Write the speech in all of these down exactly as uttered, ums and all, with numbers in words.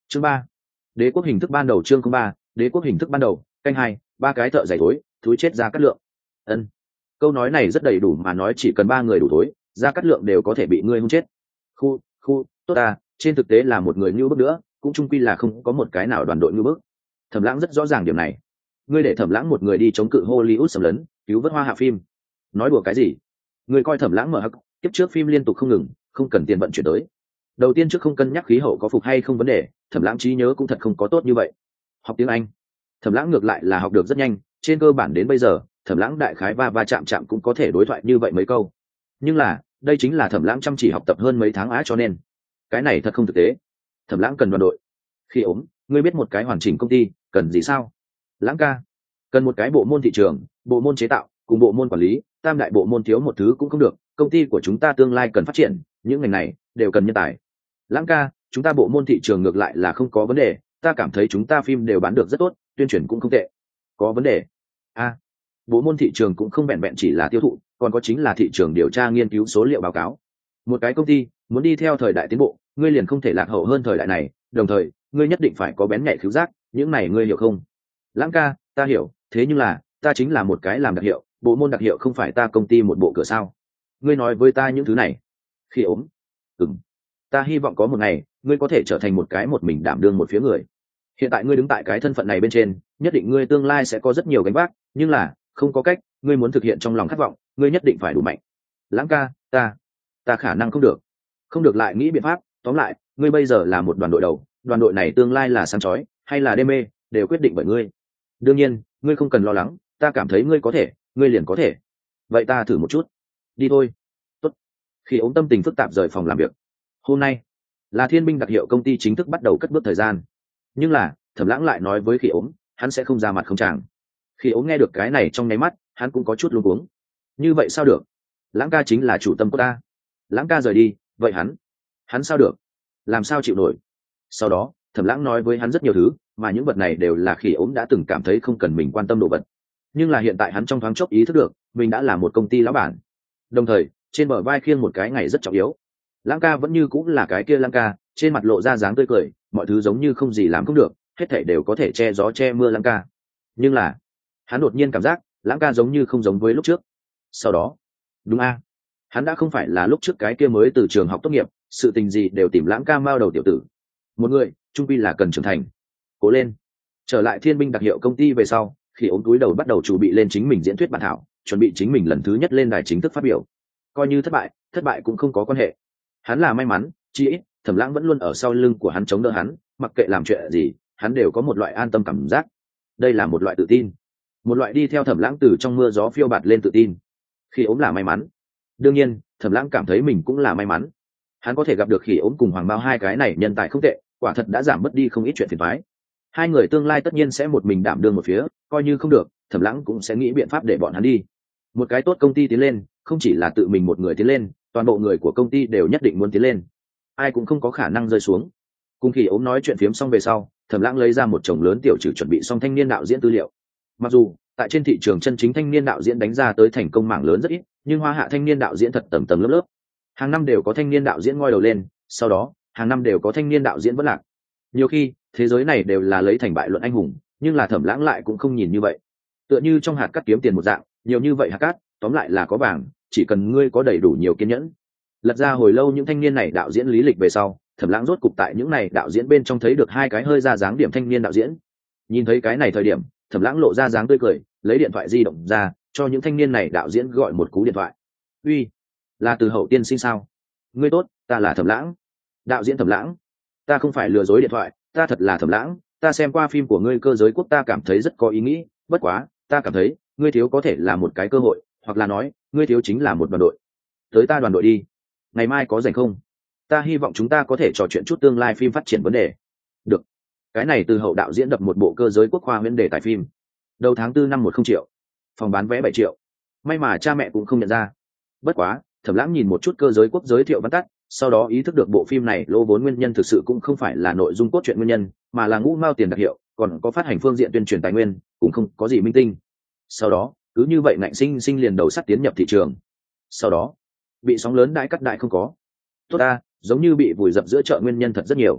Chương ba, đế quốc hình thức ban đầu. Chương ba, đế quốc hình thức ban đầu. Canh hai, ba cái thợ giày thối, thúi chết ra cắt lượng. Ân, câu nói này rất đầy đủ mà nói chỉ cần ba người đủ thối, ra cắt lượng đều có thể bị ngươi hung chết. Khu, khu, tốt à, trên thực tế là một người như bước nữa, cũng chung quy là không có một cái nào đoàn đội như bước. Thẩm Lãng rất rõ ràng điểm này. Ngươi để Thẩm Lãng một người đi chống cự Hollywood xâm lấn, cứu vớt hoa hạ phim, nói đùa cái gì? Ngươi coi Thẩm Lãng mở hắc, kiếp trước phim liên tục không ngừng, không cần tiền vận chuyển tới. Đầu tiên trước không cân nhắc khí hậu có phục hay không vấn đề, Thẩm Lãng trí nhớ cũng thật không có tốt như vậy. Học tiếng Anh, Thẩm Lãng ngược lại là học được rất nhanh, trên cơ bản đến bây giờ, Thẩm Lãng đại khái va va chạm chạm cũng có thể đối thoại như vậy mấy câu. Nhưng là, đây chính là Thẩm Lãng chăm chỉ học tập hơn mấy tháng á cho nên, cái này thật không thực tế. Thẩm Lãng cần đoàn đội. Khi ốm, ngươi biết một cái hoàn chỉnh công ty cần gì sao? Lãng ca, cần một cái bộ môn thị trường, bộ môn chế tạo, cùng bộ môn quản lý, tam đại bộ môn thiếu một thứ cũng không được. Công ty của chúng ta tương lai cần phát triển, những ngành này đều cần nhân tài. Lãng ca, chúng ta bộ môn thị trường ngược lại là không có vấn đề, ta cảm thấy chúng ta phim đều bán được rất tốt, tuyên truyền cũng không tệ. Có vấn đề? A, à, bộ môn thị trường cũng không vẹn vẹn chỉ là tiêu thụ, còn có chính là thị trường điều tra nghiên cứu số liệu báo cáo. Một cái công ty muốn đi theo thời đại tiến bộ, ngươi liền không thể lạc hậu hơn thời đại này, đồng thời ngươi nhất định phải có bén nhạy khứu giác, những này ngươi hiểu không? Lãng ca, ta hiểu, thế nhưng là ta chính là một cái làm đặc hiệu, bộ môn đặc hiệu không phải ta công ty một bộ cửa sao? Ngươi nói với ta những thứ này. Khi ốm, ừm, ta hy vọng có một ngày ngươi có thể trở thành một cái một mình đảm đương một phía người. Hiện tại ngươi đứng tại cái thân phận này bên trên, nhất định ngươi tương lai sẽ có rất nhiều gánh vác, nhưng là không có cách, ngươi muốn thực hiện trong lòng khát vọng, ngươi nhất định phải đủ mạnh. Lãng ca, ta ta khả năng không được. Không được lại nghĩ biện pháp, tóm lại ngươi bây giờ là một đoàn đội đầu, đoàn đội này tương lai là sáng chói hay là đê mê đều quyết định bởi ngươi. Đương nhiên ngươi không cần lo lắng, ta cảm thấy ngươi có thể, ngươi liền có thể. Vậy ta thử một chút. Đi thôi. Tốt. Khi ống tâm tình phức tạp rời phòng làm việc. Hôm nay là Thiên binh đặc hiệu công ty chính thức bắt đầu cất bước thời gian, nhưng là Thẩm Lãng lại nói với Khi ống hắn sẽ không ra mặt không chàng. Khi ống nghe được cái này trong nháy mắt hắn cũng có chút luống cuống. Như vậy sao được? Lãng ca chính là chủ tâm của ta. Lãng ca rời đi, vậy hắn hắn sao được? Làm sao chịu nổi? Sau đó Thẩm Lãng nói với hắn rất nhiều thứ, mà những vật này đều là Khi ống đã từng cảm thấy không cần mình quan tâm đồ vật, nhưng là hiện tại hắn trong thoáng chốc ý thức được mình đã là một công ty lão bản, đồng thời trên bờ vai khiêng một cái ngày rất trọng yếu. Lãng ca vẫn như cũng là cái kia Lãng ca, trên mặt lộ ra dáng tươi cười, mọi thứ giống như không gì làm không được, hết thảy đều có thể che gió che mưa Lãng ca. Nhưng là hắn đột nhiên cảm giác Lãng ca giống như không giống với lúc trước. Sau đó, đúng a, hắn đã không phải là lúc trước cái kia mới từ trường học tốt nghiệp, sự tình gì đều tìm Lãng ca mao đầu tiểu tử. Một người trung quy là cần trưởng thành. Cố lên. Trở lại Thiên binh đặc hiệu công ty về sau, Khi ống túi đầu bắt đầu chuẩn bị lên chính mình diễn thuyết bản thảo, chuẩn bị chính mình lần thứ nhất lên đài chính thức phát biểu. Coi như thất bại, thất bại cũng không có quan hệ. Hắn là may mắn, chỉ ít Thẩm Lãng vẫn luôn ở sau lưng của hắn chống đỡ hắn, mặc kệ làm chuyện gì, hắn đều có một loại an tâm cảm giác. Đây là một loại tự tin, một loại đi theo Thẩm Lãng từ trong mưa gió phiêu bạt lên tự tin. Khi ốm là may mắn, đương nhiên Thẩm Lãng cảm thấy mình cũng là may mắn. Hắn có thể gặp được Khi ốm cùng Hoàng Mao hai cái này nhân tài không tệ, quả thật đã giảm mất đi không ít chuyện phiền toái. Hai người tương lai tất nhiên sẽ một mình đảm đương một phía, coi như không được, Thẩm Lãng cũng sẽ nghĩ biện pháp để bọn hắn đi. Một cái tốt công ty tiến lên, không chỉ là tự mình một người tiến lên, toàn bộ người của công ty đều nhất định muốn tiến lên, ai cũng không có khả năng rơi xuống. Cùng Khi ốm nói chuyện phiếm xong về sau, Thẩm Lãng lấy ra một chồng lớn tiểu trừ chuẩn bị xong thanh niên đạo diễn tư liệu. Mặc dù tại trên thị trường chân chính thanh niên đạo diễn đánh ra tới thành công mảng lớn rất ít, nhưng hoa hạ thanh niên đạo diễn thật tầng tầng lớp lớp. Hàng năm đều có thanh niên đạo diễn ngoi đầu lên, sau đó hàng năm đều có thanh niên đạo diễn vẫn lạc. Nhiều khi thế giới này đều là lấy thành bại luận anh hùng, nhưng là Thẩm Lãng lại cũng không nhìn như vậy. Tựa như trong hạt cát kiếm tiền một dạng, nhiều như vậy hạt cát, tóm lại là có vàng, chỉ cần ngươi có đầy đủ nhiều kiên nhẫn. Lật ra hồi lâu những thanh niên này đạo diễn lý lịch về sau, Thẩm Lãng rốt cục tại những này đạo diễn bên trong thấy được hai cái hơi ra dáng điểm thanh niên đạo diễn. Nhìn thấy cái này thời điểm, Thẩm Lãng lộ ra dáng tươi cười, lấy điện thoại di động ra, cho những thanh niên này đạo diễn gọi một cú điện thoại. "Uy, là Từ Hậu tiên sinh sao? Ngươi tốt, ta là Thẩm Lãng." "Đạo diễn Thẩm Lãng, ta không phải lừa dối điện thoại, ta thật là Thẩm Lãng, ta xem qua phim của ngươi Cơ giới quốc ta cảm thấy rất có ý nghĩ, bất quá, ta cảm thấy, ngươi thiếu có thể là một cái cơ hội, hoặc là nói, ngươi thiếu chính là một đoàn đội. Tới ta đoàn đội đi. Ngày mai có rảnh không? Ta hy vọng chúng ta có thể trò chuyện chút tương lai phim phát triển vấn đề." Được. Cái này Từ Hậu đạo diễn đập một bộ Cơ giới quốc khoa huyễn đề tài phim. Đầu tháng tư năm một không triệu, phòng bán vé bảy triệu. May mà cha mẹ cũng không nhận ra. Bất quá, Thẩm Lãng nhìn một chút Cơ giới quốc giới thiệu văn tắt, sau đó ý thức được bộ phim này lô vốn nguyên nhân thực sự cũng không phải là nội dung cốt truyện nguyên nhân, mà là ngũ mao tiền đặc hiệu, còn có phát hành phương diện tuyên truyền tài nguyên, cũng không có gì minh tinh. Sau đó, cứ như vậy ngạnh sinh sinh liền đầu sắt tiến nhập thị trường. Sau đó, bị sóng lớn đại cắt đại không có. Tốt ta, giống như bị vùi dập giữa chợ nguyên nhân thật rất nhiều.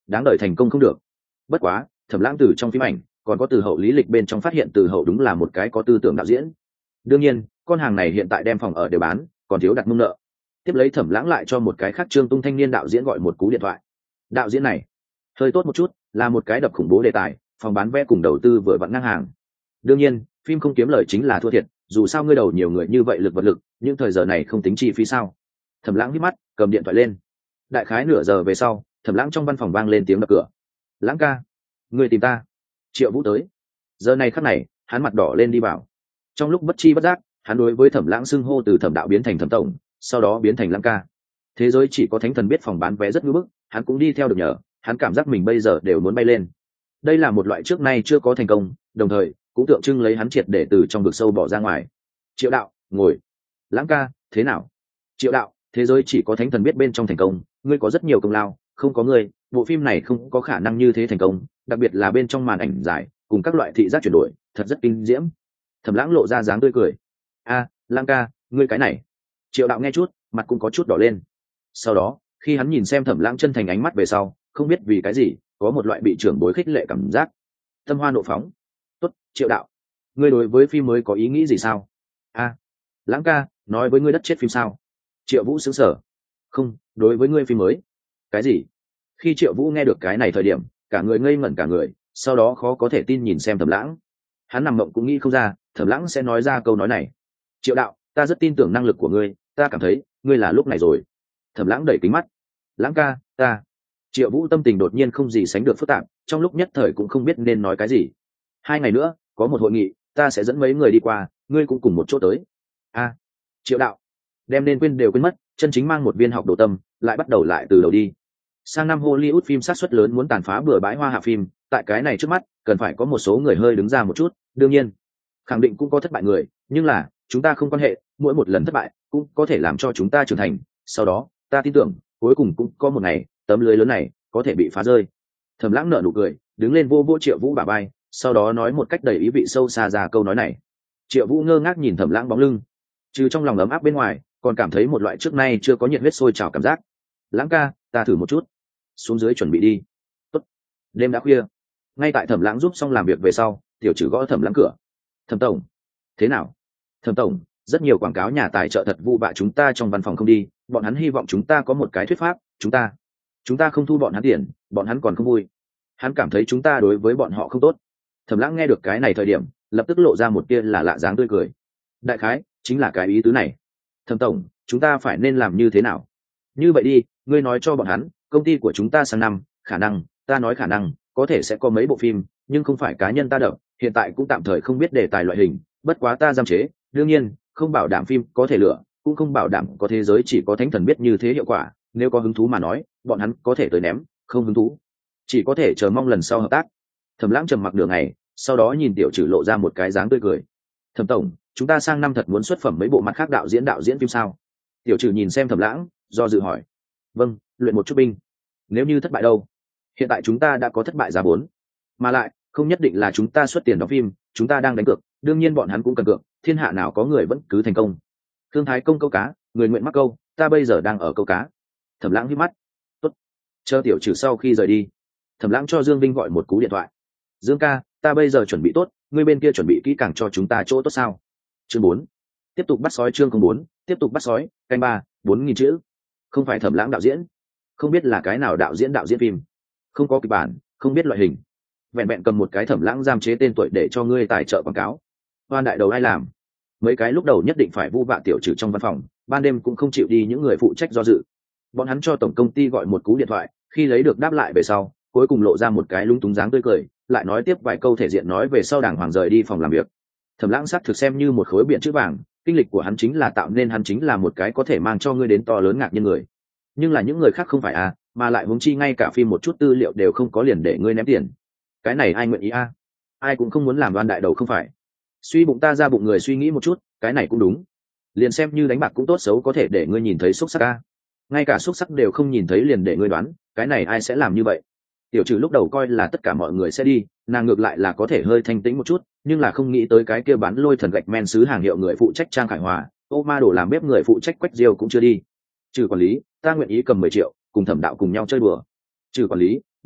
đáng đợi thành công không được. Bất quá Thẩm Lãng từ trong phim ảnh còn có Từ Hậu lý lịch bên trong phát hiện Từ Hậu đúng là một cái có tư tưởng đạo diễn. Đương nhiên con hàng này hiện tại đem phòng ở đều bán, còn thiếu đặt mông nợ. Tiếp lấy Thẩm Lãng lại cho một cái khác Trương Tung thanh niên đạo diễn gọi một cú điện thoại. Đạo diễn này hơi tốt một chút, là một cái đập khủng bố đề tài, phòng bán vé cùng đầu tư vừa vặn ngang hàng. Đương nhiên phim không kiếm lời chính là thua thiệt, dù sao ngươi đầu nhiều người như vậy lực vật lực, nhưng thời giờ này không tính chi phí sao. Thẩm Lãng hít mắt cầm điện thoại lên. Đại khái nửa giờ về sau, Thẩm Lãng trong văn phòng vang lên tiếng đập cửa. Lãng ca, người tìm ta. Triệu Vũ tới. Giờ này khắc này hắn mặt đỏ lên đi vào. Trong lúc bất chi bất giác hắn đối với Thẩm Lãng xưng hô từ Thẩm đạo biến thành Thẩm tổng, sau đó biến thành Lãng ca. Thế giới chỉ có thánh thần biết phòng bán vé rất ngưỡng bức, hắn cũng đi theo được nhờ, hắn cảm giác mình bây giờ đều muốn bay lên. Đây là một loại trước nay chưa có thành công, đồng thời cũng tượng trưng lấy hắn triệt để từ trong vực sâu bỏ ra ngoài. Triệu đạo, ngồi. Lãng ca, thế nào? Triệu đạo, thế giới chỉ có thánh thần biết bên trong thành công, ngươi có rất nhiều công lao, không có ngươi bộ phim này không có khả năng như thế thành công, đặc biệt là bên trong màn ảnh dài cùng các loại thị giác chuyển đổi thật rất kinh diễm. Thẩm Lãng lộ ra dáng tươi cười. A, Lãng ca, ngươi cái này. Triệu đạo nghe chút mặt cũng có chút đỏ lên. Sau đó khi hắn nhìn xem Thẩm Lãng chân thành ánh mắt về sau, không biết vì cái gì có một loại bị trưởng bối khích lệ cảm giác, tâm hoa nộ phóng. Tốt, Triệu đạo, ngươi đối với phim mới có ý nghĩ gì sao? A, Lãng ca, nói với ngươi đất chết phim sao? Triệu Vũ sững sờ. Không, đối với ngươi phim mới. Cái gì? Khi Triệu Vũ nghe được cái này thời điểm cả người ngây ngẩn cả người, sau đó khó có thể tin nhìn xem Thẩm Lãng. Hắn nằm mộng cũng nghĩ không ra Thẩm Lãng sẽ nói ra câu nói này. Triệu đạo, ta rất tin tưởng năng lực của ngươi, ta cảm thấy ngươi là lúc này rồi. Thẩm Lãng đẩy kính mắt. Lãng ca, ta. Triệu Vũ tâm tình đột nhiên không gì sánh được phức tạp, trong lúc nhất thời cũng không biết nên nói cái gì. Hai ngày nữa có một hội nghị, ta sẽ dẫn mấy người đi qua, ngươi cũng cùng một chỗ tới. A, Triệu đạo, đem nên quên đều quên mất, chân chính mang một viên học đồ tâm, lại bắt đầu lại từ đầu đi. Sang năm Hollywood phim sát suất lớn muốn tàn phá bừa bãi hoa hạ phim, tại cái này trước mắt cần phải có một số người hơi đứng ra một chút. Đương nhiên khẳng định cũng có thất bại người, nhưng là chúng ta không quan hệ, mỗi một lần thất bại cũng có thể làm cho chúng ta trưởng thành, sau đó ta tin tưởng cuối cùng cũng có một ngày tấm lưới lớn này có thể bị phá rơi. Thẩm Lãng nở nụ cười, đứng lên vô vô Triệu Vũ bả vai, sau đó nói một cách đầy ý vị sâu xa ra câu nói này. Triệu Vũ ngơ ngác nhìn Thẩm Lãng bóng lưng, trừ trong lòng ấm áp bên ngoài còn cảm thấy một loại trước nay chưa có nhiệt huyết sôi trào cảm giác. Lãng ca, ta thử một chút. Xuống dưới chuẩn bị đi. Tốt. Đêm đã khuya, ngay tại Thẩm Lãng giúp xong làm việc về sau, Tiểu Trừ gõ Thẩm Lãng cửa. Thẩm tổng, thế nào? Thẩm tổng, rất nhiều quảng cáo nhà tài trợ thật vu bạ chúng ta trong văn phòng không đi, bọn hắn hy vọng chúng ta có một cái thuyết pháp, chúng ta chúng ta không thu bọn hắn tiền, bọn hắn còn không vui. Hắn cảm thấy chúng ta đối với bọn họ không tốt. Thẩm Lãng nghe được cái này thời điểm lập tức lộ ra một tia là lạ dáng tươi cười. Đại khái chính là cái ý tứ này. Thẩm tổng, chúng ta phải nên làm như thế nào? Như vậy đi, ngươi nói cho bọn hắn công ty của chúng ta sang năm khả năng, ta nói khả năng có thể sẽ có mấy bộ phim, nhưng không phải cá nhân ta đập, hiện tại cũng tạm thời không biết đề tài loại hình, bất quá ta giam chế, đương nhiên không bảo đảm phim có thể lựa, cũng không bảo đảm có thế giới chỉ có thánh thần biết như thế hiệu quả, nếu có hứng thú mà nói bọn hắn có thể tới ném, không hứng thú chỉ có thể chờ mong lần sau hợp tác. Thẩm Lãng trầm mặc nửa ngày, sau đó nhìn Tiểu Trừ lộ ra một cái dáng tươi cười. Thẩm tổng, chúng ta sang năm thật muốn xuất phẩm mấy bộ mặt khác đạo diễn đạo diễn phim sao? Tiểu Trừ nhìn xem Thẩm Lãng do dự hỏi. Vâng, luyện một chút binh. Nếu như thất bại đâu? Hiện tại chúng ta đã có thất bại giá vốn, mà lại không nhất định là chúng ta xuất tiền đóng phim, chúng ta đang đánh cược, đương nhiên bọn hắn cũng cần cược, thiên hạ nào có người vẫn cứ thành công. Thương Thái Công câu cá, người nguyện mắc câu, ta bây giờ đang ở câu cá. Thẩm Lãng hít mắt. Tốt. Chờ Tiểu Trừ sau khi rời đi, Thẩm Lãng cho Dương Vinh gọi một cú điện thoại. Dương ca, ta bây giờ chuẩn bị tốt, ngươi bên kia chuẩn bị kỹ càng cho chúng ta chỗ tốt sao? Chương bốn. Tiếp tục bắt sói. Chương không bốn, tiếp tục bắt sói. Canh ba, bốn nghìn chữ. Không phải Thẩm Lãng đạo diễn, không biết là cái nào đạo diễn đạo diễn phim, không có kịch bản, không biết loại hình, vẹn vẹn cầm một cái Thẩm Lãng giam chế tên tuổi để cho ngươi tài trợ quảng cáo. Hoan đại đầu ai làm? Mấy cái lúc đầu nhất định phải vu vạ Tiểu Trừ trong văn phòng, ban đêm cũng không chịu đi những người phụ trách do dự. Bọn hắn cho tổng công ty gọi một cú điện thoại, khi lấy được đáp lại về sau, cuối cùng lộ ra một cái lúng túng dáng tươi cười, lại nói tiếp vài câu thể diện nói về sau đàng hoàng rời đi phòng làm việc. Thẩm Lãng sắc thực xem như một khối biển chữ vàng, kinh lịch của hắn chính là tạo nên hắn chính là một cái có thể mang cho ngươi đến to lớn ngạc nhiên người. Nhưng là những người khác không phải à, mà lại huống chi ngay cả phim một chút tư liệu đều không có liền để ngươi ném tiền. Cái này ai nguyện ý a? À? Ai cũng không muốn làm đoan đại đầu không phải. Suy bụng ta ra bụng người suy nghĩ một chút, cái này cũng đúng. Liền xem như đánh bạc cũng tốt xấu có thể để ngươi nhìn thấy xúc sắc a. Ngay cả xúc sắc đều không nhìn thấy liền để ngươi đoán, cái này ai sẽ làm như vậy? Tiểu Trừ lúc đầu coi là tất cả mọi người sẽ đi, nàng ngược lại là có thể hơi thanh tĩnh một chút, nhưng là không nghĩ tới cái kia bán lôi thần gạch men sứ hàng hiệu người phụ trách Trang Khải Hòa, ô ma đổ làm bếp người phụ trách Quách Diêu cũng chưa đi. Trừ quản lý, ta nguyện ý cầm mười triệu cùng Thẩm đạo cùng nhau chơi đùa. Trừ quản lý,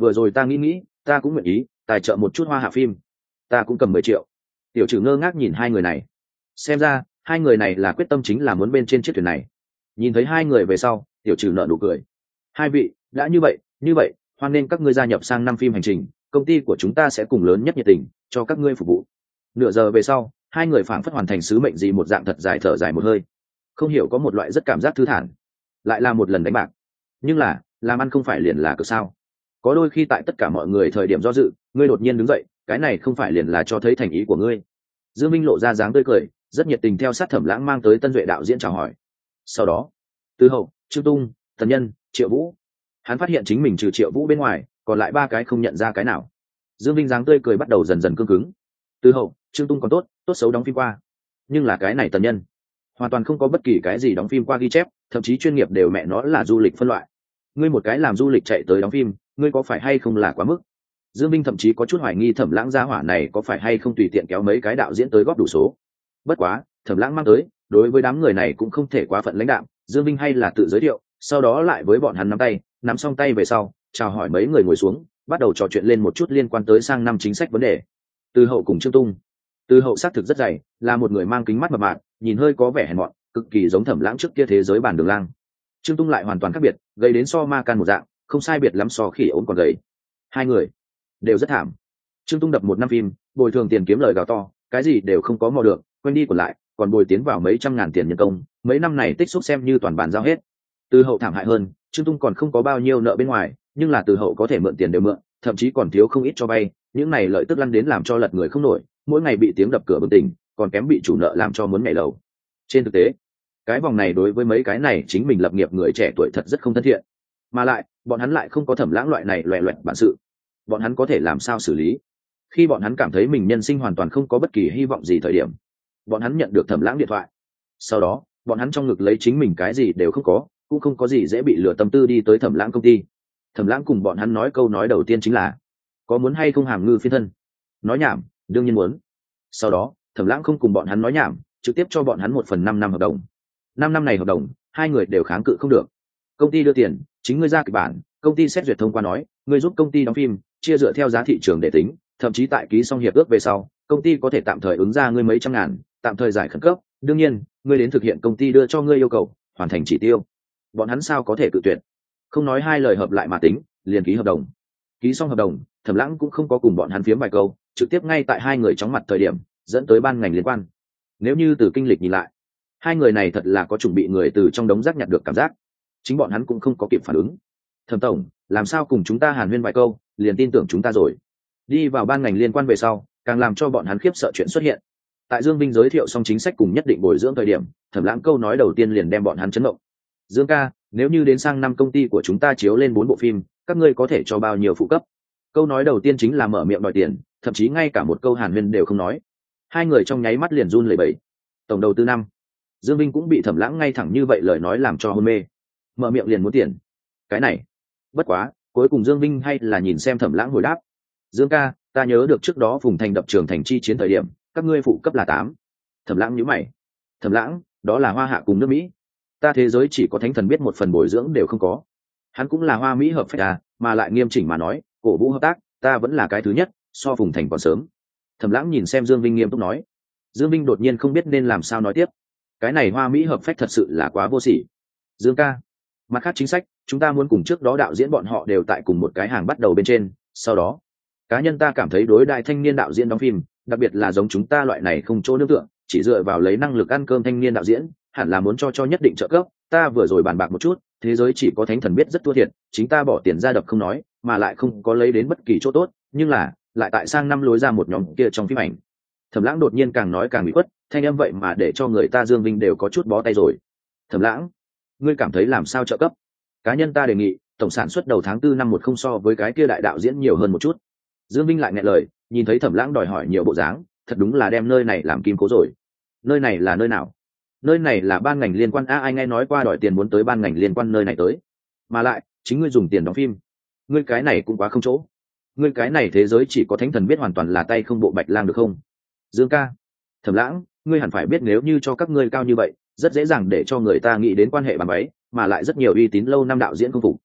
vừa rồi ta nghĩ nghĩ ta cũng nguyện ý tài trợ một chút hoa hạ phim, ta cũng cầm mười triệu. Tiểu Trừ ngơ ngác nhìn hai người này, xem ra hai người này là quyết tâm chính là muốn bên trên chiếc thuyền này. Nhìn thấy hai người về sau, Tiểu Trừ nở nụ cười. Hai vị đã như vậy như vậy hoan nên các ngươi gia nhập sang năm phim hành trình, công ty của chúng ta sẽ cùng lớn nhất nhiệt tình cho các ngươi phục vụ. Nửa giờ về sau, hai người phảng phất hoàn thành sứ mệnh gì một dạng, thật dài thở dài một hơi, không hiểu có một loại rất cảm giác thư thản. Lại là một lần đánh bạc, nhưng là làm ăn không phải liền là cược sao? Có đôi khi tại tất cả mọi người thời điểm do dự, ngươi đột nhiên đứng dậy, cái này không phải liền là cho thấy thành ý của ngươi. Dương Minh lộ ra dáng tươi cười, rất nhiệt tình theo sát Thẩm Lãng mang tới Tân Duệ đạo diễn chào hỏi. Sau đó, Từ Hậu, Trương Tung, Tần Nhân, Triệu Vũ, hắn phát hiện chính mình trừ Triệu Vũ bên ngoài, còn lại ba cái không nhận ra cái nào. Dương Minh dáng tươi cười bắt đầu dần dần cương cứng. Từ Hậu, Trương Tung còn tốt, tốt xấu đóng phim qua, nhưng là cái này Tần Nhân, hoàn toàn không có bất kỳ cái gì đóng phim qua ghi chép, thậm chí chuyên nghiệp đều mẹ nó là du lịch phân loại. Ngươi một cái làm du lịch chạy tới đóng phim, ngươi có phải hay không là quá mức? Dương Minh thậm chí có chút hoài nghi Thẩm Lãng gia hỏa này có phải hay không tùy tiện kéo mấy cái đạo diễn tới góp đủ số. Bất quá, Thẩm Lãng mang tới, đối với đám người này cũng không thể quá phận lãnh đạm, Dương Minh hay là tự giới thiệu, sau đó lại với bọn hắn nắm tay, nắm xong tay về sau, chào hỏi mấy người ngồi xuống, bắt đầu trò chuyện lên một chút liên quan tới sang năm chính sách vấn đề. Từ Hậu cùng Trương Tung. Từ Hậu xác thực rất dày, là một người mang kính mắt mập mạp, nhìn hơi có vẻ hèn mọn, cực kỳ giống Thẩm Lãng trước kia thế giới bản đường lang. Trương Tung lại hoàn toàn khác biệt, gầy đến so ma can một dạng, không sai biệt lắm so khỉ ốm còn gầy. Hai người đều rất thảm. Trương Tung đập một năm phim, bồi thường tiền kiếm lời gào to, cái gì đều không có mò được, quanh đi còn lại, còn bồi tiến vào mấy trăm ngàn tiền nhân công, mấy năm này tích xúc xem như toàn bàn giao hết. Từ Hậu thảm hại hơn, Trương Tung còn không có bao nhiêu nợ bên ngoài, nhưng là Từ Hậu có thể mượn tiền đều mượn, thậm chí còn thiếu không ít cho vay, những này lợi tức lăn đến làm cho lật người không nổi, mỗi ngày bị tiếng đập cửa bừng tỉnh, còn kém bị chủ nợ làm cho muốn nhảy lầu. Trên thực tế, cái vòng này đối với mấy cái này chính mình lập nghiệp người trẻ tuổi thật rất không thân thiện, mà lại bọn hắn lại không có Thẩm Lãng loại này loẹ loẹt bản sự, bọn hắn có thể làm sao xử lý? Khi bọn hắn cảm thấy mình nhân sinh hoàn toàn không có bất kỳ hy vọng gì thời điểm, bọn hắn nhận được Thẩm Lãng điện thoại, sau đó bọn hắn trong ngực lấy chính mình cái gì đều không có, cũng không có gì dễ bị lừa tâm tư đi tới Thẩm Lãng công ty. Thẩm Lãng cùng bọn hắn nói câu nói đầu tiên chính là: có muốn hay không hàm ngư phiên thân? Nói nhảm, đương nhiên muốn. Sau đó Thẩm Lãng không cùng bọn hắn nói nhảm, trực tiếp cho bọn hắn một phần năm năm hợp đồng. Năm năm này hợp đồng, hai người đều kháng cự không được. Công ty đưa tiền, chính ngươi ra kịch bản, công ty xét duyệt thông qua nói, ngươi giúp công ty đóng phim, chia dựa theo giá thị trường để tính, thậm chí tại ký xong hiệp ước về sau, công ty có thể tạm thời ứng ra ngươi mấy trăm ngàn, tạm thời giải khẩn cấp. Đương nhiên, ngươi đến thực hiện công ty đưa cho ngươi yêu cầu, hoàn thành chỉ tiêu. Bọn hắn sao có thể tự tuyệt? Không nói hai lời hợp lại mà tính, liền ký hợp đồng. Ký xong hợp đồng, Thẩm Lãng cũng không có cùng bọn hắn phiếm vài câu, trực tiếp ngay tại hai người chóng mặt thời điểm, dẫn tới ban ngành liên quan. Nếu như từ kinh lịch nhìn lại, hai người này thật là có chuẩn bị người từ trong đống rác nhặt được cảm giác. Chính bọn hắn cũng không có kịp phản ứng. Thẩm tổng, làm sao cùng chúng ta hàn huyên vài câu, liền tin tưởng chúng ta rồi? Đi vào ban ngành liên quan về sau, càng làm cho bọn hắn khiếp sợ chuyện xuất hiện. Tại Dương Vinh giới thiệu xong chính sách cùng nhất định bồi dưỡng thời điểm, Thẩm Lãng câu nói đầu tiên liền đem bọn hắn chấn động. Dương ca, nếu như đến sang năm công ty của chúng ta chiếu lên bốn bộ phim, các ngươi có thể cho bao nhiêu phụ cấp? Câu nói đầu tiên chính là mở miệng đòi tiền, thậm chí ngay cả một câu hàn huyên đều không nói. Hai người trong nháy mắt liền run lẩy bẩy. Tổng đầu tư năm. Dương Vinh cũng bị Thẩm Lãng ngay thẳng như vậy lời nói làm cho hôn mê. Mở miệng liền muốn tiền. Cái này, bất quá, cuối cùng Dương Vinh hay là nhìn xem Thẩm Lãng hồi đáp. Dương ca, ta nhớ được trước đó Phùng Thành đập trường thành chi chiến thời điểm, các ngươi phụ cấp là tám. Thẩm Lãng nhíu mày. Thẩm Lãng, đó là Hoa Hạ cùng nước Mỹ. Ta thế giới chỉ có thánh thần biết một phần bồi dưỡng đều không có. Hắn cũng là Hoa Mỹ hợp phách à, mà lại nghiêm chỉnh mà nói, cổ vũ hợp tác, ta vẫn là cái thứ nhất, so Phùng Thành còn sớm. Thẩm Lãng nhìn xem Dương Vinh nghiêm túc nói. Dương Vinh đột nhiên không biết nên làm sao nói tiếp. Cái này Hoa Mỹ hợp phách thật sự là quá vô sỉ. Dương ca, mặt khác chính sách, chúng ta muốn cùng trước đó đạo diễn bọn họ đều tại cùng một cái hàng bắt đầu bên trên, sau đó cá nhân ta cảm thấy đối đại thanh niên đạo diễn đóng phim, đặc biệt là giống chúng ta loại này không chỗ nương tựa, chỉ dựa vào lấy năng lực ăn cơm thanh niên đạo diễn, hẳn là muốn cho cho nhất định trợ cấp. Ta vừa rồi bàn bạc một chút, thế giới chỉ có thánh thần biết rất thua thiệt, chính ta bỏ tiền ra đập không nói, mà lại không có lấy đến bất kỳ chỗ tốt, nhưng là lại tại sang năm lối ra một nhóm kia trong phim ảnh. Thẩm Lãng đột nhiên càng nói càng bị quất, thanh âm vậy mà để cho người ta Dương Vinh đều có chút bó tay rồi. Thẩm Lãng, ngươi cảm thấy làm sao trợ cấp? Cá nhân ta đề nghị, tổng sản xuất đầu tháng tư năm một không so với cái kia đại đạo diễn nhiều hơn một chút. Dương Vinh lại nghẹn lời, nhìn thấy Thẩm Lãng đòi hỏi nhiều bộ dáng, thật đúng là đem nơi này làm kim cố rồi. Nơi này là nơi nào? Nơi này là ban ngành liên quan a, ai nghe nói qua đòi tiền muốn tới ban ngành liên quan nơi này tới. Mà lại, chính ngươi dùng tiền đóng phim. Ngươi cái này cũng quá không chỗ. Ngươi cái này thế giới chỉ có thánh thần biết hoàn toàn là tay không bộ bạch lang được không? Dương ca, Thẩm Lãng, ngươi hẳn phải biết nếu như cho các ngươi cao như vậy, rất dễ dàng để cho người ta nghĩ đến quan hệ bàn váy, mà lại rất nhiều uy tín lâu năm đạo diễn không phục.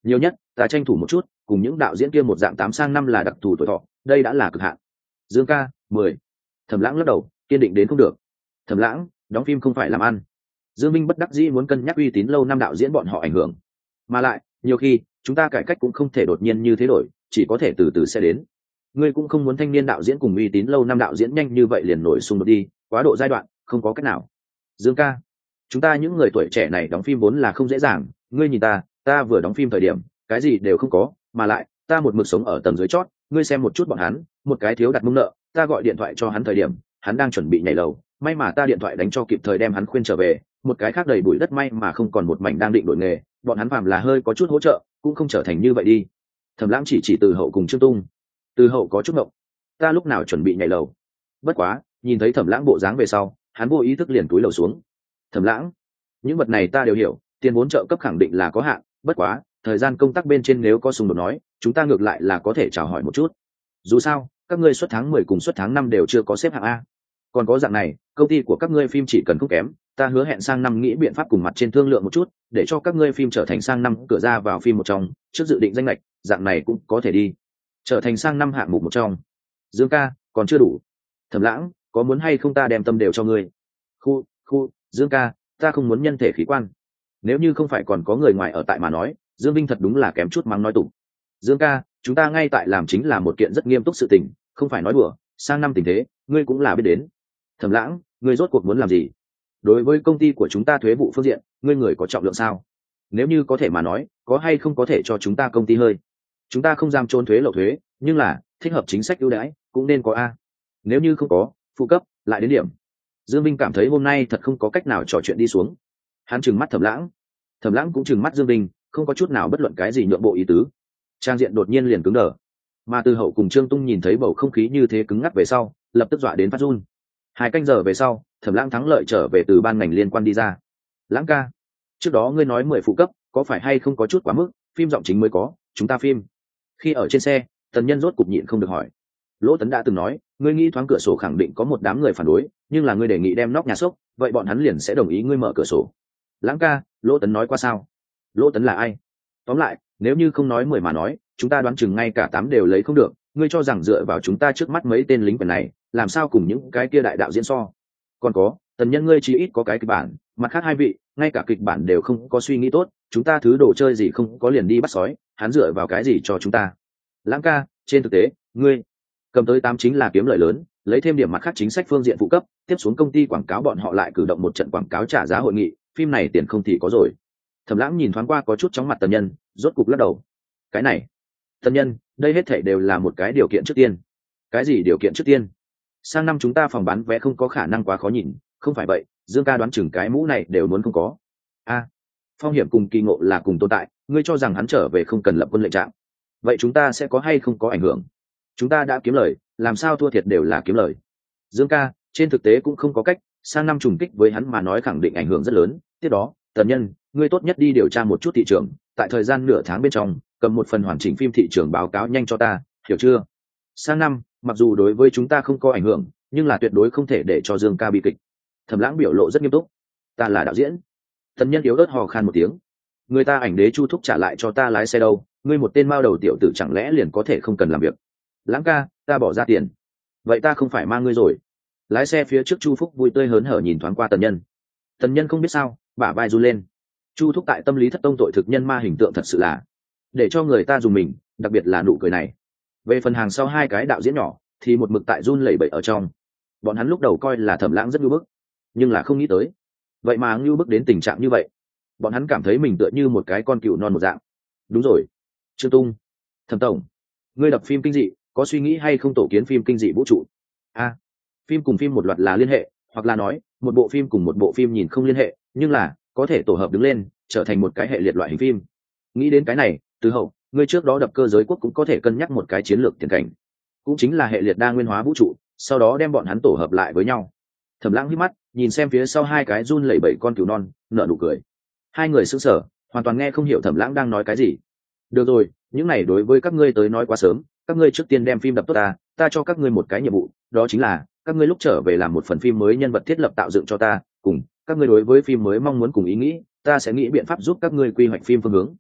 nhiều nhất ta tranh thủ một chút, cùng những đạo diễn kia một dạng tám sang năm là đặc thù tuổi thọ, đây đã là cực hạn. Dương ca, mười. Thẩm Lãng lắc đầu, kiên định đến không được. Thẩm Lãng, đóng phim không phải làm ăn. Dương Minh bất đắc dĩ muốn cân nhắc uy tín lâu năm đạo diễn bọn họ ảnh hưởng, mà lại nhiều khi chúng ta cải cách cũng không thể đột nhiên như thế đổi, chỉ có thể từ từ sẽ đến. Ngươi cũng không muốn thanh niên đạo diễn cùng uy tín lâu năm đạo diễn nhanh như vậy liền nổi xung đột đi, quá độ giai đoạn, không có cách nào. Dương ca, chúng ta những người tuổi trẻ này đóng phim vốn là không dễ dàng, ngươi nhìn ta, ta vừa đóng phim thời điểm, cái gì đều không có, mà lại ta một mực sống ở tầng dưới chót, ngươi xem một chút bọn hắn, một cái thiếu đặt mông nợ, ta gọi điện thoại cho hắn thời điểm, hắn đang chuẩn bị nhảy lầu, may mà ta điện thoại đánh cho kịp thời đem hắn khuyên trở về, một cái khác đầy bụi đất may mà không còn một mảnh đang định đổi nghề, bọn hắn phàm là hơi có chút hỗ trợ, cũng không trở thành như vậy đi. Thẩm Lãng chỉ chỉ Từ Hậu cùng Trương Tung. Từ Hậu có chút ngộng, ta lúc nào chuẩn bị nhảy lầu? Bất quá, nhìn thấy Thẩm Lãng bộ dáng về sau, hắn vô ý thức liền cúi lầu xuống. Thẩm Lãng, những vật này ta đều hiểu, tiền vốn trợ cấp khẳng định là có hạn, bất quá, thời gian công tác bên trên nếu có xung đột nói, chúng ta ngược lại là có thể chào hỏi một chút. Dù sao, các ngươi suất tháng mười cùng suất tháng năm đều chưa có xếp hạng A. Còn có dạng này, công ty của các ngươi phim chỉ cần không kém, ta hứa hẹn sang năm nghĩ biện pháp cùng mặt trên thương lượng một chút, để cho các ngươi phim trở thành sang năm cửa ra vào phim một trong, trước dự định danh lệch, dạng này cũng có thể đi. Trở thành sang năm hạng mục một trong. Dương ca, còn chưa đủ. Thẩm Lãng, có muốn hay không ta đem tâm đều cho ngươi? Khu, khu, Dương ca, ta không muốn nhân thể khí quan. Nếu như không phải còn có người ngoài ở tại mà nói, Dương Vinh thật đúng là kém chút mắng nói tục. Dương ca, chúng ta ngay tại làm chính là một kiện rất nghiêm túc sự tình, không phải nói đùa, sang năm tình thế, ngươi cũng là biết đến. Thẩm Lãng, ngươi rốt cuộc muốn làm gì? Đối với công ty của chúng ta thuế vụ phương diện, ngươi người có trọng lượng sao? Nếu như có thể mà nói, có hay không có thể cho chúng ta công ty hơi? Chúng ta không dám trốn thuế lậu thuế, nhưng là thích hợp chính sách ưu đãi cũng nên có a. Nếu như không có, phụ cấp lại đến điểm. Dương Vinh cảm thấy hôm nay thật không có cách nào trò chuyện đi xuống. Hắn trừng mắt Thẩm Lãng, Thẩm Lãng cũng trừng mắt Dương Vinh, không có chút nào bất luận cái gì nhượng bộ ý tứ. Trang diện đột nhiên liền cứng đờ, mà Từ Hậu cùng Trương Tung nhìn thấy bầu không khí như thế cứng ngắc về sau, lập tức dọa đến phát run. Hai canh giờ về sau, Thẩm Lãng thắng lợi trở về từ ban ngành liên quan đi ra. Lãng ca, trước đó ngươi nói mười phụ cấp, có phải hay không có chút quá mức, phim giọng chính mới có, chúng ta phim. Khi ở trên xe, Tần Nhân rốt cục nhịn không được hỏi. Lỗ Tấn đã từng nói, ngươi nghĩ thoáng cửa sổ khẳng định có một đám người phản đối, nhưng là ngươi đề nghị đem nóc nhà sốc, vậy bọn hắn liền sẽ đồng ý ngươi mở cửa sổ. Lãng ca, Lỗ Tấn nói qua sao? Lỗ Tấn là ai? Tóm lại, nếu như không nói mười mà nói, chúng ta đoán chừng ngay cả tám đều lấy không được, ngươi cho rằng dựa vào chúng ta trước mắt mấy tên lính quèn này, làm sao cùng những cái kia đại đạo diễn so? Còn có, Tần Nhân ngươi chỉ ít có cái kịch bản, mặt khác hai vị, ngay cả kịch bản đều không có suy nghĩ tốt, chúng ta thứ đồ chơi gì không có liền đi bắt sói, hắn dựa vào cái gì cho chúng ta? Lãng ca, trên thực tế, ngươi cầm tới tám chính là kiếm lợi lớn, lấy thêm điểm mặt khác chính sách phương diện phụ cấp, tiếp xuống công ty quảng cáo bọn họ lại cử động một trận quảng cáo trả giá hội nghị, phim này tiền không thì có rồi. Thẩm Lãng nhìn thoáng qua có chút chóng mặt Tần Nhân, rốt cục lắc đầu. Cái này, Tần Nhân, đây hết thảy đều là một cái điều kiện trước tiên. Cái gì điều kiện trước tiên? Sang năm chúng ta phòng bán vé không có khả năng quá khó nhìn, không phải vậy, Dương ca đoán chừng cái mũ này đều muốn không có. A, phong hiểm cùng kỳ ngộ là cùng tồn tại, ngươi cho rằng hắn trở về không cần lập quân lệnh trạng, vậy chúng ta sẽ có hay không có ảnh hưởng? Chúng ta đã kiếm lời, làm sao thua thiệt đều là kiếm lời. Dương ca, trên thực tế cũng không có cách, sang năm trùng kích với hắn mà nói khẳng định ảnh hưởng rất lớn. Tiếp đó, Tần Nhân, ngươi tốt nhất đi điều tra một chút thị trường, tại thời gian nửa tháng bên trong, cầm một phần hoàn chỉnh phim thị trường báo cáo nhanh cho ta, hiểu chưa? Sang năm, mặc dù đối với chúng ta không có ảnh hưởng, nhưng là tuyệt đối không thể để cho Dương ca bị kịch. Thẩm Lãng biểu lộ rất nghiêm túc. Ta là đạo diễn. Tần Nhân yếu ớt hò khan một tiếng. Người ta ảnh đế Chu Thúc trả lại cho ta lái xe đâu, ngươi một tên mao đầu tiểu tử chẳng lẽ liền có thể không cần làm việc? Lãng ca, ta bỏ ra tiền, vậy ta không phải mang ngươi rồi. Lái xe phía trước Chu Phúc vui tươi hớn hở nhìn thoáng qua Tần Nhân. Tần Nhân không biết sao, bả vai run lên. Chu Thúc tại tâm lý thất tông tội thực nhân ma hình tượng thật sự là để cho người ta dùng mình, đặc biệt là nụ cười này. Về phần hàng sau hai cái đạo diễn nhỏ thì một mực tại run lẩy bẩy ở trong. Bọn hắn lúc đầu coi là Thẩm Lãng rất nhu bức, nhưng là không nghĩ tới vậy mà nhu bức đến tình trạng như vậy. Bọn hắn cảm thấy mình tựa như một cái con cừu non một dạng. Đúng rồi, Trương Tung, Thẩm tổng, ngươi đập phim kinh dị có suy nghĩ hay không tổ kiến phim kinh dị vũ trụ? A, phim cùng phim một loạt là liên hệ, hoặc là nói một bộ phim cùng một bộ phim nhìn không liên hệ, nhưng là có thể tổ hợp đứng lên trở thành một cái hệ liệt loại hình phim. Nghĩ đến cái này, Từ Hậu, ngươi trước đó đập Cơ Giới Quốc cũng có thể cân nhắc một cái chiến lược tiền cảnh, cũng chính là hệ liệt đa nguyên hóa vũ trụ, sau đó đem bọn hắn tổ hợp lại với nhau. Thẩm Lãng hít mắt nhìn xem phía sau hai cái run lẩy bẩy con cừu non, nở nụ cười. Hai người sững sờ, hoàn toàn nghe không hiểu Thẩm Lãng đang nói cái gì. Được rồi, những này đối với các ngươi tới nói quá sớm, các ngươi trước tiên đem phim đập tốt ta, ta cho các ngươi một cái nhiệm vụ, đó chính là các ngươi lúc trở về làm một phần phim mới nhân vật thiết lập tạo dựng cho ta, cùng các ngươi đối với phim mới mong muốn cùng ý nghĩ, ta sẽ nghĩ biện pháp giúp các ngươi quy hoạch phim phương hướng.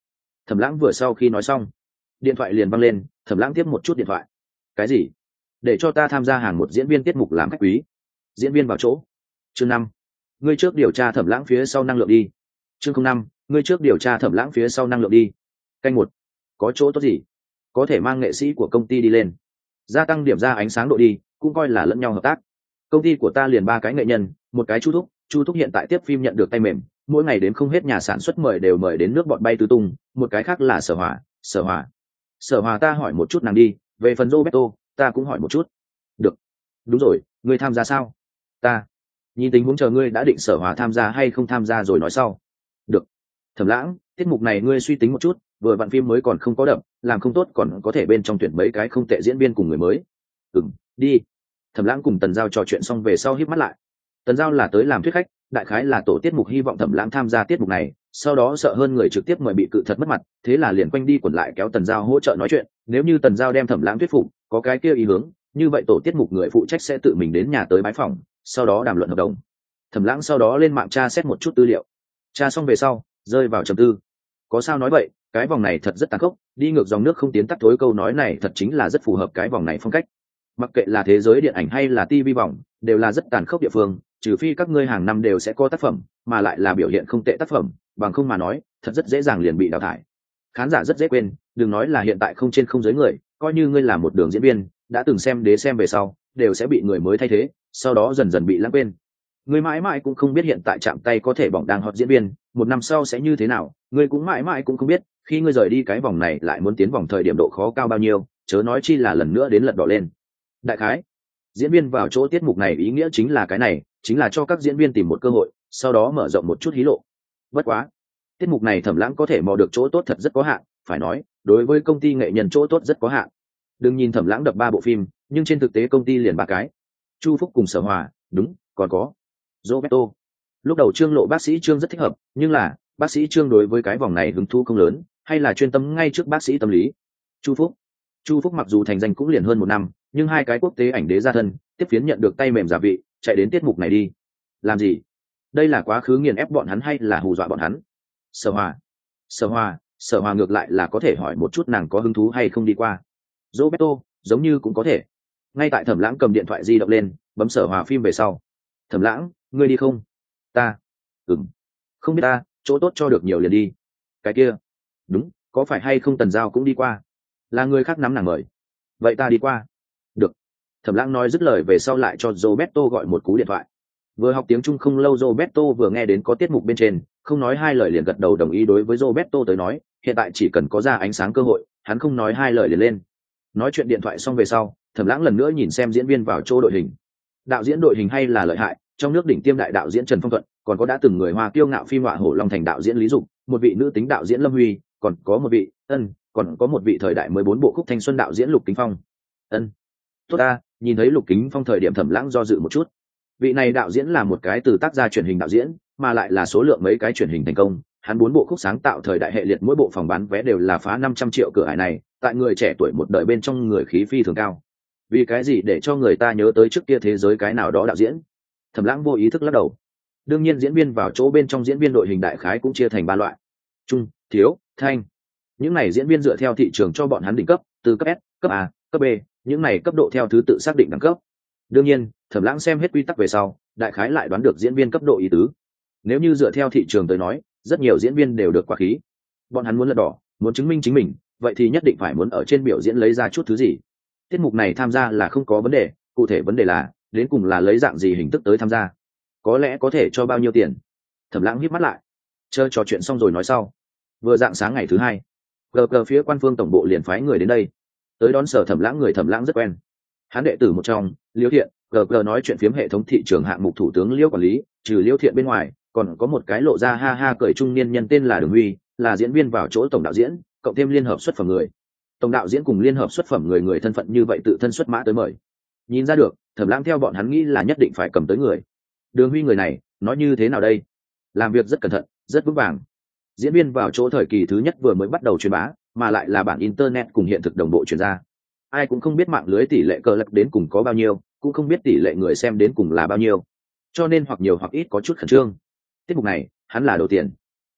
Thẩm Lãng vừa sau khi nói xong, điện thoại liền văng lên. Thẩm Lãng tiếp một chút điện thoại. Cái gì? Để cho ta tham gia hàng một diễn viên tiết mục làm khách quý. Diễn viên vào chỗ. Chương năm, ngươi trước điều tra Thẩm Lãng phía sau năng lượng đi. Chương không năm, ngươi trước điều tra Thẩm Lãng phía sau năng lượng đi. Canh một, có chỗ tốt gì? Có thể mang nghệ sĩ của công ty đi lên, gia tăng điểm ra ánh sáng độ đi, cũng coi là lẫn nhau hợp tác. Công ty của ta liền ba cái nghệ nhân, một cái Chu Thúc, Chu Thúc hiện tại tiếp phim nhận được tay mềm, mỗi ngày đến không hết nhà sản xuất mời đều mời đến nước bọt bay tứ tung, một cái khác là Sở Hòa, Sở Hòa. Sở Hòa ta hỏi một chút nàng đi, về phần Roberto, ta cũng hỏi một chút. Được. Đúng rồi, ngươi tham gia sao? Ta. Nhìn tình huống chờ ngươi đã định Sở Hòa tham gia hay không tham gia rồi nói sau. Được. Thẩm Lãng, tiết mục này ngươi suy tính một chút, vừa vặn phim mới còn không có đập, làm không tốt còn có thể bên trong tuyển mấy cái không tệ diễn viên cùng người mới. Ừm, đi. Thẩm Lãng cùng Tần Giao trò chuyện xong về sau híp mắt lại. Tần Giao là tới làm thuyết khách, đại khái là tổ tiết mục hy vọng Thẩm Lãng tham gia tiết mục này, sau đó sợ hơn người trực tiếp mời bị cự thật mất mặt, thế là liền quanh đi quẩn lại kéo Tần Giao hỗ trợ nói chuyện, nếu như Tần Giao đem Thẩm Lãng thuyết phục, có cái kia ý hướng, như vậy tổ tiết mục người phụ trách sẽ tự mình đến nhà tới bái phỏng, sau đó đàm luận hợp đồng. Thẩm Lãng sau đó lên mạng tra xét một chút tư liệu. Tra xong về sau, rơi vào trầm tư. Có sao nói vậy, cái vòng này thật rất tàn khốc, đi ngược dòng nước không tiến tắt thối, câu nói này thật chính là rất phù hợp cái vòng này phong cách. Mặc kệ là thế giới điện ảnh hay là ti vi vòng, đều là rất tàn khốc địa phương, trừ phi các ngươi hàng năm đều sẽ có tác phẩm, mà lại là biểu hiện không tệ tác phẩm, bằng không mà nói, thật rất dễ dàng liền bị đào thải. Khán giả rất dễ quên, đừng nói là hiện tại không trên không dưới người, coi như ngươi là một đường diễn viên, đã từng xem đế xem về sau, đều sẽ bị người mới thay thế, sau đó dần dần bị lãng quên. Ngươi mãi mãi cũng không biết hiện tại chạm tay có thể bỏng đang hot diễn viên, một năm sau sẽ như thế nào, ngươi cũng mãi mãi cũng không biết, khi ngươi rời đi cái vòng này lại muốn tiến vòng thời điểm độ khó cao bao nhiêu, chớ nói chi là lần nữa đến lật đỏ lên. Đại khái, diễn viên vào chỗ tiết mục này ý nghĩa chính là cái này, chính là cho các diễn viên tìm một cơ hội, sau đó mở rộng một chút hí lộ. Bất quá, tiết mục này Thẩm Lãng có thể mò được chỗ tốt thật rất có hạn, phải nói, đối với công ty nghệ nhân chỗ tốt rất có hạn. Đừng nhìn Thẩm Lãng đập ba bộ phim, nhưng trên thực tế công ty liền ba cái. Chu Phúc cùng Sở Hòa, đúng, còn có Roberto. Lúc đầu Trương Lộ bác sĩ Trương rất thích hợp, nhưng là bác sĩ Trương đối với cái vòng này hứng thú không lớn, hay là chuyên tâm ngay trước bác sĩ tâm lý. Chu Phúc, Chu Phúc mặc dù thành danh cũng liền hơn một năm, nhưng hai cái quốc tế ảnh đế gia thân, tiếp phiến nhận được tay mềm giả vị, chạy đến tiết mục này đi. Làm gì? Đây là quá khứ nghiền ép bọn hắn hay là hù dọa bọn hắn? Sở Hòa, Sở Hòa, Sở Hòa ngược lại là có thể hỏi một chút nàng có hứng thú hay không đi qua. Roberto, giống như cũng có thể. Ngay tại Thẩm Lãng cầm điện thoại di động lên, bấm Sở Hòa phim về sau. Thẩm Lãng, ngươi đi không? Ta, ừm, không biết ta, chỗ tốt cho được nhiều liền đi. Cái kia, đúng, có phải hay không Tần Giao cũng đi qua? Là người khác nắm nàng mời. Vậy ta đi qua. Được. Thẩm Lãng nói dứt lời về sau lại cho Roberto gọi một cú điện thoại. Vừa học tiếng Trung không lâu Roberto vừa nghe đến có tiết mục bên trên, không nói hai lời liền gật đầu đồng ý. Đối với Roberto tới nói, hiện tại chỉ cần có ra ánh sáng cơ hội, hắn không nói hai lời liền lên. Nói chuyện điện thoại xong về sau, Thẩm Lãng lần nữa nhìn xem diễn viên vào chỗ đội hình. Đạo diễn đội hình hay là lợi hại, trong nước đỉnh tiêm đại đạo diễn Trần Phong Thuận, còn có đã từng người Hoa kiêu ngạo phim họa hổ Long Thành đạo diễn Lý Dục, một vị nữ tính đạo diễn Lâm Huy, còn có một vị, ân, còn có một vị thời đại mới bốn bộ khúc thanh xuân đạo diễn Lục Kính Phong. Ân. Tốt ta, nhìn thấy Lục Kính Phong thời điểm Thẩm Lãng do dự một chút. Vị này đạo diễn là một cái từ tác gia truyền hình đạo diễn, mà lại là số lượng mấy cái truyền hình thành công, hắn bốn bộ khúc sáng tạo thời đại hệ liệt mỗi bộ phòng bán vé đều là phá năm trăm triệu cửa ải này, tại người trẻ tuổi một đời bên trong người khí phi thường cao. Vì cái gì để cho người ta nhớ tới trước kia thế giới cái nào đó đạo diễn? Thẩm Lãng vô ý thức lắc đầu. Đương nhiên diễn viên vào chỗ bên trong diễn viên đội hình đại khái cũng chia thành ba loại: trung, thiếu, thanh. Những này diễn viên dựa theo thị trường cho bọn hắn đỉnh cấp, từ cấp S, cấp A, cấp B, những này cấp độ theo thứ tự xác định đẳng cấp. Đương nhiên, Thẩm Lãng xem hết quy tắc về sau, đại khái lại đoán được diễn viên cấp độ ý tứ. Nếu như dựa theo thị trường tới nói, rất nhiều diễn viên đều được quả khí. Bọn hắn muốn lật đỏ, muốn chứng minh chính mình, vậy thì nhất định phải muốn ở trên biểu diễn lấy ra chút thứ gì. Tiết mục này tham gia là không có vấn đề, cụ thể vấn đề là đến cùng là lấy dạng gì hình thức tới tham gia, có lẽ có thể cho bao nhiêu tiền. Thẩm Lãng híp mắt lại, chờ trò chuyện xong rồi nói sau. Vừa dạng sáng ngày thứ hai, gờ gờ phía quan phương tổng bộ liền phái người đến đây tới đón Sở Thẩm Lãng. Người Thẩm Lãng rất quen, hắn đệ tử một trong Liễu Thiện, gờ gờ nói chuyện phiếm hệ thống thị trường hạng mục thủ tướng Liễu quản lý. Trừ Liễu Thiện bên ngoài, còn có một cái lộ ra ha ha cười trung niên nhân tên là Đường Huy, là diễn viên vào chỗ tổng đạo diễn, cộng thêm liên hợp xuất phẩm người. Tổng đạo diễn cùng liên hợp xuất phẩm người người thân phận như vậy tự thân xuất mã tới mời. Nhìn ra được, Thẩm Lãng theo bọn hắn nghĩ là nhất định phải cầm tới người. Đường Huy người này nói như thế nào đây? Làm việc rất cẩn thận, rất vững vàng. Diễn viên vào chỗ thời kỳ thứ nhất vừa mới bắt đầu truyền bá, mà lại là bản internet cùng hiện thực đồng bộ truyền ra. Ai cũng không biết mạng lưới tỷ lệ cờ lật đến cùng có bao nhiêu, cũng không biết tỷ lệ người xem đến cùng là bao nhiêu, cho nên hoặc nhiều hoặc ít có chút khẩn trương. Tiết mục này hắn là đầu tiền,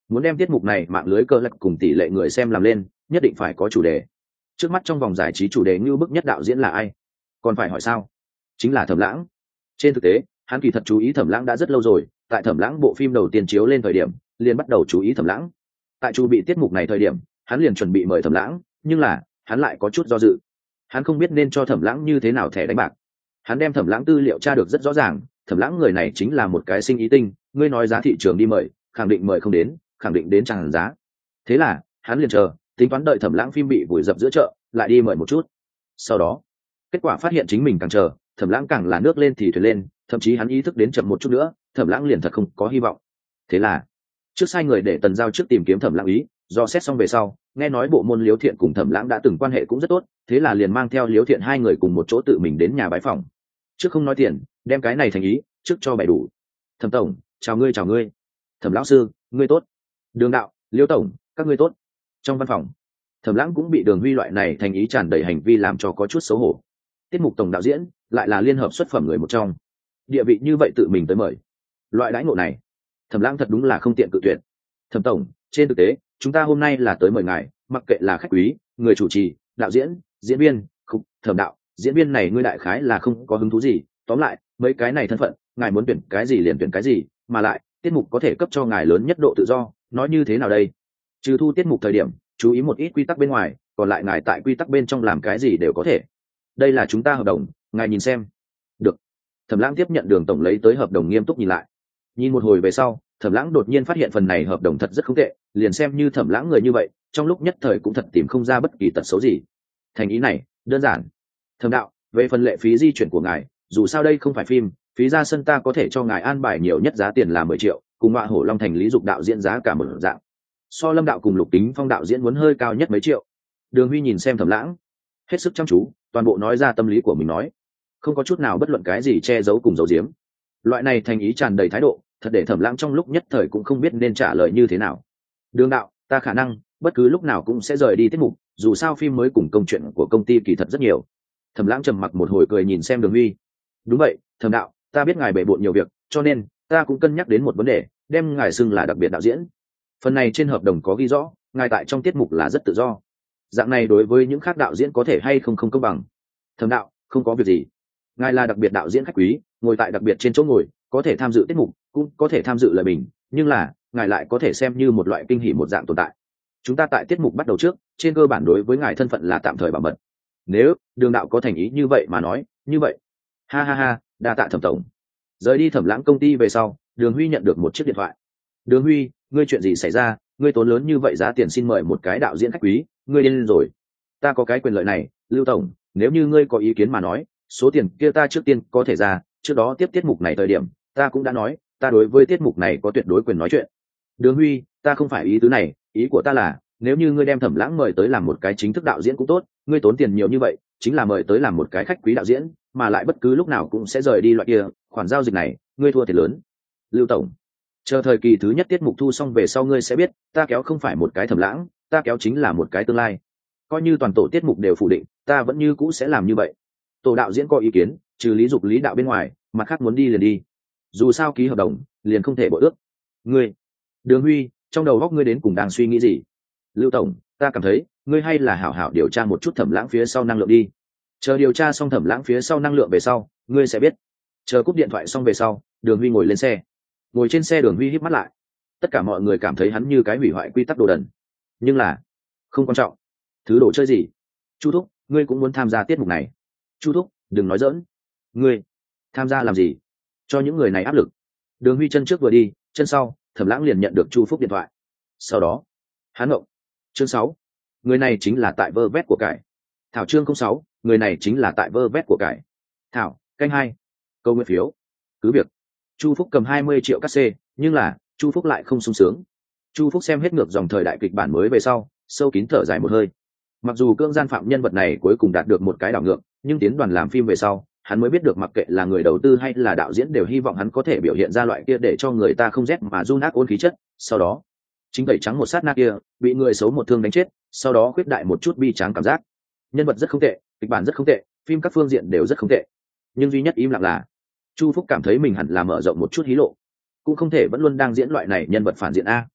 muốn đem tiết mục này mạng lưới cơ lạc cùng tỷ lệ người xem làm lên, nhất định phải có chủ đề. Trước mắt trong vòng giải trí chủ đề như bức nhất đạo diễn là ai? Còn phải hỏi sao? Chính là Thẩm Lãng. Trên thực tế, hắn kỳ thật chú ý Thẩm Lãng đã rất lâu rồi, tại Thẩm Lãng bộ phim đầu tiên chiếu lên thời điểm, liền bắt đầu chú ý Thẩm Lãng. Tại chu bị tiết mục này thời điểm, hắn liền chuẩn bị mời Thẩm Lãng, nhưng là, hắn lại có chút do dự. Hắn không biết nên cho Thẩm Lãng như thế nào thẻ đánh bạc. Hắn đem Thẩm Lãng tư liệu tra được rất rõ ràng, Thẩm Lãng người này chính là một cái sinh ý tinh, ngươi nói giá thị trường đi mời, khẳng định mời không đến, khẳng định đến tràn giá. Thế là, hắn liền chờ, tính toán đợi Thẩm Lãng phim bị vùi dập giữa chợ, lại đi mời một chút. Sau đó, kết quả phát hiện chính mình càng chờ, Thẩm Lãng càng là nước lên thì thuyền lên, thậm chí hắn ý thức đến chậm một chút nữa, Thẩm Lãng liền thật không có hy vọng. Thế là, trước sai người để Tần Giao trước tìm kiếm Thẩm Lãng ý, do xét xong về sau, nghe nói bộ môn Liếu Thiện cùng Thẩm Lãng đã từng quan hệ cũng rất tốt, thế là liền mang theo Liếu Thiện hai người cùng một chỗ tự mình đến nhà bái phòng. Trước không nói tiền, đem cái này thành ý, trước cho bày đủ. Thẩm tổng, chào ngươi chào ngươi. Thẩm lão sư, ngươi tốt. Đường đạo, Liêu tổng, các ngươi tốt. Trong văn phòng, Thẩm Lãng cũng bị Đường Huy loại này thành ý tràn đầy hành vi làm cho có chút xấu hổ. Tiết mục tổng đạo diễn lại là liên hợp xuất phẩm người một trong, địa vị như vậy tự mình tới mời, loại đãi ngộ này, Thẩm Lãng thật đúng là không tiện cự tuyệt. Thẩm tổng, trên thực tế, chúng ta hôm nay là tới mời ngài, mặc kệ là khách quý, người chủ trì, đạo diễn, diễn viên, khúc, thẩm đạo, diễn viên này ngươi đại khái là không có hứng thú gì. Tóm lại, mấy cái này thân phận, ngài muốn tuyển cái gì liền tuyển cái gì, mà lại, tiết mục có thể cấp cho ngài lớn nhất độ tự do. Nói như thế nào đây? Trừ thu tiết mục thời điểm, chú ý một ít quy tắc bên ngoài, còn lại ngài tại quy tắc bên trong làm cái gì đều có thể. Đây là chúng ta hợp đồng, ngài nhìn xem. Được. Thẩm Lãng tiếp nhận Đường tổng lấy tới hợp đồng nghiêm túc nhìn lại. Nhìn một hồi về sau, Thẩm Lãng đột nhiên phát hiện phần này hợp đồng thật rất không tệ, liền xem như Thẩm Lãng người như vậy, trong lúc nhất thời cũng thật tìm không ra bất kỳ tật xấu gì. Thành ý này, đơn giản. Thẩm đạo, về phần lệ phí di chuyển của ngài, dù sao đây không phải phim, phí ra sân ta có thể cho ngài an bài nhiều nhất giá tiền là mười triệu, cùng Ngọa Hổ Long Thành Lý Dục đạo diễn giá cả một dạng. So Lâm đạo cùng Lục Kính Phong đạo diễn muốn hơi cao nhất mấy triệu. Đường Huy nhìn xem Thẩm Lãng, hết sức chăm chú, toàn bộ nói ra tâm lý của mình nói, không có chút nào bất luận cái gì che giấu cùng giấu giếm. Loại này thành ý tràn đầy thái độ, thật để Thẩm Lãng trong lúc nhất thời cũng không biết nên trả lời như thế nào. Đường đạo, ta khả năng bất cứ lúc nào cũng sẽ rời đi tiết mục, dù sao phim mới cùng công chuyện của công ty kỳ thật rất nhiều. Thẩm Lãng trầm mặc một hồi cười nhìn xem Đường Huy. Đúng vậy, Thẩm đạo, ta biết ngài bề bộn nhiều việc, cho nên ta cũng cân nhắc đến một vấn đề, đem ngài xưng là đặc biệt đạo diễn. Phần này trên hợp đồng có ghi rõ, ngài tại trong tiết mục là rất tự do. Dạng này đối với những khác đạo diễn có thể hay không không công bằng. Thẩm đạo, không có việc gì. Ngài là đặc biệt đạo diễn khách quý, ngồi tại đặc biệt trên chỗ ngồi, có thể tham dự tiết mục, cũng có thể tham dự lời bình, nhưng là ngài lại có thể xem như một loại kinh hỉ một dạng tồn tại. Chúng ta tại tiết mục bắt đầu trước, trên cơ bản đối với ngài thân phận là tạm thời bảo mật. Nếu Đường đạo có thành ý như vậy mà nói, như vậy, ha ha ha, đa tạ Thẩm tổng. Rời đi Thẩm Lãng công ty về sau, Đường Huy nhận được một chiếc điện thoại. Đường Huy, ngươi chuyện gì xảy ra? Ngươi tốn lớn như vậy giá tiền xin mời một cái đạo diễn khách quý, ngươi điên rồi. Ta có cái quyền lợi này, Lưu tổng, nếu như ngươi có ý kiến mà nói, số tiền kia ta trước tiên có thể ra, trước đó tiếp tiết mục này thời điểm, ta cũng đã nói, ta đối với tiết mục này có tuyệt đối quyền nói chuyện. Đường Huy, ta không phải ý tứ này, ý của ta là, nếu như ngươi đem Thẩm Lãng mời tới làm một cái chính thức đạo diễn cũng tốt, ngươi tốn tiền nhiều như vậy, chính là mời tới làm một cái khách quý đạo diễn, mà lại bất cứ lúc nào cũng sẽ rời đi loại kia, khoản giao dịch này, ngươi thua thiệt lớn. Lưu tổng, chờ thời kỳ thứ nhất tiết mục thu xong về sau ngươi sẽ biết, ta kéo không phải một cái Thẩm Lãng, ta kéo chính là một cái tương lai. Coi như toàn tổ tiết mục đều phủ định, ta vẫn như cũ sẽ làm như vậy. Tổ đạo diễn có ý kiến, trừ Lý Dục Lý đạo bên ngoài, mặt khác muốn đi liền đi. Dù sao ký hợp đồng, liền không thể bội ước. Ngươi, Đường Huy, trong đầu góc ngươi đến cùng đang suy nghĩ gì? Lưu tổng, ta cảm thấy, ngươi hay là hảo hảo điều tra một chút Thẩm Lãng phía sau năng lượng đi. Chờ điều tra xong Thẩm Lãng phía sau năng lượng về sau, ngươi sẽ biết. Chờ cúp điện thoại xong về sau, Đường Huy ngồi lên xe. Ngồi trên xe Đường Huy híp mắt lại. Tất cả mọi người cảm thấy hắn như cái hủy hoại quy tắc đồ đần. Nhưng là, không quan trọng. Thứ đồ chơi gì? Chu thúc, ngươi cũng muốn tham gia tiết mục này. Chu thúc, đừng nói giỡn. Ngươi tham gia làm gì? Cho những người này áp lực. Đường Huy chân trước vừa đi, chân sau, Thẩm Lãng liền nhận được Chu Phúc điện thoại. Sau đó, hắn ngộng. Chương sáu, người này chính là tại vơ vét của cải. Thảo chương không sáu, người này chính là tại vơ vét của cải. Thảo, canh hai. Câu nguyện phiếu. Cứ việc. Chu Phúc cầm hai mươi triệu cát xê, nhưng là, Chu Phúc lại không sung sướng. Chu Phúc xem hết ngược dòng thời đại kịch bản mới về sau, sâu kín thở dài một hơi. Mặc dù cưỡng gian phạm nhân vật này cuối cùng đạt được một cái đảo ngược, nhưng tiến đoàn làm phim về sau, hắn mới biết được mặc kệ là người đầu tư hay là đạo diễn đều hy vọng hắn có thể biểu hiện ra loại kia để cho người ta không rét mà run ác ôn khí chất. Sau đó, chính tẩy trắng một sát na kia, bị người xấu một thương đánh chết, sau đó khuyết đại một chút bi tráng cảm giác. Nhân vật rất không tệ, kịch bản rất không tệ, phim các phương diện đều rất không tệ. Nhưng duy nhất im lặng là, Chu Phúc cảm thấy mình hẳn là mở rộng một chút hí lộ, cũng không thể vẫn luôn đang diễn loại này nhân vật phản diện a.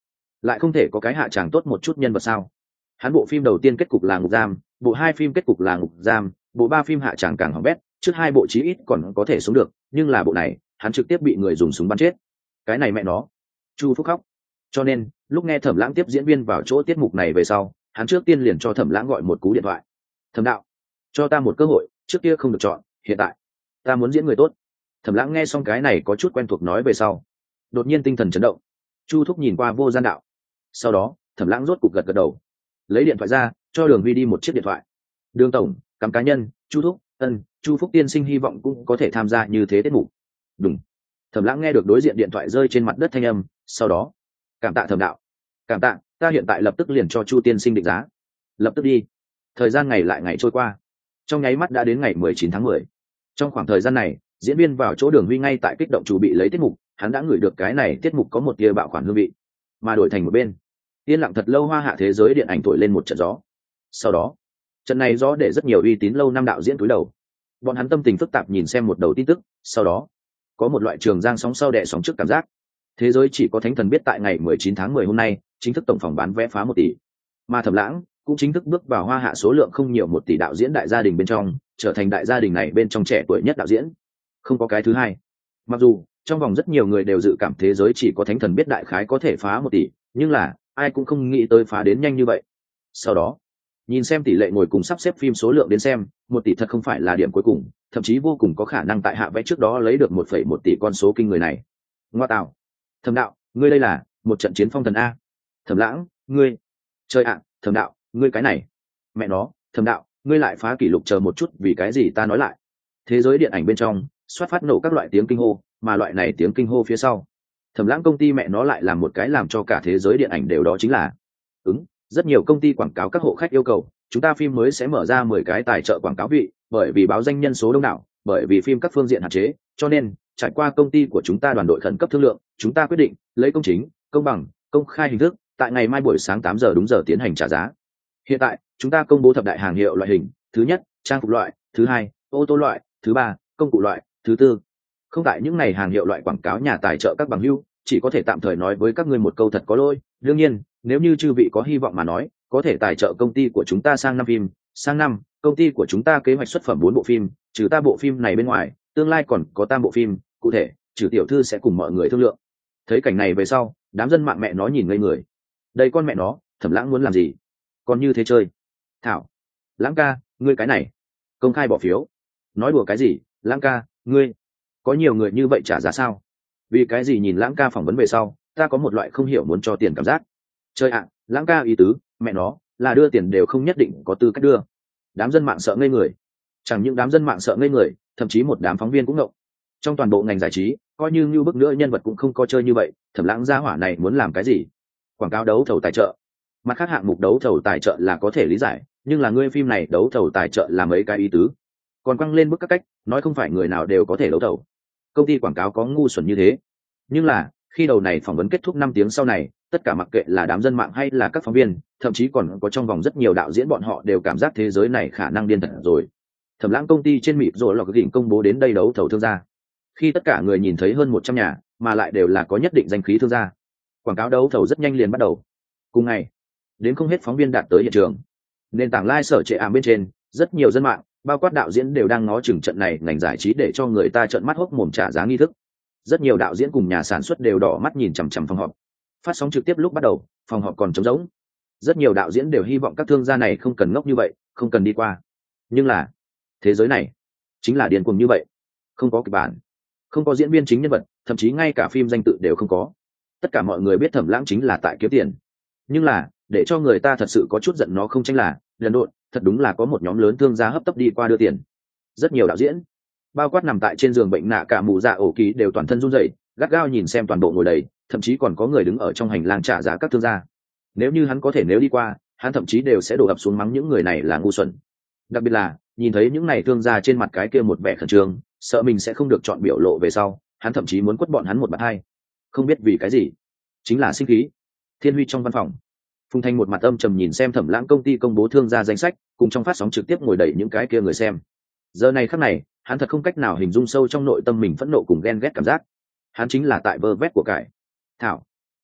lại không thể có cái hạ tràng tốt một chút nhân vật sao? Hắn bộ phim đầu tiên kết cục là ngục giam, bộ hai phim kết cục là ngục giam, bộ ba phim hạ tràng càng hỏng bét, trước hai bộ chí ít còn có thể sống được, nhưng là bộ này hắn trực tiếp bị người dùng súng bắn chết. Cái này mẹ nó. Chu Phúc khóc. Cho nên lúc nghe Thẩm Lãng tiếp diễn viên vào chỗ tiết mục này về sau, hắn trước tiên liền cho Thẩm Lãng gọi một cú điện thoại. Thẩm đạo, cho ta một cơ hội, trước kia không được chọn, hiện tại ta muốn diễn người tốt. Thẩm Lãng nghe xong cái này có chút quen thuộc nói về sau, đột nhiên tinh thần chấn động. Chu Thúc nhìn qua Vô Gian Đạo, sau đó Thẩm Lãng rốt cục gật gật đầu, lấy điện thoại ra cho Đường Vi đi một chiếc điện thoại. Đường tổng, cắm cá nhân, Chu Thúc, ân, Chu Phúc tiên sinh hy vọng cũng có thể tham gia như thế tiết mục. Đúng. Thẩm Lãng nghe được đối diện điện thoại rơi trên mặt đất thanh âm, sau đó cảm tạ Thẩm đạo, cảm tạ, ta hiện tại lập tức liền cho Chu tiên sinh định giá. Lập tức đi. Thời gian ngày lại ngày trôi qua, trong nháy mắt đã đến ngày mười chín tháng mười. Trong khoảng thời gian này, diễn viên vào chỗ Đường Huy ngay tại kích động chuẩn bị lấy tiết mục, hắn đã ngửi được cái này tiết mục có một tia bạo khoản hương vị, mà đổi thành một bên, yên lặng thật lâu hoa hạ thế giới điện ảnh thổi lên một trận gió. Sau đó, trận này gió để rất nhiều uy tín lâu năm đạo diễn cúi đầu, bọn hắn tâm tình phức tạp nhìn xem một đầu tin tức, sau đó có một loại trường giang sóng sau đẻ sóng trước cảm giác. Thế giới chỉ có thánh thần biết tại ngày mười chín tháng mười hôm nay, chính thức tổng phòng bán vé phá một tỷ, mà Thẩm Lãng cũng chính thức bước vào hoa hạ số lượng không nhiều một tỷ đạo diễn đại gia đình bên trong, trở thành đại gia đình này bên trong trẻ tuổi nhất đạo diễn, không có cái thứ hai. Mặc dù trong vòng rất nhiều người đều dự cảm thế giới chỉ có thánh thần biết đại khái có thể phá một tỷ, nhưng là ai cũng không nghĩ tới phá đến nhanh như vậy. Sau đó nhìn xem tỷ lệ ngồi cùng sắp xếp phim số lượng đến xem, một tỷ thật không phải là điểm cuối cùng, thậm chí vô cùng có khả năng tại hạ vẽ trước đó lấy được một phẩy một tỷ con số kinh người này. Ngoa tạo. Thẩm đạo, ngươi đây là một trận chiến phong thần a. Thẩm Lãng, ngươi chơi ạ. À, Thẩm đạo, ngươi cái này mẹ nó. Thẩm đạo, ngươi lại phá kỷ lục, chờ một chút, vì cái gì ta nói lại. Thế giới điện ảnh bên trong xoát phát nổ các loại tiếng kinh hô, mà loại này tiếng kinh hô phía sau, Thẩm Lãng công ty mẹ nó lại làm một cái làm cho cả thế giới điện ảnh đều đó chính là ứng. Rất nhiều công ty quảng cáo các hộ khách yêu cầu chúng ta phim mới sẽ mở ra mười cái tài trợ quảng cáo vị, bởi vì báo danh nhân số đông đảo, bởi vì phim các phương diện hạn chế, cho nên trải qua công ty của chúng ta đoàn đội khẩn cấp thương lượng, chúng ta quyết định lấy công chính, công bằng, công khai hình thức, tại ngày mai buổi sáng tám giờ đúng giờ tiến hành trả giá. Hiện tại chúng ta công bố thập đại hàng hiệu loại hình: thứ nhất, trang phục loại; thứ hai, ô tô loại; thứ ba, công cụ loại; thứ tư, không tại những ngày hàng hiệu loại quảng cáo nhà tài trợ các bằng hữu, chỉ có thể tạm thời nói với các ngươi một câu thật có lỗi. Đương nhiên, nếu như chư vị có hy vọng mà nói, có thể tài trợ công ty của chúng ta sang năm phim. Sang năm, công ty của chúng ta kế hoạch xuất phẩm bốn bộ phim, trừ ta bộ phim này bên ngoài, tương lai còn có tam bộ phim, cụ thể, trừ tiểu thư sẽ cùng mọi người thương lượng. Thấy cảnh này về sau, đám dân mạng mẹ nó nhìn ngây người. Đây con mẹ nó, Thẩm Lãng muốn làm gì? Còn như thế chơi? Thảo, Lãng ca, ngươi cái này, công khai bỏ phiếu. Nói đùa cái gì? Lãng ca, ngươi, có nhiều người như vậy trả giá sao? Vì cái gì nhìn Lãng ca phỏng vấn về sau, ta có một loại không hiểu muốn cho tiền cảm giác. Chơi ạ, à, Lãng ca ý tứ, mẹ nó, là đưa tiền đều không nhất định có tư cách đưa. Đám dân mạng sợ ngây người. Chẳng những đám dân mạng sợ ngây người, thậm chí một đám phóng viên cũng ngộng. Trong toàn bộ ngành giải trí, coi như như bức nữa nhân vật cũng không có chơi như vậy, Thẩm Lãng gia hỏa này muốn làm cái gì? Quảng cáo đấu thầu tài trợ. Mặt khác hạng mục đấu thầu tài trợ là có thể lý giải, nhưng là ngươi phim này đấu thầu tài trợ là mấy cái ý tứ? Còn quăng lên bức các cách, nói không phải người nào đều có thể đấu thầu. Công ty quảng cáo có ngu xuẩn như thế. Nhưng là, khi đầu này phỏng vấn kết thúc năm tiếng sau này, tất cả mặc kệ là đám dân mạng hay là các phóng viên, thậm chí còn có trong vòng rất nhiều đạo diễn, bọn họ đều cảm giác thế giới này khả năng điên thật rồi. Thẩm Lãng công ty trên mịp rồi lọc đỉnh công bố đến đây đấu thầu thương gia. Khi tất cả người nhìn thấy hơn một trăm nhà, mà lại đều là có nhất định danh khí thương gia, quảng cáo đấu thầu rất nhanh liền bắt đầu. Cùng ngày, đến không hết phóng viên đạt tới hiện trường. Nền tảng live sở trệ ảm bên trên, rất nhiều dân mạng, bao quát đạo diễn đều đang ngó chừng trận này ngành giải trí để cho người ta trợn mắt hốc mồm trả giá nghi thức. Rất nhiều đạo diễn cùng nhà sản xuất đều đỏ mắt nhìn chằm chằm phòng họp. Phát sóng trực tiếp lúc bắt đầu, phòng họp còn trống rỗng. Rất nhiều đạo diễn đều hy vọng các thương gia này không cần ngốc như vậy, không cần đi qua. Nhưng là, thế giới này chính là điên cuồng như vậy. Không có kịch bản, không có diễn viên chính nhân vật, thậm chí ngay cả phim danh tự đều không có. Tất cả mọi người biết Thẩm Lãng chính là tại kiếm tiền. Nhưng là, để cho người ta thật sự có chút giận nó không tranh là, lần độn, thật đúng là có một nhóm lớn thương gia hấp tấp đi qua đưa tiền. Rất nhiều đạo diễn, bao quát nằm tại trên giường bệnh nạ cả mù dạ ổ kỳ đều toàn thân run rẩy, gắt gao nhìn xem toàn bộ ngồi đầy, thậm chí còn có người đứng ở trong hành lang trả giá các thương gia. Nếu như hắn có thể nếu đi qua, hắn thậm chí đều sẽ đổ ập xuống mắng những người này là ngu xuẩn. Đặc biệt là nhìn thấy những này thương gia trên mặt cái kia một vẻ khẩn trương, sợ mình sẽ không được chọn biểu lộ về sau, hắn thậm chí muốn quất bọn hắn một bạt hai. Không biết vì cái gì, chính là sinh khí. Thiên Huy trong văn phòng, Phùng Thanh một mặt âm trầm nhìn xem Thẩm Lãng công ty công bố thương gia danh sách, cùng trong phát sóng trực tiếp ngồi đầy những cái kia người xem. Giờ này khắc này, hắn thật không cách nào hình dung sâu trong nội tâm mình phẫn nộ cùng ghen ghét cảm giác. Hắn chính là tại vơ vét của cải. Thảo,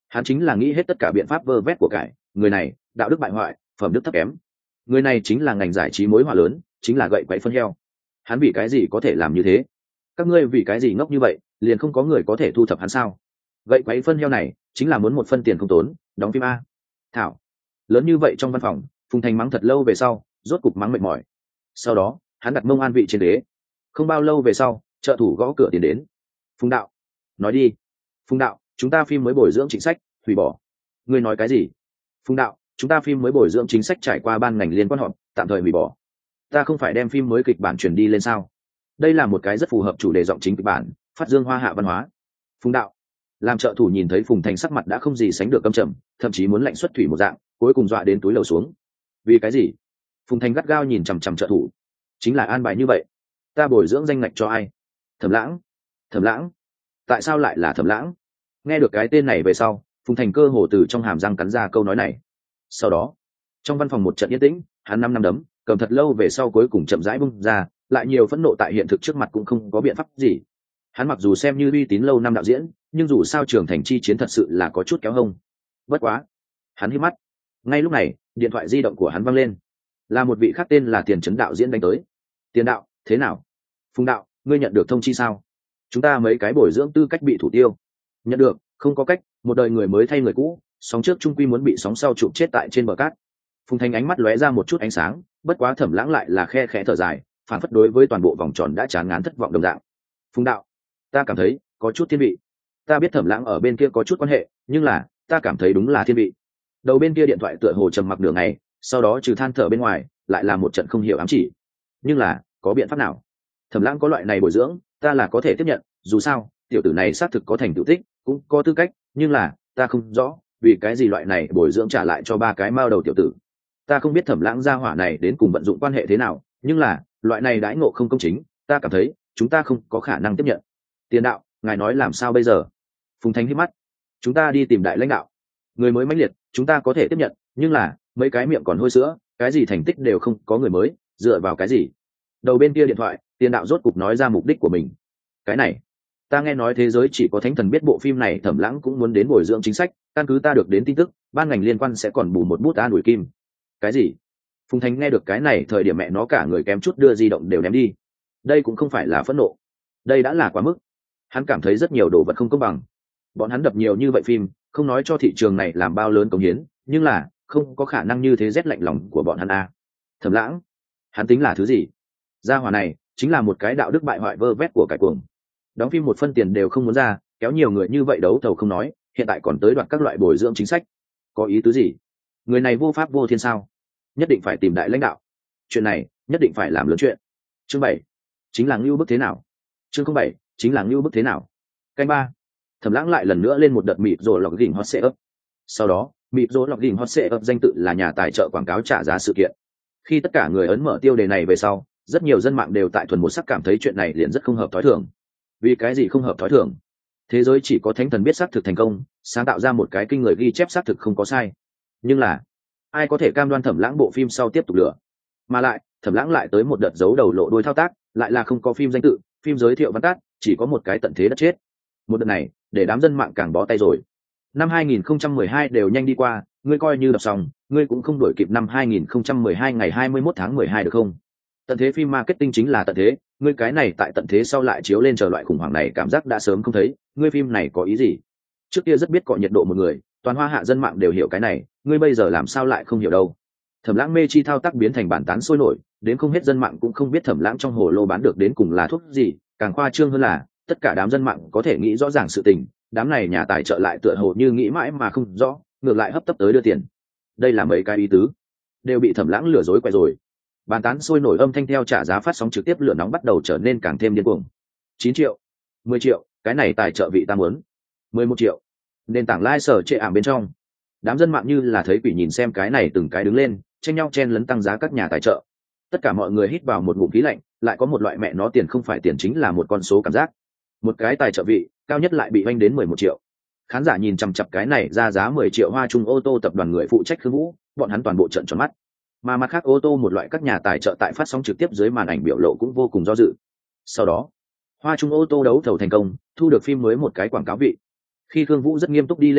Hắn chính là nghĩ hết tất cả biện pháp vơ vét của cải, người này đạo đức bại hoại, phẩm đức thấp kém, người này chính là ngành giải trí mối họa lớn, chính là gậy quậy phân heo. Hắn vì cái gì có thể làm như thế? Các ngươi vì cái gì ngốc như vậy, liền không có người có thể thu thập hắn sao? Gậy quậy phân heo này chính là muốn một phân tiền không tốn, đóng phim a. Thảo, lớn như vậy trong văn phòng, Phùng Thành mắng thật lâu về sau, rốt cục mắng mệt mỏi. Sau đó, hắn đặt mông an vị trên ghế. Không bao lâu về sau, trợ thủ gõ cửa tiến đến. Phùng đạo, nói đi. Phùng đạo, chúng ta phim mới bồi dưỡng chính sách, hủy bỏ. Ngươi nói cái gì? Phùng đạo, chúng ta phim mới bồi dưỡng chính sách trải qua ban ngành liên quan họp, tạm thời hủy bỏ. Ta không phải đem phim mới kịch bản chuyển đi lên sao? Đây là một cái rất phù hợp chủ đề giọng chính kịch bản, phát dương hoa hạ văn hóa. Phùng đạo, làm trợ thủ nhìn thấy Phùng Thành sắc mặt đã không gì sánh được căm trầm, thậm chí muốn lạnh xuất thủy một dạng, cuối cùng dọa đến túi lầu xuống. Vì cái gì? Phùng Thành gắt gao nhìn chằm chằm trợ thủ. Chính là an bài như vậy. Ta bồi dưỡng danh ngạch cho ai? Thẩm Lãng. Thẩm Lãng? Tại sao lại là Thẩm Lãng? Nghe được cái tên này về sau, Phùng Thành cơ hồ từ trong hàm răng cắn ra câu nói này. Sau đó, trong văn phòng một trận yên tĩnh, hắn năm năm đấm, cầm thật lâu về sau cuối cùng chậm rãi bung ra, lại nhiều phẫn nộ tại hiện thực trước mặt cũng không có biện pháp gì. Hắn mặc dù xem như uy tín lâu năm đạo diễn, nhưng dù sao Trường Thành chi chiến thật sự là có chút kéo hông. Bất quá, hắn hít mắt. Ngay lúc này, điện thoại di động của hắn vang lên. Là một vị khác tên là Tiền Trấn đạo diễn đánh tới. Tiền đạo, thế nào? Phùng đạo, ngươi nhận được thông chi sao? Chúng ta mấy cái bồi dưỡng tư cách bị thủ tiêu. Nhận được, không có cách, một đời người mới thay người cũ, sóng trước trung quy muốn bị sóng sau chụp chết tại trên bờ cát. Phùng Thành ánh mắt lóe ra một chút ánh sáng, bất quá Thẩm Lãng lại là khe khẽ thở dài, phản phất đối với toàn bộ vòng tròn đã chán ngán thất vọng đồng dạng. Phùng đạo, ta cảm thấy có chút thiên vị. Ta biết Thẩm Lãng ở bên kia có chút quan hệ, nhưng là ta cảm thấy đúng là thiên vị. Đầu bên kia điện thoại tựa hồ trầm mặc nửa ngày, sau đó trừ than thở bên ngoài, lại là một trận không hiểu ám chỉ. Nhưng là có biện pháp nào? Thẩm Lãng có loại này bồi dưỡng, ta là có thể tiếp nhận, dù sao tiểu tử này xác thực có thành tựu tích, cũng có tư cách, nhưng là ta không rõ vì cái gì loại này bồi dưỡng trả lại cho ba cái mao đầu tiểu tử. Ta không biết Thẩm Lãng gia hỏa này đến cùng vận dụng quan hệ thế nào, nhưng là loại này đãi ngộ không công chính, ta cảm thấy chúng ta không có khả năng tiếp nhận. Tiền đạo, ngài nói làm sao bây giờ? Phùng Thanh hít mắt. Chúng ta đi tìm đại lãnh đạo, người mới mãnh liệt chúng ta có thể tiếp nhận, nhưng là mấy cái miệng còn hôi sữa, cái gì thành tích đều không có người mới, dựa vào cái gì? Đầu bên kia điện thoại, Tiền đạo rốt cục nói ra mục đích của mình. Cái này, ta nghe nói thế giới chỉ có thánh thần biết bộ phim này Thẩm Lãng cũng muốn đến bồi dưỡng chính sách, căn cứ ta được đến tin tức, ban ngành liên quan sẽ còn bù một bút an ủi kim. Cái gì? Phùng Thành nghe được cái này thời điểm mẹ nó cả người kém chút đưa di động đều ném đi. Đây cũng không phải là phẫn nộ, đây đã là quá mức. Hắn cảm thấy rất nhiều đồ vật không công bằng. Bọn hắn đập nhiều như vậy phim, không nói cho thị trường này làm bao lớn cống hiến, nhưng là không có khả năng như thế rét lạnh lòng của bọn hắn a. Thẩm Lãng, hắn tính là thứ gì? Gia hỏa này chính là một cái đạo đức bại hoại vơ vét của cải cuồng. Đóng phim một phân tiền đều không muốn ra, kéo nhiều người như vậy đấu thầu không nói, hiện tại còn tới đoạt các loại bồi dưỡng chính sách. Có ý tứ gì? Người này vô pháp vô thiên sao? Nhất định phải tìm đại lãnh đạo. Chuyện này nhất định phải làm lớn chuyện. Chương bảy, chính là ngưu bức thế nào? Chương không bảy, chính là ngưu bức thế nào? Canh ba. Thẩm Lãng lại lần nữa lên một đợt mịt rồi lọc đỉnh hot sale up. Sau đó, mịt rồi lọc đỉnh hot sale up danh tự là nhà tài trợ quảng cáo trả giá sự kiện. Khi tất cả người ấn mở tiêu đề này về sau, rất nhiều dân mạng đều tại thuần một sắc cảm thấy chuyện này liền rất không hợp thói thường. Vì cái gì không hợp thói thường? Thế giới chỉ có thánh thần biết xác thực thành công, sáng tạo ra một cái kinh người ghi chép xác thực không có sai. Nhưng là, ai có thể cam đoan Thẩm Lãng bộ phim sau tiếp tục lửa? Mà lại, Thẩm Lãng lại tới một đợt giấu đầu lộ đuôi thao tác, lại là không có phim danh tự, phim giới thiệu văn tắt, chỉ có một cái tận thế đất chết. Một đợt này, để đám dân mạng càng bó tay rồi. Năm hai nghìn không trăm mười hai đều nhanh đi qua, ngươi coi như đọc xong, ngươi cũng không đuổi kịp năm hai nghìn không trăm mười hai ngày hai mươi mốt tháng mười hai được không? Tận thế phim marketing chính là tận thế, ngươi cái này tại tận thế sau lại chiếu lên chờ loại khủng hoảng này cảm giác đã sớm không thấy, ngươi phim này có ý gì? Trước kia rất biết cọ nhiệt độ một người, toàn hoa hạ dân mạng đều hiểu cái này, ngươi bây giờ làm sao lại không hiểu đâu? Thẩm Lãng mê chi thao tác biến thành bản tán sôi nổi, đến không hết dân mạng cũng không biết Thẩm Lãng trong hồ lô bán được đến cùng là thuốc gì, càng khoa trương hơn là tất cả đám dân mạng có thể nghĩ rõ ràng sự tình, đám này nhà tài trợ lại tựa hồ như nghĩ mãi mà không rõ, ngược lại hấp tấp tới đưa tiền. Đây là mấy cái ý tứ, đều bị Thẩm Lãng lừa dối quay rồi. Bàn tán sôi nổi âm thanh theo trả giá phát sóng trực tiếp lửa nóng bắt đầu trở nên càng thêm điên cuồng. chín triệu, mười triệu, cái này tài trợ vị ta muốn. mười một triệu. Nền tảng lai sở trệ ảm bên trong. Đám dân mạng như là thấy quỷ nhìn xem cái này từng cái đứng lên, tranh nhau chen lấn tăng giá các nhà tài trợ. Tất cả mọi người hít vào một ngụm khí lạnh, lại có một loại mẹ nó tiền không phải tiền chính là một con số cảm giác. Một cái tài trợ vị, cao nhất lại bị vanh đến mười một triệu. Khán giả nhìn chằm chằm cái này ra giá mười triệu Hoa Trung ô tô tập đoàn người phụ trách Khương Vũ, bọn hắn toàn bộ trợn tròn mắt. Mà mặt khác ô tô một loại các nhà tài trợ tại phát sóng trực tiếp dưới màn ảnh biểu lộ cũng vô cùng do dự. Sau đó, Hoa Trung ô tô đấu thầu thành công, thu được phim mới một cái quảng cáo vị. Khi Khương Vũ rất nghiêm túc đi lên này,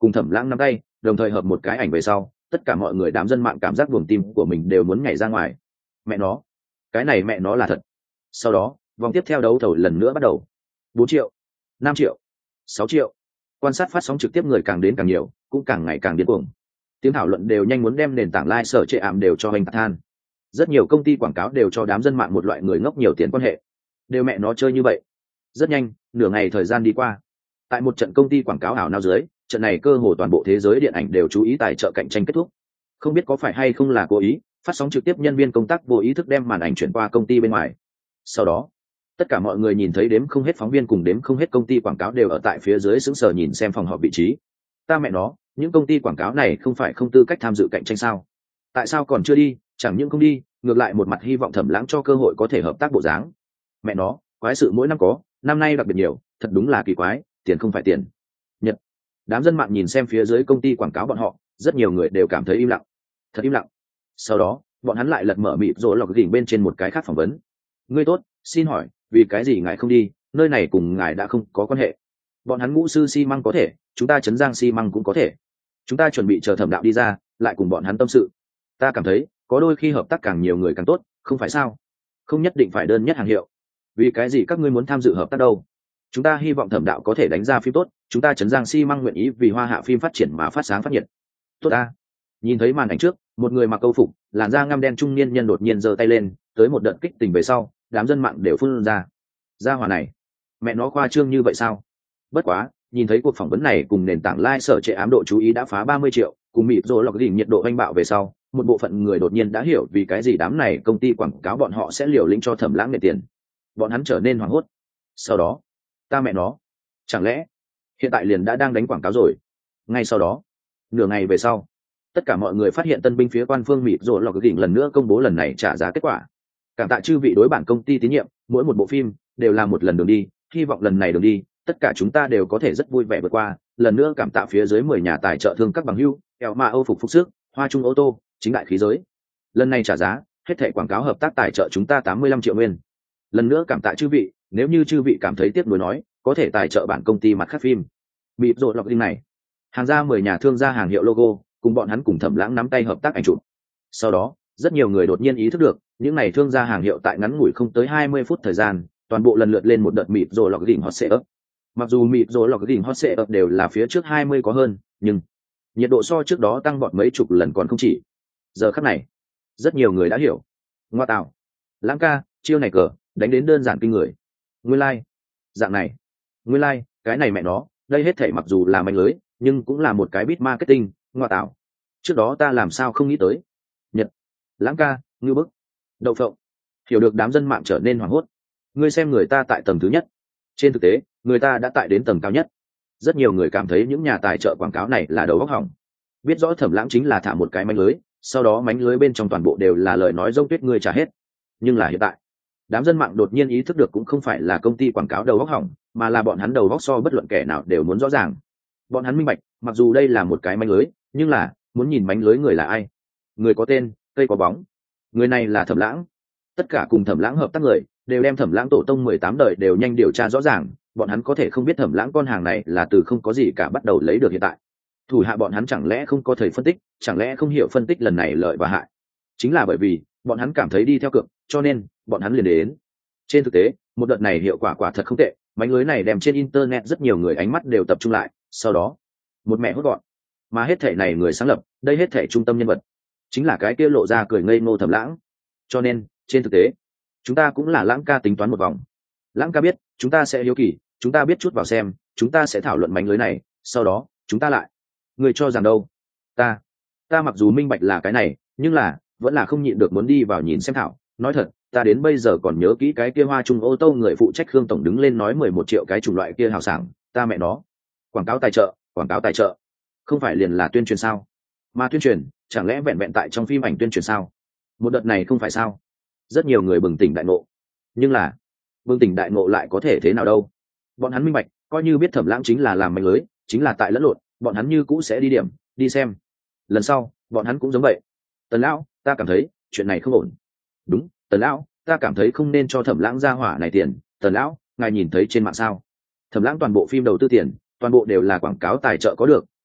cùng Thẩm Lãng nắm tay đồng thời hợp một cái ảnh về sau, tất cả mọi người đám dân mạng cảm giác buồng tim của mình đều muốn nhảy ra ngoài. Mẹ nó, cái này mẹ nó là thật. Sau đó vòng tiếp theo đấu thầu lần nữa bắt đầu. Bốn triệu, năm triệu, sáu triệu. Quan sát phát sóng trực tiếp người càng đến càng nhiều, cũng càng ngày càng điên cuồng. Tiếng thảo luận đều nhanh muốn đem nền tảng live sở trệ ảm đều cho anh than. Rất nhiều công ty quảng cáo đều cho đám dân mạng một loại người ngốc nhiều tiền quan hệ, đều mẹ nó chơi như vậy. Rất nhanh, nửa ngày thời gian đi qua, tại một trận công ty quảng cáo ảo nào dưới, trận này cơ hồ toàn bộ thế giới điện ảnh đều chú ý tài trợ cạnh tranh kết thúc. Không biết có phải hay không là cố ý, phát sóng trực tiếp nhân viên công tác vô ý thức đem màn ảnh chuyển qua công ty bên ngoài. Sau đó tất cả mọi người nhìn thấy đếm không hết phóng viên cùng đếm không hết công ty quảng cáo đều ở tại phía dưới sững sờ nhìn xem phòng họp vị trí. Ta mẹ nó, những công ty quảng cáo này không phải không tư cách tham dự cạnh tranh sao? Tại sao còn chưa đi? Chẳng những không đi, ngược lại một mặt hy vọng Thẩm Lãng cho cơ hội có thể hợp tác bộ dáng. Mẹ nó, quái sự mỗi năm có, năm nay đặc biệt nhiều, thật đúng là kỳ quái, tiền không phải tiền. Nhật. Đám dân mạng nhìn xem phía dưới công ty quảng cáo bọn họ, rất nhiều người đều cảm thấy im lặng, thật im lặng. Sau đó bọn hắn lại lật mở mịt rồi lọc gỉnh bên trên một cái khác phỏng vấn. Ngươi tốt, xin hỏi vì cái gì ngài không đi, nơi này cùng ngài đã không có quan hệ. Bọn hắn ngũ sư xi măng có thể, chúng ta Trấn Giang xi măng cũng có thể. Chúng ta chuẩn bị chờ Thẩm đạo đi ra lại cùng bọn hắn tâm sự. Ta cảm thấy có đôi khi hợp tác càng nhiều người càng tốt, không phải sao? Không nhất định phải đơn nhất hàng hiệu. Vì cái gì các ngươi muốn tham dự hợp tác đâu? Chúng ta hy vọng Thẩm đạo có thể đánh ra phim tốt, chúng ta Trấn Giang xi măng nguyện ý vì Hoa Hạ phim phát triển mà phát sáng phát nhiệt. Tốt ta. Nhìn thấy màn ảnh trước, một người mặc câu phục, làn da ngăm đen trung niên nhân đột nhiên giơ tay lên, tới một đợt kích tình về sau, đám dân mạng đều phun ra. Gia hỏa này, mẹ nó khoa trương như vậy sao? Bất quá, nhìn thấy cuộc phỏng vấn này cùng nền tảng live sở trệ ám độ chú ý đã phá ba mươi triệu, cùng mịt rồi lọc đỉnh nhiệt độ anh bạo về sau, một bộ phận người đột nhiên đã hiểu vì cái gì đám này công ty quảng cáo bọn họ sẽ liều lĩnh cho Thẩm Lãng nệ tiền. Bọn hắn trở nên hoảng hốt. Sau đó, ta mẹ nó, chẳng lẽ hiện tại liền đã đang đánh quảng cáo rồi? Ngay sau đó, nửa ngày về sau, tất cả mọi người phát hiện tân binh phía quan phương mịt rồi lọc đỉnh lần nữa công bố lần này trả giá kết quả. Cảm tạ chư vị đối bản công ty tín nhiệm, mỗi một bộ phim đều là một lần đường đi, hy vọng lần này đường đi tất cả chúng ta đều có thể rất vui vẻ vượt qua. Lần nữa cảm tạ phía dưới mười nhà tài trợ thương các bằng hữu, kẹo ma Âu phục phục sức, Hoa Trung ô tô, chính đại khí giới. Lần này trả giá, hết thảy quảng cáo hợp tác tài trợ chúng ta tám mươi lăm triệu nguyên. Lần nữa cảm tạ chư vị, nếu như chư vị cảm thấy tiếc nuối nói, có thể tài trợ bản công ty mặt khác phim. Mịp rồi lọc đinh này, hàng ra mười nhà thương gia hàng hiệu logo, cùng bọn hắn cùng Thẩm Lãng nắm tay hợp tác ảnh chụp. Sau đó, rất nhiều người đột nhiên ý thức được, những này thương gia hàng hiệu tại ngắn ngủi không tới hai mươi phút thời gian, toàn bộ lần lượt lên một đợt mịp rồi lọc đỉnh hot sale up. Mặc dù mịp rồi lọc đỉnh hot sale up đều là phía trước hai mươi có hơn, nhưng nhiệt độ so trước đó tăng vọt mấy chục lần còn không chỉ. Giờ khắc này, rất nhiều người đã hiểu. Ngoa tạo, Lãng ca, chiêu này cờ, đánh đến đơn giản kinh người. Nguyên lai, like. Dạng này, nguyên lai, like, cái này mẹ nó, đây hết thảy mặc dù là manh lưới, nhưng cũng là một cái bit marketing, ngoa tạo. Trước đó ta làm sao không nghĩ tới. Nhật, Lãng ca, ngưu bức, đậu phộng. Hiểu được đám dân mạng trở nên hoảng hốt. Ngươi xem người ta tại tầng thứ nhất, trên thực tế người ta đã tại đến tầng cao nhất. Rất nhiều người cảm thấy những nhà tài trợ quảng cáo này là đầu óc hỏng, biết rõ Thẩm Lãng chính là thả một cái mánh lưới, sau đó mánh lưới bên trong toàn bộ đều là lời nói rông tuyết ngươi trả hết. Nhưng là hiện tại, đám dân mạng đột nhiên ý thức được cũng không phải là công ty quảng cáo đầu óc hỏng, mà là bọn hắn đầu óc so bất luận kẻ nào đều muốn rõ ràng. Bọn hắn minh bạch, mặc dù đây là một cái mánh lưới, nhưng là muốn nhìn mánh lưới người là ai. Người có tên, cây có bóng. Người này là Thẩm Lãng. Tất cả cùng Thẩm Lãng hợp tác người đều đem Thẩm Lãng tổ tông mười tám đời đều nhanh điều tra rõ ràng, bọn hắn có thể không biết Thẩm Lãng con hàng này là từ không có gì cả bắt đầu lấy được hiện tại. Thủ hạ bọn hắn chẳng lẽ không có thầy phân tích, chẳng lẽ không hiểu phân tích lần này lợi và hại. Chính là bởi vì bọn hắn cảm thấy đi theo cược, cho nên bọn hắn liền đến. Trên thực tế, một đợt này hiệu quả quả thật không tệ, mánh lưới này đem trên internet rất nhiều người ánh mắt đều tập trung lại, sau đó một mẹ hốt gọn. Mà hết thể này người sáng lập, đây hết thể trung tâm nhân vật, chính là cái kia lộ ra cười ngây ngô Thẩm Lãng. Cho nên trên thực tế, chúng ta cũng là Lãng ca tính toán một vòng. Lãng ca biết chúng ta sẽ hiếu kỳ, chúng ta biết chút vào xem, chúng ta sẽ thảo luận mánh lưới này, sau đó chúng ta lại. Người cho rằng đâu? Ta, ta mặc dù minh bạch là cái này, nhưng là vẫn là không nhịn được muốn đi vào nhìn xem thảo. Nói thật, ta đến bây giờ còn nhớ kỹ cái kia Hoa Trung ô tô người phụ trách Khương tổng đứng lên nói mười một triệu cái chủng loại kia hào sảng, ta mẹ nó. Quảng cáo tài trợ, quảng cáo tài trợ, không phải liền là tuyên truyền sao? Mà tuyên truyền, chẳng lẽ vẹn vẹn tại trong phim ảnh tuyên truyền sao? Một đợt này không phải sao? Rất nhiều người bừng tỉnh đại ngộ, nhưng là bừng tỉnh đại ngộ lại có thể thế nào đâu? Bọn hắn minh bạch, coi như biết Thẩm Lãng chính là làm mánh lưới, chính là tại lẫn lộn, bọn hắn như cũ sẽ đi điểm, đi xem. Lần sau, bọn hắn cũng giống vậy. Tần lão, ta cảm thấy chuyện này không ổn. Đúng, Tần lão, ta cảm thấy không nên cho Thẩm Lãng ra hỏa này tiền. Tần lão, ngài nhìn thấy trên mạng sao? Thẩm Lãng toàn bộ phim đầu tư tiền, toàn bộ đều là quảng cáo tài trợ có được,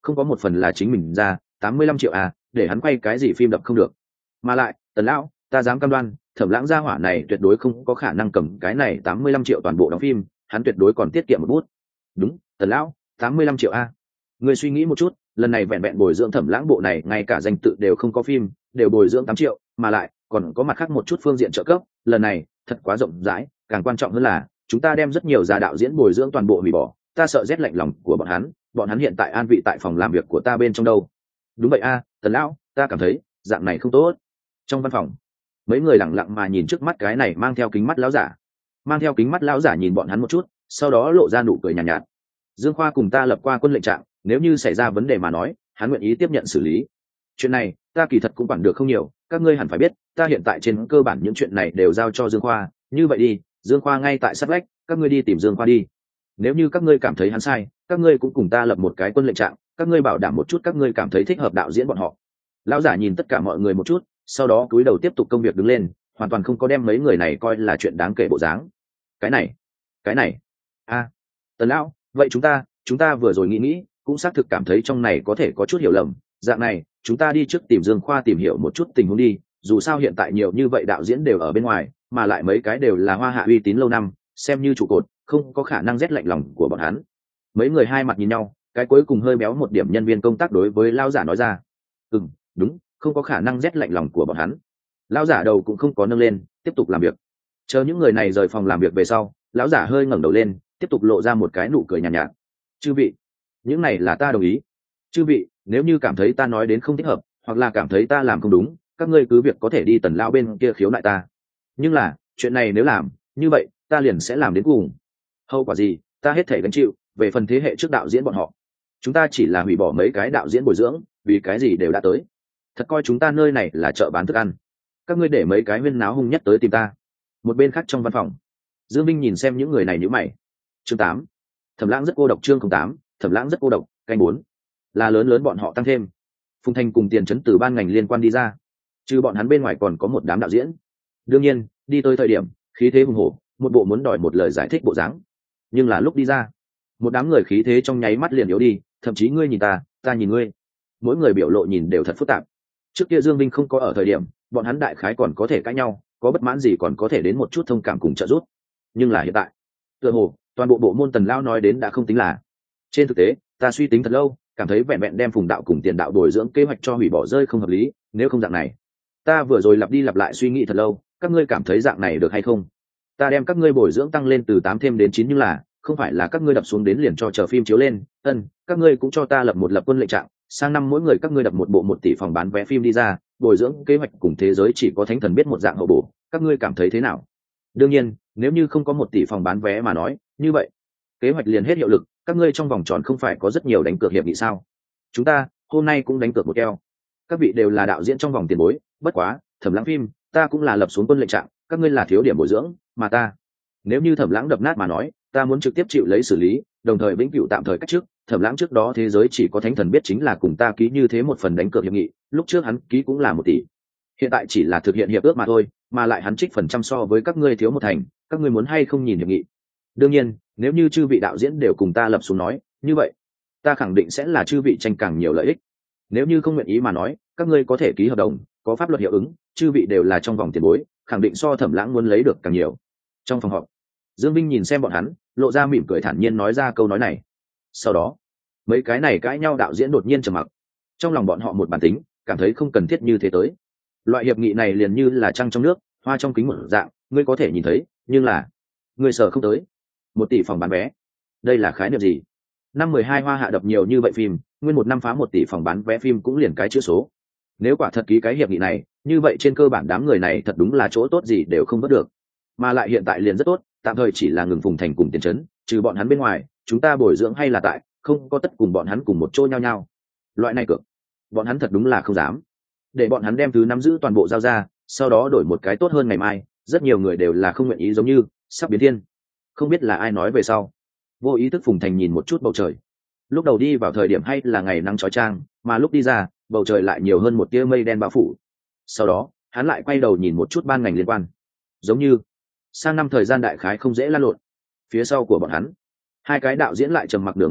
không có một phần là chính mình ra. Tám mươi lăm triệu à, để hắn quay cái gì phim đập không được. Mà lại Tần lão, ta dám cam đoan Thẩm Lãng gia hỏa này tuyệt đối không có khả năng cầm cái này tám mươi lăm triệu toàn bộ đóng phim, hắn tuyệt đối còn tiết kiệm một bút. Đúng, Tần lão, tám mươi lăm triệu a. Ngươi suy nghĩ một chút, lần này vẹn vẹn bồi dưỡng Thẩm Lãng bộ này ngay cả danh tự đều không có phim, đều bồi dưỡng tám triệu, mà lại còn có mặt khác một chút phương diện trợ cấp, lần này thật quá rộng rãi, càng quan trọng hơn là chúng ta đem rất nhiều gia đạo diễn bồi dưỡng toàn bộ hủy bỏ, ta sợ rét lạnh lòng của bọn hắn, bọn hắn hiện tại an vị tại phòng làm việc của ta bên trong đâu. Đúng vậy a, Tần lão, ta cảm thấy dạng này không tốt. Trong văn phòng, mấy người lẳng lặng mà nhìn trước mắt cái này mang theo kính mắt lão giả. Mang theo kính mắt lão giả nhìn bọn hắn một chút, sau đó lộ ra nụ cười nhàn nhạt, nhạt. Dương Khoa cùng ta lập qua quân lệnh trạng, nếu như xảy ra vấn đề mà nói, hắn nguyện ý tiếp nhận xử lý. Chuyện này, ta kỳ thật cũng quản được không nhiều, các ngươi hẳn phải biết, ta hiện tại trên cơ bản những chuyện này đều giao cho Dương Khoa, như vậy đi, Dương Khoa ngay tại sát vách, các ngươi đi tìm Dương Khoa đi. Nếu như các ngươi cảm thấy hắn sai, các ngươi cũng cùng ta lập một cái quân lệnh trạng, các ngươi bảo đảm một chút các ngươi cảm thấy thích hợp đạo diễn bọn họ. Lão giả nhìn tất cả mọi người một chút, sau đó cúi đầu tiếp tục công việc đứng lên, hoàn toàn không có đem mấy người này coi là chuyện đáng kể bộ dáng. Cái này, cái này, a, à, Tần lão, vậy chúng ta, chúng ta vừa rồi nghĩ nghĩ, cũng xác thực cảm thấy trong này có thể có chút hiểu lầm. Dạng này, chúng ta đi trước tìm Dương Khoa tìm hiểu một chút tình huống đi. Dù sao hiện tại nhiều như vậy đạo diễn đều ở bên ngoài, mà lại mấy cái đều là hoa hạ uy tín lâu năm, xem như trụ cột, không có khả năng rét lạnh lòng của bọn hắn. Mấy người hai mặt nhìn nhau, cái cuối cùng hơi béo một điểm nhân viên công tác đối với lão giả nói ra, ừ, đúng, không có khả năng rét lạnh lòng của bọn hắn. Lão giả đầu cũng không có nâng lên, tiếp tục làm việc. Chờ những người này rời phòng làm việc về sau, lão giả hơi ngẩng đầu lên, tiếp tục lộ ra một cái nụ cười nhàn nhạt, nhạt. Chư vị, những này là ta đồng ý. Chư vị, nếu như cảm thấy ta nói đến không thích hợp, hoặc là cảm thấy ta làm không đúng, các ngươi cứ việc có thể đi Tần lão bên kia khiếu nại ta. Nhưng là, chuyện này nếu làm, như vậy, ta liền sẽ làm đến cùng. Hậu quả gì, ta hết thể gánh chịu. Về phần thế hệ trước đạo diễn bọn họ, chúng ta chỉ là hủy bỏ mấy cái đạo diễn bồi dưỡng, vì cái gì đều đã tới. Thật coi chúng ta nơi này là chợ bán thức ăn. Các ngươi để mấy cái huyên náo hung nhất tới tìm ta. Một bên khác trong văn phòng, Dương Minh nhìn xem những người này nhíu mày. Chương tám, Thẩm Lãng rất cô độc. Chương tám, Thẩm Lãng rất cô độc. Canh bốn, là lớn lớn bọn họ tăng thêm. Phùng Thành cùng Tiền Chấn từ ban ngành liên quan đi ra, trừ bọn hắn bên ngoài còn có một đám đạo diễn. Đương nhiên, đi tới thời điểm khí thế hùng hổ, một bộ muốn đòi một lời giải thích bộ dáng. Nhưng là lúc đi ra, một đám người khí thế trong nháy mắt liền yếu đi, thậm chí ngươi nhìn ta, ta nhìn ngươi, mỗi người biểu lộ nhìn đều thật phức tạp. Trước kia Dương Minh không có ở thời điểm, bọn hắn đại khái còn có thể cãi nhau, có bất mãn gì còn có thể đến một chút thông cảm cùng trợ giúp. Nhưng là hiện tại, tựa hồ toàn bộ bộ môn Tần lão nói đến đã không tính là. Trên thực tế, ta suy tính thật lâu, cảm thấy vẹn vẹn đem Phùng đạo cùng Tiền đạo bồi dưỡng kế hoạch cho hủy bỏ rơi không hợp lý. Nếu không dạng này, ta vừa rồi lặp đi lặp lại suy nghĩ thật lâu, các ngươi cảm thấy dạng này được hay không? Ta đem các ngươi bồi dưỡng tăng lên từ tám thêm đến chín, nhưng là không phải là các ngươi đập xuống đến liền cho chờ phim chiếu lên. Ân, các ngươi cũng cho ta lập một lập quân lệnh trạng, sang năm mỗi người các ngươi đập một bộ một tỷ phòng bán vé phim đi ra, bồi dưỡng kế hoạch cùng thế giới chỉ có thánh thần biết một dạng hậu bổ, các ngươi cảm thấy thế nào? Đương nhiên, nếu như không có một tỷ phòng bán vé mà nói, như vậy kế hoạch liền hết hiệu lực, các ngươi trong vòng tròn không phải có rất nhiều đánh cược hiệp nghị sao? Chúng ta hôm nay cũng đánh cược một keo. Các vị đều là đạo diễn trong vòng tiền bối, bất quá Thẩm Lãng phim ta cũng là lập xuống quân lệnh trạng, các ngươi là thiếu điểm bồi dưỡng, mà ta, nếu như Thẩm Lãng đập nát mà nói, ta muốn trực tiếp chịu lấy xử lý, đồng thời vĩnh cửu tạm thời cách trước. Thẩm Lãng trước đó thế giới chỉ có thánh thần biết chính là cùng ta ký như thế một phần đánh cược hiệp nghị, lúc trước hắn ký cũng là một tỷ, hiện tại chỉ là thực hiện hiệp ước mà thôi, mà lại hắn trích phần trăm so với các ngươi thiếu một thành, các ngươi muốn hay không nhìn hiệp nghị? Đương nhiên, nếu như chư vị đạo diễn đều cùng ta lập xuống nói, như vậy ta khẳng định sẽ là chư vị tranh càng nhiều lợi ích. Nếu như không nguyện ý mà nói, các ngươi có thể ký hợp đồng, có pháp luật hiệu ứng, chư vị đều là trong vòng tiền bối, khẳng định so Thẩm Lãng muốn lấy được càng nhiều. Trong phòng họp, Dương Minh nhìn xem bọn hắn, lộ ra mỉm cười thản nhiên nói ra câu nói này. Sau đó, mấy cái này cãi nhau đạo diễn đột nhiên trầm mặc. Trong lòng bọn họ một bản tính, cảm thấy không cần thiết như thế tới. Loại hiệp nghị này liền như là trăng trong nước, hoa trong kính một dạng, ngươi có thể nhìn thấy, nhưng là ngươi sợ không tới. Một tỷ phòng bán vé, đây là khái niệm gì? Năm mười hai hoa hạ đập nhiều như vậy phim, nguyên một năm phá một tỷ phòng bán vé phim cũng liền cái chữ số. Nếu quả thật ký cái hiệp nghị này, như vậy trên cơ bản đám người này thật đúng là chỗ tốt gì đều không vớt được. Mà lại hiện tại liền rất tốt, tạm thời chỉ là ngừng Phùng Thành cùng Tiền Chấn, trừ bọn hắn bên ngoài, chúng ta bồi dưỡng hay là tại, không có tất cùng bọn hắn cùng một chỗ nhau nhau. Loại này cược, bọn hắn thật đúng là không dám. Để bọn hắn đem thứ nắm giữ toàn bộ giao ra, sau đó đổi một cái tốt hơn ngày mai, rất nhiều người đều là không nguyện ý, giống như sắp biến thiên. Không biết là ai nói về sau. Vô ý thức Phùng Thành nhìn một chút bầu trời. Lúc đầu đi vào thời điểm hay là ngày nắng chói chang, mà lúc đi ra, bầu trời lại nhiều hơn một tia mây đen bao phủ. Sau đó, hắn lại quay đầu nhìn một chút ban ngành liên quan. Giống như sang năm thời gian đại khái không dễ lan lộn. Phía sau của bọn hắn, hai cái đạo diễn lại trầm mặc nửa ngày,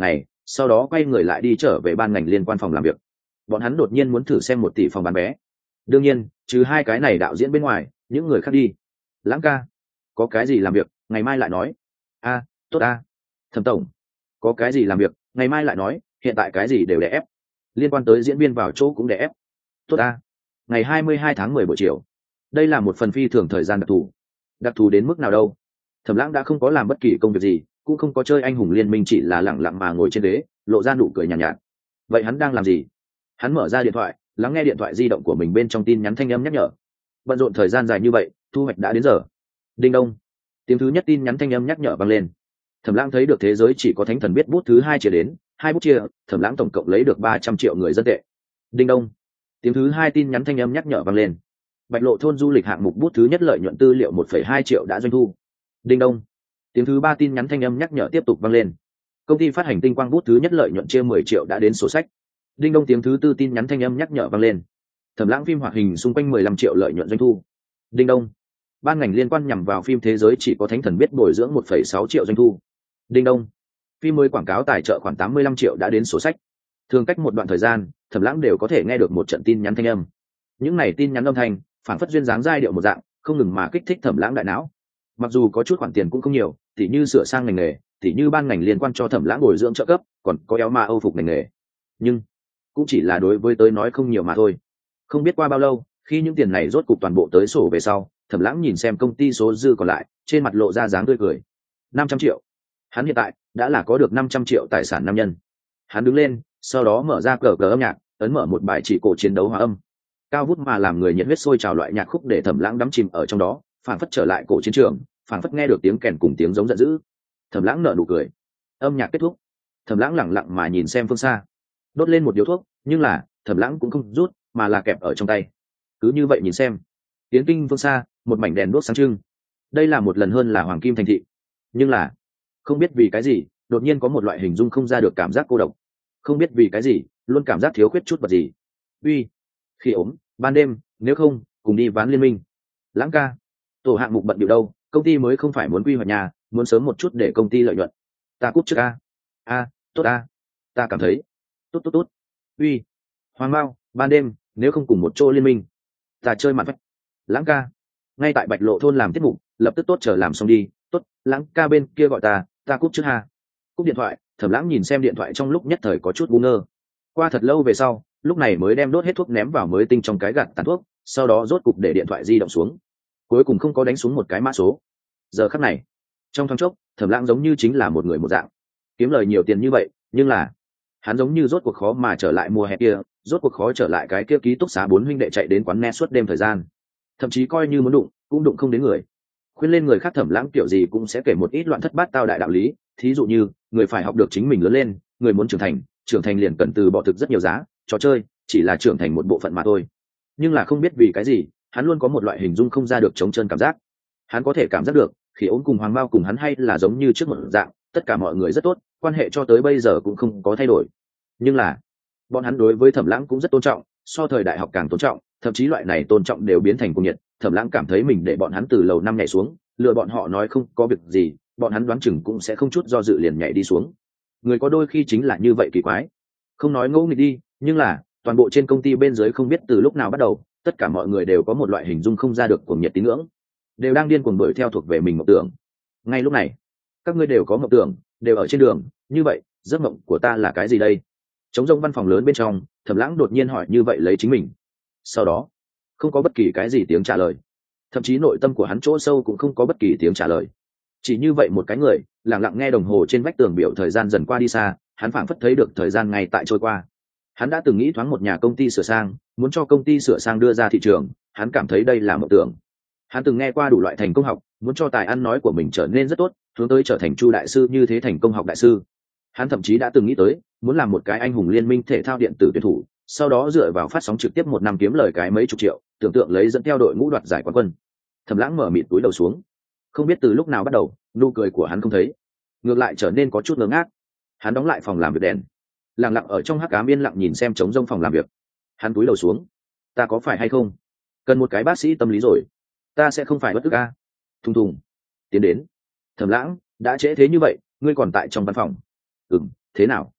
sau đó quay người lại đi trở về ban ngành liên quan phòng làm việc. Bọn hắn đột nhiên muốn thử xem một tỷ phòng bán vé. Đương nhiên trừ hai cái này đạo diễn bên ngoài, những người khác đi. Lãng ca, có cái gì làm việc ngày mai lại nói. A, tốt a. Thẩm tổng, có cái gì làm việc ngày mai lại nói, hiện tại cái gì đều đè ép. Liên quan tới diễn viên vào chỗ cũng đè ép. Tốt a. Ngày hai mươi hai tháng mười buổi chiều. Đây là một phần phi thường thời gian đặc thù. Đặc thù đến mức nào đâu? Thẩm Lãng đã không có làm bất kỳ công việc gì, cũng không có chơi anh hùng liên minh, chỉ là lẳng lặng mà ngồi trên ghế, lộ ra nụ cười nhàn nhạt, nhạt. Vậy hắn đang làm gì? Hắn mở ra điện thoại, lắng nghe điện thoại di động của mình bên trong tin nhắn thanh âm nhắc nhở. Bận rộn thời gian dài như vậy, thu hoạch đã đến giờ. Đinh đông. Tiếng thứ nhất tin nhắn thanh âm nhắc nhở vang lên. Thẩm Lãng thấy được thế giới chỉ có thánh thần biết bút thứ hai chia đến, hai bút chia, Thẩm Lãng tổng cộng lấy được ba trăm triệu người dân tệ. Đinh đông. Tiếng thứ hai tin nhắn thanh âm nhắc nhở vang lên. Bạch Lộ thôn du lịch hạng mục bút thứ nhất lợi nhuận tư liệu một phẩy hai triệu đã doanh thu. Đinh đông. Tiếng thứ ba tin nhắn thanh âm nhắc nhở tiếp tục vang lên. Công ty phát hành tinh quang bút thứ nhất lợi nhuận chia mười triệu đã đến sổ sách. Đinh đông. Tiếng thứ tư tin nhắn thanh âm nhắc nhở vang lên. Thẩm Lãng phim hoạt hình xung quanh mười lăm triệu lợi nhuận doanh thu. Đinh đông. Ban ngành liên quan nhằm vào phim thế giới chỉ có thánh thần biết bồi dưỡng một phẩy sáu triệu doanh thu. Đinh đông. Phim mới quảng cáo tài trợ khoảng tám mươi lăm triệu đã đến sổ sách. Thường cách một đoạn thời gian, Thẩm Lãng đều có thể nghe được một trận tin nhắn thanh âm. Những này tin nhắn âm thanh phản phất duyên dáng giai điệu một dạng, không ngừng mà kích thích Thẩm Lãng đại não. Mặc dù có chút khoản tiền cũng không nhiều, tỉ như sửa sang ngành nghề, tỉ như ban ngành liên quan cho Thẩm Lãng bồi dưỡng trợ cấp, còn có éo ma âu phục ngành nghề, nhưng cũng chỉ là đối với tới nói không nhiều mà thôi. Không biết qua bao lâu, khi những tiền này rốt cục toàn bộ tới sổ về sau, Thẩm Lãng nhìn xem công ty số dư còn lại, trên mặt lộ ra dáng tươi cười. năm trăm triệu. Hắn hiện tại đã là có được năm trăm triệu tài sản nam nhân. Hắn đứng lên, sau đó mở ra cờ cờ âm nhạc, ấn mở một bài chỉ cổ chiến đấu hòa âm. Cao vút mà làm người nhiệt huyết sôi trào loại nhạc khúc để Thẩm Lãng đắm chìm ở trong đó, phảng phất trở lại cổ chiến trường, phảng phất nghe được tiếng kèn cùng tiếng giống giận dữ. Thẩm Lãng nở nụ cười. Âm nhạc kết thúc, Thẩm Lãng lẳng lặng mà nhìn xem phương xa, đốt lên một điếu thuốc, nhưng là Thẩm Lãng cũng không rút, mà là kẹp ở trong tay. Cứ như vậy nhìn xem, tiến kinh phương xa, một mảnh đèn đuốc sáng trưng. Đây là một lần hơn là hoàng kim thành thị, nhưng là không biết vì cái gì, đột nhiên có một loại hình dung không ra được cảm giác cô độc. Không biết vì cái gì, luôn cảm giác thiếu khuyết chút vật gì. Uy, khi ốm, ban đêm, nếu không, cùng đi ván liên minh. Lãng ca, tổ hạng mục bận điệu đâu, công ty mới không phải muốn quy hoạch nhà, muốn sớm một chút để công ty lợi nhuận. Ta cúp trước a. A, tốt a. Ta cảm thấy tốt tốt tốt. Uy, Hoàng Mao, ban đêm, nếu không cùng một chỗ liên minh, ta chơi mặt vách. Lãng ca, ngay tại Bạch Lộ thôn làm tiết mục, lập tức tốt chờ làm xong đi. Tốt, Lãng ca bên kia gọi ta, ta cúp trước ha. Cúp điện thoại, Thẩm Lãng nhìn xem điện thoại trong lúc nhất thời có chút ngu ngơ. Qua thật lâu về sau, lúc này mới đem đốt hết thuốc ném vào mới tinh trong cái gạt tàn thuốc, sau đó rốt cục để điện thoại di động xuống. Cuối cùng không có đánh xuống một cái mã số. Giờ khắc này, trong thoáng chốc, Thẩm Lãng giống như chính là một người một dạng, kiếm lời nhiều tiền như vậy, nhưng là hắn giống như rốt cuộc khó mà trở lại mùa hè kia, rốt cuộc khó trở lại cái kia ký túc xá bốn huynh đệ chạy đến quán net suốt đêm thời gian. Thậm chí coi như muốn đụng, cũng đụng không đến người. Khuyên lên người khác Thẩm Lãng kiểu gì cũng sẽ kể một ít loạn thất bát tao đại đạo lý, thí dụ như, người phải học được chính mình lớn lên, người muốn trưởng thành, trưởng thành liền cần từ bỏ thực rất nhiều giá, trò chơi chỉ là trưởng thành một bộ phận mà thôi. Nhưng là không biết vì cái gì, hắn luôn có một loại hình dung không ra được trống trơn cảm giác. Hắn có thể cảm giác được, khi ốm cùng Hoàng Mao cùng hắn hay là giống như trước một dạng, tất cả mọi người rất tốt, quan hệ cho tới bây giờ cũng không có thay đổi. Nhưng là bọn hắn đối với Thẩm Lãng cũng rất tôn trọng, so thời đại học càng tôn trọng, thậm chí loại này tôn trọng đều biến thành cuồng nhiệt. Thẩm Lãng cảm thấy mình để bọn hắn từ lầu năm nhảy xuống, lừa bọn họ nói không có việc gì, bọn hắn đoán chừng cũng sẽ không chút do dự liền nhảy đi xuống. Người có đôi khi chính là như vậy kỳ quái. Không nói ngẫu nghịch đi, nhưng là toàn bộ trên công ty bên dưới không biết từ lúc nào bắt đầu, tất cả mọi người đều có một loại hình dung không ra được cuồng nhiệt tín ngưỡng, đều đang điên cuồng đuổi theo thuộc về mình mộng tưởng. Ngay lúc này, các ngươi đều có mộng tưởng, đều ở trên đường, như vậy, giấc mộng của ta là cái gì đây? Trống rỗng văn phòng lớn bên trong, Thẩm Lãng đột nhiên hỏi như vậy lấy chính mình. Sau đó, không có bất kỳ cái gì tiếng trả lời. Thậm chí nội tâm của hắn chỗ sâu cũng không có bất kỳ tiếng trả lời. Chỉ như vậy một cái người, lặng lặng nghe đồng hồ trên vách tường biểu thời gian dần qua đi xa, hắn phảng phất thấy được thời gian ngay tại trôi qua. Hắn đã từng nghĩ thoáng một nhà công ty sửa sang, muốn cho công ty sửa sang đưa ra thị trường, hắn cảm thấy đây là mộng tưởng. Hắn từng nghe qua đủ loại thành công học, muốn cho tài ăn nói của mình trở nên rất tốt, hướng tới trở thành Chu đại sư như thế thành công học đại sư. Hắn thậm chí đã từng nghĩ tới, muốn làm một cái anh hùng liên minh thể thao điện tử tuyển thủ, sau đó dựa vào phát sóng trực tiếp một năm kiếm lời cái mấy chục triệu, tưởng tượng lấy dẫn theo đội ngũ đoạt giải quán quân. Thẩm Lãng mở mịt túi đầu xuống, không biết từ lúc nào bắt đầu, nụ cười của hắn không thấy, ngược lại trở nên có chút ngớ ngác. Hắn đóng lại phòng làm việc đèn, lặng lặng ở trong hắc ám yên lặng nhìn xem trống rông phòng làm việc. Hắn túi đầu xuống, ta có phải hay không cần một cái bác sĩ tâm lý rồi? Ta sẽ không phải bất ức a. Thùng thùng tiến đến. Thẩm Lãng, đã trễ thế như vậy, ngươi còn tại trong văn phòng? Ừm, thế nào?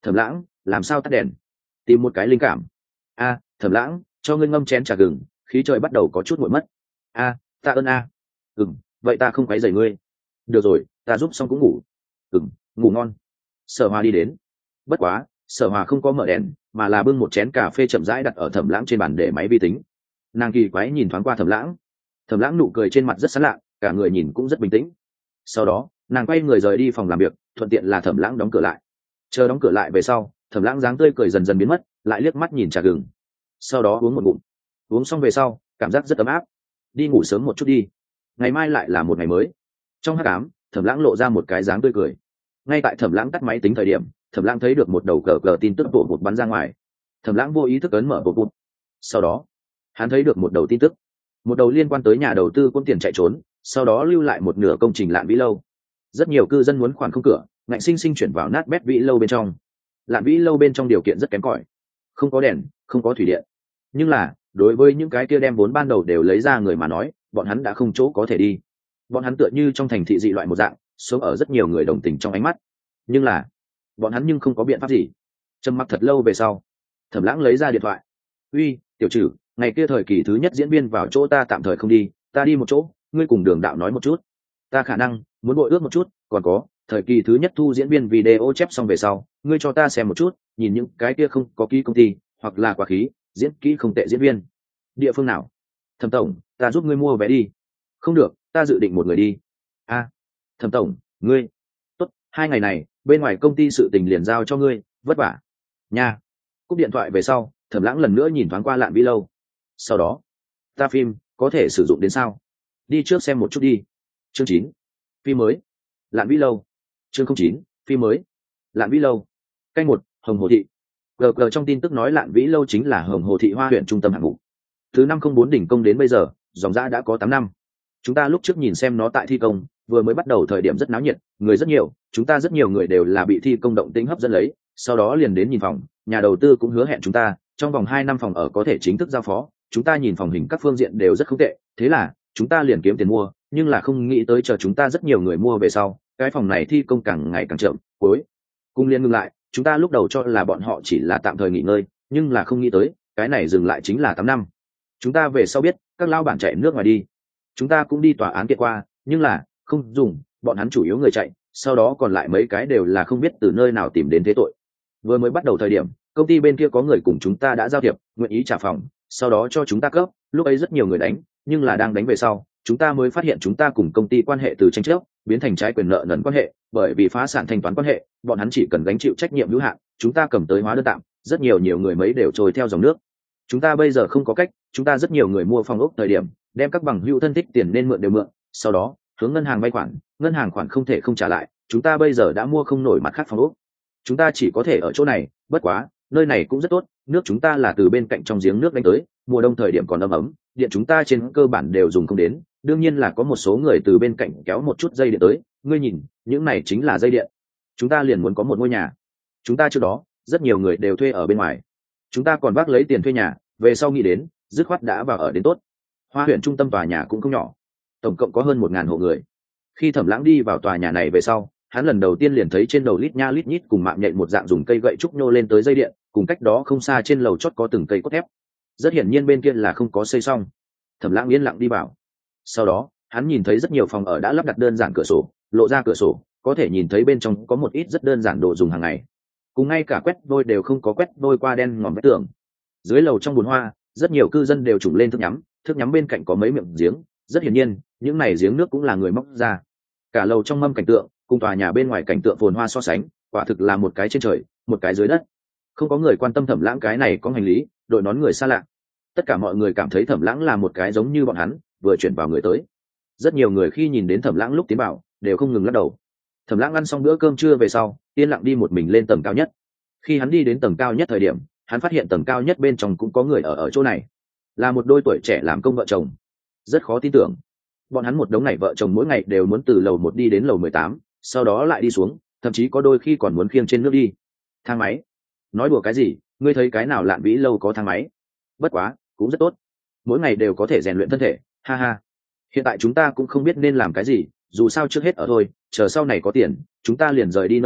Thẩm Lãng, làm sao tắt đèn? Tìm một cái linh cảm. A, Thẩm Lãng, cho ngươi ngâm chén trà gừng, khí trời bắt đầu có chút nguội mất. A, ta ơn a. À. Ừm, vậy ta không quấy rầy ngươi. Được rồi, ta giúp xong cũng ngủ. Ừm, ngủ ngon. Sở Hòa đi đến. Bất quá, Sở Hòa không có mở đèn, mà là bưng một chén cà phê chậm rãi đặt ở Thẩm Lãng trên bàn để máy vi tính. Nàng kỳ quái nhìn thoáng qua Thẩm Lãng. Thẩm Lãng nụ cười trên mặt rất sán lạ, cả người nhìn cũng rất bình tĩnh. Sau đó, nàng quay người rời đi phòng làm việc, thuận tiện là Thẩm Lãng đóng cửa lại. Chờ đóng cửa lại về sau, Thẩm Lãng dáng tươi cười dần dần biến mất, lại liếc mắt nhìn trà gừng. Sau đó uống một ngụm. Uống xong về sau, cảm giác rất ấm áp. Đi ngủ sớm một chút đi, ngày mai lại là một ngày mới. Trong hắc ám, Thẩm Lãng lộ ra một cái dáng tươi cười. Ngay tại Thẩm Lãng tắt máy tính thời điểm, Thẩm Lãng thấy được một đầu cờ cờ tin tức bộ bụt bắn ra ngoài. Thẩm Lãng vô ý thức ấn mở bộ bụt. Sau đó, hắn thấy được một đầu tin tức, một đầu liên quan tới nhà đầu tư quân tiền chạy trốn, sau đó lưu lại một nửa công trình Lạn Vĩ lâu. Rất nhiều cư dân muốn khoản không cửa, ngạnh sinh sinh chuyển vào nát bét Vĩ lâu bên trong. Lạn Vĩ lâu bên trong điều kiện rất kém cỏi, không có đèn, không có thủy điện. Nhưng là, đối với những cái kia đem vốn ban đầu đều lấy ra người mà nói, bọn hắn đã không chỗ có thể đi. Bọn hắn tựa như trong thành thị dị loại một dạng, sống ở rất nhiều người đồng tình trong ánh mắt. Nhưng là, bọn hắn nhưng không có biện pháp gì. Trầm mặc thật lâu về sau, Thẩm Lãng lấy ra điện thoại. "Uy, tiểu trừ, ngày kia thời kỳ thứ nhất diễn viên vào chỗ ta tạm thời không đi, ta đi một chỗ, ngươi cùng Đường Đạo nói một chút. Ta khả năng muốn bội ước một chút, còn có, thời kỳ thứ nhất thu diễn viên video chép xong về sau, ngươi cho ta xem một chút, nhìn những cái kia không có ký công ty, hoặc là quá khí, diễn kỹ không tệ diễn viên. Địa phương nào?" "Thẩm tổng, ta giúp ngươi mua vé đi." "Không được, ta dự định một người đi." "A, à, Thẩm tổng, ngươi tốt, hai ngày này bên ngoài công ty sự tình liền giao cho ngươi, vất vả nha." Cúp điện thoại về sau, Thẩm Lãng lần nữa nhìn thoáng qua Lạn Vĩ lâu. Sau đó, "Ta phim có thể sử dụng đến sao? Đi trước xem một chút đi." Chương chín, phim mới. Lạn Vĩ lâu. Chương không chín, phim mới. Lạn Vĩ lâu. Canh một, Hồng Hồ thị. Gờ gờ trong tin tức nói Lạn Vĩ lâu chính là Hồng Hồ thị Hoa huyện trung tâm hạng mục. Từ năm không bốn đỉnh công đến bây giờ, dòng dã đã có tám năm. Chúng ta lúc trước nhìn xem nó tại thi công, vừa mới bắt đầu thời điểm rất náo nhiệt, người rất nhiều, chúng ta rất nhiều người đều là bị thi công động tĩnh hấp dẫn lấy, sau đó liền đến nhìn phòng, nhà đầu tư cũng hứa hẹn chúng ta, trong vòng hai năm phòng ở có thể chính thức giao phó, chúng ta nhìn phòng hình các phương diện đều rất không tệ, thế là chúng ta liền kiếm tiền mua, nhưng là không nghĩ tới chờ chúng ta rất nhiều người mua về sau, cái phòng này thi công càng ngày càng chậm, cuối cùng liền ngừng lại, chúng ta lúc đầu cho là bọn họ chỉ là tạm thời nghỉ ngơi, nhưng là không nghĩ tới, cái này dừng lại chính là tám năm. Chúng ta về sau biết, các lao bản chạy nước ngoài đi. Chúng ta cũng đi tòa án kiện qua, nhưng là không dùng, bọn hắn chủ yếu người chạy, sau đó còn lại mấy cái đều là không biết từ nơi nào tìm đến thế tội. Vừa mới bắt đầu thời điểm, công ty bên kia có người cùng chúng ta đã giao thiệp, nguyện ý trả phòng, sau đó cho chúng ta cấp, lúc ấy rất nhiều người đánh, nhưng là đang đánh về sau, chúng ta mới phát hiện chúng ta cùng công ty quan hệ từ tranh chấp biến thành trái quyền nợ nần quan hệ, bởi vì phá sản thanh toán quan hệ, bọn hắn chỉ cần gánh chịu trách nhiệm hữu hạn, chúng ta cầm tới hóa đơn tạm, rất nhiều nhiều người mấy đều trôi theo dòng nước. Chúng ta bây giờ không có cách, chúng ta rất nhiều người mua phòng ốc thời điểm, đem các bằng hữu thân thích tiền nên mượn đều mượn, sau đó hướng ngân hàng vay khoản, ngân hàng khoản không thể không trả lại, chúng ta bây giờ đã mua không nổi mặt khác phòng ốc. Chúng ta chỉ có thể ở chỗ này, bất quá, nơi này cũng rất tốt, nước chúng ta là từ bên cạnh trong giếng nước đánh tới, mùa đông thời điểm còn ấm ấm, điện chúng ta trên cơ bản đều dùng không đến, đương nhiên là có một số người từ bên cạnh kéo một chút dây điện tới, ngươi nhìn, những này chính là dây điện. Chúng ta liền muốn có một ngôi nhà. Chúng ta trước đó, rất nhiều người đều thuê ở bên ngoài. Chúng ta còn vác lấy tiền thuê nhà, về sau nghĩ đến, dứt khoát đã vào ở đến tốt. Hoa huyện trung tâm tòa nhà cũng không nhỏ, tổng cộng có hơn một ngàn hộ người. Khi Thẩm Lãng đi vào tòa nhà này về sau, hắn lần đầu tiên liền thấy trên đầu lít nha lít nhít cùng mạng nhện một dạng dùng cây gậy trúc nhô lên tới dây điện, cùng cách đó không xa trên lầu chót có từng cây cốt thép. Rất hiển nhiên bên kia là không có xây xong. Thẩm Lãng yên lặng đi vào. Sau đó, hắn nhìn thấy rất nhiều phòng ở đã lắp đặt đơn giản cửa sổ, lộ ra cửa sổ, có thể nhìn thấy bên trong có một ít rất đơn giản đồ dùng hàng ngày. Cùng ngay cả quét vôi đều không có quét vôi qua đen ngòm vách tường. Dưới lầu trong bồn hoa, rất nhiều cư dân đều trùng lên thức nhắm, thức nhắm bên cạnh có mấy miệng giếng, rất hiển nhiên, những này giếng nước cũng là người móc ra. Cả lầu trong mâm cảnh tượng, cùng tòa nhà bên ngoài cảnh tượng phồn hoa so sánh, quả thực là một cái trên trời, một cái dưới đất. Không có người quan tâm Thẩm Lãng cái này có hành lý, đội nón người xa lạ. Tất cả mọi người cảm thấy Thẩm Lãng là một cái giống như bọn hắn, vừa chuyển vào người tới. Rất nhiều người khi nhìn đến Thẩm Lãng lúc tiến vào, đều không ngừng lắc đầu. Thẩm Lãng ăn xong bữa cơm trưa về sau, yên lặng đi một mình lên tầng cao nhất. Khi hắn đi đến tầng cao nhất thời điểm, hắn phát hiện tầng cao nhất bên trong cũng có người ở ở chỗ này, là một đôi tuổi trẻ làm công vợ chồng. Rất khó tin tưởng, bọn hắn một đống này vợ chồng mỗi ngày đều muốn từ lầu một đi đến lầu mười tám, sau đó lại đi xuống, thậm chí có đôi khi còn muốn khiêng trên nước đi. Thang máy? Nói đùa cái gì, ngươi thấy cái nào Lạn Vĩ lâu có thang máy? Bất quá, cũng rất tốt, mỗi ngày đều có thể rèn luyện thân thể, ha ha. Hiện tại chúng ta cũng không biết nên làm cái gì, dù sao trước hết ở thôi, chờ sau này có tiền, chúng ta liền rời đi nơi này,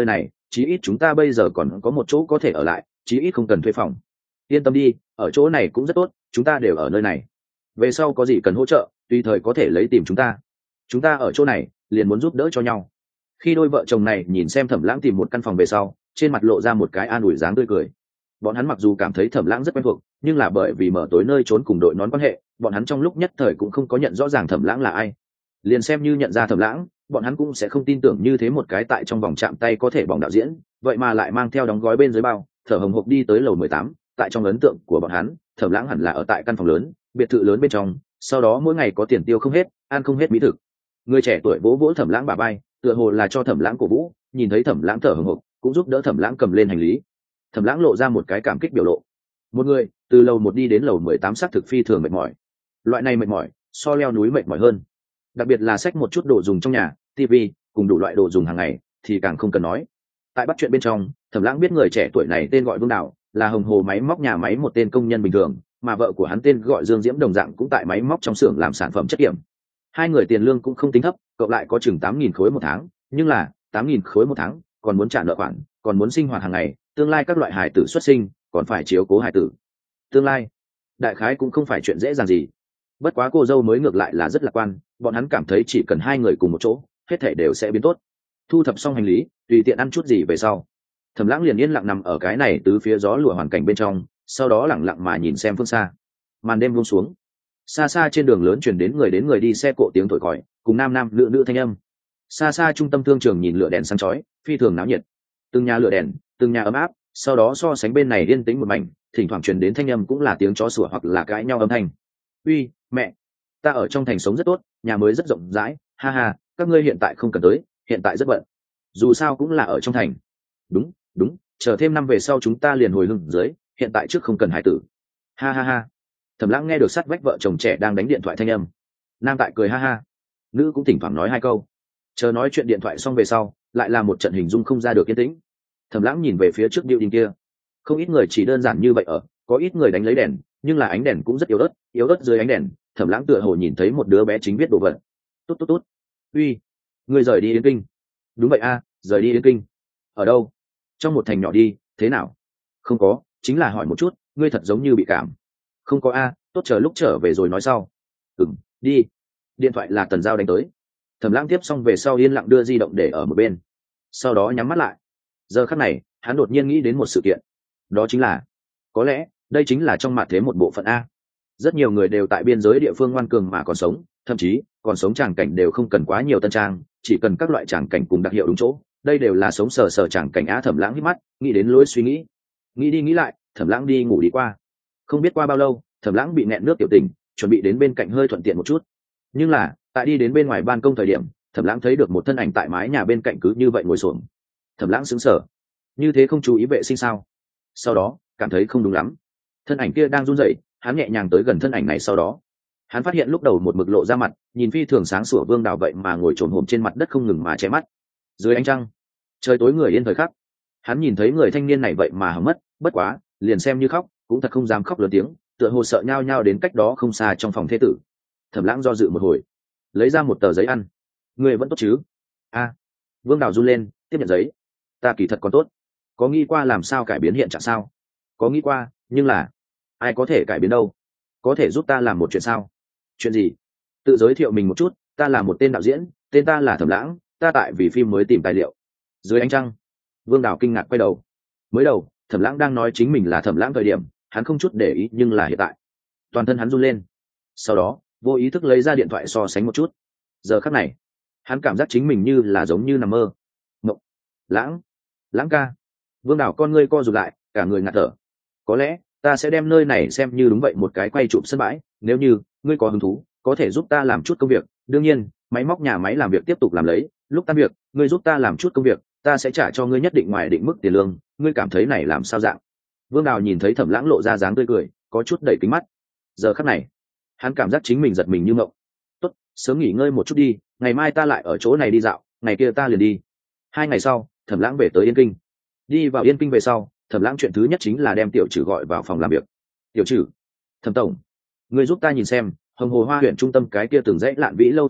chí ít chúng ta bây giờ còn có một chỗ có thể ở lại, chí ít không cần thuê phòng. Yên tâm đi, ở chỗ này cũng rất tốt, chúng ta đều ở nơi này. Về sau có gì cần hỗ trợ, tùy thời có thể lấy tìm chúng ta. Chúng ta ở chỗ này liền muốn giúp đỡ cho nhau. Khi đôi vợ chồng này nhìn xem Thẩm Lãng tìm một căn phòng về sau, trên mặt lộ ra một cái an ủi dáng tươi cười. Bọn hắn mặc dù cảm thấy Thẩm Lãng rất quen thuộc, nhưng là bởi vì mở tối nơi trốn cùng đội nón quan hệ, bọn hắn trong lúc nhất thời cũng không có nhận rõ ràng Thẩm Lãng là ai. Liền xem như nhận ra Thẩm Lãng, bọn hắn cũng sẽ không tin tưởng như thế một cái tại trong vòng chạm tay có thể bỏng đạo diễn, vậy mà lại mang theo đóng gói bên dưới bao, thở hồng hộc đi tới lầu mười tám. Tại trong ấn tượng của bọn hắn, Thẩm Lãng hẳn là ở tại căn phòng lớn, biệt thự lớn bên trong, sau đó mỗi ngày có tiền tiêu không hết, ăn không hết mỹ thực. Người trẻ tuổi vỗ vỗ Thẩm Lãng bả vai, tựa hồ là cho Thẩm Lãng cổ vũ, nhìn thấy Thẩm Lãng thở hổn hộc, cũng giúp đỡ Thẩm Lãng cầm lên hành lý. Thẩm Lãng lộ ra một cái cảm kích biểu lộ. Một người từ lầu một đi đến lầu mười tám xác thực phi thường mệt mỏi. Loại này mệt mỏi, so leo núi mệt mỏi hơn. Đặc biệt là xách một chút đồ dùng trong nhà, tivi, cùng đủ loại đồ dùng hàng ngày, thì càng không cần nói. Tại bắt chuyện bên trong, Thẩm Lãng biết người trẻ tuổi này tên gọi Vương Đào, là Hồng Hồ máy móc nhà máy một tên công nhân bình thường, mà vợ của hắn tên gọi Dương Diễm đồng dạng cũng tại máy móc trong xưởng làm sản phẩm chất kiểm. Hai người tiền lương cũng không tính thấp, cộng lại có chừng tám nghìn khối một tháng, nhưng là tám nghìn khối một tháng, còn muốn trả nợ khoản, còn muốn sinh hoạt hàng ngày, tương lai các loại hài tử xuất sinh, còn phải chiếu cố hài tử. Tương lai, đại khái cũng không phải chuyện dễ dàng gì. Bất quá cô dâu mới ngược lại là rất lạc quan, bọn hắn cảm thấy chỉ cần hai người cùng một chỗ, hết thảy đều sẽ biến tốt. Thu thập xong hành lý, tùy tiện ăn chút gì về sau, Thẩm Lãng liền yên lặng nằm ở cái này tứ phía gió lùa hoàn cảnh bên trong, sau đó lặng lặng mà nhìn xem phương xa. Màn đêm buông xuống, xa xa trên đường lớn truyền đến người đến người đi xe cộ tiếng thổi còi, cùng nam nam nữ nữ thanh âm. Xa xa trung tâm thương trường nhìn lửa đèn sáng chói, phi thường náo nhiệt. Từng nhà lửa đèn, từng nhà ấm áp, sau đó so sánh bên này yên tĩnh một mảnh, thỉnh thoảng truyền đến thanh âm cũng là tiếng chó sủa hoặc là cãi nhau âm thanh. "Uy, mẹ, ta ở trong thành sống rất tốt, nhà mới rất rộng rãi, ha ha, các ngươi hiện tại không cần tới, hiện tại rất bận. Dù sao cũng là ở trong thành." "Đúng, đúng, chờ thêm năm về sau chúng ta liền hồi hương dưới, hiện tại trước không cần hải tử." Ha ha ha. Thẩm Lãng nghe được sát vách vợ chồng trẻ đang đánh điện thoại thanh âm. Nam tại cười ha ha, nữ cũng thỉnh thoảng nói hai câu. Chờ nói chuyện điện thoại xong về sau, lại là một trận hình dung không ra được yên tĩnh. Thẩm Lãng nhìn về phía trước building kia, không ít người chỉ đơn giản như vậy ở, có ít người đánh lấy đèn, nhưng là ánh đèn cũng rất yếu ớt, yếu ớt dưới ánh đèn, Thẩm Lãng tựa hồ nhìn thấy một đứa bé chính viết đồ vật. Tốt tốt tốt. Uy, ngươi rời đi Yên Kinh. Đúng vậy a, rời đi Yên Kinh. Ở đâu? Trong một thành nhỏ đi, thế nào? Không có, chính là hỏi một chút, ngươi thật giống như bị cảm. Không có a, tốt, chờ lúc trở về rồi nói sau. Ừm, đi. Điện thoại là Tần Giao đánh tới. Thẩm Lãng tiếp xong về sau yên lặng đưa di động để ở một bên, sau đó nhắm mắt lại. Giờ khắc này, hắn đột nhiên nghĩ đến một sự kiện, đó chính là, có lẽ đây chính là trong mạt thế một bộ phận a. Rất nhiều người đều tại biên giới địa phương ngoan cường mà còn sống, thậm chí còn sống tràng cảnh đều không cần quá nhiều tân trang, chỉ cần các loại tràng cảnh cùng đặc hiệu đúng chỗ, đây đều là sống sờ sờ tràng cảnh á. Thẩm Lãng hít mắt, nghĩ đến lối suy nghĩ, nghĩ đi nghĩ lại, Thẩm Lãng đi ngủ đi qua. Không biết qua bao lâu, Thẩm Lãng bị nẹn nước tiểu tình, chuẩn bị đến bên cạnh hơi thuận tiện một chút, nhưng là tại đi đến bên ngoài ban công thời điểm, Thẩm Lãng thấy được một thân ảnh tại mái nhà bên cạnh cứ như vậy ngồi xổm. Thẩm Lãng sững sờ, như thế không chú ý vệ sinh sao? Sau đó cảm thấy không đúng lắm, thân ảnh kia đang run rẩy, hắn nhẹ nhàng tới gần thân ảnh này, sau đó hắn phát hiện lúc đầu một mực lộ ra mặt, nhìn phi thường sáng sủa Vương Đào vậy mà ngồi trồn hổm trên mặt đất không ngừng mà che mắt. Dưới ánh trăng, trời tối người yên thời khắc, hắn nhìn thấy người thanh niên này vậy mà hỏng mất, bất quá liền xem như khóc cũng thật không dám khóc lớn tiếng, tựa hồ sợ nhao nhao đến cách đó không xa trong phòng thế tử. Thẩm Lãng do dự một hồi, lấy ra một tờ giấy ăn. Người vẫn tốt chứ? A. Vương Đào run lên, tiếp nhận giấy. Ta kỳ thật còn tốt. Có nghĩ qua làm sao cải biến hiện trạng sao? Có nghĩ qua, nhưng là ai có thể cải biến đâu? Có thể giúp ta làm một chuyện sao? Chuyện gì? Tự giới thiệu mình một chút, ta là một tên đạo diễn, tên ta là Thẩm Lãng, ta tại vì phim mới tìm tài liệu. Dưới ánh trăng, Vương Đào kinh ngạc quay đầu. Mới đầu, Thẩm Lãng đang nói chính mình là Thẩm Lãng thời điểm, hắn không chút để ý, nhưng là hiện tại, toàn thân hắn run lên. Sau đó, vô ý thức lấy ra điện thoại so sánh một chút. Giờ khắc này, hắn cảm giác chính mình như là giống như nằm mơ. Ngộng. Lãng, Lãng ca. Vương Đào con ngươi co rụt lại, cả người ngạt thở. Có lẽ ta sẽ đem nơi này xem như đúng vậy một cái quay chụp sân bãi, nếu như ngươi có hứng thú, có thể giúp ta làm chút công việc. Đương nhiên, máy móc nhà máy làm việc tiếp tục làm lấy, lúc tan việc, ngươi giúp ta làm chút công việc, ta sẽ trả cho ngươi nhất định ngoài định mức tiền lương, ngươi cảm thấy này làm sao dạng? Vương Đào nhìn thấy Thẩm Lãng lộ ra dáng tươi cười, có chút đẩy kính mắt. Giờ khắc này, hắn cảm giác chính mình giật mình như mộng. Tốt, sớm nghỉ ngơi một chút đi, ngày mai ta lại ở chỗ này đi dạo, ngày kia ta liền đi. Hai ngày sau, Thẩm Lãng về tới Yên Kinh. Đi vào Yên Kinh về sau, Thẩm Lãng chuyện thứ nhất chính là đem Tiểu Trử gọi vào phòng làm việc. Tiểu Trử, Thẩm tổng, ngươi giúp ta nhìn xem Hồng Hồ Hoa huyện trung tâm cái kia từng dãy lạn vĩ lâu tư liệu,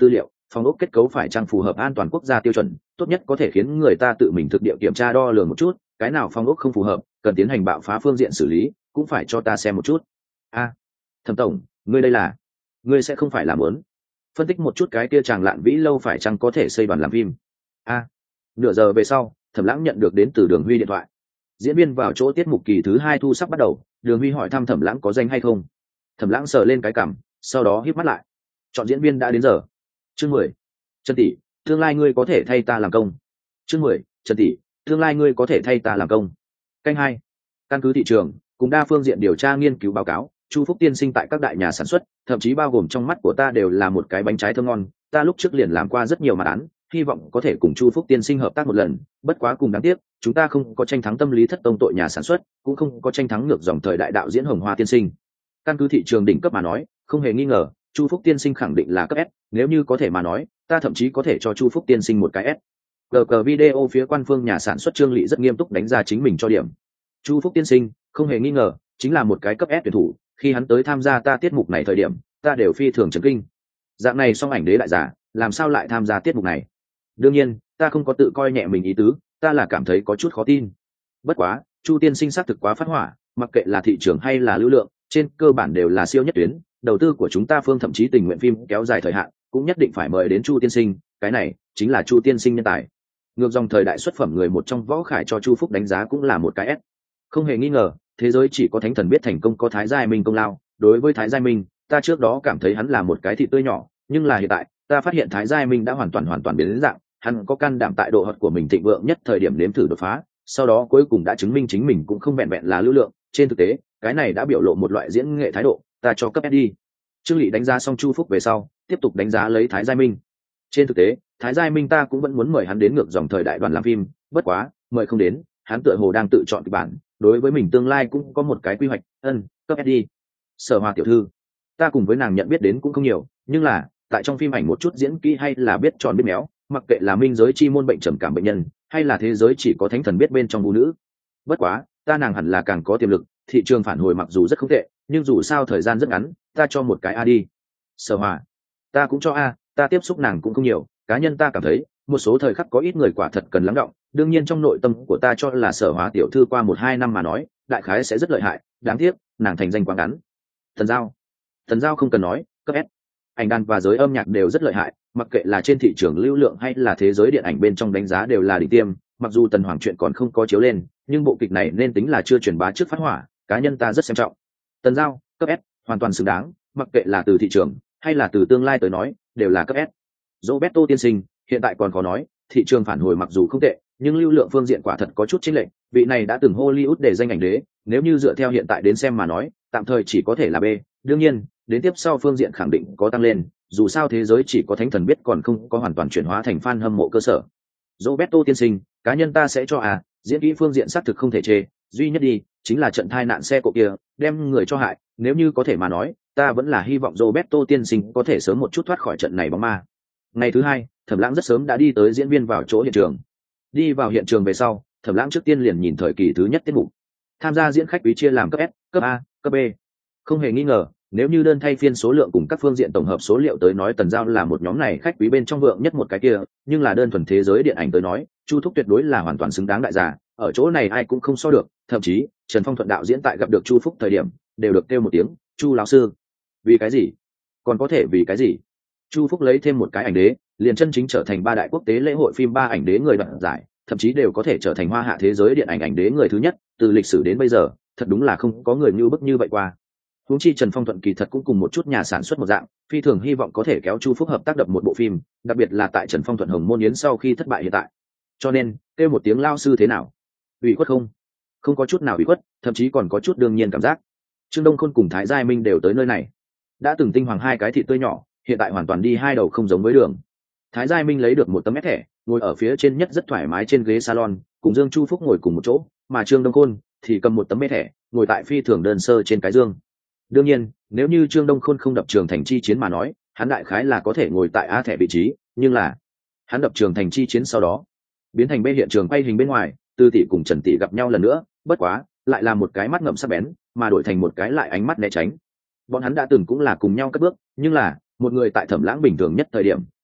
phòng ốc kết cấu phải chăng phù hợp an toàn quốc gia tiêu chuẩn, tốt nhất có thể khiến người ta tự mình thực địa kiểm tra đo lường một chút, cái nào phòng ốc không phù hợp cần tiến hành bạo phá phương diện xử lý cũng phải cho ta xem một chút. A, Thẩm tổng, ngươi đây là, ngươi sẽ không phải làm muốn phân tích một chút cái kia chàng lạn vĩ lâu phải chăng có thể xây đoàn làm phim. A, nửa giờ về sau, Thẩm Lãng nhận được đến từ Đường Huy điện thoại. Diễn viên vào chỗ tiết mục kỳ thứ hai thu sắp bắt đầu, Đường Huy hỏi thăm Thẩm Lãng có danh hay không. Thẩm Lãng sờ lên cái cằm, sau đó híp mắt lại. Chọn diễn viên đã đến giờ. Chương mười. Trần tỷ, tương lai ngươi có thể thay ta làm công. Chương mười. Trần tỷ, tương lai ngươi có thể thay ta làm công. Canh hai. Căn cứ thị trường, cùng đa phương diện điều tra nghiên cứu báo cáo, Chu Phúc tiên sinh tại các đại nhà sản xuất, thậm chí bao gồm trong mắt của ta đều là một cái bánh trái thơm ngon. Ta lúc trước liền làm qua rất nhiều mặt án, hy vọng có thể cùng Chu Phúc tiên sinh hợp tác một lần, bất quá cùng đáng tiếc, chúng ta không có tranh thắng tâm lý thất tông tội nhà sản xuất, cũng không có tranh thắng ngược dòng thời đại đạo diễn Hồng Hoa tiên sinh. Căn cứ thị trường đỉnh cấp mà nói, không hề nghi ngờ, Chu Phúc tiên sinh khẳng định là cấp S, nếu như có thể mà nói, ta thậm chí có thể cho Chu Phúc tiên sinh một cái S. Gờ cờ video phía quan phương nhà sản xuất Trương Lệ rất nghiêm túc đánh ra chính mình cho điểm. Chu Phúc tiên sinh, không hề nghi ngờ, chính là một cái cấp S tuyển thủ, khi hắn tới tham gia ta tiết mục này thời điểm, ta đều phi thường chấn kinh. Dạng này song ảnh đế đại giả, làm sao lại tham gia tiết mục này? Đương nhiên, ta không có tự coi nhẹ mình ý tứ, ta là cảm thấy có chút khó tin. Bất quá, Chu tiên sinh xác thực quá phát hỏa, mặc kệ là thị trường hay là lưu lượng, trên cơ bản đều là siêu nhất tuyến, đầu tư của chúng ta phương thậm chí tình nguyện phim kéo dài thời hạn, cũng nhất định phải mời đến Chu tiên sinh, cái này chính là Chu tiên sinh nhân tài. Ngược dòng thời đại xuất phẩm người một trong Võ Khải cho Chu Phúc đánh giá cũng là một cái S. Không hề nghi ngờ, thế giới chỉ có thánh thần biết thành công có Thái Giai Minh công lao, đối với Thái Giai Minh, ta trước đó cảm thấy hắn là một cái thịt tươi nhỏ, nhưng là hiện tại, ta phát hiện Thái Giai Minh đã hoàn toàn hoàn toàn biến đến dạng, hắn có can đảm tại độ hot của mình thịnh vượng nhất thời điểm nếm thử đột phá, sau đó cuối cùng đã chứng minh chính mình cũng không vẹn vẹn là lưu lượng, trên thực tế, cái này đã biểu lộ một loại diễn nghệ thái độ, ta cho cấp S đi. Trương Lệ đánh giá xong Chu Phúc về sau, tiếp tục đánh giá lấy Thái Giai Minh. Trên thực tế, Thái Giai Minh ta cũng vẫn muốn mời hắn đến ngược dòng thời đại đoàn làm phim, bất quá, mời không đến, hắn tựa hồ đang tự chọn kịch bản, đối với mình tương lai cũng có một cái quy hoạch, ân, cấp S đi. Sở Hoa tiểu thư, ta cùng với nàng nhận biết đến cũng không nhiều, nhưng là, tại trong phim ảnh một chút diễn kỹ hay là biết tròn biết méo, mặc kệ là minh giới chi môn bệnh trầm cảm bệnh nhân, hay là thế giới chỉ có thánh thần biết bên trong vũ nữ. Bất quá, ta nàng hẳn là càng có tiềm lực, thị trường phản hồi mặc dù rất không tệ, nhưng dù sao thời gian rất ngắn, ta cho một cái A đi. Sở Hòa, ta cũng cho A, ta tiếp xúc nàng cũng không nhiều, cá nhân ta cảm thấy, một số thời khắc có ít người quả thật cần lắng đọng, đương nhiên trong nội tâm của ta cho là Sở Hòa tiểu thư qua một hai năm mà nói, đại khái sẽ rất lợi hại, đáng tiếc, nàng thành danh quá ngắn. Thần Giao, Thần Giao không cần nói, cấp S. Ảnh đàn và giới âm nhạc đều rất lợi hại, mặc kệ là trên thị trường lưu lượng hay là thế giới điện ảnh bên trong đánh giá đều là đỉnh tiêm, mặc dù Tần Hoàng truyện còn không có chiếu lên, nhưng bộ kịch này nên tính là chưa truyền bá trước phát hỏa, cá nhân ta rất xem trọng. Tần Giao, cấp S, hoàn toàn xứng đáng, mặc kệ là từ thị trường hay là từ tương lai tới nói, đều là cấp S. Roberto tiên sinh, hiện tại còn có nói, thị trường phản hồi mặc dù không tệ, nhưng lưu lượng phương diện quả thật có chút chênh lệch, vị này đã từng Hollywood để danh ảnh đế, nếu như dựa theo hiện tại đến xem mà nói, tạm thời chỉ có thể là B, đương nhiên, đến tiếp sau phương diện khẳng định có tăng lên, dù sao thế giới chỉ có thánh thần biết còn không có hoàn toàn chuyển hóa thành fan hâm mộ cơ sở. Roberto tiên sinh, cá nhân ta sẽ cho à, diễn kỹ phương diện xác thực không thể chê, duy nhất đi, chính là trận thai nạn xe cộ kia, đem người cho hại, nếu như có thể mà nói, ta vẫn là hy vọng Roberto tiên sinh có thể sớm một chút thoát khỏi trận này bóng ma. Ngày thứ hai, Thẩm Lãng rất sớm đã đi tới diễn viên vào chỗ hiện trường. Đi vào hiện trường về sau, Thẩm Lãng trước tiên liền nhìn thời kỳ thứ nhất tiết mục. Tham gia diễn khách quý chia làm cấp S, cấp A, cấp B. Không hề nghi ngờ, nếu như đơn thay phiên số lượng cùng các phương diện tổng hợp số liệu tới nói Tần Giao là một nhóm này khách quý bên trong vượng nhất một cái kia, nhưng là đơn thuần thế giới điện ảnh tới nói, Chu Thúc tuyệt đối là hoàn toàn xứng đáng đại giả, ở chỗ này ai cũng không so được, thậm chí Trần Phong Thuận đạo diễn tại gặp được Chu Phúc thời điểm, đều được kêu một tiếng, "Chu lão sư." Vì cái gì? Còn có thể vì cái gì? Chu Phúc lấy thêm một cái ảnh đế, liền chân chính trở thành ba đại quốc tế lễ hội phim ba ảnh đế người đoạt giải, thậm chí đều có thể trở thành hoa hạ thế giới điện ảnh ảnh đế người thứ nhất, từ lịch sử đến bây giờ, thật đúng là không có người như bức như vậy qua. Huống chi Trần Phong Thuận kỳ thật cũng cùng một chút nhà sản xuất một dạng, phi thường hy vọng có thể kéo Chu Phúc hợp tác đập một bộ phim, đặc biệt là tại Trần Phong Thuận Hồng Môn Yến sau khi thất bại hiện tại. Cho nên, kêu một tiếng lao sư thế nào? Ủy khuất không? Không có chút nào ủy khuất, thậm chí còn có chút đương nhiên cảm giác. Trương Đông Khôn cùng Thái Giai Minh đều tới nơi này. Đã từng tinh hoàng hai cái thịt tươi nhỏ, hiện tại hoàn toàn đi hai đầu không giống với đường. Thái Giai Minh lấy được một tấm vé thẻ, ngồi ở phía trên nhất rất thoải mái trên ghế salon, cùng Dương Chu Phúc ngồi cùng một chỗ, mà Trương Đông Khôn thì cầm một tấm vé thẻ, ngồi tại phi thường đơn sơ trên cái giường. Đương nhiên, nếu như Trương Đông Khôn không đập Trường Thành chi chiến mà nói, hắn đại khái là có thể ngồi tại A thẻ vị trí, nhưng là hắn đập Trường Thành chi chiến sau đó, biến thành bên hiện trường quay hình bên ngoài, Tư tỷ cùng Trần tỷ gặp nhau lần nữa, bất quá, lại là một cái mắt ngậm sắc bén, mà đổi thành một cái lại ánh mắt né tránh. Bọn hắn đã từng cũng là cùng nhau cất bước, nhưng là, một người tại Thẩm Lãng bình thường nhất thời điểm,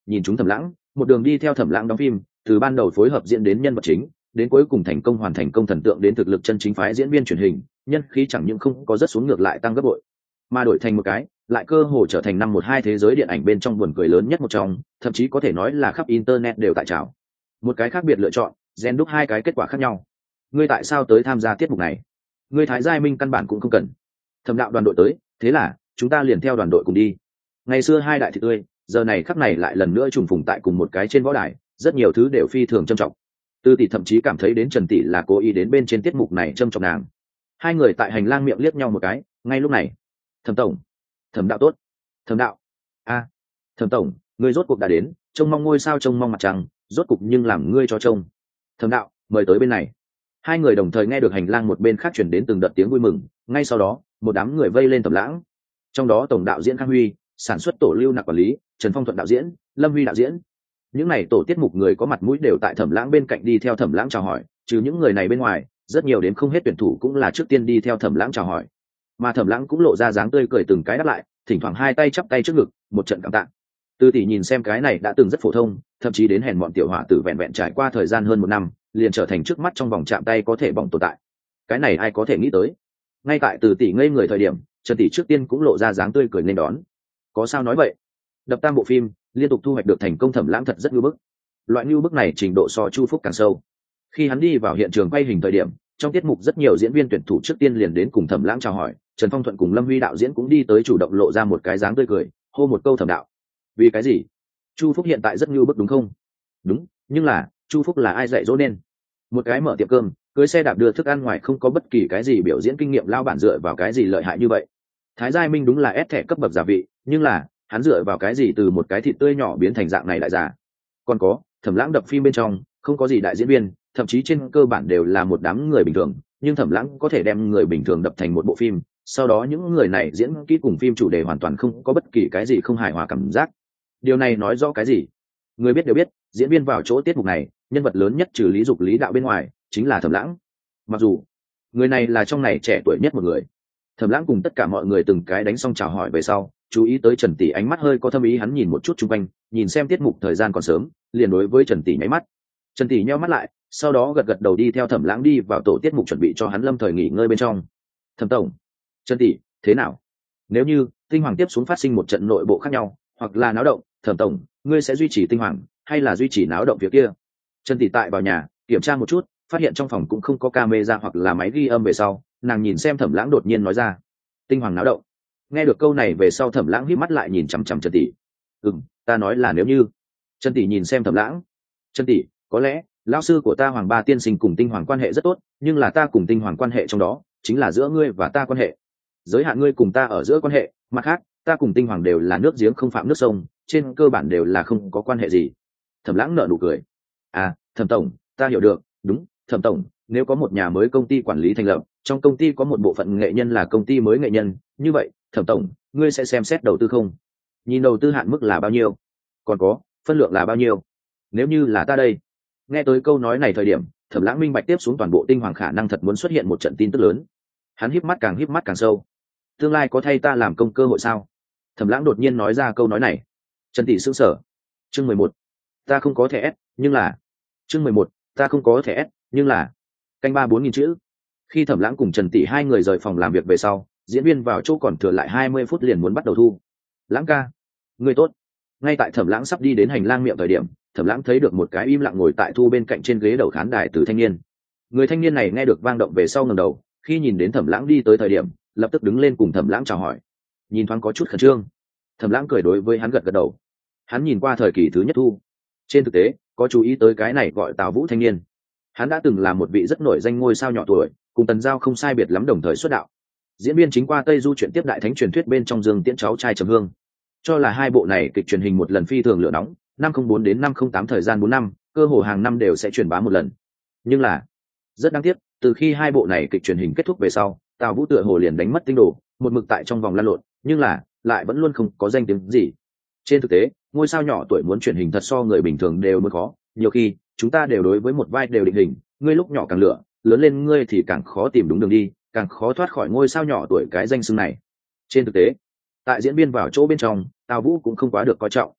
nhìn chúng Thẩm Lãng, một đường đi theo Thẩm Lãng đóng phim, từ ban đầu phối hợp diễn đến nhân vật chính, đến cuối cùng thành công hoàn thành công thần tượng đến thực lực chân chính phái diễn viên truyền hình, nhân khí chẳng những không có rất xuống ngược lại tăng gấp bội, mà đổi thành một cái, lại cơ hồ trở thành năm một hai thế giới điện ảnh bên trong buồn cười lớn nhất một trong, thậm chí có thể nói là khắp internet đều tại trào. Một cái khác biệt lựa chọn, rèn đúc hai cái kết quả khác nhau. Ngươi tại sao tới tham gia tiết mục này? Ngươi Thái Giai Minh căn bản cũng không cần. Thẩm đạo đoàn đội tới, thế là chúng ta liền theo đoàn đội cùng đi. Ngày xưa hai đại thịt tươi, giờ này khắc này lại lần nữa trùng phùng tại cùng một cái trên võ đài, rất nhiều thứ đều phi thường trân trọng. Tư tỷ thậm chí cảm thấy đến Trần tỷ là cố ý đến bên trên tiết mục này trân trọng nàng. Hai người tại hành lang miệng liếc nhau một cái, ngay lúc này, Thẩm tổng, Thẩm đạo tốt, Thẩm đạo, a, Thẩm tổng, ngươi rốt cuộc đã đến, trông mong ngôi sao trông mong mặt trăng, rốt cục nhưng làm ngươi cho trông. Thẩm đạo, mời tới bên này. Hai người đồng thời nghe được hành lang một bên khác chuyển đến từng đợt tiếng vui mừng, ngay sau đó, một đám người vây lên Thẩm Lãng. Trong đó tổng đạo diễn Khang Huy, sản xuất tổ Lưu Nặc quản lý, Trần Phong Thuận đạo diễn, Lâm Huy đạo diễn. Những này tổ tiết mục người có mặt mũi đều tại Thẩm Lãng bên cạnh đi theo Thẩm Lãng chào hỏi, trừ những người này bên ngoài, rất nhiều đến không hết tuyển thủ cũng là trước tiên đi theo Thẩm Lãng chào hỏi. Mà Thẩm Lãng cũng lộ ra dáng tươi cười từng cái đáp lại, thỉnh thoảng hai tay chắp tay trước ngực, một trận cảm tạ. Tư tỷ nhìn xem cái này đã từng rất phổ thông, thậm chí đến hèn mọn tiểu hỏa tử vẹn vẹn trải qua thời gian hơn một năm, liền trở thành trước mắt trong vòng chạm tay có thể bỏng tồn tại. Cái này ai có thể nghĩ tới? Ngay tại Từ tỷ ngây người thời điểm, Trần tỷ trước tiên cũng lộ ra dáng tươi cười nên đón. Có sao nói vậy? Đập tam bộ phim, liên tục thu hoạch được thành công, Thẩm Lãng thật rất nhu bức. Loại nhu bức này trình độ so Chu Phúc càng sâu. Khi hắn đi vào hiện trường quay hình thời điểm, trong tiết mục rất nhiều diễn viên tuyển thủ trước tiên liền đến cùng Thẩm Lãng chào hỏi, Trần Phong Thuận cùng Lâm Huy đạo diễn cũng đi tới chủ động lộ ra một cái dáng tươi cười, hô một câu Thẩm đạo. Vì cái gì? Chu Phúc hiện tại rất nhu bức đúng không? Đúng, nhưng là Chu Phúc là ai dạy dỗ nên? Một cái mở tiệm cơm, cưới xe đạp đưa thức ăn ngoài, không có bất kỳ cái gì biểu diễn kinh nghiệm, lao bản dựa vào cái gì lợi hại như vậy? Thái Giai Minh đúng là ép thẻ cấp bậc giả vị, nhưng là hắn dựa vào cái gì từ một cái thịt tươi nhỏ biến thành dạng này đại giả? Còn có, Thẩm Lãng đập phim bên trong không có gì đại diễn viên, thậm chí trên cơ bản đều là một đám người bình thường, nhưng Thẩm Lãng có thể đem người bình thường đập thành một bộ phim, sau đó những người này diễn kỹ cùng phim chủ đề hoàn toàn không có bất kỳ cái gì không hài hòa cảm giác. Điều này nói rõ cái gì? Người biết đều biết, diễn viên vào chỗ tiết mục này, nhân vật lớn nhất trừ Lý Dục Lý đạo bên ngoài chính là Thẩm Lãng. Mặc dù người này là trong này trẻ tuổi nhất một người. Thẩm Lãng cùng tất cả mọi người từng cái đánh xong chào hỏi về sau, chú ý tới Trần tỷ ánh mắt hơi có thâm ý, hắn nhìn một chút xung quanh, nhìn xem tiết mục thời gian còn sớm, liền đối với Trần tỷ nháy mắt. Trần tỷ nheo mắt lại, sau đó gật gật đầu đi theo Thẩm Lãng đi vào tổ tiết mục chuẩn bị cho hắn lâm thời nghỉ ngơi bên trong. Thẩm tổng, Trần tỷ, thế nào? Nếu như Tinh Hoàng tiếp xuống phát sinh một trận nội bộ khác nhau, hoặc là náo động, Thẩm tổng, ngươi sẽ duy trì Tinh Hoàng hay là duy trì náo động việc kia? Trần tỷ tại vào nhà kiểm tra một chút, phát hiện trong phòng cũng không có camera hoặc là máy ghi âm về sau, nàng nhìn xem Thẩm Lãng đột nhiên nói ra, Tinh Hoàng náo động. Nghe được câu này về sau, Thẩm Lãng híp mắt lại nhìn chằm chằm Trần tỷ. Ừm, ta nói là nếu như. Trần tỷ nhìn xem Thẩm Lãng. Trần tỷ, có lẽ lão sư của ta Hoàng Ba tiên sinh cùng Tinh Hoàng quan hệ rất tốt, nhưng là ta cùng Tinh Hoàng quan hệ trong đó chính là giữa ngươi và ta quan hệ, giới hạn ngươi cùng ta ở giữa quan hệ, mặt khác ta cùng Tinh Hoàng đều là nước giếng không phạm nước sông, trên cơ bản đều là không có quan hệ gì. Thẩm Lãng nở nụ cười. À, Thẩm tổng, ta hiểu được. Đúng, Thẩm tổng, nếu có một nhà mới công ty quản lý thành lập, trong công ty có một bộ phận nghệ nhân là công ty mới nghệ nhân, như vậy Thẩm tổng, ngươi sẽ xem xét đầu tư không? Nhìn đầu tư hạn mức là bao nhiêu, còn có phân lượng là bao nhiêu? Nếu như là ta đây. Nghe tới câu nói này thời điểm, Thẩm Lãng minh bạch tiếp xuống toàn bộ Tinh Hoàng khả năng thật muốn xuất hiện một trận tin tức lớn. Hắn híp mắt càng híp mắt càng sâu. Tương lai có thay ta làm công cơ hội sao? Thẩm Lãng đột nhiên nói ra câu nói này. Trần tỷ sững sờ. Chương mười một, ta không có thẻ S, nhưng là. Chương mười một, ta không có thẻ S, nhưng là. Canh ba bốn nghìn chữ. Khi Thẩm Lãng cùng Trần tỷ hai người rời phòng làm việc về sau, diễn viên vào chỗ còn thừa lại hai mươi phút liền muốn bắt đầu thu. Lãng ca, người tốt. Ngay tại Thẩm Lãng sắp đi đến hành lang miệng thời điểm, Thẩm Lãng thấy được một cái im lặng ngồi tại thu bên cạnh trên ghế đầu khán đài từ thanh niên. Người thanh niên này nghe được vang động về sau ngẩng đầu, khi nhìn đến Thẩm Lãng đi tới thời điểm, lập tức đứng lên cùng Thẩm Lãng chào hỏi. Nhìn thoáng có chút khẩn trương. Thẩm Lãng cười đối với hắn gật gật đầu. Hắn nhìn qua thời kỳ thứ nhất thu, trên thực tế có chú ý tới cái này gọi Tào Vũ thanh niên. Hắn đã từng là một vị rất nổi danh ngôi sao nhỏ tuổi, cùng Tần Giao không sai biệt lắm, đồng thời xuất đạo. Diễn viên chính qua Tây Du chuyển tiếp đại thánh truyền thuyết bên trong Dương Tiễn cháu trai Trầm Hương. Cho là hai bộ này kịch truyền hình một lần phi thường lửa nóng, năm không bốn đến năm không tám thời gian bốn năm, cơ hồ hàng năm đều sẽ truyền bá một lần. Nhưng là rất đáng tiếc, từ khi hai bộ này kịch truyền hình kết thúc về sau, Tào Vũ tựa hồ liền đánh mất tinh đồ, một mực tại trong vòng lăn lộn, nhưng là lại vẫn luôn không có danh tiếng gì. Trên thực tế, ngôi sao nhỏ tuổi muốn truyền hình thật so người bình thường đều muốn khó, nhiều khi chúng ta đều đối với một vai đều định hình, ngươi lúc nhỏ càng lửa, lớn lên ngươi thì càng khó tìm đúng đường đi, càng khó thoát khỏi ngôi sao nhỏ tuổi cái danh xưng này. Trên thực tế, tại diễn viên vào chỗ bên trong, Tào Vũ cũng không quá được coi trọng.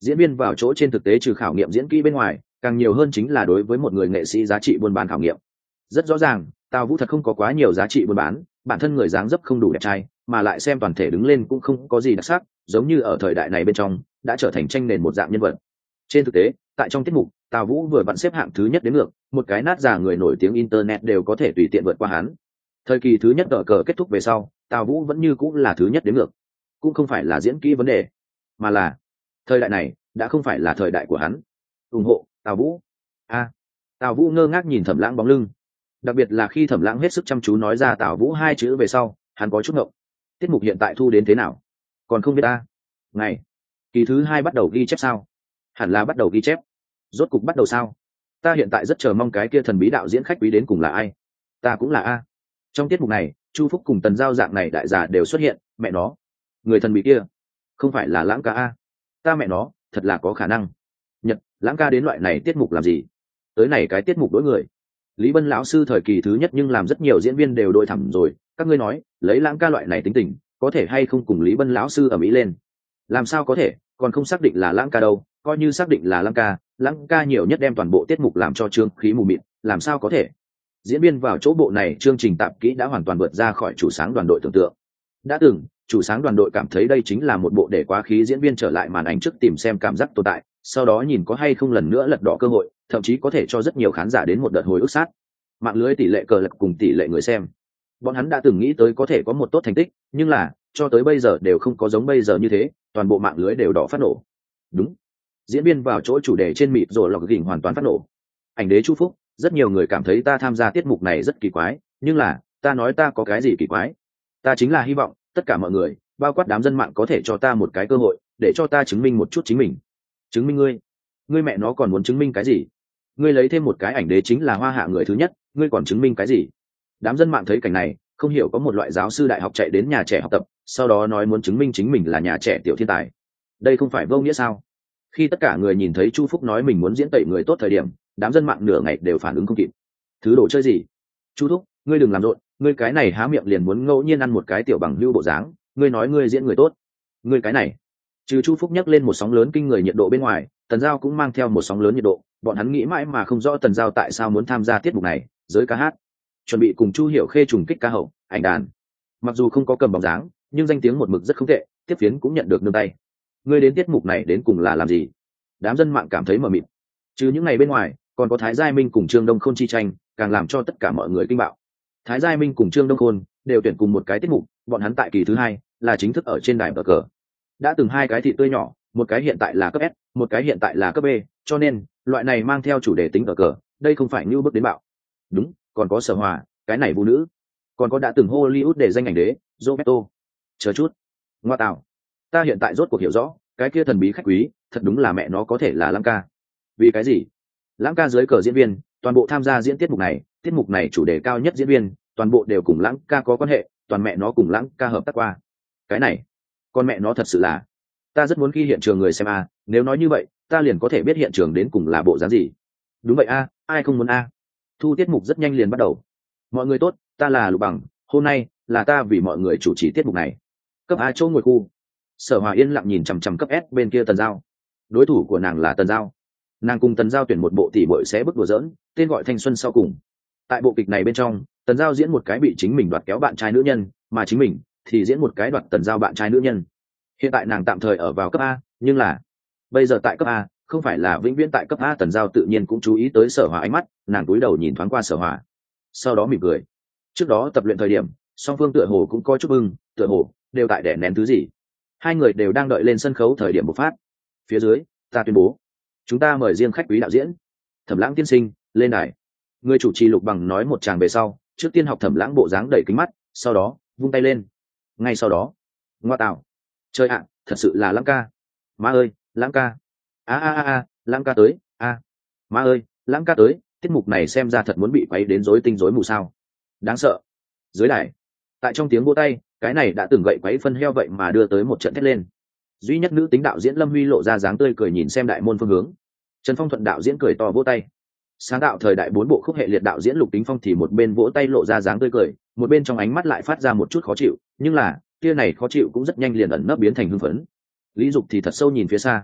diễn viên vào chỗ trên thực tế trừ khảo nghiệm diễn kỹ bên ngoài, càng nhiều hơn chính là đối với một người nghệ sĩ giá trị buôn bán khảo nghiệm. Rất rõ ràng, Tào Vũ thật không có quá nhiều giá trị buôn bán, bản thân người dáng dấp không đủ đẹp trai, mà lại xem toàn thể đứng lên cũng không có gì đặc sắc, giống như ở thời đại này bên trong đã trở thành tranh nền một dạng nhân vật. Trên thực tế, tại trong tiết mục, Tào Vũ vừa vặn xếp hạng thứ nhất đến ngược, một cái nát giả người nổi tiếng internet đều có thể tùy tiện vượt qua hắn. Thời kỳ thứ nhất đỡ cờ kết thúc về sau, Tào Vũ vẫn như cũng là thứ nhất đến ngược. Cũng không phải là diễn kỹ vấn đề, mà là thời đại này đã không phải là thời đại của hắn. Ủng hộ Tào Vũ. A. Tào Vũ ngơ ngác nhìn Thẩm Lãng bóng lưng, đặc biệt là khi Thẩm Lãng hết sức chăm chú nói ra Tào Vũ hai chữ về sau, hắn có chút ngộng. Tiết mục hiện tại thu đến thế nào? Còn không biết ta. Ngày kỳ thứ hai bắt đầu ghi chép sao? Hẳn là bắt đầu ghi chép. Rốt cục bắt đầu sao? Ta hiện tại rất chờ mong cái kia thần bí đạo diễn khách quý đến cùng là ai. Ta cũng là a. Trong tiết mục này, Chu Phúc cùng Tần Giao dạng này đại giả đều xuất hiện. Mẹ nó, người thần bí kia không phải là Lãng ca a? Ta mẹ nó, thật là có khả năng. Nhật, Lãng ca đến loại này tiết mục làm gì? Tới này cái tiết mục đối người. Lý Bân lão sư thời kỳ thứ nhất nhưng làm rất nhiều diễn viên đều đôi thẳm rồi. Các ngươi nói, lấy Lãng ca loại này tính tình, có thể hay không cùng Lý Bân lão sư ở mỹ lên? Làm sao có thể? Còn không xác định là Lãng ca đâu. Coi như xác định là Lãng ca, Lãng ca nhiều nhất đem toàn bộ tiết mục làm cho trương khí mù mịt, làm sao có thể? Diễn viên vào chỗ bộ này chương trình tạp kỹ đã hoàn toàn vượt ra khỏi chủ sáng đoàn đội tưởng tượng. Đã từng, chủ sáng đoàn đội cảm thấy đây chính là một bộ để quá khí diễn viên trở lại màn ảnh trước tìm xem cảm giác tồn tại, sau đó nhìn có hay không lần nữa lật đỏ cơ hội, thậm chí có thể cho rất nhiều khán giả đến một đợt hồi ức sát. Mạng lưới tỷ lệ cờ lật cùng tỷ lệ người xem. Bọn hắn đã từng nghĩ tới có thể có một tốt thành tích, nhưng là, cho tới bây giờ đều không có giống bây giờ như thế, toàn bộ mạng lưới đều đỏ phát nổ. Đúng. Diễn viên vào chỗ chủ đề trên mịt rồi lọc gỉnh hoàn toàn phát nổ. Ảnh đế Chu Phúc, rất nhiều người cảm thấy ta tham gia tiết mục này rất kỳ quái, nhưng là, ta nói ta có cái gì kỳ quái? Ta chính là hy vọng tất cả mọi người, bao quát đám dân mạng có thể cho ta một cái cơ hội, để cho ta chứng minh một chút chính mình. Chứng minh ngươi? Ngươi mẹ nó còn muốn chứng minh cái gì? Ngươi lấy thêm một cái ảnh đế chính là hoa hạ người thứ nhất, ngươi còn chứng minh cái gì? Đám dân mạng thấy cảnh này, không hiểu có một loại giáo sư đại học chạy đến nhà trẻ học tập, sau đó nói muốn chứng minh chính mình là nhà trẻ tiểu thiên tài. Đây không phải vô nghĩa sao? Khi tất cả người nhìn thấy Chu Phúc nói mình muốn diễn tẩy người tốt thời điểm, đám dân mạng nửa ngày đều phản ứng không kịp. Thứ đồ chơi gì? Chu Thúc, ngươi đừng làm rộn, ngươi cái này há miệng liền muốn ngẫu nhiên ăn một cái tiểu bằng hưu bộ dáng, ngươi nói ngươi diễn người tốt. Ngươi cái này. Trừ Chu Phúc nhắc lên một sóng lớn kinh người nhiệt độ bên ngoài, Tần Giao cũng mang theo một sóng lớn nhiệt độ, bọn hắn nghĩ mãi mà không rõ Tần Giao tại sao muốn tham gia tiết mục này, giới ca hát, chuẩn bị cùng Chu Hiểu Khê trùng kích ca hậu, ảnh đàn. Mặc dù không có cầm bóng dáng, nhưng danh tiếng một mực rất không tệ, tiếp phiến cũng nhận được nương tay. Ngươi đến tiết mục này đến cùng là làm gì? Đám dân mạng cảm thấy mờ mịt. Trừ những ngày bên ngoài, còn có Thái Giai Minh cùng Trương Đông Khôn chi tranh, càng làm cho tất cả mọi người kinh bạo. Thái Giai Minh cùng Trương Đông Khôn đều tuyển cùng một cái tiết mục, bọn hắn tại kỳ thứ hai là chính thức ở trên đài bờ cờ. Đã từng hai cái thị tươi nhỏ, một cái hiện tại là cấp S, một cái hiện tại là cấp B, cho nên loại này mang theo chủ đề tính bờ cờ, đây không phải như bước đến bạo. Đúng, còn có Sở Hòa, cái này vũ nữ, còn có đã từng Hollywood để danh ảnh đế, Roberto. Chờ chút, ngoa tạo, ta hiện tại rốt cuộc hiểu rõ, cái kia thần bí khách quý, thật đúng là mẹ nó có thể là Lãng ca. Vì cái gì? Lãng ca dưới cờ diễn viên, toàn bộ tham gia diễn tiết mục này, tiết mục này chủ đề cao nhất diễn viên, toàn bộ đều cùng Lãng ca có quan hệ, toàn mẹ nó cùng Lãng ca hợp tác qua. Cái này, con mẹ nó thật sự là, ta rất muốn khi hiện trường người xem a, nếu nói như vậy, ta liền có thể biết hiện trường đến cùng là bộ dáng gì. Đúng vậy a, ai không muốn a? Thu tiết mục rất nhanh liền bắt đầu. Mọi người tốt, ta là Lục Bằng, hôm nay là ta vì mọi người chủ trì tiết mục này. Cấp A chỗ ngồi khu. Sở Hòa yên lặng nhìn chằm chằm cấp S bên kia Tần Giao. Đối thủ của nàng là Tần Giao. Nàng cùng Tần Giao tuyển một bộ tỷ muội sẽ bức đùa giỡn, tên gọi Thanh Xuân sau cùng. Tại bộ kịch này bên trong, Tần Giao diễn một cái bị chính mình đoạt kéo bạn trai nữ nhân, mà chính mình thì diễn một cái đoạt Tần Giao bạn trai nữ nhân. Hiện tại nàng tạm thời ở vào cấp A, nhưng là bây giờ tại cấp A, không phải là vĩnh viễn tại cấp A. Tần Giao tự nhiên cũng chú ý tới Sở Hòa ánh mắt, nàng cúi đầu nhìn thoáng qua Sở Hòa, sau đó mỉm cười. Trước đó tập luyện thời điểm, song phương tựa hồ cũng có chút bưng, tựa hồ đều tại đè nén thứ gì. Hai người đều đang đợi lên sân khấu thời điểm bộc phát. Phía dưới, ta tuyên bố, chúng ta mời riêng khách quý đạo diễn Thẩm Lãng tiên sinh lên đài. Người chủ trì Lục Bằng nói một tràng về sau, trước tiên học Thẩm Lãng bộ dáng đẩy kính mắt, sau đó vung tay lên. Ngay sau đó, ngoa tạo, trời ạ, thật sự là Lãng ca. Má ơi, Lãng ca. A a a a, Lãng ca tới, a. Má ơi, Lãng ca tới, tiết mục này xem ra thật muốn bị quấy đến rối tinh rối mù sao. Đáng sợ. Dưới đài, tại trong tiếng vỗ tay, cái này đã từng gậy quấy phân heo vậy mà đưa tới một trận thét lên. Duy nhất nữ tính đạo diễn Lâm Huy lộ ra dáng tươi cười nhìn xem đại môn phương hướng. Trần Phong Thuận đạo diễn cười to vỗ tay. Sáng tạo thời đại bốn bộ khúc hệ liệt đạo diễn Lục Tính Phong thì một bên vỗ tay lộ ra dáng tươi cười, một bên trong ánh mắt lại phát ra một chút khó chịu, nhưng là tia này khó chịu cũng rất nhanh liền ẩn nấp biến thành hưng phấn. Lý Dục thì thật sâu nhìn phía xa.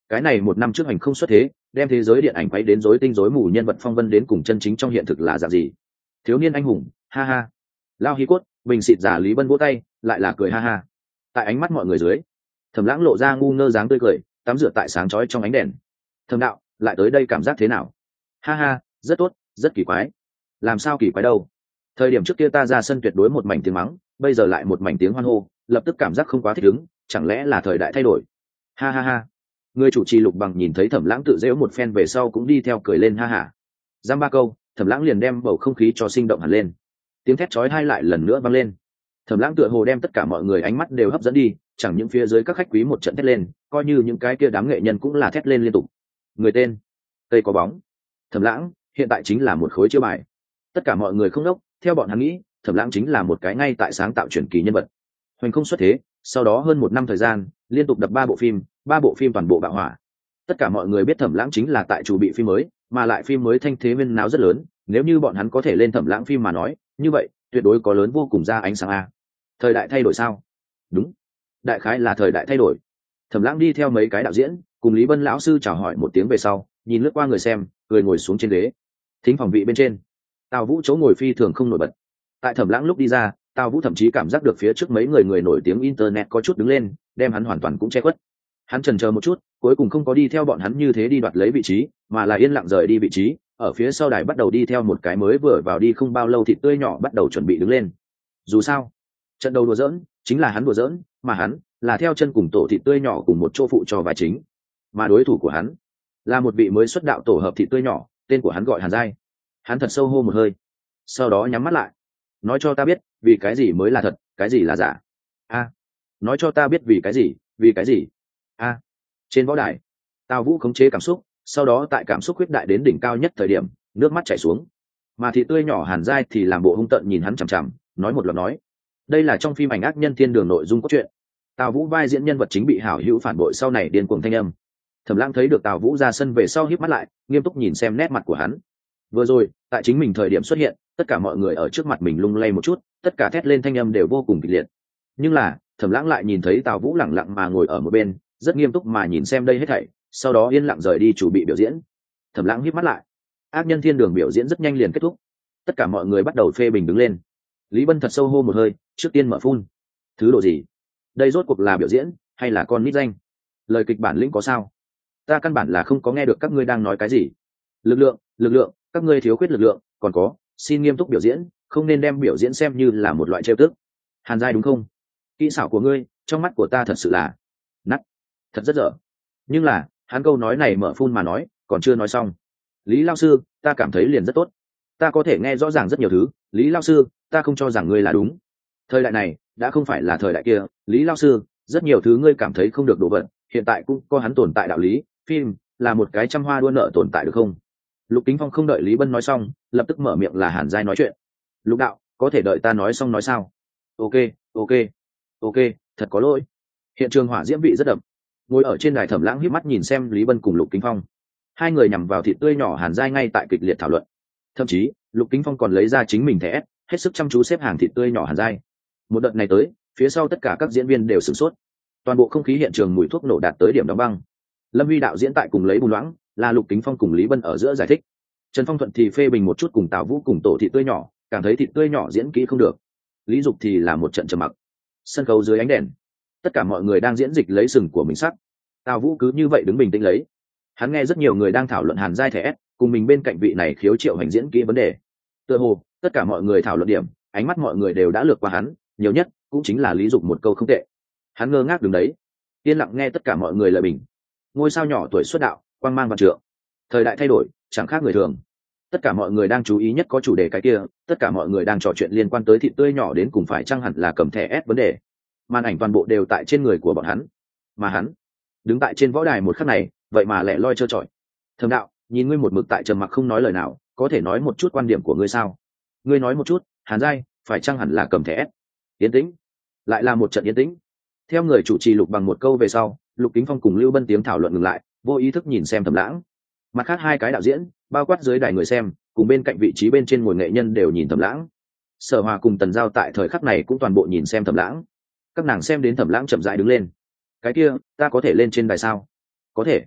cái này một năm trước hành không xuất thế, đem thế giới điện ảnh quấy đến rối tinh rối mù, nhân vật phong vân đến cùng chân chính trong hiện thực là dạng gì. Thiếu niên anh hùng, ha ha. Lao hí cốt, bình xịt giả Lý Bân vỗ tay, lại là cười ha ha. Tại ánh mắt mọi người dưới, Thẩm Lãng lộ ra ngu ngơ dáng tươi cười, tắm rửa tại sáng chói trong ánh đèn. Thẩm đạo, lại tới đây cảm giác thế nào? Ha ha, rất tốt, rất kỳ quái. Làm sao kỳ quái đâu? Thời điểm trước kia ta ra sân tuyệt đối một mảnh tiếng mắng, bây giờ lại một mảnh tiếng hoan hô, lập tức cảm giác không quá thích ứng, chẳng lẽ là thời đại thay đổi? Ha ha ha. Người chủ trì Lục Bằng nhìn thấy Thẩm Lãng tự giễu một phen về sau cũng đi theo cười lên ha ha. Giam ba câu, Thẩm Lãng liền đem bầu không khí cho sinh động hẳn lên. Tiếng thét chói tai lại lần nữa vang lên. Thẩm Lãng tựa hồ đem tất cả mọi người ánh mắt đều hấp dẫn đi, chẳng những phía dưới các khách quý một trận thét lên, coi như những cái kia đám nghệ nhân cũng là thét lên liên tục. Người tên, cây có bóng. Thẩm Lãng hiện tại chính là một khối chiêu bài. Tất cả mọi người không đốc, theo bọn hắn nghĩ, Thẩm Lãng chính là một cái ngay tại sáng tạo truyền kỳ nhân vật. Hoành không xuất thế, sau đó hơn một năm thời gian, liên tục đập ba bộ phim, ba bộ phim toàn bộ bạo hỏa. Tất cả mọi người biết Thẩm Lãng chính là tại chủ bị phim mới, mà lại phim mới thanh thế viên náo rất lớn, nếu như bọn hắn có thể lên Thẩm Lãng phim mà nói, như vậy, tuyệt đối có lớn vô cùng ra ánh sáng a. Thời đại thay đổi sao? Đúng, đại khái là thời đại thay đổi. Thẩm Lãng đi theo mấy cái đạo diễn, cùng Lý Bân lão sư chào hỏi một tiếng về sau, nhìn lướt qua người xem, cười ngồi xuống trên ghế. Thính phòng vị bên trên, Tào Vũ chỗ ngồi phi thường không nổi bật. Tại Thẩm Lãng lúc đi ra, Tào Vũ thậm chí cảm giác được phía trước mấy người người nổi tiếng internet có chút đứng lên, đem hắn hoàn toàn cũng che khuất. Hắn chần chờ một chút, cuối cùng không có đi theo bọn hắn như thế đi đoạt lấy vị trí, mà là yên lặng rời đi vị trí, ở phía sau đài bắt đầu đi theo một cái mới vừa vào đi không bao lâu thịt tươi nhỏ bắt đầu chuẩn bị đứng lên. Dù sao, trận đầu đùa giỡn chính là hắn đùa giỡn, mà hắn là theo chân cùng tổ thịt tươi nhỏ cùng một chỗ phụ cho vai chính, mà đối thủ của hắn là một vị mới xuất đạo tổ hợp thịt tươi nhỏ, tên của hắn gọi Hàn Giai. Hắn thật sâu hô một hơi, sau đó nhắm mắt lại, nói cho ta biết vì cái gì mới là thật, cái gì là giả. A, nói cho ta biết vì cái gì, vì cái gì. A. Trên võ đài, Tào Vũ khống chế cảm xúc, sau đó tại cảm xúc huyết đại đến đỉnh cao nhất thời điểm, nước mắt chảy xuống, mà thịt tươi nhỏ Hàn Giai thì làm bộ hung tợn nhìn hắn chằm chằm, nói một loạt nói. Đây là trong phim ảnh ác nhân thiên đường nội dung cốt truyện. Tào Vũ vai diễn nhân vật chính bị hảo hữu phản bội sau này điên cuồng thanh âm. Thẩm Lãng thấy được Tào Vũ ra sân về sau híp mắt lại, nghiêm túc nhìn xem nét mặt của hắn. Vừa rồi, tại chính mình thời điểm xuất hiện, tất cả mọi người ở trước mặt mình lung lay một chút, tất cả thét lên thanh âm đều vô cùng kịch liệt. Nhưng là, Thẩm Lãng lại nhìn thấy Tào Vũ lẳng lặng mà ngồi ở một bên, rất nghiêm túc mà nhìn xem đây hết thảy, sau đó yên lặng rời đi chủ bị biểu diễn. Thẩm Lãng híp mắt lại. Ác nhân thiên đường biểu diễn rất nhanh liền kết thúc. Tất cả mọi người bắt đầu phê bình đứng lên. Lý Bân thật sâu hô một hơi, trước tiên mở phun. Thứ độ gì? Đây rốt cuộc là biểu diễn hay là con nít danh? Lời kịch bản lĩnh có sao? Ta căn bản là không có nghe được các ngươi đang nói cái gì. Lực lượng, lực lượng, các ngươi thiếu khuyết lực lượng, còn có, xin nghiêm túc biểu diễn, không nên đem biểu diễn xem như là một loại trêu tức. Hàn Giai đúng không? Kỹ xảo của ngươi, trong mắt của ta thật sự là nát, thật rất dở. Nhưng là, hắn câu nói này mở phun mà nói, còn chưa nói xong. Lý lão sư, ta cảm thấy liền rất tốt. Ta có thể nghe rõ ràng rất nhiều thứ, Lý lão sư, ta không cho rằng ngươi là đúng. Thời đại này đã không phải là thời đại kia, Lý lão sư, rất nhiều thứ ngươi cảm thấy không được đổ vật, hiện tại cũng có hắn tồn tại đạo lý, phim là một cái trăm hoa đua nợ tồn tại được không? Lục Kính Phong không đợi Lý Bân nói xong, lập tức mở miệng là Hàn Giai nói chuyện. Lục đạo, có thể đợi ta nói xong nói sao? Ok, ok, ok, thật có lỗi. Hiện trường hỏa diễm vị rất đậm. Ngồi ở trên đài Thẩm Lãng híp mắt nhìn xem Lý Bân cùng Lục Kính Phong. Hai người nhằm vào thịt tươi nhỏ Hàn Giai ngay tại kịch liệt thảo luận. Thậm chí, Lục Kính Phong còn lấy ra chính mình thẻ, hết sức chăm chú xếp hàng thịt tươi nhỏ Hàn Giai. Một đợt này tới, phía sau tất cả các diễn viên đều sửng sốt. Toàn bộ không khí hiện trường mùi thuốc nổ đạt tới điểm đóng băng. Lâm Huy đạo diễn tại cùng lấy bù loãng, là Lục Kính Phong cùng Lý Bân ở giữa giải thích. Trần Phong Thuận thì phê bình một chút cùng Tào Vũ cùng tổ thịt tươi nhỏ, cảm thấy thịt tươi nhỏ diễn kỹ không được. Lý Dục thì là một trận trầm mặc. Sân khấu dưới ánh đèn, tất cả mọi người đang diễn dịch lấy sừng của mình sắc. Tào Vũ cứ như vậy đứng bình tĩnh lấy. Hắn nghe rất nhiều người đang thảo luận Hàn Giai thẻ S, cùng mình bên cạnh vị này khiếu triệu hành diễn kỹ vấn đề. Tựa hồ, tất cả mọi người thảo luận điểm, ánh mắt mọi người đều đã lược qua hắn, nhiều nhất cũng chính là Lý Dục một câu không tệ. Hắn ngơ ngác đứng đấy, yên lặng nghe tất cả mọi người lời bình. Ngôi sao nhỏ tuổi xuất đạo, quang mang vạn trượng. Thời đại thay đổi, chẳng khác người thường. Tất cả mọi người đang chú ý nhất có chủ đề cái kia, tất cả mọi người đang trò chuyện liên quan tới thịt tươi nhỏ đến cùng phải chăng hẳn là cầm thẻ S vấn đề. Màn ảnh toàn bộ đều tại trên người của bọn hắn, mà hắn đứng tại trên võ đài một khắc này, vậy mà lẻ loi trơ trọi. Thẩm đạo, nhìn ngươi một mực tại trầm mặc không nói lời nào, có thể nói một chút quan điểm của ngươi sao? Ngươi nói một chút, Hàn Giai phải chăng hẳn là cầm thẻ S? Yên tĩnh, lại là một trận yên tĩnh. Theo người chủ trì Lục bằng một câu về sau, Lục Kính Phong cùng Lưu Bân tiếng thảo luận ngừng lại, vô ý thức nhìn xem Thẩm Lãng. Mặt khác hai cái đạo diễn, bao quát dưới đài người xem, cùng bên cạnh vị trí bên trên ngồi nghệ nhân đều nhìn Thẩm Lãng. Sở Hòa cùng Tần Giao tại thời khắc này cũng toàn bộ nhìn xem Thẩm Lãng. Các nàng xem đến Thẩm Lãng chậm rãi đứng lên. Cái kia, ta có thể lên trên đài sao? Có thể,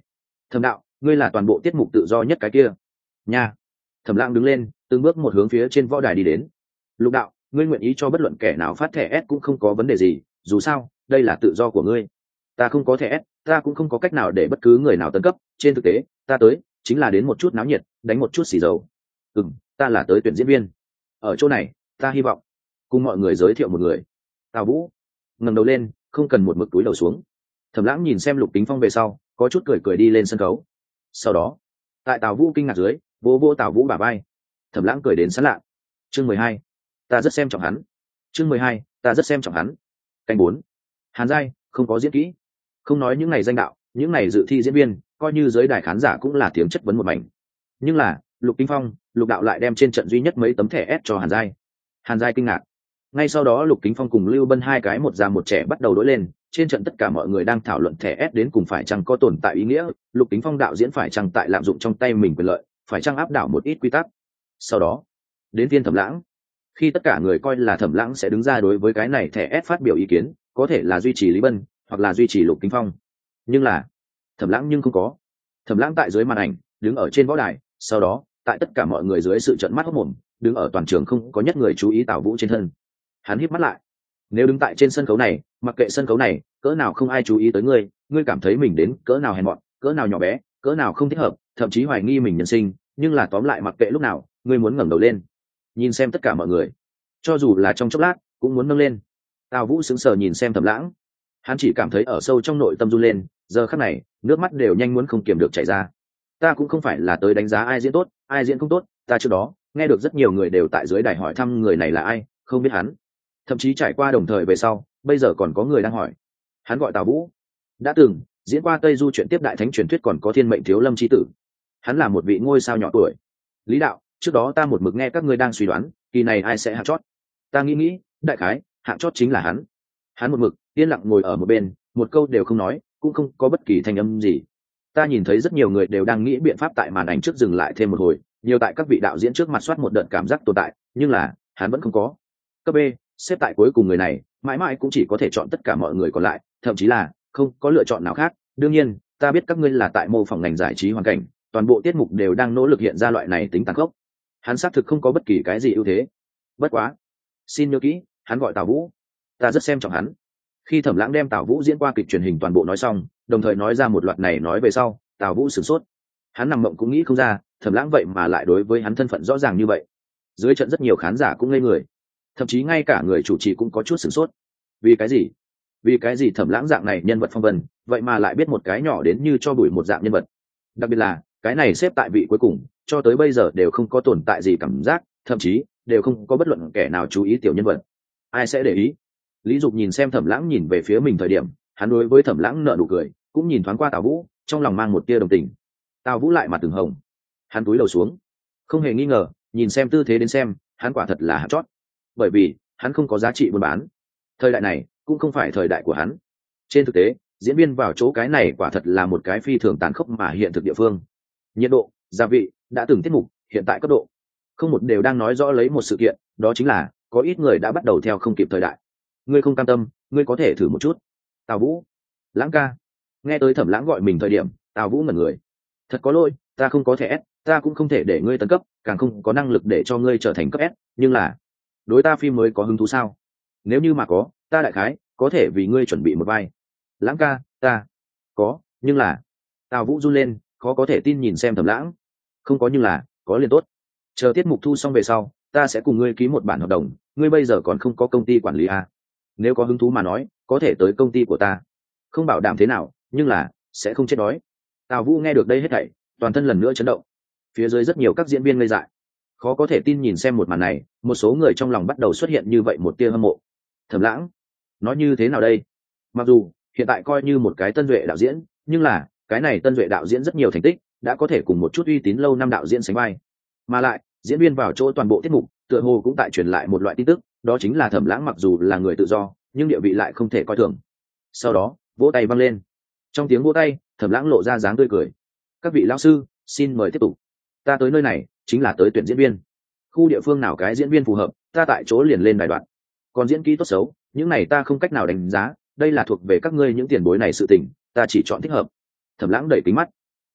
Thẩm đạo, ngươi là toàn bộ tiết mục tự do nhất cái kia nha. Thẩm lãng đứng lên, từng bước một hướng phía trên võ đài đi đến. Lục đạo, ngươi nguyện ý cho bất luận kẻ nào phát thẻ S cũng không có vấn đề gì, dù sao đây là tự do của ngươi. Ta không có thẻ S, ta cũng không có cách nào để bất cứ người nào tấn cấp, trên thực tế ta tới chính là đến một chút náo nhiệt, đánh một chút xì dầu. Ừ, ta là tới tuyển diễn viên. Ở chỗ này ta hy vọng cùng mọi người giới thiệu một người. Tào Vũ ngẩng đầu lên, không cần một mực túi đầu xuống. Thẩm lãng nhìn xem Lục Kính Phong về sau, có chút cười cười đi lên sân khấu. Sau đó tại Tào Vũ kinh ngạc dưới, vô vô Tào Vũ bả vai. Thẩm lãng cười đến sán lạ. Chương mười hai, ta rất xem trọng hắn. Chương mười hai, ta rất xem trọng hắn. Canh bốn. Hàn giai không có diễn kỹ. Không nói những ngày danh đạo, những ngày dự thi diễn viên, coi như giới đài khán giả cũng là tiếng chất vấn một mảnh. Nhưng là Lục Kính Phong, Lục đạo lại đem trên trận duy nhất mấy tấm thẻ S cho Hàn giai. Hàn giai kinh ngạc. Ngay sau đó Lục Kính Phong cùng Lưu Bân hai cái một già một trẻ bắt đầu đối lên. Trên trận tất cả mọi người đang thảo luận thẻ S đến cùng phải chăng có tồn tại ý nghĩa, Lục Kính Phong đạo diễn phải chăng tại lạm dụng trong tay mình quyền lợi, phải chăng áp đảo một ít quy tắc. Sau đó đến viên Thẩm lãng. Khi tất cả người coi là Thẩm lãng sẽ đứng ra đối với cái này thẻ S phát biểu ý kiến, có thể là duy trì Lý Bân hoặc là duy trì Lục Kính Phong, nhưng là Thẩm lãng nhưng không có. Thẩm lãng tại dưới màn ảnh đứng ở trên võ đài, sau đó tại tất cả mọi người dưới sự trợn mắt hốt mồm, đứng ở toàn trường không có nhất người chú ý Tào Vũ trên thân. Hắn híp mắt lại. Nếu đứng tại trên sân khấu này, mặc kệ sân khấu này cỡ nào không ai chú ý tới ngươi, ngươi cảm thấy mình đến cỡ nào hèn mọn, cỡ nào nhỏ bé, cỡ nào không thích hợp, thậm chí hoài nghi mình nhân sinh, nhưng là tóm lại mặc kệ lúc nào ngươi muốn ngẩng đầu lên nhìn xem tất cả mọi người, cho dù là trong chốc lát cũng muốn nâng lên. Tào Vũ sững sờ nhìn xem Thẩm lãng. Hắn chỉ cảm thấy ở sâu trong nội tâm run lên, giờ khắc này nước mắt đều nhanh muốn không kiềm được chảy ra. Ta cũng không phải là tới đánh giá ai diễn tốt ai diễn không tốt, ta trước đó nghe được rất nhiều người đều tại dưới đài hỏi thăm người này là ai, không biết hắn. Thậm chí trải qua đồng thời về sau, bây giờ còn có người đang hỏi. Hắn gọi Tào Vũ, đã từng diễn qua Tây Du chuyện tiếp đại thánh truyền thuyết, còn có Thiên mệnh thiếu lâm chi tử. Hắn là một vị ngôi sao nhỏ tuổi. Lý đạo, trước đó ta một mực nghe các ngươi đang suy đoán kỳ này ai sẽ hạng chót. Ta nghĩ nghĩ, đại khái hạng chót chính là hắn. Hắn một mực yên lặng ngồi ở một bên, một câu đều không nói, cũng không có bất kỳ thanh âm gì. Ta nhìn thấy rất nhiều người đều đang nghĩ biện pháp tại màn ảnh trước dừng lại thêm một hồi, nhiều tại các vị đạo diễn trước mặt soát một đợt cảm giác tồn tại, nhưng là hắn vẫn không có. Cấp B xếp tại cuối cùng người này mãi mãi cũng chỉ có thể chọn tất cả mọi người còn lại, thậm chí là không có lựa chọn nào khác. Đương nhiên ta biết các ngươi là tại mô phỏng ngành giải trí hoàn cảnh, toàn bộ tiết mục đều đang nỗ lực hiện ra loại này tính tàn khốc. Hắn xác thực không có bất kỳ cái gì ưu thế. Bất quá xin nhớ kỹ, hắn gọi Tào Vũ, ta rất xem trọng hắn. Khi Thẩm lãng đem Tào Vũ diễn qua kịch truyền hình toàn bộ nói xong, đồng thời nói ra một loạt này nói về sau, Tào Vũ sửng sốt. Hắn nằm mộng cũng nghĩ không ra Thẩm lãng vậy mà lại đối với hắn thân phận rõ ràng như vậy. Dưới trận rất nhiều khán giả cũng ngây người, thậm chí ngay cả người chủ trì cũng có chút sửng sốt. Vì cái gì? Vì cái gì Thẩm lãng dạng này nhân vật phong vân, vậy mà lại biết một cái nhỏ đến như cho bụi một dạng nhân vật? Đặc biệt là cái này xếp tại vị cuối cùng, cho tới bây giờ đều không có tồn tại gì cảm giác, thậm chí đều không có bất luận kẻ nào chú ý tiểu nhân vật. Ai sẽ để ý? Lý Dục nhìn xem Thẩm lãng nhìn về phía mình thời điểm, hắn đối với Thẩm lãng nở nụ cười, cũng nhìn thoáng qua Tào Vũ, trong lòng mang một tia đồng tình. Tào Vũ lại mặt từng hồng, hắn cúi đầu xuống, không hề nghi ngờ, nhìn xem tư thế đến xem, hắn quả thật là hạng chót, bởi vì hắn không có giá trị buôn bán. Thời đại này cũng không phải thời đại của hắn. Trên thực tế, diễn viên vào chỗ cái này quả thật là một cái phi thường tàn khốc mà hiện thực địa phương. Nhiệt độ, gia vị, đã từng tiết mục, hiện tại cấp độ, không một đều đang nói rõ lấy một sự kiện, đó chính là có ít người đã bắt đầu theo không kịp thời đại. Ngươi không cam tâm, ngươi có thể thử một chút. Tào Vũ, lãng ca. Nghe tới Thẩm lãng gọi mình thời điểm, Tào Vũ ngẩn người. Thật có lỗi, ta không có thẻ S, ta cũng không thể để ngươi tấn cấp, càng không có năng lực để cho ngươi trở thành cấp S, nhưng là đối ta phim mới có hứng thú sao? Nếu như mà có, ta đại khái có thể vì ngươi chuẩn bị một vai. Lãng ca, ta có, nhưng là Tào Vũ run lên, khó có thể tin nhìn xem Thẩm lãng. Không có nhưng là, có liền tốt. Chờ tiết mục thu xong về sau, ta sẽ cùng ngươi ký một bản hợp đồng, ngươi bây giờ còn không có công ty quản lý à? Nếu có hứng thú mà nói, có thể tới công ty của ta. Không bảo đảm thế nào, nhưng là sẽ không chết đói. Tào Vũ nghe được đây hết thảy, toàn thân lần nữa chấn động. Phía dưới rất nhiều các diễn viên ngây dại, khó có thể tin nhìn xem một màn này, một số người trong lòng bắt đầu xuất hiện như vậy một tia hâm mộ. Thẩm lãng, nói như thế nào đây? Mặc dù hiện tại coi như một cái tân duệ đạo diễn, nhưng là cái này tân duệ đạo diễn rất nhiều thành tích, đã có thể cùng một chút uy tín lâu năm đạo diễn sánh vai. Mà lại diễn viên vào chỗ toàn bộ tiết mục, tựa hồ cũng tại truyền lại một loại tin tức, đó chính là Thẩm lãng mặc dù là người tự do, nhưng địa vị lại không thể coi thường. Sau đó vỗ tay văng lên. Trong tiếng vỗ tay, Thẩm lãng lộ ra dáng tươi cười. Các vị lão sư, xin mời tiếp tục. Ta tới nơi này chính là tới tuyển diễn viên. Khu địa phương nào cái diễn viên phù hợp, ta tại chỗ liền lên đài đoạn. Còn diễn kỹ tốt xấu, những này ta không cách nào đánh giá, đây là thuộc về các ngươi những tiền bối này sự tình, ta chỉ chọn thích hợp. Thẩm lãng đẩy kính mắt.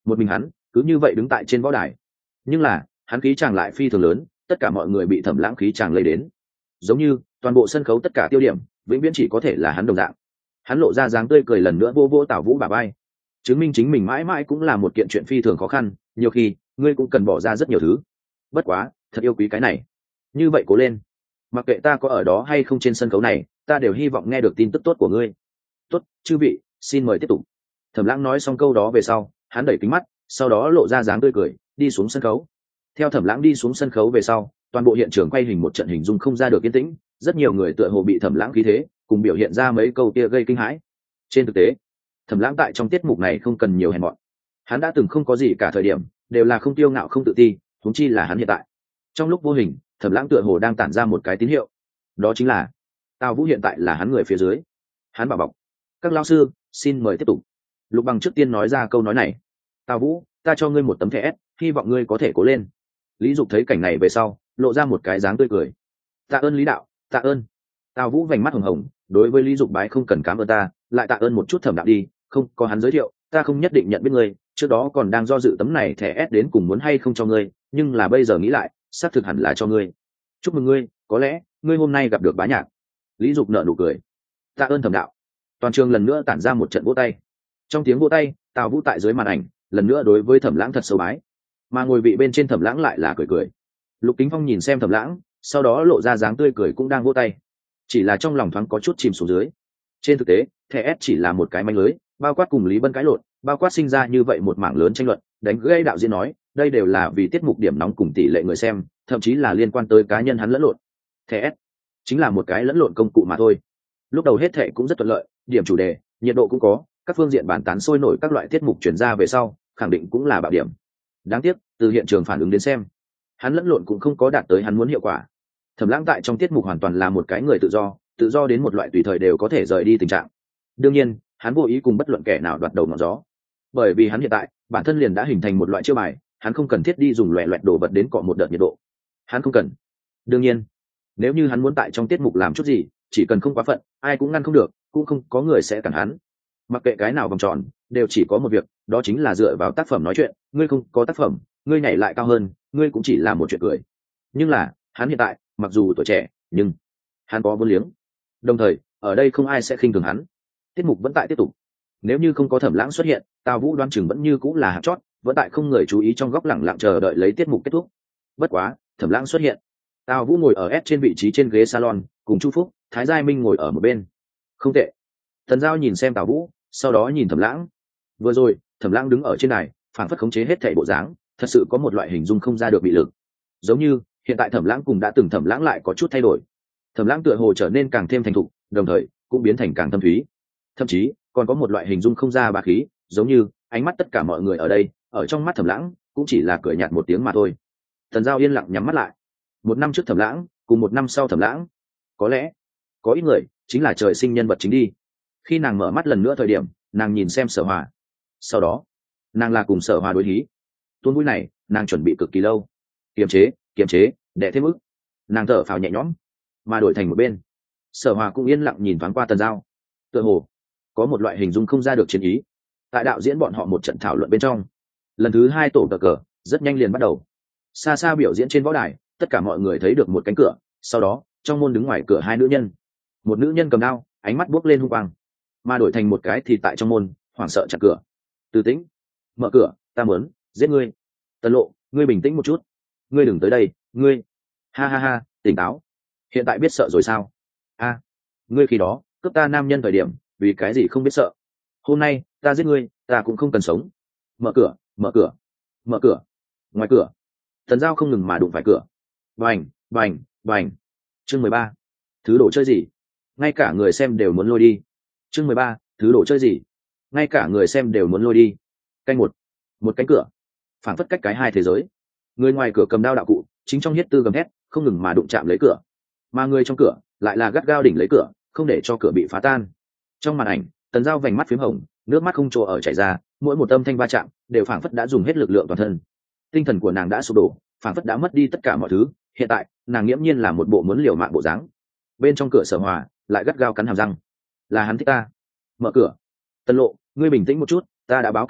một mình hắn cứ như vậy đứng tại trên võ đài, nhưng là hắn khí chàng lại phi thường lớn, tất cả mọi người bị Thẩm Lãng khí chàng lây đến, giống như toàn bộ sân khấu tất cả tiêu điểm vĩnh viễn chỉ có thể là hắn đồng dạng. Hắn lộ ra dáng tươi cười lần nữa vô vô Tào Vũ bà bay, chứng minh chính mình mãi mãi cũng là một kiện chuyện phi thường khó khăn, nhiều khi ngươi cũng cần bỏ ra rất nhiều thứ, bất quá thật yêu quý cái này, như vậy cố lên, mặc kệ ta có ở đó hay không trên sân khấu này, ta đều hy vọng nghe được tin tức tốt của ngươi. Tốt, chư vị, xin mời tiếp tục. Thẩm Lãng nói xong câu đó về sau, hắn đẩy kính mắt, sau đó lộ ra dáng tươi cười, đi xuống sân khấu. Theo Thẩm Lãng đi xuống sân khấu về sau, toàn bộ hiện trường quay hình một trận hình dung không ra được yên tĩnh, rất nhiều người tựa hồ bị Thẩm Lãng khí thế cùng biểu hiện ra mấy câu kia gây kinh hãi. Trên thực tế, Thẩm Lãng tại trong tiết mục này không cần nhiều hèn mọn, hắn đã từng không có gì cả thời điểm đều là không tiêu ngạo không tự ti, huống chi là hắn hiện tại. Trong lúc vô hình, Thẩm Lãng tựa hồ đang tản ra một cái tín hiệu, đó chính là Tào Vũ hiện tại là hắn người phía dưới, hắn bảo bọc. Các lão sư, xin mời tiếp tục. Lục Bằng trước tiên nói ra câu nói này. Tào Vũ, ta cho ngươi một tấm thẻ S, hy vọng ngươi có thể cố lên. Lý Dục thấy cảnh này về sau, lộ ra một cái dáng tươi cười. Tạ ơn Lý đạo, tạ ơn. Tào Vũ vành mắt hồng hồng, đối với Lý Dục bái không cần cảm ơn ta, lại tạ ơn một chút Thẩm đạo đi, không có hắn giới thiệu, ta không nhất định nhận biết ngươi, trước đó còn đang do dự tấm này thẻ S đến cùng muốn hay không cho ngươi, nhưng là bây giờ nghĩ lại, xác thực hẳn là cho ngươi. Chúc mừng ngươi, có lẽ ngươi hôm nay gặp được Bá Nhạc. Lý Dục nở nụ cười. Tạ ơn Thẩm đạo. Toàn trường lần nữa tản ra một trận vỗ tay. Trong tiếng vỗ tay, Tào Vũ tại dưới màn ảnh lần nữa đối với Thẩm Lãng thật sâu bái, mà ngồi vị bên trên Thẩm Lãng lại là cười cười. Lục Kính Phong nhìn xem Thẩm Lãng, sau đó lộ ra dáng tươi cười cũng đang vỗ tay, chỉ là trong lòng thoáng có chút chìm xuống dưới. Trên thực tế, thẻ S chỉ là một cái manh lưới, bao quát cùng Lý Bân cãi lộn, bao quát sinh ra như vậy một mảng lớn tranh luận, đánh gây đạo diễn nói, đây đều là vì tiết mục điểm nóng cùng tỷ lệ người xem, thậm chí là liên quan tới cá nhân hắn lẫn lộn. Thẻ S chính là một cái lẫn lộn công cụ mà thôi. Lúc đầu hết thệ cũng rất thuận lợi, điểm chủ đề, nhiệt độ cũng có, các phương diện bàn tán sôi nổi, các loại tiết mục chuyển ra về sau, khẳng định cũng là bạo điểm. Đáng tiếc, từ hiện trường phản ứng đến xem, hắn lẫn lộn cũng không có đạt tới hắn muốn hiệu quả. Thẩm Lãng tại trong tiết mục hoàn toàn là một cái người tự do, tự do đến một loại tùy thời đều có thể rời đi tình trạng. Đương nhiên, hắn vô ý cùng bất luận kẻ nào đoạt đầu ngọn gió, bởi vì hắn hiện tại bản thân liền đã hình thành một loại chiêu bài, hắn không cần thiết đi dùng loẹt loẹt đồ vật đến cọ một đợt nhiệt độ, hắn không cần. Đương nhiên, nếu như hắn muốn tại trong tiết mục làm chút gì, chỉ cần không quá phận, ai cũng ngăn không được, cũng không có người sẽ cản hắn. Mặc kệ cái nào vòng tròn, đều chỉ có một việc, đó chính là dựa vào tác phẩm nói chuyện. Ngươi không có tác phẩm, ngươi nhảy lại cao hơn, ngươi cũng chỉ là một chuyện cười. Nhưng là hắn hiện tại, mặc dù tuổi trẻ, nhưng hắn có vốn liếng. Đồng thời, ở đây không ai sẽ khinh thường hắn. Tiết mục vẫn tại tiếp tục. Nếu như không có Thẩm Lãng xuất hiện, Tào Vũ đoán chừng vẫn như cũng là hạt chót, vẫn tại không người chú ý trong góc lẳng lặng chờ đợi lấy tiết mục kết thúc. Bất quá, Thẩm Lãng xuất hiện. Tào Vũ ngồi ở S trên vị trí trên ghế salon, cùng Chu Phúc, Thái Giai Minh ngồi ở một bên. Không tệ. Thần Giao nhìn xem Tào Vũ, sau đó nhìn Thẩm Lãng. Vừa rồi, Thẩm Lãng đứng ở trên này, phảng phất khống chế hết thảy bộ dáng, thật sự có một loại hình dung không ra được bị lực. Giống như, hiện tại Thẩm Lãng cùng đã từng Thẩm Lãng lại có chút thay đổi. Thẩm Lãng tựa hồ trở nên càng thêm thành thục, đồng thời cũng biến thành càng thâm thúy. Thậm chí, còn có một loại hình dung không ra bá khí, giống như ánh mắt tất cả mọi người ở đây, ở trong mắt Thẩm Lãng cũng chỉ là cười nhạt một tiếng mà thôi. Thần Giao yên lặng nhắm mắt lại. Một năm trước Thẩm Lãng, cùng một năm sau Thẩm Lãng, có lẽ có ít người chính là trời sinh nhân vật chính đi. Khi nàng mở mắt lần nữa thời điểm, nàng nhìn xem Sở Hòa, sau đó nàng là cùng Sở Hòa đối hí. Tuôn mũi này nàng chuẩn bị cực kỳ lâu, kiềm chế kiềm chế đẻ thêm ức, nàng thở phào nhẹ nhõm, mà đổi thành một bên Sở Hòa cũng yên lặng nhìn thoáng qua Tần Giao, tựa hồ có một loại hình dung không ra được chiến ý. Tại đạo diễn bọn họ một trận thảo luận bên trong, lần thứ hai tổ cờ cờ rất nhanh liền bắt đầu. Xa xa biểu diễn trên võ đài, tất cả mọi người thấy được một cánh cửa, sau đó trong môn đứng ngoài cửa hai nữ nhân, một nữ nhân cầm đao, ánh mắt buốc lên hung quang, mà đổi thành một cái thì tại trong môn hoảng sợ chặn cửa. Từ Tĩnh, mở cửa, ta muốn giết ngươi. Tần Lộ, ngươi bình tĩnh một chút, ngươi đừng tới đây, ngươi. Ha ha ha, tỉnh táo, hiện tại biết sợ rồi sao? A, ngươi khi đó cướp ta nam nhân thời điểm, vì cái gì không biết sợ? Hôm nay ta giết ngươi, ta cũng không cần sống. Mở cửa, mở cửa, mở cửa. Ngoài cửa, Tần Giao không ngừng mà đụng phải cửa. Bành, bành, bành. Chương mười ba, thứ đồ chơi gì? Ngay cả người xem đều muốn lôi đi. Chương mười ba, thứ đồ chơi gì? Ngay cả người xem đều muốn lôi đi. Canh một, một cánh cửa, phản phất cách cái hai thế giới. Người ngoài cửa cầm đao đạo cụ, chính trong hiết tư gầm thét, không ngừng mà đụng chạm lấy cửa, mà người trong cửa lại là gắt gao đỉnh lấy cửa, không để cho cửa bị phá tan. Trong màn ảnh, Tần Giao vành mắt phím hồng, nước mắt không chỗ ở chảy ra, mỗi một âm thanh va chạm đều phảng phất đã dùng hết lực lượng toàn thân. Tinh thần của nàng đã sụp đổ, phảng phất đã mất đi tất cả mọi thứ. Hiện tại, nàng nghiễm nhiên là một bộ muốn liều mạng bộ dáng. Bên trong cửa Sở Hòa lại gắt gao cắn hàm răng. Là hắn thích ta. Mở cửa. Tần Lộ, ngươi bình tĩnh một chút, ta đã báo cảnh sát,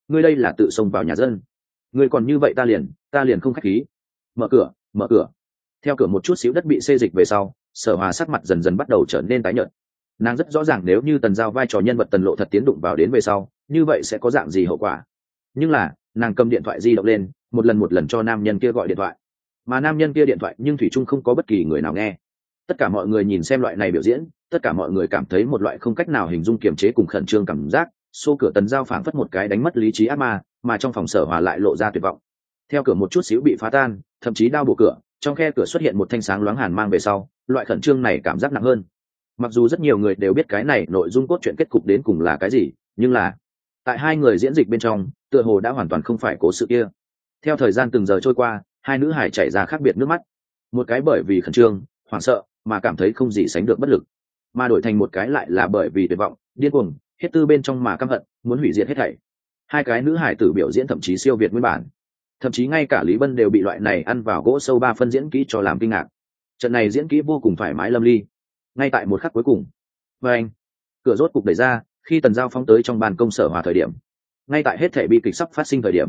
ngươi đây là tự xông vào nhà dân. Ngươi còn như vậy ta liền ta liền không khách khí. Mở cửa, mở cửa. Theo cửa một chút xíu đất bị xê dịch về sau, Sở Hòa sắc mặt dần dần bắt đầu trở nên tái nhợt. Nàng rất rõ ràng nếu như Tần Giao vai trò nhân vật Tần Lộ thật tiến đụng vào đến về sau, như vậy sẽ có dạng gì hậu quả. Nhưng là, nàng cầm điện thoại di động lên, một lần một lần cho nam nhân kia gọi điện thoại. Mà nam nhân kia điện thoại nhưng thủy chung không có bất kỳ người nào nghe. Tất cả mọi người nhìn xem loại này biểu diễn, tất cả mọi người cảm thấy một loại không cách nào hình dung kiềm chế cùng khẩn trương cảm giác. Xô cửa Tần Giao phảng phất một cái đánh mất lý trí ác ma, mà trong phòng Sở Hòa lại lộ ra tuyệt vọng. Theo cửa một chút xíu bị phá tan, thậm chí đao bổ cửa, trong khe cửa xuất hiện một thanh sáng loáng hàn mang về sau, loại khẩn trương này cảm giác nặng hơn. Mặc dù rất nhiều người đều biết cái này nội dung cốt truyện kết cục đến cùng là cái gì, nhưng là tại hai người diễn dịch bên trong, tựa hồ đã hoàn toàn không phải cố sự kia. Theo thời gian từng giờ trôi qua, hai nữ hải chảy ra khác biệt nước mắt. Một cái bởi vì khẩn trương, hoảng sợ mà cảm thấy không gì sánh được bất lực, mà đổi thành một cái lại là bởi vì tuyệt vọng, điên cuồng, hết tư bên trong mà căm hận, muốn hủy diệt hết thảy. Hai cái nữ hải tử biểu diễn thậm chí siêu việt nguyên bản, thậm chí ngay cả Lý Bân đều bị loại này ăn vào gỗ sâu ba phân diễn kỹ cho làm kinh ngạc. Trận này diễn kỹ vô cùng thoải mái lâm ly. Ngay tại một khắc cuối cùng, và anh cửa rốt cục đẩy ra, khi Tần Giao phóng tới trong ban công Sở Hòa thời điểm, ngay tại hết thể bi kịch sắp phát sinh thời điểm,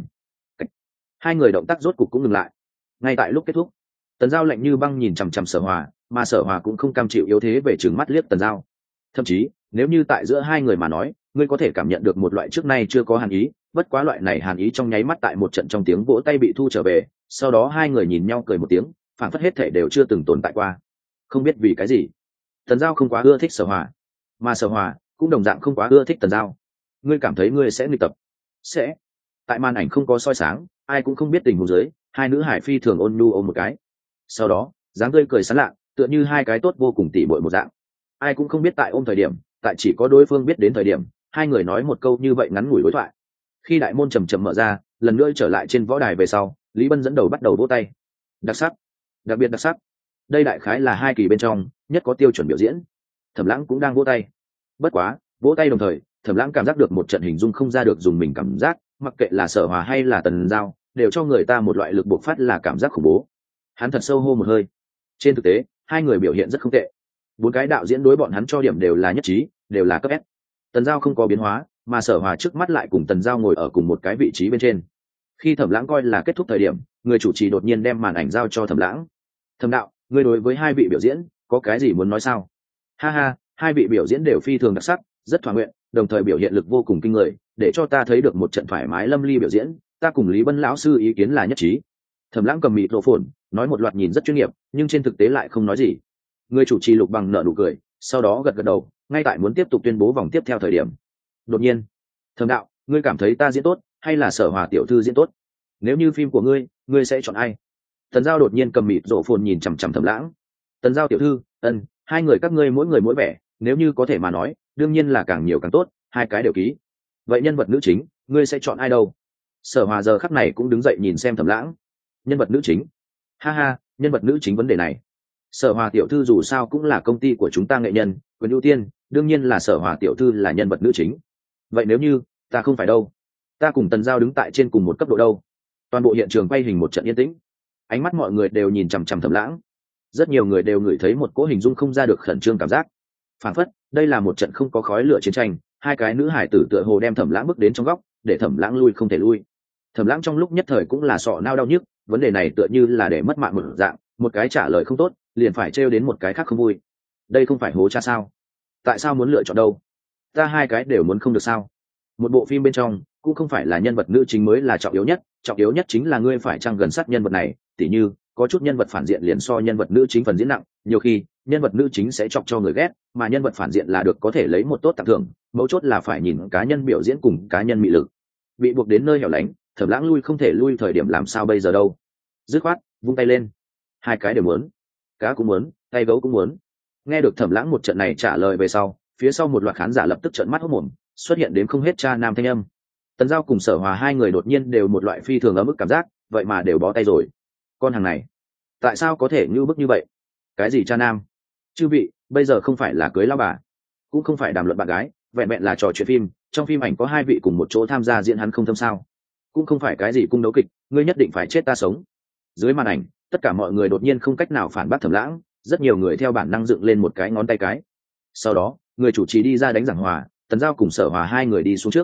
hai người động tác rốt cục cũng ngừng lại. Ngay tại lúc kết thúc, Tần Giao lạnh như băng nhìn chằm chằm Sở Hòa, mà Sở Hòa cũng không cam chịu yếu thế về trừng mắt liếc Tần Giao. Thậm chí nếu như tại giữa hai người mà nói, ngươi có thể cảm nhận được một loại trước nay chưa có hàn ý, bất quá loại này hàn ý trong nháy mắt tại một trận trong tiếng vỗ tay bị thu trở về, sau đó hai người nhìn nhau cười một tiếng, phản phất hết thể đều chưa từng tồn tại qua. Không biết vì cái gì, Tần Giao không quá ưa thích Sở Hòa, mà Sở Hòa cũng đồng dạng không quá ưa thích Tần Giao. Ngươi cảm thấy ngươi sẽ nghịch tập? Sẽ. Tại màn ảnh không có soi sáng, ai cũng không biết tình huống dưới, hai nữ hải phi thường ôn nhu ôm một cái. Sau đó, dáng tươi cười sán lạ, tựa như hai cái tốt vô cùng tỉ muội một dạng. Ai cũng không biết tại ôm thời điểm, tại chỉ có đối phương biết đến thời điểm, hai người nói một câu như vậy ngắn ngủi đối thoại. Khi đại môn chầm chậm mở ra, lần nữa trở lại trên võ đài về sau, Lý Bân dẫn đầu bắt đầu vỗ tay. Đặc sắc, đặc biệt đặc sắc. Đây đại khái là hai kỳ bên trong nhất có tiêu chuẩn biểu diễn. Thẩm Lãng cũng đang vỗ tay. Bất quá, vỗ tay đồng thời, Thẩm Lãng cảm giác được một trận hình dung không ra được dùng mình cảm giác, mặc kệ là Sở Hòa hay là Tần Giao, đều cho người ta một loại lực bộc phát là cảm giác khủng bố. Hắn thật sâu hô một hơi. Trên thực tế, hai người biểu hiện rất không tệ. Bốn cái đạo diễn đối bọn hắn cho điểm đều là nhất trí, đều là cấp S. Tần Giao không có biến hóa, mà Sở Hòa trước mắt lại cùng Tần Giao ngồi ở cùng một cái vị trí bên trên. Khi Thẩm Lãng coi là kết thúc thời điểm, người chủ trì đột nhiên đem màn ảnh giao cho Thẩm Lãng. Thẩm đạo, ngươi đối với hai vị biểu diễn có cái gì muốn nói sao? Ha ha, hai vị biểu diễn đều phi thường đặc sắc, rất thỏa nguyện, đồng thời biểu hiện lực vô cùng kinh người, để cho ta thấy được một trận thoải mái lâm ly biểu diễn. Ta cùng Lý Bân lão sư ý kiến là nhất trí. Thẩm Lãng cầm mịt rộ phồn, nói một loạt nhìn rất chuyên nghiệp, nhưng trên thực tế lại không nói gì. Người chủ trì Lục Bằng nở nụ cười, sau đó gật gật đầu, ngay tại muốn tiếp tục tuyên bố vòng tiếp theo thời điểm. Đột nhiên, Thẩm đạo, ngươi cảm thấy ta diễn tốt, hay là Sở Hòa tiểu thư diễn tốt? Nếu như phim của ngươi, ngươi sẽ chọn ai? Tần Giao đột nhiên cầm mịt rộ phồn nhìn chằm chằm Thẩm Lãng. Tần Giao tiểu thư, ân, hai người các ngươi mỗi người mỗi vẻ, nếu như có thể mà nói, đương nhiên là càng nhiều càng tốt, hai cái đều ký. Vậy nhân vật nữ chính, ngươi sẽ chọn ai đâu? Sở Hòa giờ khắc này cũng đứng dậy nhìn xem Thẩm Lãng. Nhân vật nữ chính? Ha ha, nhân vật nữ chính vấn đề này. Sở Hòa tiểu thư dù sao cũng là công ty của chúng ta nghệ nhân, quyền ưu tiên, đương nhiên là Sở Hòa tiểu thư là nhân vật nữ chính. Vậy nếu như ta không phải đâu? Ta cùng Tần Giao đứng tại trên cùng một cấp độ đâu? Toàn bộ hiện trường quay hình một trận yên tĩnh. Ánh mắt mọi người đều nhìn chằm chằm Thẩm Lãng. Rất nhiều người đều ngửi thấy một cỗ hình dung không ra được khẩn trương cảm giác. Phản phất, đây là một trận không có khói lửa chiến tranh, hai cái nữ hải tử tựa hồ đem Thẩm Lãng bước đến trong góc, để Thẩm Lãng lui không thể lui. Thẩm Lãng trong lúc nhất thời cũng là sọ nao đau nhức, vấn đề này tựa như là để mất mạng một dạng, một cái trả lời không tốt, liền phải trêu đến một cái khác không vui. Đây không phải hố cha sao? Tại sao muốn lựa chọn đâu? Ta hai cái đều muốn không được sao? Một bộ phim bên trong cũng không phải là nhân vật nữ chính mới là trọng yếu nhất, trọng yếu nhất chính là ngươi phải chăng gần sát nhân vật này, tỉ như có chút nhân vật phản diện liền so nhân vật nữ chính phần diễn nặng, nhiều khi nhân vật nữ chính sẽ chọc cho người ghét, mà nhân vật phản diện là được có thể lấy một tốt tặng thưởng, mấu chốt là phải nhìn cá nhân biểu diễn cùng cá nhân mị lực. Bị buộc đến nơi hẻo lánh, Thẩm Lãng lui không thể lui thời điểm làm sao bây giờ đâu? Dứt khoát vung tay lên, hai cái đều muốn, cá cũng muốn, tay gấu cũng muốn. Nghe được Thẩm Lãng một trận này trả lời về sau, phía sau một loạt khán giả lập tức trợn mắt hốt mồm, xuất hiện đến không hết cha nam thanh âm. Tần Giao cùng Sở Hòa hai người đột nhiên đều một loại phi thường ấm ức cảm giác, vậy mà đều bó tay rồi. Con hàng này, tại sao có thể như bức như vậy? Cái gì cha nam? Chư vị, bây giờ không phải là cưới lão bà, cũng không phải đàm luận bạn gái, vẹn vẹn là trò chuyện phim. Trong phim ảnh có hai vị cùng một chỗ tham gia diễn, hắn không thâm sao? Cũng không phải cái gì cung đấu kịch, ngươi nhất định phải chết ta sống. Dưới màn ảnh, tất cả mọi người đột nhiên không cách nào phản bác Thẩm Lãng, rất nhiều người theo bản năng dựng lên một cái ngón tay cái. Sau đó, người chủ trì đi ra đánh giảng hòa, Tần Giao cùng Sở Hòa hai người đi xuống trước.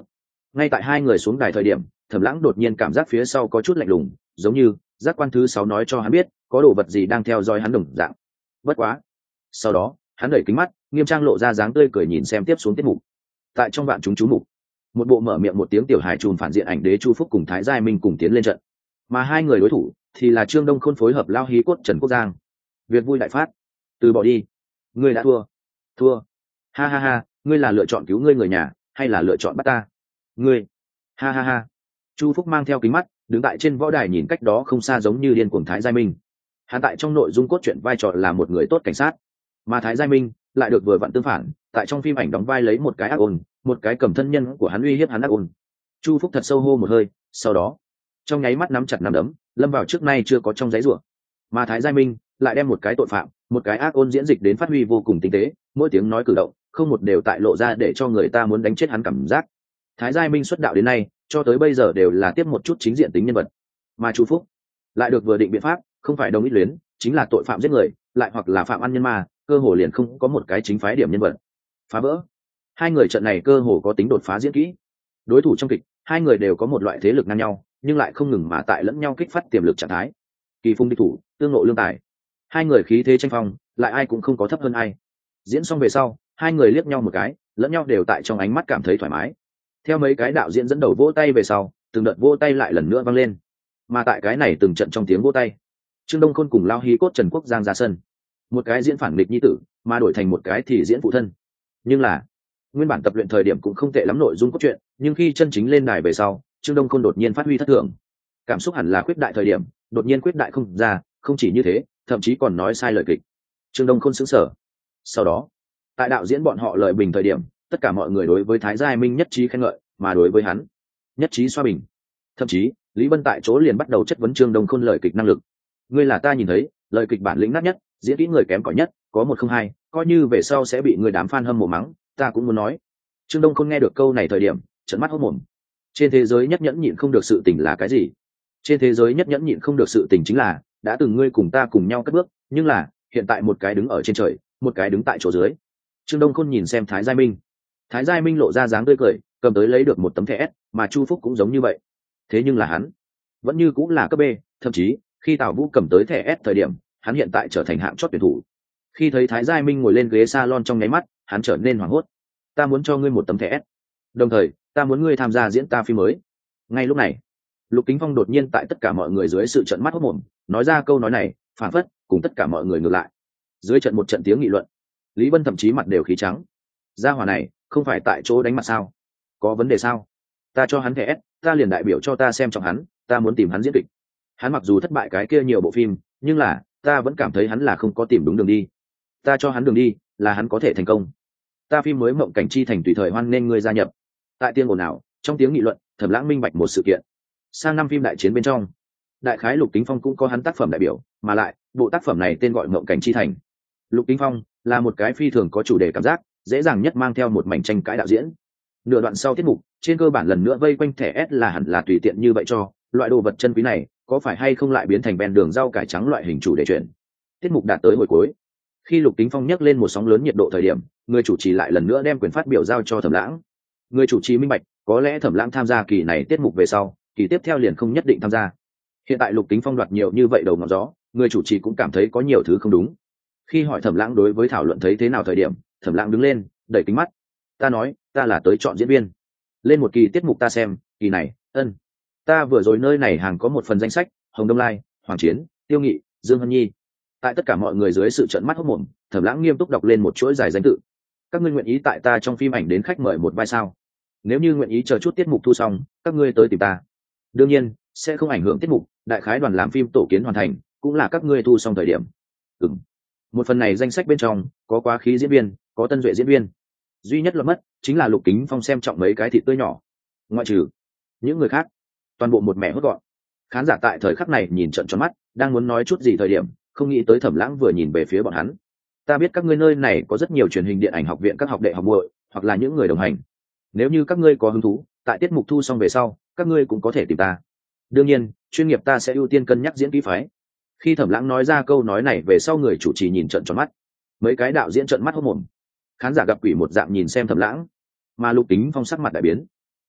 Ngay tại hai người xuống đài thời điểm, Thẩm Lãng đột nhiên cảm giác phía sau có chút lạnh lùng, giống như giác quan thứ sáu nói cho hắn biết có đồ vật gì đang theo dõi hắn đồng dạng. Bất quá, sau đó hắn đẩy kính mắt, nghiêm trang lộ ra dáng tươi cười nhìn xem tiếp xuống tiết mục. Tại trong vạn chúng chú mục, một bộ mở miệng một tiếng tiểu hài trùm phản diện ảnh đế Chu Phúc cùng Thái Giai Minh cùng tiến lên trận, mà hai người đối thủ thì là Trương Đông Khôn phối hợp lao hí cốt Trần Quốc Giang. Việc vui đại phát, từ bỏ đi, ngươi đã thua. Thua? Ha ha ha, ngươi là lựa chọn cứu ngươi người nhà hay là lựa chọn bắt ta? Ngươi? Ha ha ha. Chu Phúc mang theo kính mắt, đứng tại trên võ đài nhìn cách đó không xa giống như điên cuồng Thái Giai Minh. Hắn tại trong nội dung cốt truyện vai trò là một người tốt cảnh sát, mà Thái Giai Minh lại được vừa vặn tương phản, tại trong phim ảnh đóng vai lấy một cái ác ôn, một cái cầm thân nhân của hắn uy hiếp hắn ác ôn. Chu Phúc thật sâu hô một hơi, sau đó trong nháy mắt nắm chặt nắm đấm, lâm vào trước nay chưa có trong giấy rủa. Mà Thái Giai Minh lại đem một cái tội phạm, một cái ác ôn diễn dịch đến phát huy vô cùng tinh tế, mỗi tiếng nói cử động không một đều tại lộ ra để cho người ta muốn đánh chết hắn cảm giác. Thái Giai Minh xuất đạo đến nay cho tới bây giờ đều là tiếp một chút chính diện tính nhân vật, mà Chu Phúc lại được vừa định biện pháp, không phải đồng ít luyến, chính là tội phạm giết người, lại hoặc là phạm ăn nhân ma, cơ hồ liền không có một cái chính phái điểm nhân vật. Phá vỡ, hai người trận này cơ hồ có tính đột phá diễn kỹ. Đối thủ trong kịch, hai người đều có một loại thế lực ngang nhau, nhưng lại không ngừng mà tại lẫn nhau kích phát tiềm lực trạng thái. Kỳ phung địch thủ, tương ngộ lương tài. Hai người khí thế tranh phong, lại ai cũng không có thấp hơn ai. Diễn xong về sau, hai người liếc nhau một cái, lẫn nhau đều tại trong ánh mắt cảm thấy thoải mái. Theo mấy cái đạo diễn dẫn đầu vỗ tay về sau, từng đợt vỗ tay lại lần nữa vang lên. Mà tại cái này từng trận trong tiếng vỗ tay, Trương Đông Khôn cùng lao hí cốt Trần Quốc Giang ra sân. Một cái diễn phản nghịch nhi tử, mà đổi thành một cái thì diễn phụ thân. Nhưng là, nguyên bản tập luyện thời điểm cũng không tệ lắm nội dung cốt truyện, nhưng khi chân chính lên đài về sau, Trương Đông Khôn đột nhiên phát huy thất thường. Cảm xúc hẳn là khuyết đại thời điểm, đột nhiên khuyết đại không ra, không chỉ như thế, thậm chí còn nói sai lời kịch. Trương Đông Khôn sững sờ. Sau đó, tại đạo diễn bọn họ lời bình thời điểm, tất cả mọi người đối với Thái Giai Minh nhất trí khen ngợi, mà đối với hắn, nhất trí xoa bình. Thậm chí, Lý Bân tại chỗ liền bắt đầu chất vấn Trương Đông Khôn lời kịch năng lực. Ngươi là ta nhìn thấy, lời kịch bản lĩnh nát nhất, diễn kỹ người kém cỏi nhất, có một không hai, coi như về sau sẽ bị người đám fan hâm mộ mắng, ta cũng muốn nói. Trương Đông Khôn nghe được câu này thời điểm, trợn mắt hốt mồm. Trên thế giới nhất nhẫn nhịn không được sự tình là cái gì? Trên thế giới nhất nhẫn nhịn không được sự tình chính là đã từng ngươi cùng ta cùng nhau cất bước, nhưng là hiện tại một cái đứng ở trên trời, một cái đứng tại chỗ dưới. Trương Đông Khôn nhìn xem Thái Giai Minh. Thái Giai Minh lộ ra dáng tươi cười, cầm tới lấy được một tấm thẻ S, mà Chu Phúc cũng giống như vậy. Thế nhưng là hắn vẫn như cũng là cấp B, thậm chí khi Tào Vũ cầm tới thẻ S thời điểm, hắn hiện tại trở thành hạng chót tuyển thủ. Khi thấy Thái Giai Minh ngồi lên ghế salon trong nháy mắt, hắn trở nên hoảng hốt. Ta muốn cho ngươi một tấm thẻ S, đồng thời ta muốn ngươi tham gia diễn ta phim mới. Ngay lúc này, Lục Kính Phong đột nhiên tại tất cả mọi người dưới sự trợn mắt hốt mồm, nói ra câu nói này, phản phất cùng tất cả mọi người ngược lại. Dưới trận một trận tiếng nghị luận, Lý Bân thậm chí mặt đều khí trắng. Gia hỏa này không phải tại chỗ đánh mặt sao? Có vấn đề sao? Ta cho hắn thẻ S, ta liền đại biểu cho ta xem trọng hắn, ta muốn tìm hắn diễn kịch. Hắn mặc dù thất bại cái kia nhiều bộ phim, nhưng là ta vẫn cảm thấy hắn là không có tìm đúng đường đi. Ta cho hắn đường đi, là hắn có thể thành công. Ta phim mới Mộng Cảnh Chi Thành tùy thời hoan nên ngươi gia nhập. Tại tiếng ồn ào, trong tiếng nghị luận, Thẩm Lãng minh bạch một sự kiện. Sang năm phim đại chiến bên trong, đại khái Lục Kính Phong cũng có hắn tác phẩm đại biểu, mà lại bộ tác phẩm này tên gọi Mộng Cảnh Chi Thành. Lục Kính Phong là một cái phi thường có chủ đề cảm giác, dễ dàng nhất mang theo một mảnh tranh cãi đạo diễn. Nửa đoạn sau tiết mục, trên cơ bản lần nữa vây quanh thẻ S là hẳn là tùy tiện như vậy cho, loại đồ vật chân quý này, có phải hay không lại biến thành ven đường rau cải trắng loại hình chủ đề chuyển. Tiết mục đạt tới hồi cuối. Khi Lục Kính Phong nhấc lên một sóng lớn nhiệt độ thời điểm, người chủ trì lại lần nữa đem quyền phát biểu giao cho Thẩm Lãng. Người chủ trì minh bạch, có lẽ Thẩm Lãng tham gia kỳ này tiết mục về sau, kỳ tiếp theo liền không nhất định tham gia. Hiện tại Lục Kính Phong đoạt nhiều như vậy đầu ngọn gió, người chủ trì cũng cảm thấy có nhiều thứ không đúng. Khi hỏi Thẩm Lãng đối với thảo luận thấy thế nào thời điểm, Thẩm Lãng đứng lên, đẩy kính mắt. Ta nói, ta là tới chọn diễn viên. Lên một kỳ tiết mục ta xem, kỳ này, ân. Ta vừa rồi nơi này hàng có một phần danh sách, Hồng Đông Lai, Hoàng Chiến, Tiêu Nghị, Dương Hân Nhi. Tại tất cả mọi người dưới sự trợn mắt hốt mồm, Thẩm Lãng nghiêm túc đọc lên một chuỗi dài danh tự. Các ngươi nguyện ý tại ta trong phim ảnh đến khách mời một vai sao? Nếu như nguyện ý chờ chút tiết mục thu xong, các ngươi tới tìm ta. Đương nhiên, sẽ không ảnh hưởng tiết mục, đại khái đoàn làm phim tổ kiến hoàn thành, cũng là các ngươi thu xong thời điểm. Ừm. Một phần này danh sách bên trong, có quá khí diễn viên, có tân duệ diễn viên. Duy nhất là mất, chính là Lục Kính Phong xem trọng mấy cái thịt tươi nhỏ. Ngoại trừ những người khác, toàn bộ một mẻ hốt gọn. Khán giả tại thời khắc này nhìn trận tròn mắt, đang muốn nói chút gì thời điểm, không nghĩ tới Thẩm Lãng vừa nhìn về phía bọn hắn. Ta biết các ngươi nơi này có rất nhiều truyền hình điện ảnh học viện các học đệ học muội, hoặc là những người đồng hành. Nếu như các ngươi có hứng thú, tại tiết mục thu xong về sau, các ngươi cũng có thể tìm ta. Đương nhiên, chuyên nghiệp ta sẽ ưu tiên cân nhắc diễn kỹ phái. Khi Thẩm Lãng nói ra câu nói này về sau, người chủ trì nhìn trận tròn mắt. Mấy cái đạo diễn trợn mắt hốt mồm. Khán giả gặp quỷ một dạng nhìn xem Thẩm Lãng, mà Lục Kính Phong sắc mặt đại biến.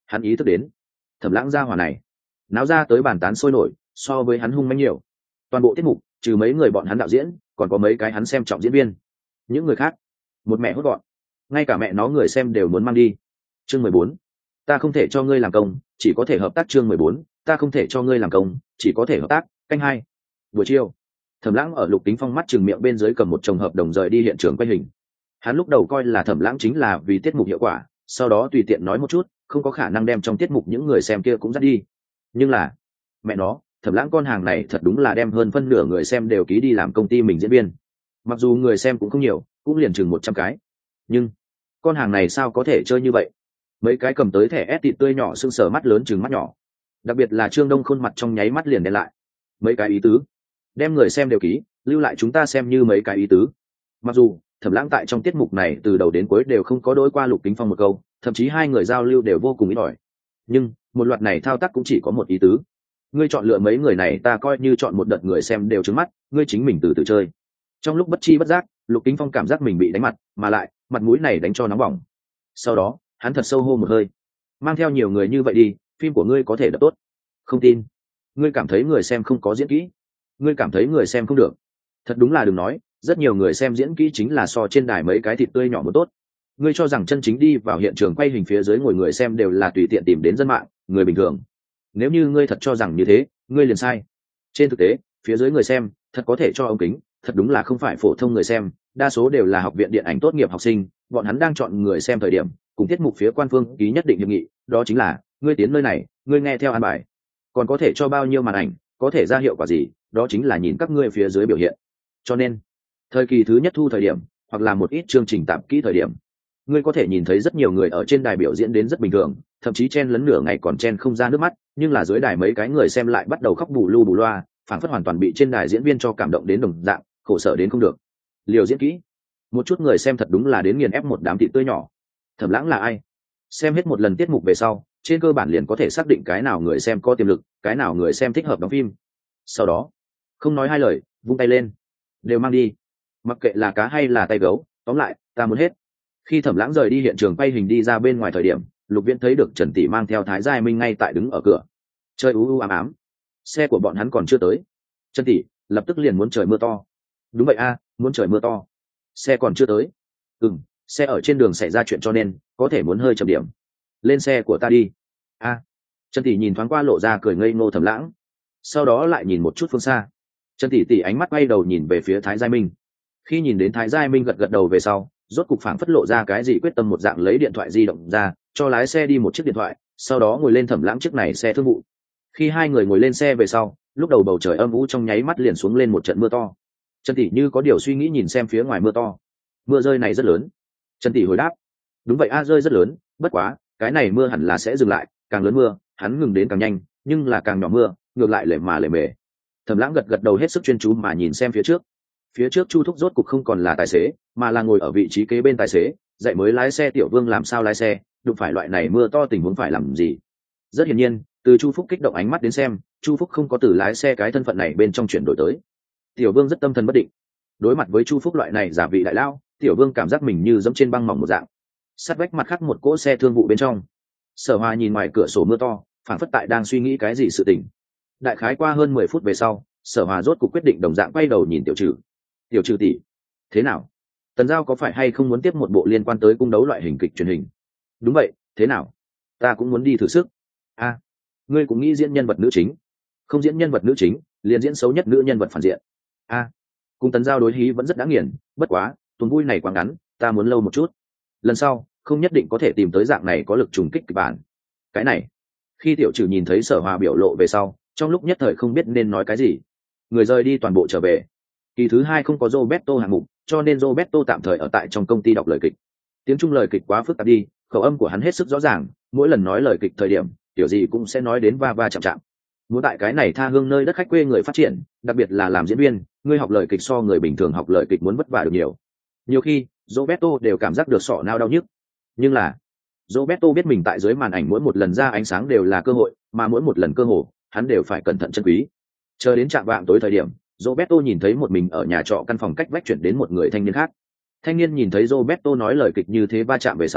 Hắn ý thức đến Thẩm Lãng gia hỏa này náo ra tới bàn tán sôi nổi, so với hắn hung mãnh nhiều. Toàn bộ tiết mục trừ mấy người bọn hắn đạo diễn, còn có mấy cái hắn xem trọng diễn viên, những người khác một mẹ hốt gọn, ngay cả mẹ nó người xem đều muốn mang đi. Chương mười bốn, ta không thể cho ngươi làm công, chỉ có thể hợp tác. Chương mười bốn, ta không thể cho ngươi làm công, chỉ có thể hợp tác. Canh hai. Buổi chiều, Thẩm Lãng ở Lục Kính Phong mắt chừng miệng bên dưới cầm một chồng hợp đồng rời đi hiện trường quay hình. Hắn lúc đầu coi là Thẩm Lãng chính là vì tiết mục hiệu quả, sau đó tùy tiện nói một chút, không có khả năng đem trong tiết mục những người xem kia cũng dắt đi. Nhưng là, mẹ nó, Thẩm Lãng con hàng này thật đúng là đem hơn phân nửa người xem đều ký đi làm công ty mình diễn viên. Mặc dù người xem cũng không nhiều, cũng liền chừng một trăm cái, nhưng con hàng này sao có thể chơi như vậy? Mấy cái cầm tới thẻ ép thịt tươi nhỏ sưng sờ mắt lớn chừng mắt nhỏ, đặc biệt là Trương Đông khuôn mặt trong nháy mắt liền đen lại. Mấy cái ý tứ, đem người xem đều ký, lưu lại chúng ta xem như mấy cái ý tứ. Mặc dù Thẩm Lãng tại trong tiết mục này từ đầu đến cuối đều không có đối qua Lục Kính Phong một câu, thậm chí hai người giao lưu đều vô cùng ít ỏi, nhưng một loạt này thao tác cũng chỉ có một ý tứ: ngươi chọn lựa mấy người này, ta coi như chọn một đợt người xem đều trứng mắt, ngươi chính mình từ từ chơi. Trong lúc bất chi bất giác, Lục Kính Phong cảm giác mình bị đánh mặt, mà lại mặt mũi này đánh cho nóng bỏng. Sau đó hắn thật sâu hô một hơi, mang theo nhiều người như vậy đi, phim của ngươi có thể đập tốt. Không tin? Ngươi cảm thấy người xem không có diễn kỹ? Ngươi cảm thấy người xem không được? Thật đúng là đừng nói, rất nhiều người xem diễn kỹ chính là so trên đài mấy cái thịt tươi nhỏ một tốt. Ngươi cho rằng chân chính đi vào hiện trường quay hình phía dưới ngồi người xem đều là tùy tiện tìm đến dân mạng, người bình thường? Nếu như ngươi thật cho rằng như thế, ngươi liền sai. Trên thực tế, phía dưới người xem thật có thể cho ống kính, thật đúng là không phải phổ thông người xem, đa số đều là học viện điện ảnh tốt nghiệp học sinh. Bọn hắn đang chọn người xem thời điểm, cùng tiết mục phía quan phương ký nhất định hiệp nghị, đó chính là ngươi tiến nơi này, ngươi nghe theo an bài, còn có thể cho bao nhiêu màn ảnh, có thể ra hiệu quả gì, đó chính là nhìn các ngươi phía dưới biểu hiện. Cho nên thời kỳ thứ nhất thu thời điểm, hoặc là một ít chương trình tạp kỹ thời điểm, ngươi có thể nhìn thấy rất nhiều người ở trên đài biểu diễn đến rất bình thường, thậm chí chen lấn nửa ngày còn chen không ra nước mắt, nhưng là dưới đài mấy cái người xem lại bắt đầu khóc bù lu bù loa, phản phất hoàn toàn bị trên đài diễn viên cho cảm động đến đồng dạng, khổ sở đến không được. Liều diễn kỹ, một chút người xem thật đúng là đến nghiền ép một đám thịt tươi nhỏ. Thẩm Lãng là ai? Xem hết một lần tiết mục về sau, trên cơ bản liền có thể xác định cái nào người xem có tiềm lực, cái nào người xem thích hợp đóng phim. Sau đó, không nói hai lời, vung tay lên, đều mang đi, mặc kệ là cá hay là tay gấu, tóm lại ta muốn hết. Khi Thẩm Lãng rời đi hiện trường quay hình đi ra bên ngoài thời điểm, Lục Viễn thấy được Trần Tỷ mang theo Thái Giai Minh ngay tại đứng ở cửa. Trời u u ám ám, xe của bọn hắn còn chưa tới. Trần Tỷ lập tức liền muốn trời mưa to. Đúng vậy a, muốn trời mưa to, xe còn chưa tới. Ừm, xe ở trên đường xảy ra chuyện cho nên có thể muốn hơi chậm điểm. Lên xe của ta đi. A. À. Trần Tỷ nhìn thoáng qua lộ ra cười ngây ngô Thẩm Lãng, sau đó lại nhìn một chút phương xa. Trần Tỷ Tỷ ánh mắt quay đầu nhìn về phía Thái Giai Minh. Khi nhìn đến Thái Giai Minh gật gật đầu về sau, rốt cục phảng phất lộ ra cái gì quyết tâm một dạng, lấy điện thoại di động ra cho lái xe đi một chiếc điện thoại, sau đó ngồi lên Thẩm Lãng chiếc này xe thương vụ. Khi hai người ngồi lên xe về sau, lúc đầu bầu trời âm u trong nháy mắt liền xuống lên một trận mưa to. Trần Tỷ như có điều suy nghĩ nhìn xem phía ngoài mưa to. Mưa rơi này rất lớn. Trần Tỷ hồi đáp, đúng vậy a, rơi rất lớn, bất quá cái này mưa hẳn là sẽ dừng lại, càng lớn mưa hắn ngừng đến càng nhanh, nhưng là càng nhỏ mưa ngược lại lệ mà lệ mề. Thẩm Lãng gật gật đầu hết sức chuyên chú mà nhìn xem phía trước. Phía trước Chu Thúc rốt cục không còn là tài xế, mà là ngồi ở vị trí kế bên tài xế, dạy mới lái xe Tiểu Vương làm sao lái xe, đụng phải loại này mưa to tình huống phải làm gì. Rất hiển nhiên, từ Chu Phúc kích động ánh mắt đến xem, Chu Phúc không có từ lái xe cái thân phận này bên trong chuyển đổi tới. Tiểu Vương rất tâm thần bất định. Đối mặt với Chu Phúc loại này giả vị đại lao, Tiểu Vương cảm giác mình như dẫm trên băng mỏng một dạng. Sát vách mặt khác một cỗ xe thương vụ bên trong, Sở Hoa nhìn ngoài cửa sổ mưa to, phảng phất tại đang suy nghĩ cái gì sự tình. Đại khái qua hơn mười phút về sau, Sở Hoa rốt cuộc quyết định đồng dạng quay đầu nhìn Tiểu Trừ. Tiểu Trừ tỷ, thế nào? Tần Giao có phải hay không muốn tiếp một bộ liên quan tới cung đấu loại hình kịch truyền hình? Đúng vậy, thế nào? Ta cũng muốn đi thử sức. A, à, ngươi cũng nghĩ diễn nhân vật nữ chính? Không diễn nhân vật nữ chính, liền diễn xấu nhất nữ nhân vật phản diện. A, à, cùng Tần Giao đối hí vẫn rất đáng nghiền, bất quá tuần vui này quá ngắn, ta muốn lâu một chút. Lần sau không nhất định có thể tìm tới dạng này có lực trùng kích kịch bản. Cái này, khi Tiểu Trừ nhìn thấy Sở Hoa biểu lộ về sau, trong lúc nhất thời không biết nên nói cái gì. Người rời đi toàn bộ trở về. Kỳ thứ hai không có Roberto hạng mục, cho nên Roberto tạm thời ở tại trong công ty đọc lời kịch. Tiếng Trung lời kịch quá phức tạp đi, khẩu âm của hắn hết sức rõ ràng, mỗi lần nói lời kịch thời điểm, tiểu gì cũng sẽ nói đến va va chạm chạm. Muốn tại cái này tha hương nơi đất khách quê người phát triển, đặc biệt là làm diễn viên, người học lời kịch so người bình thường học lời kịch muốn vất vả được nhiều. Nhiều khi, Roberto đều cảm giác được sọ não đau nhức. Nhưng là, Roberto biết mình tại dưới màn ảnh mỗi một lần ra ánh sáng đều là cơ hội, mà mỗi một lần cơ hội, hắn đều phải cẩn thận trân quý. Chờ đến trạm vạng tối thời điểm, Roberto nhìn thấy một mình ở nhà trọ căn phòng cách vách chuyển đến một người thanh niên khác. Thanh niên nhìn thấy Roberto nói lời kịch như thế va chạm về sau,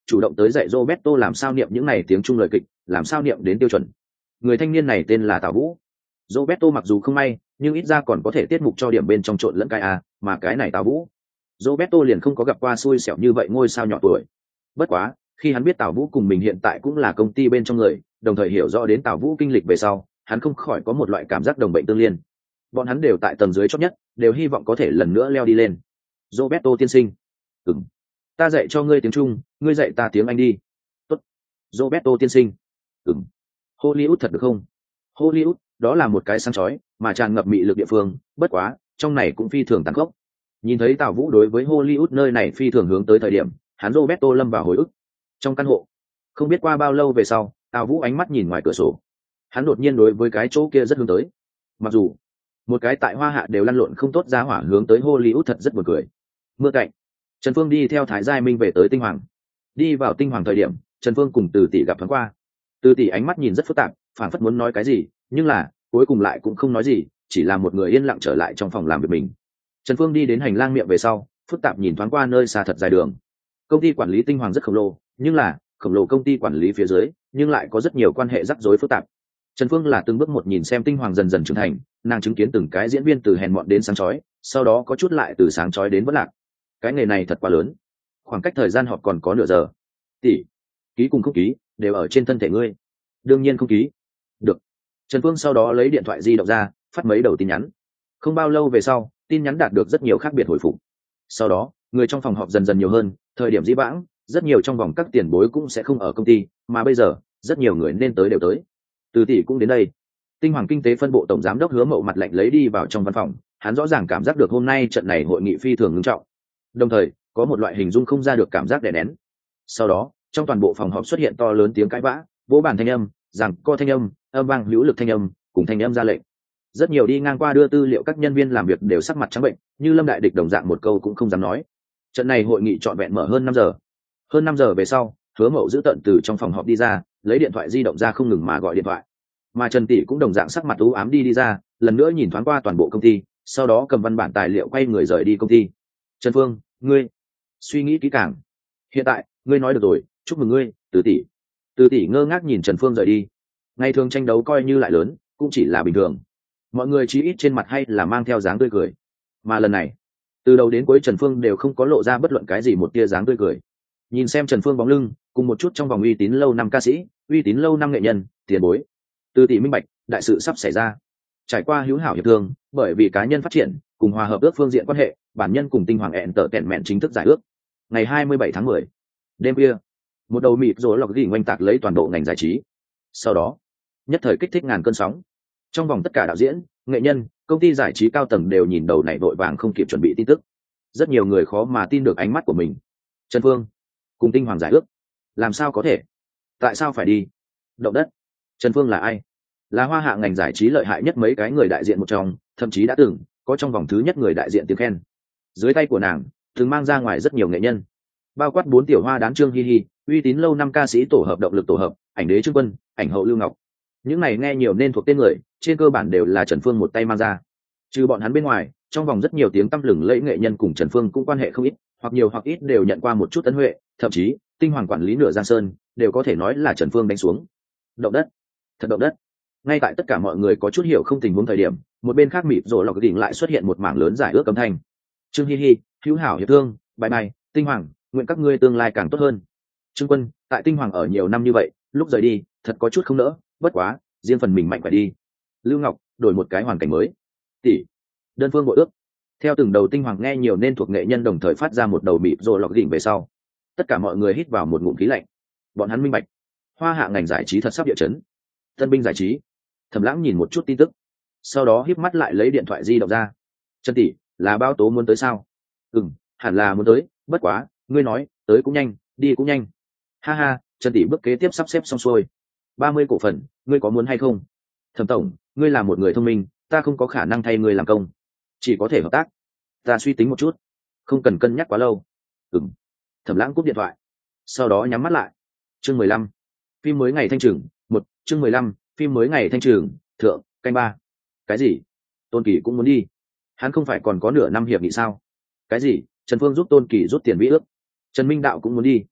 chủ động tới dạy Roberto làm sao niệm những này tiếng Trung lời kịch, làm sao niệm đến tiêu chuẩn. Người thanh niên này tên là Tào Vũ. Roberto mặc dù không may, nhưng ít ra còn có thể tiết mục cho điểm bên trong trộn lẫn cái a, mà cái này Tào Vũ. Roberto liền không có gặp qua xui xẻo như vậy ngôi sao nhỏ tuổi. Bất quá, khi hắn biết Tào Vũ cùng mình hiện tại cũng là công ty bên trong người, đồng thời hiểu rõ đến Tào Vũ kinh lịch về sau, hắn không khỏi có một loại cảm giác đồng bệnh tương liên. Bọn hắn đều tại tầng dưới chót nhất, đều hy vọng có thể lần nữa leo đi lên. Roberto tiên sinh, ừm, ta dạy cho ngươi tiếng Trung, ngươi dạy ta tiếng Anh đi. Tốt. Roberto tiên sinh, ừm, Hollywood thật được không? Hollywood, đó là một cái sáng chói mà tràn ngập mị lực địa phương, bất quá, trong này cũng phi thường tàn khốc. Nhìn thấy Tào Vũ đối với Hollywood nơi này phi thường hướng tới thời điểm, hắn Roberto lâm vào hồi ức. Trong căn hộ, không biết qua bao lâu về sau, Tào Vũ ánh mắt nhìn ngoài cửa sổ. Hắn đột nhiên đối với cái chỗ kia rất hướng tới. Mặc dù một cái tại Hoa Hạ đều lăn lộn không tốt giá hỏa hướng tới Hollywood thật rất buồn cười. Mưa cạnh, Trần Phương đi theo Thái Giai Minh về tới Tinh Hoàng. Đi vào Tinh Hoàng thời điểm, Trần Phương cùng Từ Tỷ gặp thoáng qua. Từ Tỷ ánh mắt nhìn rất phức tạp, phảng phất muốn nói cái gì, nhưng là cuối cùng lại cũng không nói gì, chỉ là một người yên lặng trở lại trong phòng làm việc mình. Trần Phương đi đến hành lang miệng về sau, phức tạp nhìn thoáng qua nơi xa thật dài đường. Công ty quản lý Tinh Hoàng rất khổng lồ, nhưng là khổng lồ công ty quản lý phía dưới, nhưng lại có rất nhiều quan hệ rắc rối phức tạp. Trần Phương là từng bước một nhìn xem Tinh Hoàng dần dần trưởng thành, nàng chứng kiến từng cái diễn viên từ hèn mọn đến sáng chói, sau đó có chút lại từ sáng chói đến vỡ lạc. Cái nghề này thật quá lớn. Khoảng cách thời gian họp còn có nửa giờ. Tỷ, ký cùng không ký đều ở trên thân thể ngươi. Đương nhiên không ký. Được. Trần Phương sau đó lấy điện thoại di động ra, phát mấy đầu tin nhắn. Không bao lâu về sau, tin nhắn đạt được rất nhiều khác biệt hồi phục. Sau đó, người trong phòng họp dần dần nhiều hơn, thời điểm dĩ vãng, rất nhiều trong vòng các tiền bối cũng sẽ không ở công ty, mà bây giờ, rất nhiều người nên tới đều tới. Từ Tỷ cũng đến đây. Tinh Hoàng kinh tế phân bộ tổng giám đốc Hứa Mậu mặt lạnh lấy đi vào trong văn phòng, hắn rõ ràng cảm giác được hôm nay trận này hội nghị phi thường nghiêm trọng. Đồng thời, có một loại hình dung không ra được cảm giác đè nén. Sau đó, trong toàn bộ phòng họp xuất hiện to lớn tiếng cãi vã, vỗ bàn thanh âm, giằng co thanh âm, âm vang hữu lực thanh âm, cùng thanh âm ra lệnh. Rất nhiều đi ngang qua đưa tư liệu các nhân viên làm việc đều sắc mặt trắng bệnh, như Lâm Đại Địch đồng dạng một câu cũng không dám nói. Trận này hội nghị trọn vẹn mở hơn năm giờ. Hơn năm giờ về sau, Hứa Mậu giữ tận từ trong phòng họp đi ra, lấy điện thoại di động ra không ngừng mà gọi điện thoại. Mà Trần Tỷ cũng đồng dạng sắc mặt u ám đi đi ra, lần nữa nhìn thoáng qua toàn bộ công ty, sau đó cầm văn bản tài liệu quay người rời đi công ty. Trần Phương, ngươi suy nghĩ kỹ càng. Hiện tại, ngươi nói được rồi, chúc mừng ngươi, Từ Tỷ. Từ Tỷ ngơ ngác nhìn Trần Phương rời đi. Ngày thường tranh đấu coi như lại lớn, cũng chỉ là bình thường. Mọi người chí ít trên mặt hay là mang theo dáng tươi cười. Mà lần này, từ đầu đến cuối Trần Phương đều không có lộ ra bất luận cái gì một tia dáng tươi cười. Nhìn xem Trần Phương bóng lưng, cùng một chút trong vòng uy tín lâu năm ca sĩ, uy tín lâu năm nghệ nhân, tiền bối. Từ Tỷ minh bạch, đại sự sắp xảy ra. Trải qua hữu hảo hiệp thương, bởi vì cá nhân phát triển, cùng hòa hợp ước phương diện quan hệ, bản nhân cùng Tinh Hoàng ẹn tở tẹn mẹn chính thức giải ước. Ngày hai mươi bảy tháng mười, đêm khuya, một đầu mịt rối lọc gỉ ngoanh tạc lấy toàn bộ ngành giải trí. Sau đó, nhất thời kích thích ngàn cơn sóng. Trong vòng tất cả đạo diễn, nghệ nhân, công ty giải trí cao tầng đều nhìn đầu này vội vàng không kịp chuẩn bị tin tức. Rất nhiều người khó mà tin được ánh mắt của mình. Trần Phương cùng Tinh Hoàng giải ước, làm sao có thể? Tại sao phải đi? Động đất. Trần Phương là ai? Là Hoa Hạ ngành giải trí lợi hại nhất mấy cái người đại diện một trong, thậm chí đã từng có trong vòng thứ nhất người đại diện tiếng khen. Dưới tay của nàng, thường mang ra ngoài rất nhiều nghệ nhân, bao quát bốn tiểu hoa đán Trương Hi Hi, uy tín lâu năm ca sĩ tổ hợp động lực tổ hợp, ảnh đế Trương Quân, ảnh hậu Lưu Ngọc. Những này nghe nhiều nên thuộc tên người, trên cơ bản đều là Trần Phương một tay mang ra. Trừ bọn hắn bên ngoài, trong vòng rất nhiều tiếng tăm lừng lẫy nghệ nhân cùng Trần Phương cũng quan hệ không ít, hoặc nhiều hoặc ít đều nhận qua một chút ân huệ, thậm chí Tinh Hoàng quản lý nửa Giang Sơn đều có thể nói là Trần Phương đánh xuống. Động đất, thật động đất. Ngay tại tất cả mọi người có chút hiểu không tình huống thời điểm, một bên khác mịt rồi lọc đỉnh lại xuất hiện một mảng lớn giải ước cấm thanh. Trương Hi Hi, hữu hảo hiệp thương, bye bye, Tinh Hoàng, nguyện các ngươi tương lai càng tốt hơn. Trương Quân, tại Tinh Hoàng ở nhiều năm như vậy, lúc rời đi, thật có chút không nỡ, bất quá, riêng phần mình mạnh phải đi. Lưu Ngọc, đổi một cái hoàn cảnh mới. Tỷ, đơn phương bội ước. Theo từng đầu Tinh Hoàng nghe nhiều nên thuộc nghệ nhân đồng thời phát ra một đầu mịt rồi lọc đỉnh về sau. Tất cả mọi người hít vào một ngụm khí lạnh. Bọn hắn minh bạch, Hoa Hạ ngành giải trí thật sắp địa chấn. Tân binh giải trí. Thẩm Lãng nhìn một chút tin tức, sau đó híp mắt lại lấy điện thoại di động ra. Trần Tỷ, là Bao Tố muốn tới sao? Ừm, hẳn là muốn tới, bất quá, ngươi nói, tới cũng nhanh, đi cũng nhanh. Ha ha, Trần Tỷ bước kế tiếp sắp xếp xong xuôi. ba mươi cổ phần, ngươi có muốn hay không? Thẩm tổng, ngươi là một người thông minh, ta không có khả năng thay ngươi làm công, chỉ có thể hợp tác. Ta suy tính một chút, không cần cân nhắc quá lâu. Ừm. Thẩm Lãng cúp điện thoại, sau đó nhắm mắt lại. Chương mười lăm, phim mới ngày thanh trừng, một, chương mười lăm, phim mới ngày thanh trừng, thượng, canh ba. Cái gì? Tôn Kỳ cũng muốn đi? Hắn không phải còn có nửa năm hiệp nghị sao? Cái gì? Trần Phương giúp Tôn Kỳ rút tiền vĩ ước? Trần Minh Đạo cũng muốn đi?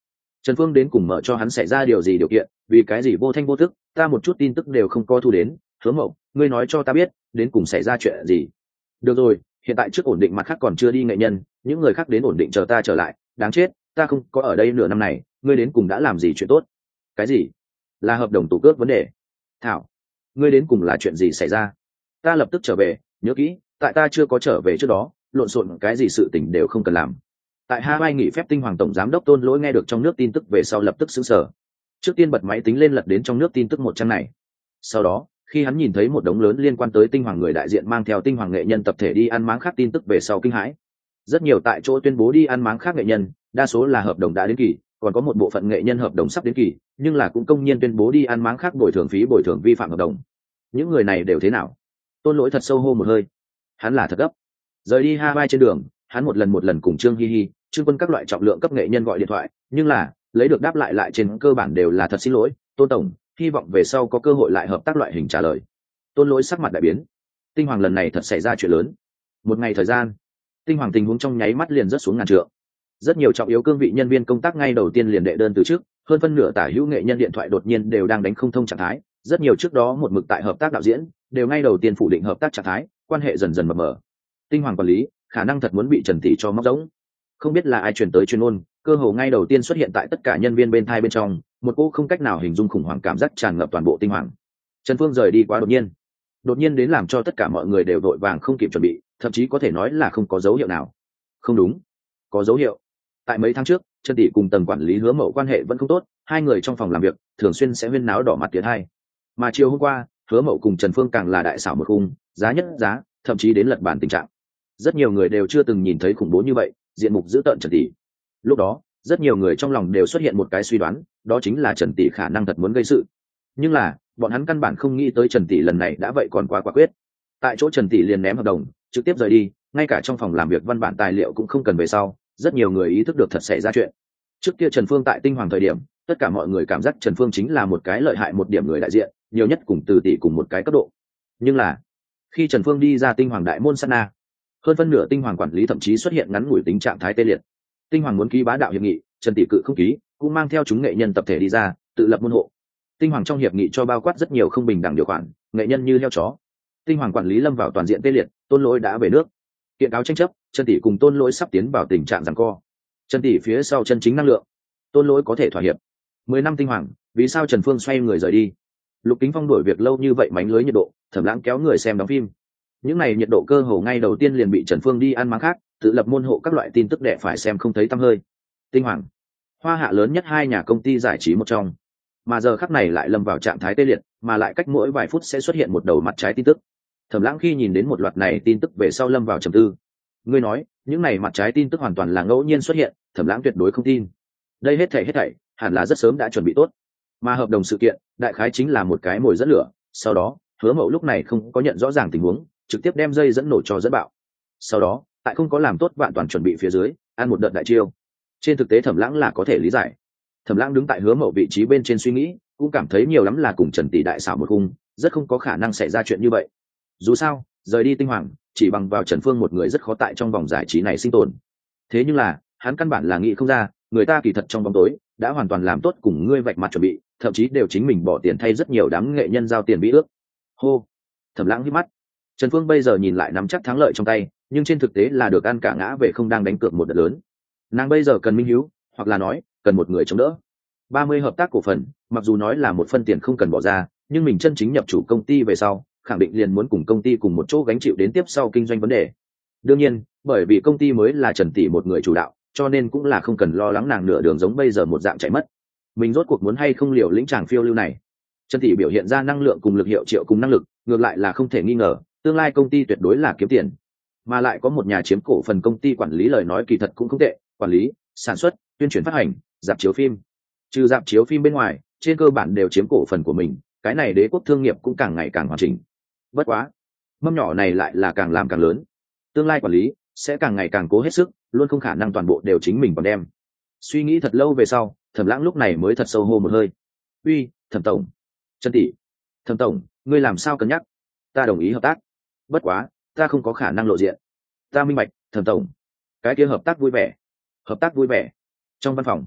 Trần Phương đến cùng mở cho hắn xảy ra điều gì điều kiện, vì cái gì vô thanh vô tức, ta một chút tin tức đều không có thu đến. Hứa Mậu, ngươi nói cho ta biết, đến cùng xảy ra chuyện gì? Được rồi, hiện tại trước ổn định mặt khác còn chưa đi nghệ nhân, những người khác đến ổn định chờ ta trở lại. Đáng chết, ta không có ở đây nửa năm này, ngươi đến cùng đã làm gì chuyện tốt? Cái gì? Là hợp đồng tủ cướp vấn đề? Thảo, ngươi đến cùng là chuyện gì xảy ra? Ta lập tức trở về, nhớ kỹ, tại ta chưa có trở về trước đó, lộn xộn cái gì sự tình đều không cần làm. Tại Hawaii nghỉ phép tinh hoàng tổng giám đốc Tôn Lỗi nghe được trong nước tin tức về sau lập tức sửng sở. Trước tiên bật máy tính lên lật đến trong nước tin tức một trang này. Sau đó, khi hắn nhìn thấy một đống lớn liên quan tới tinh hoàng người đại diện mang theo tinh hoàng nghệ nhân tập thể đi ăn máng khác tin tức về sau kinh hãi. Rất nhiều tại chỗ tuyên bố đi ăn máng khác nghệ nhân, đa số là hợp đồng đã đến kỳ, còn có một bộ phận nghệ nhân hợp đồng sắp đến kỳ, nhưng là cũng công nhiên tuyên bố đi ăn máng khác bồi thường phí bồi thường vi phạm hợp đồng. Những người này đều thế nào? Tôn Lỗi thật sâu hô một hơi. Hắn là thật gấp. Rời đi Hawaii trên đường, hắn một lần một lần cùng Trương Hi Hi, Trương Quân các loại trọng lượng cấp nghệ nhân gọi điện thoại, nhưng là lấy được đáp lại lại trên cơ bản đều là thật xin lỗi, Tôn tổng, hy vọng về sau có cơ hội lại hợp tác loại hình trả lời. Tôn Lỗi sắc mặt đại biến. Tinh hoàng lần này thật xảy ra chuyện lớn. Một ngày thời gian, tinh hoàng tình huống trong nháy mắt liền rất xuống ngàn trượng. Rất nhiều trọng yếu cương vị nhân viên công tác ngay đầu tiên liền đệ đơn từ trước, hơn phân nửa tả hữu nghệ nhân điện thoại đột nhiên đều đang đánh không thông trạng thái, rất nhiều trước đó một mực tại hợp tác đạo diễn đều ngay đầu tiên phủ định hợp tác trạng thái, quan hệ dần dần mờ mờ. Tinh hoàng quản lý khả năng thật muốn bị Trần Tỷ cho móc giống. Không biết là ai truyền tới chuyên môn, cơ hồ ngay đầu tiên xuất hiện tại tất cả nhân viên bên thai bên trong, một cô không cách nào hình dung khủng hoảng cảm giác tràn ngập toàn bộ tinh hoàng. Trần Phương rời đi quá đột nhiên, đột nhiên đến làm cho tất cả mọi người đều vội vàng không kịp chuẩn bị, thậm chí có thể nói là không có dấu hiệu nào. Không đúng, có dấu hiệu. Tại mấy tháng trước, Trần Tỷ cùng tầng quản lý Hứa Mậu quan hệ vẫn không tốt, hai người trong phòng làm việc thường xuyên sẽ huyên náo đỏ mặt tiến hai. Mà chiều hôm qua, Hứa Mậu cùng Trần Phương càng là đại xảo một khung, giá nhất giá, thậm chí đến lật bản tình trạng. Rất nhiều người đều chưa từng nhìn thấy khủng bố như vậy, diện mục dữ tợn Trần Tỷ. Lúc đó, rất nhiều người trong lòng đều xuất hiện một cái suy đoán, đó chính là Trần Tỷ khả năng thật muốn gây sự. Nhưng là, bọn hắn căn bản không nghĩ tới Trần Tỷ lần này đã vậy còn quá quả quyết. Tại chỗ Trần Tỷ liền ném hợp đồng, trực tiếp rời đi, ngay cả trong phòng làm việc văn bản tài liệu cũng không cần về sau, rất nhiều người ý thức được thật xảy ra chuyện. Trước kia Trần Phương tại Tinh Hoàng thời điểm, tất cả mọi người cảm giác Trần Phương chính là một cái lợi hại một điểm người đại diện, nhiều nhất cùng Từ Tỷ cùng một cái cấp độ. Nhưng là, khi Trần Phương đi ra Tinh Hoàng đại môn sát na, hơn phân nửa Tinh Hoàng quản lý thậm chí xuất hiện ngắn ngủi tính trạng thái tê liệt. Tinh Hoàng muốn ký bá đạo hiệp nghị, Trần Tỷ cự không ký, cũng mang theo chúng nghệ nhân tập thể đi ra, tự lập môn hộ. Tinh Hoàng trong hiệp nghị cho bao quát rất nhiều không bình đẳng điều khoản, nghệ nhân như heo chó. Tinh Hoàng quản lý lâm vào toàn diện tê liệt, Tôn Lỗi đã về nước. Kiện cáo tranh chấp, Trần Tỷ cùng Tôn Lỗi sắp tiến vào tình trạng giằng co. Trần Tỷ phía sau chân chính năng lượng, Tôn Lỗi có thể thỏa hiệp. Mười năm Tinh Hoàng, vì sao Trần Phương xoay người rời đi? Lục Kính Phong đuổi việc lâu như vậy mánh lưới nhiệt độ, Thẩm Lãng kéo người xem đóng phim. Những này nhiệt độ cơ hồ ngay đầu tiên liền bị Trần Phương đi ăn máng khác, tự lập môn hộ các loại tin tức đẻ phải xem không thấy tăm hơi. Tinh Hoàng, hoa hạ lớn nhất hai nhà công ty giải trí một trong, mà giờ khắc này lại lâm vào trạng thái tê liệt, mà lại cách mỗi vài phút sẽ xuất hiện một đầu mặt trái tin tức. Thẩm Lãng khi nhìn đến một loạt này tin tức về sau lâm vào trầm tư. Ngươi nói, những này mặt trái tin tức hoàn toàn là ngẫu nhiên xuất hiện, Thẩm Lãng tuyệt đối không tin. Đây hết thảy hết thảy, hẳn là rất sớm đã chuẩn bị tốt. Mà hợp đồng sự kiện, đại khái chính là một cái mồi dẫn lửa, sau đó, Hứa Mậu lúc này không có nhận rõ ràng tình huống, trực tiếp đem dây dẫn nổ cho dẫn bạo. Sau đó, tại không có làm tốt vạn toàn chuẩn bị phía dưới, ăn một đợt đại chiêu. Trên thực tế Thẩm Lãng là có thể lý giải. Thẩm Lãng đứng tại Hứa Mậu vị trí bên trên suy nghĩ, cũng cảm thấy nhiều lắm là cùng Trần Tỷ đại xảo một khung, rất không có khả năng xảy ra chuyện như vậy. Dù sao, rời đi Tinh Hoàng, chỉ bằng vào Trần Phương một người rất khó tại trong vòng giải trí này sinh tồn. Thế nhưng là, hắn căn bản là nghĩ không ra, người ta kỳ thật trong bóng tối đã hoàn toàn làm tốt cùng ngươi vạch mặt chuẩn bị, thậm chí đều chính mình bỏ tiền thay rất nhiều đám nghệ nhân giao tiền bí ước. Hô, Thẩm Lãng hít mắt. Trần Phương bây giờ nhìn lại nắm chắc thắng lợi trong tay, nhưng trên thực tế là được ăn cả ngã về không đang đánh cược một đợt lớn. Nàng bây giờ cần minh hiếu, hoặc là nói, cần một người chống đỡ. ba mươi hợp tác cổ phần, mặc dù nói là một phân tiền không cần bỏ ra, nhưng mình chân chính nhập chủ công ty về sau, khẳng định liền muốn cùng công ty cùng một chỗ gánh chịu đến tiếp sau kinh doanh vấn đề. Đương nhiên, bởi vì công ty mới là Trần Tỷ một người chủ đạo, cho nên cũng là không cần lo lắng nàng nửa đường giống bây giờ một dạng chạy mất. Mình rốt cuộc muốn hay không liều lĩnh chàng phiêu lưu này. Trần Tỷ biểu hiện ra năng lượng cùng lực hiệu triệu cùng năng lực, ngược lại là không thể nghi ngờ, tương lai công ty tuyệt đối là kiếm tiền. Mà lại có một nhà chiếm cổ phần công ty quản lý lời nói kỳ thật cũng không tệ, quản lý, sản xuất, tuyên truyền phát hành, rạp chiếu phim. Trừ rạp chiếu phim bên ngoài, trên cơ bản đều chiếm cổ phần của mình, cái này Đế Quốc thương nghiệp cũng càng ngày càng hoàn chỉnh. Bất quá, mâm nhỏ này lại là càng làm càng lớn. Tương lai quản lý sẽ càng ngày càng cố hết sức, luôn không khả năng toàn bộ đều chính mình còn đem. Suy nghĩ thật lâu về sau, Thẩm Lãng lúc này mới thật sâu hô một hơi. "Uy, Thẩm tổng." "Trần tỷ." "Thẩm tổng, ngươi làm sao cân nhắc?" "Ta đồng ý hợp tác. Bất quá, ta không có khả năng lộ diện." "Ta minh bạch, Thẩm tổng." "Cái kia hợp tác vui vẻ." "Hợp tác vui vẻ." Trong văn phòng,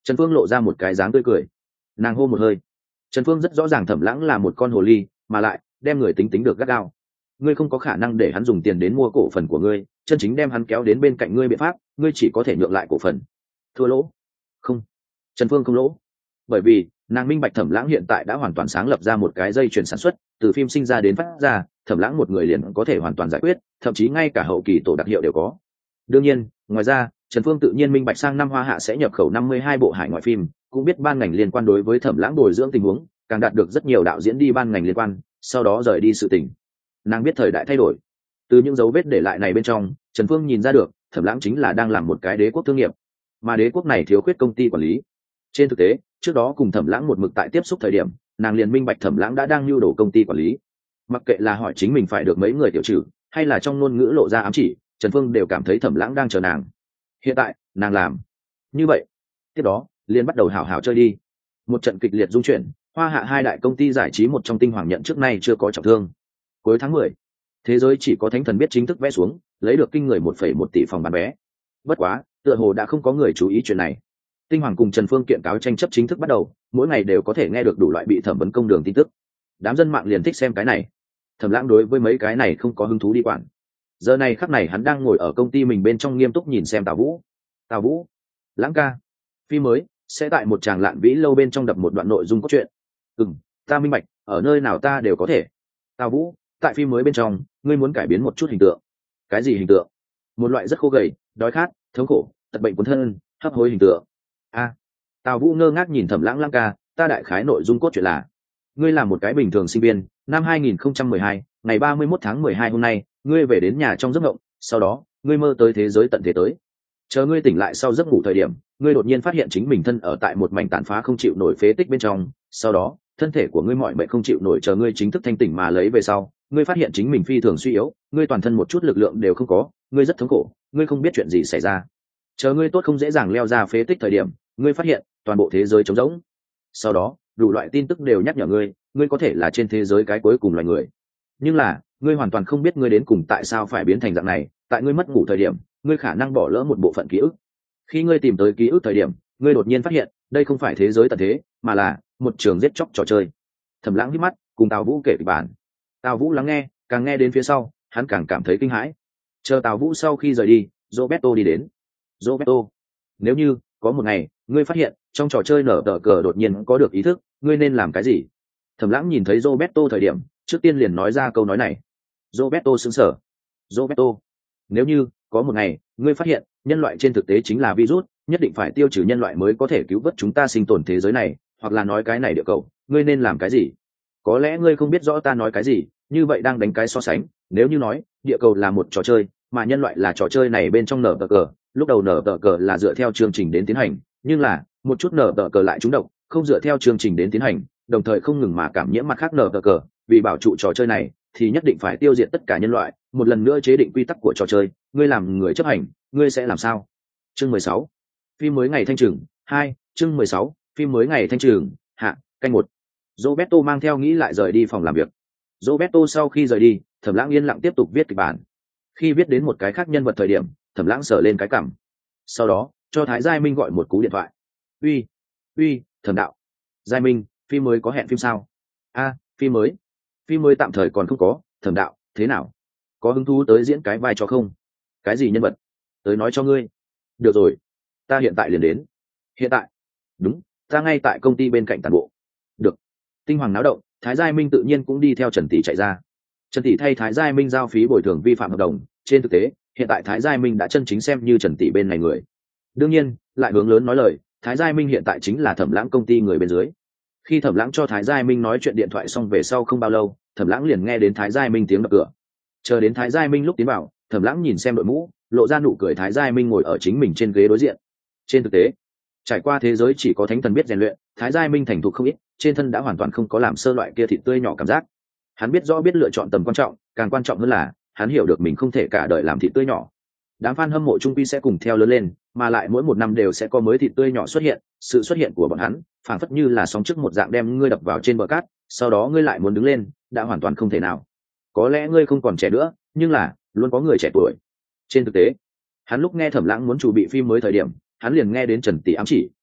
Trần Phương lộ ra một cái dáng tươi cười, nàng hô một hơi. Trần Phương rất rõ ràng Thẩm Lãng là một con hồ ly, mà lại đem người tính tính được gắt gao. Ngươi không có khả năng để hắn dùng tiền đến mua cổ phần của ngươi, chân chính đem hắn kéo đến bên cạnh ngươi biện pháp, ngươi chỉ có thể nhượng lại cổ phần. Thua lỗ? Không, Trần Phương không lỗ, bởi vì nàng minh bạch Thẩm Lãng hiện tại đã hoàn toàn sáng lập ra một cái dây chuyền sản xuất, từ phim sinh ra đến phát ra, Thẩm Lãng một người liền có thể hoàn toàn giải quyết, thậm chí ngay cả hậu kỳ tổ đặc hiệu đều có. Đương nhiên, ngoài ra, Trần Phương tự nhiên minh bạch sang năm Hoa Hạ sẽ nhập khẩu năm mươi hai bộ hải ngoại phim, cũng biết ban ngành liên quan đối với Thẩm Lãng bồi dưỡng tình huống, càng đạt được rất nhiều đạo diễn đi ban ngành liên quan, sau đó rời đi sự tình. Nàng biết thời đại thay đổi, từ những dấu vết để lại này bên trong, Trần Phương nhìn ra được, Thẩm Lãng chính là đang làm một cái đế quốc thương nghiệp, mà đế quốc này thiếu khuyết công ty quản lý. Trên thực tế, trước đó cùng Thẩm Lãng một mực tại tiếp xúc thời điểm, nàng liền minh bạch Thẩm Lãng đã đang nhu đồ công ty quản lý. Mặc kệ là hỏi chính mình phải được mấy người tiểu trừ, hay là trong ngôn ngữ lộ ra ám chỉ, Trần Phương đều cảm thấy Thẩm Lãng đang chờ nàng. Hiện tại, nàng làm như vậy, tiếp đó liền bắt đầu hào hào chơi đi. Một trận kịch liệt dung chuyển, Hoa Hạ hai đại công ty giải trí một trong tinh hoàng nhận trước nay chưa có trọng thương. Cuối tháng mười, thế giới chỉ có thánh thần biết chính thức vẽ xuống, lấy được kinh người một phẩy một tỷ phòng bán vé. Bất quá, tựa hồ đã không có người chú ý chuyện này. Tinh hoàng cùng Trần Phương kiện cáo tranh chấp chính thức bắt đầu, mỗi ngày đều có thể nghe được đủ loại bị thẩm vấn công đường tin tức. Đám dân mạng liền thích xem cái này. Thẩm Lãng đối với mấy cái này không có hứng thú đi quản. Giờ này khắc này hắn đang ngồi ở công ty mình bên trong nghiêm túc nhìn xem Tào Vũ. Tào Vũ, Lãng ca, phim mới sẽ tại một tràng lạn vĩ lâu bên trong đập một đoạn nội dung cốt truyện. Ừm, ta minh bạch, ở nơi nào ta đều có thể. Tào Vũ, tại phim mới bên trong, ngươi muốn cải biến một chút hình tượng. Cái gì hình tượng? Một loại rất khô gầy, đói khát, thống khổ, tật bệnh cuốn thân, hấp hối hình tượng. A, à, Tào Vũ ngơ ngác nhìn Thẩm Lãng. Lãng ca, ta đại khái nội dung cốt truyện là, ngươi là một cái bình thường sinh viên, năm hai nghìn không trăm mười hai, ngày ba mươi mốt tháng mười hai hôm nay, ngươi về đến nhà trong giấc mộng, sau đó, ngươi mơ tới thế giới tận thế tới. Chờ ngươi tỉnh lại sau giấc ngủ thời điểm, ngươi đột nhiên phát hiện chính mình thân ở tại một mảnh tàn phá không chịu nổi phế tích bên trong, sau đó, thân thể của ngươi mọi mệnh không chịu nổi, chờ ngươi chính thức thanh tỉnh mà lấy về sau, ngươi phát hiện chính mình phi thường suy yếu, ngươi toàn thân một chút lực lượng đều không có, ngươi rất thống khổ, ngươi không biết chuyện gì xảy ra. Chờ ngươi tốt không dễ dàng leo ra phế tích thời điểm, ngươi phát hiện toàn bộ thế giới trống rỗng. Sau đó, đủ loại tin tức đều nhắc nhở ngươi, ngươi có thể là trên thế giới cái cuối cùng loài người. Nhưng là, ngươi hoàn toàn không biết ngươi đến cùng tại sao phải biến thành dạng này, tại ngươi mất ngủ thời điểm, ngươi khả năng bỏ lỡ một bộ phận ký ức. Khi ngươi tìm tới ký ức thời điểm, ngươi đột nhiên phát hiện, đây không phải thế giới tận thế, mà là một trường giết chóc trò chơi. Thẩm Lãng hít mắt, cùng Tào Vũ kể kịch bản. Tào Vũ lắng nghe, càng nghe đến phía sau, hắn càng cảm thấy kinh hãi. Chờ Tào Vũ sau khi rời đi, Roberto đi đến. Roberto, nếu như có một ngày, ngươi phát hiện trong trò chơi nở tờ cờ đột nhiên có được ý thức, ngươi nên làm cái gì? Thẩm Lãng nhìn thấy Roberto thời điểm, trước tiên liền nói ra câu nói này. Roberto sững sờ. Roberto, nếu như có một ngày, ngươi phát hiện nhân loại trên thực tế chính là virus, nhất định phải tiêu trừ nhân loại mới có thể cứu vớt chúng ta sinh tồn thế giới này, hoặc là nói cái này địa cầu, ngươi nên làm cái gì? Có lẽ ngươi không biết rõ ta nói cái gì, như vậy đang đánh cái so sánh, nếu như nói địa cầu là một trò chơi, mà nhân loại là trò chơi này bên trong nở tờ cờ, lúc đầu nở tờ cờ là dựa theo chương trình đến tiến hành, nhưng là một chút nở tờ cờ lại trúng độc, không dựa theo chương trình đến tiến hành, đồng thời không ngừng mà cảm nhiễm mặt khác nở tờ cờ, vì bảo trụ trò chơi này thì nhất định phải tiêu diệt tất cả nhân loại, một lần nữa chế định quy tắc của trò chơi, ngươi làm người chấp hành, ngươi sẽ làm sao? Chương mười sáu, phim mới ngày thanh trừng hai, chương mười sáu, phim mới ngày thanh trừng hạ, canh một. Roberto mang theo nghĩ lại rời đi phòng làm việc. Roberto sau khi rời đi, Thẩm Lãng yên lặng tiếp tục viết kịch bản. Khi viết đến một cái khác nhân vật thời điểm, Thẩm Lãng sờ lên cái cằm. Sau đó, cho Thái Giai Minh gọi một cú điện thoại. "Uy, uy, Thẩm đạo. Giai Minh, phim mới có hẹn phim sao?" "A, phim mới. Phim mới tạm thời còn không có, Thẩm đạo, thế nào? Có hứng thú tới diễn cái vai cho không? Cái gì nhân vật? Tới nói cho ngươi." "Được rồi, ta hiện tại liền đến." "Hiện tại?" "Đúng, ta ngay tại công ty bên cạnh toàn bộ." "Được." Tinh hoàng náo động, Thái Giai Minh tự nhiên cũng đi theo Trần Tỷ chạy ra. Trần Tỷ thay Thái Giai Minh giao phí bồi thường vi phạm hợp đồng, trên thực tế, hiện tại Thái Giai Minh đã chân chính xem như Trần Tỷ bên này người. Đương nhiên, lại hướng lớn nói lời, Thái Giai Minh hiện tại chính là Thẩm Lãng công ty người bên dưới. Khi Thẩm Lãng cho Thái Giai Minh nói chuyện điện thoại xong về sau không bao lâu, Thẩm Lãng liền nghe đến Thái Giai Minh tiếng đập cửa. Chờ đến Thái Giai Minh lúc tiến vào, Thẩm Lãng nhìn xem đội mũ, lộ ra nụ cười. Thái Giai Minh ngồi ở chính mình trên ghế đối diện. Trên thực tế, trải qua thế giới chỉ có thánh thần biết rèn luyện, Thái Giai Minh thành thục không ít, trên thân đã hoàn toàn không có làm sơ loại kia thịt tươi nhỏ cảm giác. Hắn biết rõ biết lựa chọn tầm quan trọng, càng quan trọng hơn là hắn hiểu được mình không thể cả đời làm thịt tươi nhỏ. Đám fan hâm mộ trung quy sẽ cùng theo lớn lên, mà lại mỗi một năm đều sẽ có mới thịt tươi nhỏ xuất hiện. Sự xuất hiện của bọn hắn phảng phất như là sóng trước một dạng đem ngươi đập vào trên bờ cát, sau đó ngươi lại muốn đứng lên, đã hoàn toàn không thể nào. Có lẽ ngươi không còn trẻ nữa, nhưng là luôn có người trẻ tuổi. Trên thực tế, hắn lúc nghe Thẩm Lãng muốn chủ bị phim mới thời điểm, hắn liền nghe đến Trần Tỷ ám chỉ,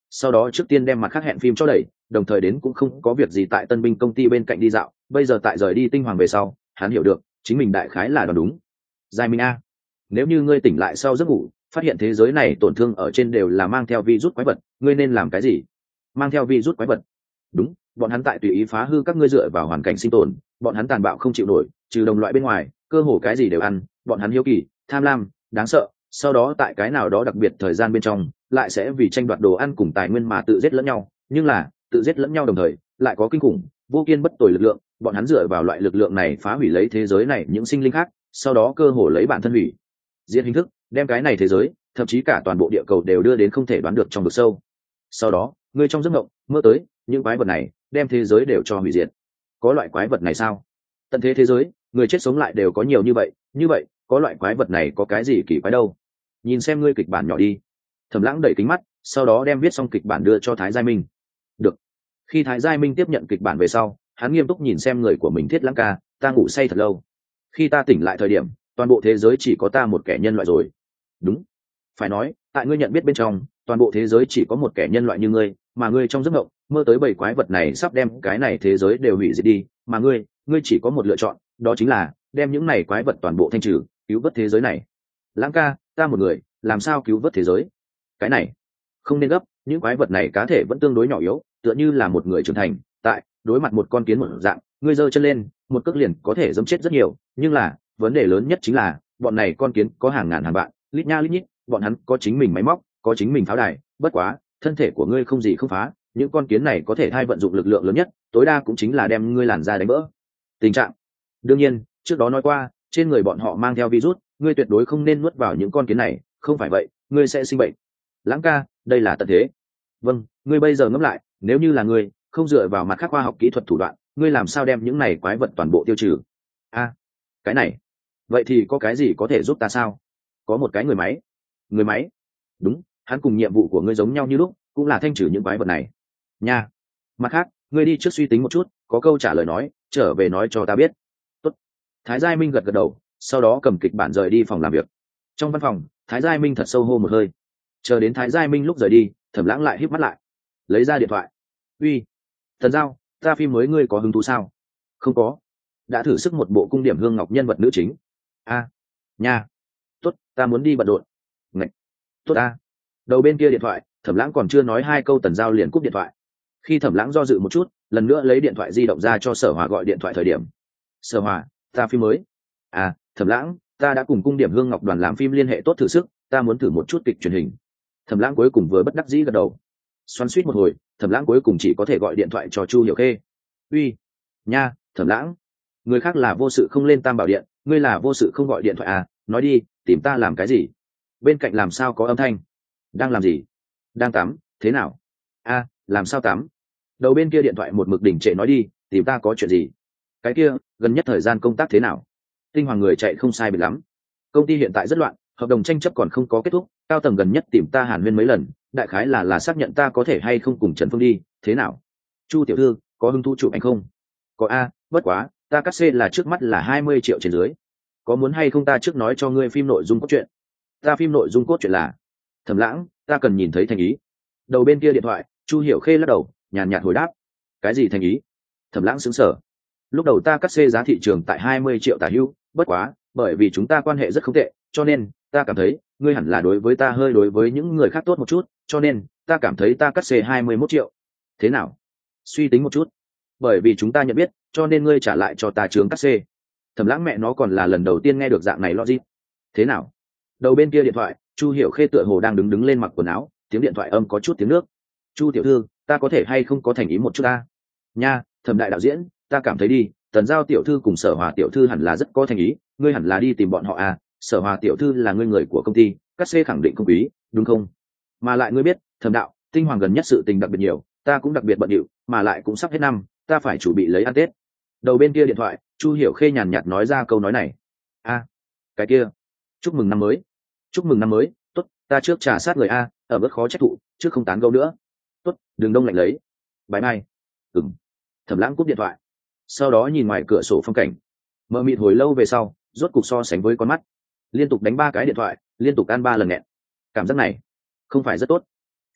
sau đó trước tiên đem mặt khác hẹn phim cho đẩy, đồng thời đến cũng không có việc gì tại tân binh công ty bên cạnh đi dạo. Bây giờ tại rời đi tinh hoàng về sau, hắn hiểu được chính mình đại khái là đoán đúng. Giai Minh a, nếu như ngươi tỉnh lại sau giấc ngủ phát hiện thế giới này tổn thương ở trên đều là mang theo virus quái vật, ngươi nên làm cái gì? Mang theo virus quái vật? Đúng, bọn hắn tại tùy ý phá hư các ngươi dựa vào hoàn cảnh sinh tồn, bọn hắn tàn bạo không chịu nổi, trừ đồng loại bên ngoài cơ hồ cái gì đều ăn. Bọn hắn hiếu kỳ, tham lam, đáng sợ, sau đó tại cái nào đó đặc biệt thời gian bên trong lại sẽ vì tranh đoạt đồ ăn cùng tài nguyên mà tự giết lẫn nhau. Nhưng là tự giết lẫn nhau đồng thời lại có kinh khủng vô kiên bất tồi lực lượng, bọn hắn dựa vào loại lực lượng này phá hủy lấy thế giới này những sinh linh khác, sau đó cơ hồ lấy bản thân hủy diệt hình thức đem cái này thế giới, thậm chí cả toàn bộ địa cầu đều đưa đến không thể đoán được trong vực sâu. Sau đó ngươi trong giấc mộng mơ tới những quái vật này đem thế giới đều cho hủy diệt. Có loại quái vật này sao? Tận thế thế giới người chết sống lại đều có nhiều như vậy, như vậy có loại quái vật này có cái gì kỳ quái đâu? Nhìn xem ngươi kịch bản nhỏ đi. Thẩm Lãng đẩy kính mắt, sau đó đem viết xong kịch bản đưa cho Thái Giai Minh. Được. Khi Thái Giai Minh tiếp nhận kịch bản về sau, hắn nghiêm túc nhìn xem người của mình. Thiết Lãng ca, ta ngủ say thật lâu. Khi ta tỉnh lại thời điểm, toàn bộ thế giới chỉ có ta một kẻ nhân loại rồi. Đúng. Phải nói, tại ngươi nhận biết bên trong, toàn bộ thế giới chỉ có một kẻ nhân loại như ngươi, mà ngươi trong giấc mộng mơ tới bảy quái vật này sắp đem cái này thế giới đều hủy diệt đi, mà ngươi, ngươi chỉ có một lựa chọn, đó chính là đem những này quái vật toàn bộ thanh trừ, cứu vớt thế giới này. Lãng ca, ta một người làm sao cứu vớt thế giới? Cái này không nên gấp, những quái vật này cá thể vẫn tương đối nhỏ yếu, tựa như là một người trưởng thành tại đối mặt một con kiến một dạng, ngươi giơ chân lên một cước liền có thể giẫm chết rất nhiều. Nhưng là vấn đề lớn nhất chính là bọn này con kiến có hàng ngàn hàng vạn, lít nha lít nhít, bọn hắn có chính mình máy móc, có chính mình pháo đài. Bất quá thân thể của ngươi không gì không phá, những con kiến này có thể thay vận dụng lực lượng lớn nhất tối đa cũng chính là đem ngươi làn da đánh vỡ. Tình trạng đương nhiên trước đó nói qua, trên người bọn họ mang theo virus, ngươi tuyệt đối không nên nuốt vào những con kiến này, không phải vậy ngươi sẽ sinh bệnh. Lãng ca, đây là tận thế. Vâng, ngươi bây giờ ngẫm lại, nếu như là ngươi không dựa vào mặt khác khoa học kỹ thuật thủ đoạn, ngươi làm sao đem những này quái vật toàn bộ tiêu trừ? A, à, cái này vậy thì có cái gì có thể giúp ta sao? Có một cái người máy. Người máy? Đúng, hắn cùng nhiệm vụ của ngươi giống nhau như lúc, cũng là thanh trừ những quái vật này nha. Mặt khác, ngươi đi trước suy tính một chút, có câu trả lời nói trở về nói cho ta biết. Tốt. Thái Giai Minh gật gật đầu, sau đó cầm kịch bản rời đi phòng làm việc. Trong văn phòng, Thái Giai Minh thật sâu hô một hơi. Chờ đến Thái Giai Minh lúc rời đi, Thẩm Lãng lại híp mắt lại, lấy ra điện thoại. Uy, Thần Giao, ta phim mới ngươi có hứng thú sao? Không có. Đã thử sức một bộ cung điểm hương ngọc nhân vật nữ chính. A, nha. Tốt, ta muốn đi bận rộn. Ngạch. Tốt a. Đầu bên kia điện thoại, Thẩm Lãng còn chưa nói hai câu, Tần Giao liền cúp điện thoại. Khi Thẩm Lãng do dự một chút, lần nữa lấy điện thoại di động ra cho Sở Hòa gọi điện thoại thời điểm. Sở Hòa, ta phim mới. À, Thẩm Lãng, ta đã cùng cung điểm hương ngọc đoàn làm phim liên hệ tốt thử sức, ta muốn thử một chút kịch truyền hình. Thẩm Lãng cuối cùng vừa bất đắc dĩ gật đầu. Xoắn xuýt một hồi, Thẩm Lãng cuối cùng chỉ có thể gọi điện thoại cho Chu Hiểu Khê. Uy, nha, Thẩm Lãng, người khác là vô sự không lên Tam Bảo Điện, ngươi là vô sự không gọi điện thoại à? Nói đi, tìm ta làm cái gì? Bên cạnh làm sao có âm thanh? Đang làm gì? Đang tắm. Thế nào? A, làm sao tắm? Đầu bên kia điện thoại một mực đỉnh trệ, nói đi, tìm ta có chuyện gì? Cái kia, gần nhất thời gian công tác thế nào? Tinh Hoàng người chạy không sai biệt lắm. Công ty hiện tại rất loạn, hợp đồng tranh chấp còn không có kết thúc, cao tầng gần nhất tìm ta hàn huyên mấy lần, đại khái là là xác nhận ta có thể hay không cùng Trần Phương đi. Thế nào? Chu tiểu thư, có hứng thú chụp ảnh không? Có a, bất quá ta cắt xê là trước mắt là hai mươi triệu trên dưới. Có muốn hay không ta trước nói cho ngươi phim nội dung cốt truyện? Ta phim nội dung cốt truyện là Thẩm Lãng, ta cần nhìn thấy thành ý. Đầu bên kia điện thoại, Chu Hiểu Khê lắc đầu, nhàn nhạt hồi đáp. Cái gì thành ý? Thẩm Lãng sững sờ. Lúc đầu ta cắt xê giá thị trường tại hai mươi triệu tả hữu, bất quá bởi vì chúng ta quan hệ rất không tệ, cho nên ta cảm thấy ngươi hẳn là đối với ta hơi đối với những người khác tốt một chút, cho nên ta cảm thấy ta cắt xê hai mươi mốt triệu. Thế nào? Suy tính một chút. Bởi vì chúng ta nhận biết, cho nên ngươi trả lại cho ta trướng cắt xê. Thẩm Lãng mẹ nó còn là lần đầu tiên nghe được dạng này logic. Thế nào? Đầu bên kia điện thoại, Chu Hiểu Khê tựa hồ đang đứng đứng lên mặc quần áo, tiếng điện thoại âm có chút tiếng nước. Chu tiểu thư, ta có thể hay không có thành ý một chút ta? Nha, Thẩm đại đạo diễn, ta cảm thấy đi, Tần Giao tiểu thư cùng Sở Hòa tiểu thư hẳn là rất có thành ý, ngươi hẳn là đi tìm bọn họ à? Sở Hòa tiểu thư là ngươi người của công ty, cắt xê khẳng định không quý, đúng không? Mà lại ngươi biết, Thẩm đạo, Tinh Hoàng gần nhất sự tình đặc biệt nhiều, ta cũng đặc biệt bận rộn, mà lại cũng sắp hết năm, ta phải chuẩn bị lấy ăn Tết. Đầu bên kia điện thoại, Chu Hiểu Khê nhàn nhạt nói ra câu nói này. A, cái kia, chúc mừng năm mới. Chúc mừng năm mới. Tốt, ta trước trả sát người a, ở bất khó trách thụ, trước không tán gẫu nữa. Tốt, đừng đông lạnh lấy. Bye bye. Ừm. Thẩm Lãng cúp điện thoại, sau đó nhìn ngoài cửa sổ phong cảnh, mờ mịt hồi lâu về sau, rốt cục so sánh với con mắt, liên tục đánh ba cái điện thoại, liên tục ăn ba lần nghẹn. Cảm giác này không phải rất tốt.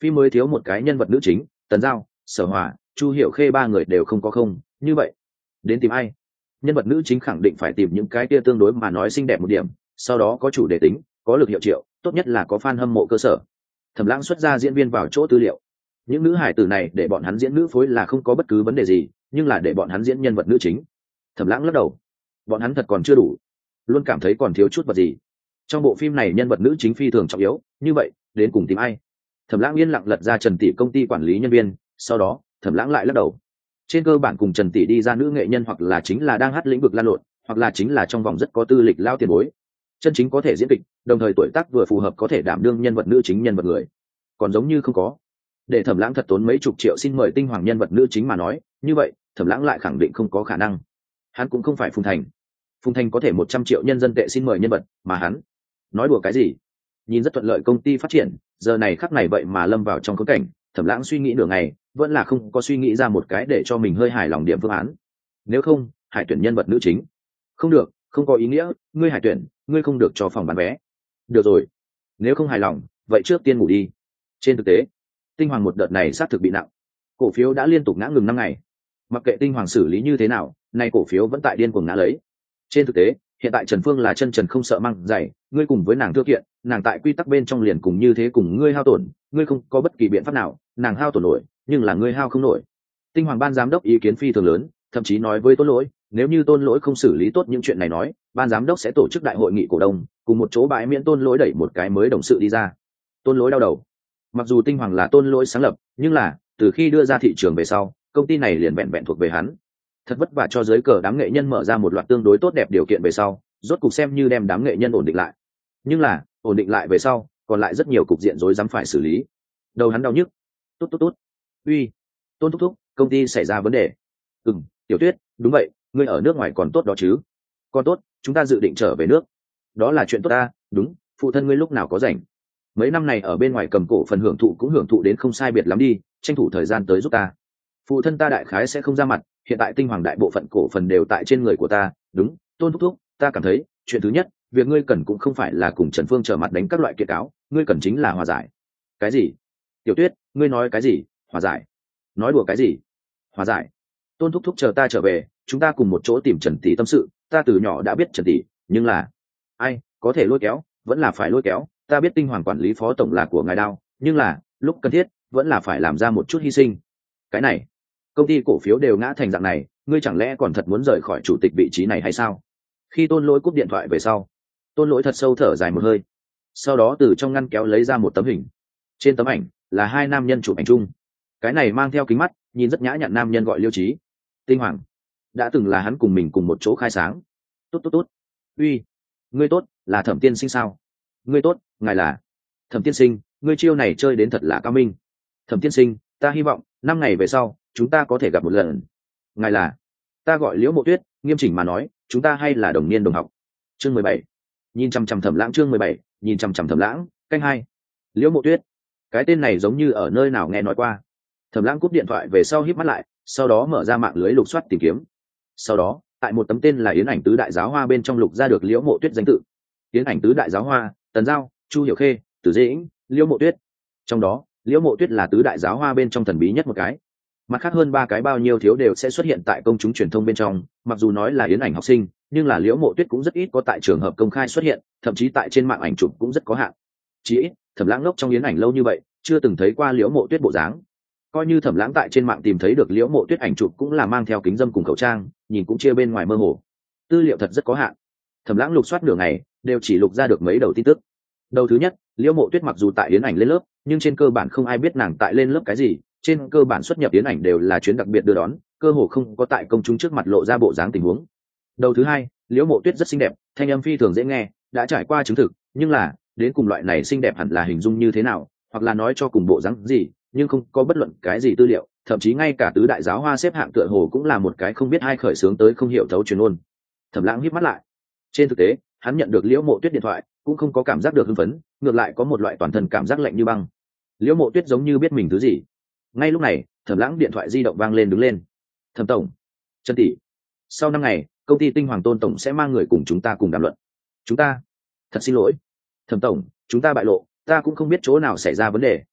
phim mới thiếu một cái nhân vật nữ chính, Tần Giao, Sở Hòa, Chu Hiểu Khê ba người đều không có không, như vậy đến tìm ai? Nhân vật nữ chính khẳng định phải tìm những cái kia tương đối mà nói xinh đẹp một điểm, sau đó có chủ đề tính, có lực hiệu triệu, tốt nhất là có fan hâm mộ cơ sở. Thẩm Lãng xuất ra diễn viên vào chỗ tư liệu. Những nữ hải tử này để bọn hắn diễn nữ phối là không có bất cứ vấn đề gì, nhưng là để bọn hắn diễn nhân vật nữ chính, Thẩm Lãng lắc đầu. Bọn hắn thật còn chưa đủ, luôn cảm thấy còn thiếu chút vật gì. Trong bộ phim này nhân vật nữ chính phi thường trọng yếu, như vậy đến cùng tìm ai? Thẩm Lãng yên lặng lật ra Trần Tỷ công ty quản lý nhân viên, sau đó Thẩm Lãng lại lắc đầu. Trên cơ bản cùng Trần Tỷ đi ra nữ nghệ nhân hoặc là chính là đang hát lĩnh vực lan lộn, hoặc là chính là trong vòng rất có tư lịch lao tiền bối, chân chính có thể diễn kịch, đồng thời tuổi tác vừa phù hợp có thể đảm đương nhân vật nữ chính nhân vật người, còn giống như không có. Để Thẩm Lãng thật tốn mấy chục triệu xin mời tinh hoàng nhân vật nữ chính mà nói, như vậy Thẩm Lãng lại khẳng định không có khả năng. Hắn cũng không phải Phùng Thành. Phùng Thành có thể một trăm triệu nhân dân tệ xin mời nhân vật, mà hắn nói đùa cái gì? Nhìn rất thuận lợi công ty phát triển, giờ này khắc này vậy mà lâm vào trong khốn cảnh. Thẩm Lãng suy nghĩ nửa ngày, vẫn là không có suy nghĩ ra một cái để cho mình hơi hài lòng điểm phương án. Nếu không, hải tuyển nhân vật nữ chính. Không được, không có ý nghĩa, ngươi hải tuyển, ngươi không được cho phòng bán vé. Được rồi, nếu không hài lòng, vậy trước tiên ngủ đi. Trên thực tế, tinh hoàng một đợt này xác thực bị nặng. Cổ phiếu đã liên tục ngã ngừng năm ngày. Mặc kệ tinh hoàng xử lý như thế nào, nay cổ phiếu vẫn tại điên cuồng ngã lấy. Trên thực tế, hiện tại Trần Phương là chân trần không sợ măng dày, ngươi cùng với nàng thưa kiện, nàng tại quy tắc bên trong liền cùng như thế cùng ngươi hao tổn, ngươi không có bất kỳ biện pháp nào, nàng hao tổn nổi, nhưng là ngươi hao không nổi. Tinh hoàng ban giám đốc ý kiến phi thường lớn, thậm chí nói với Tôn Lỗi, nếu như Tôn Lỗi không xử lý tốt những chuyện này nói, ban giám đốc sẽ tổ chức đại hội nghị cổ đông, cùng một chỗ bãi miễn Tôn Lỗi đẩy một cái mới đồng sự đi ra. Tôn Lỗi đau đầu. Mặc dù tinh hoàng là Tôn Lỗi sáng lập, nhưng là từ khi đưa ra thị trường về sau, công ty này liền vẹn vẹn thuộc về hắn. Thật vất vả cho giới cờ đám nghệ nhân mở ra một loạt tương đối tốt đẹp điều kiện về sau, rốt cục xem như đem đám nghệ nhân ổn định lại. Nhưng là ổn định lại về sau, còn lại rất nhiều cục diện rối rắm phải xử lý. Đầu hắn đau nhức. Tốt tốt tốt. Uy, Tôn thúc thúc, công ty xảy ra vấn đề. Ừm, Tiểu Tuyết, đúng vậy, ngươi ở nước ngoài còn tốt đó chứ? Còn tốt, chúng ta dự định trở về nước. Đó là chuyện tốt ta, đúng, phụ thân ngươi lúc nào có rảnh? Mấy năm này ở bên ngoài cầm cổ phần hưởng thụ cũng hưởng thụ đến không sai biệt lắm đi, tranh thủ thời gian tới giúp ta. Phụ thân ta đại khái sẽ không ra mặt, hiện tại tinh hoàng đại bộ phận cổ phần đều tại trên người của ta. Đúng, Tôn thúc thúc, ta cảm thấy chuyện thứ nhất, việc ngươi cần cũng không phải là cùng Trần Phương trở mặt đánh các loại kiện cáo, ngươi cần chính là hòa giải. Cái gì? Tiểu Tuyết, ngươi nói cái gì? Hòa giải? Nói đùa cái gì? Hòa giải? Tôn thúc thúc chờ ta trở về, chúng ta cùng một chỗ tìm Trần tỷ tâm sự, ta từ nhỏ đã biết Trần tỷ, nhưng là ai có thể lôi kéo, vẫn là phải lôi kéo. Ta biết tinh hoàng quản lý phó tổng là của ngài Đao, nhưng là lúc cần thiết vẫn là phải làm ra một chút hy sinh. Cái này, công ty cổ phiếu đều ngã thành dạng này, ngươi chẳng lẽ còn thật muốn rời khỏi chủ tịch vị trí này hay sao? Khi Tôn Lỗi cúp điện thoại về sau, Tôn Lỗi thật sâu thở dài một hơi, sau đó từ trong ngăn kéo lấy ra một tấm hình. Trên tấm ảnh là hai nam nhân chụp ảnh chung. Cái này mang theo kính mắt, nhìn rất nhã nhặn nam nhân gọi Liêu Chí. Tinh hoàng đã từng là hắn cùng mình cùng một chỗ khai sáng. Tốt tốt tốt. Uy, ngươi tốt, là Thẩm tiên sinh sao? Ngươi tốt, ngài là? Thẩm tiên sinh, ngươi chiêu này chơi đến thật là cao minh. Thẩm tiên sinh, ta hy vọng năm ngày về sau chúng ta có thể gặp một lần. Ngài là? Ta gọi Liễu Mộ Tuyết, nghiêm chỉnh mà nói, chúng ta hay là đồng niên đồng học. Chương mười bảy. Nhìn chằm chằm Thẩm Lãng. Chương mười bảy. Nhìn chằm chằm Thẩm Lãng. Canh hai. Liễu Mộ Tuyết, cái tên này giống như ở nơi nào nghe nói qua. Thẩm Lãng cúp điện thoại về sau híp mắt lại, sau đó mở ra mạng lưới lục soát tìm kiếm. Sau đó tại một tấm tên là Yến Ảnh Tứ Đại Giáo Hoa bên trong lục ra được Liễu Mộ Tuyết danh tự. Yến Ảnh Tứ Đại Giáo Hoa: Tần Giao, Chu Hiểu Khê, Tử Dĩnh, Liễu Mộ Tuyết. Trong đó Liễu Mộ Tuyết là tứ đại giáo hoa bên trong thần bí nhất một cái, mặt khác hơn ba cái bao nhiêu thiếu đều sẽ xuất hiện tại công chúng truyền thông bên trong. Mặc dù nói là Yến Ảnh học sinh, nhưng là Liễu Mộ Tuyết cũng rất ít có tại trường hợp công khai xuất hiện, thậm chí tại trên mạng ảnh chụp cũng rất có hạn. Chỉ ít Thẩm Lãng ngốc trong Yến Ảnh lâu như vậy, chưa từng thấy qua Liễu Mộ Tuyết bộ dáng. Coi như Thẩm Lãng tại trên mạng tìm thấy được Liễu Mộ Tuyết ảnh chụp cũng là mang theo kính dâm cùng khẩu trang, nhìn cũng chia bên ngoài mơ hồ, tư liệu thật rất có hạn. Thẩm Lãng lục soát nửa ngày, đều chỉ lục ra được mấy đầu tin tức. Đầu thứ nhất, Liễu Mộ Tuyết mặc dù tại Yến Ảnh lên lớp, nhưng trên cơ bản không ai biết nàng tại lên lớp cái gì, trên cơ bản xuất nhập Yến Ảnh đều là chuyến đặc biệt đưa đón, cơ hồ không có tại công chúng trước mặt lộ ra bộ dáng tình huống. Đầu thứ hai, Liễu Mộ Tuyết rất xinh đẹp, thanh âm phi thường dễ nghe, đã trải qua chứng thực, nhưng là đến cùng loại này xinh đẹp hẳn là hình dung như thế nào, hoặc là nói cho cùng bộ dáng gì, nhưng không có bất luận cái gì tư liệu, thậm chí ngay cả tứ đại giáo hoa xếp hạng tựa hồ cũng là một cái không biết ai khởi xướng tới không hiểu thấu truyền ôn. Thẩm Lãng híp mắt lại. Trên thực tế, hắn nhận được Liễu Mộ Tuyết điện thoại, cũng không có cảm giác được hưng phấn, ngược lại có một loại toàn thân cảm giác lạnh như băng. Liễu Mộ Tuyết giống như biết mình thứ gì. Ngay lúc này, Thẩm Lãng điện thoại di động vang lên đứng lên. Thẩm tổng, Trần tỷ, sau năm ngày, công ty Tinh Hoàng Tôn tổng sẽ mang người cùng chúng ta cùng đàm luận. Chúng ta, thật xin lỗi, Thẩm tổng, chúng ta bại lộ, ta cũng không biết chỗ nào xảy ra vấn đề,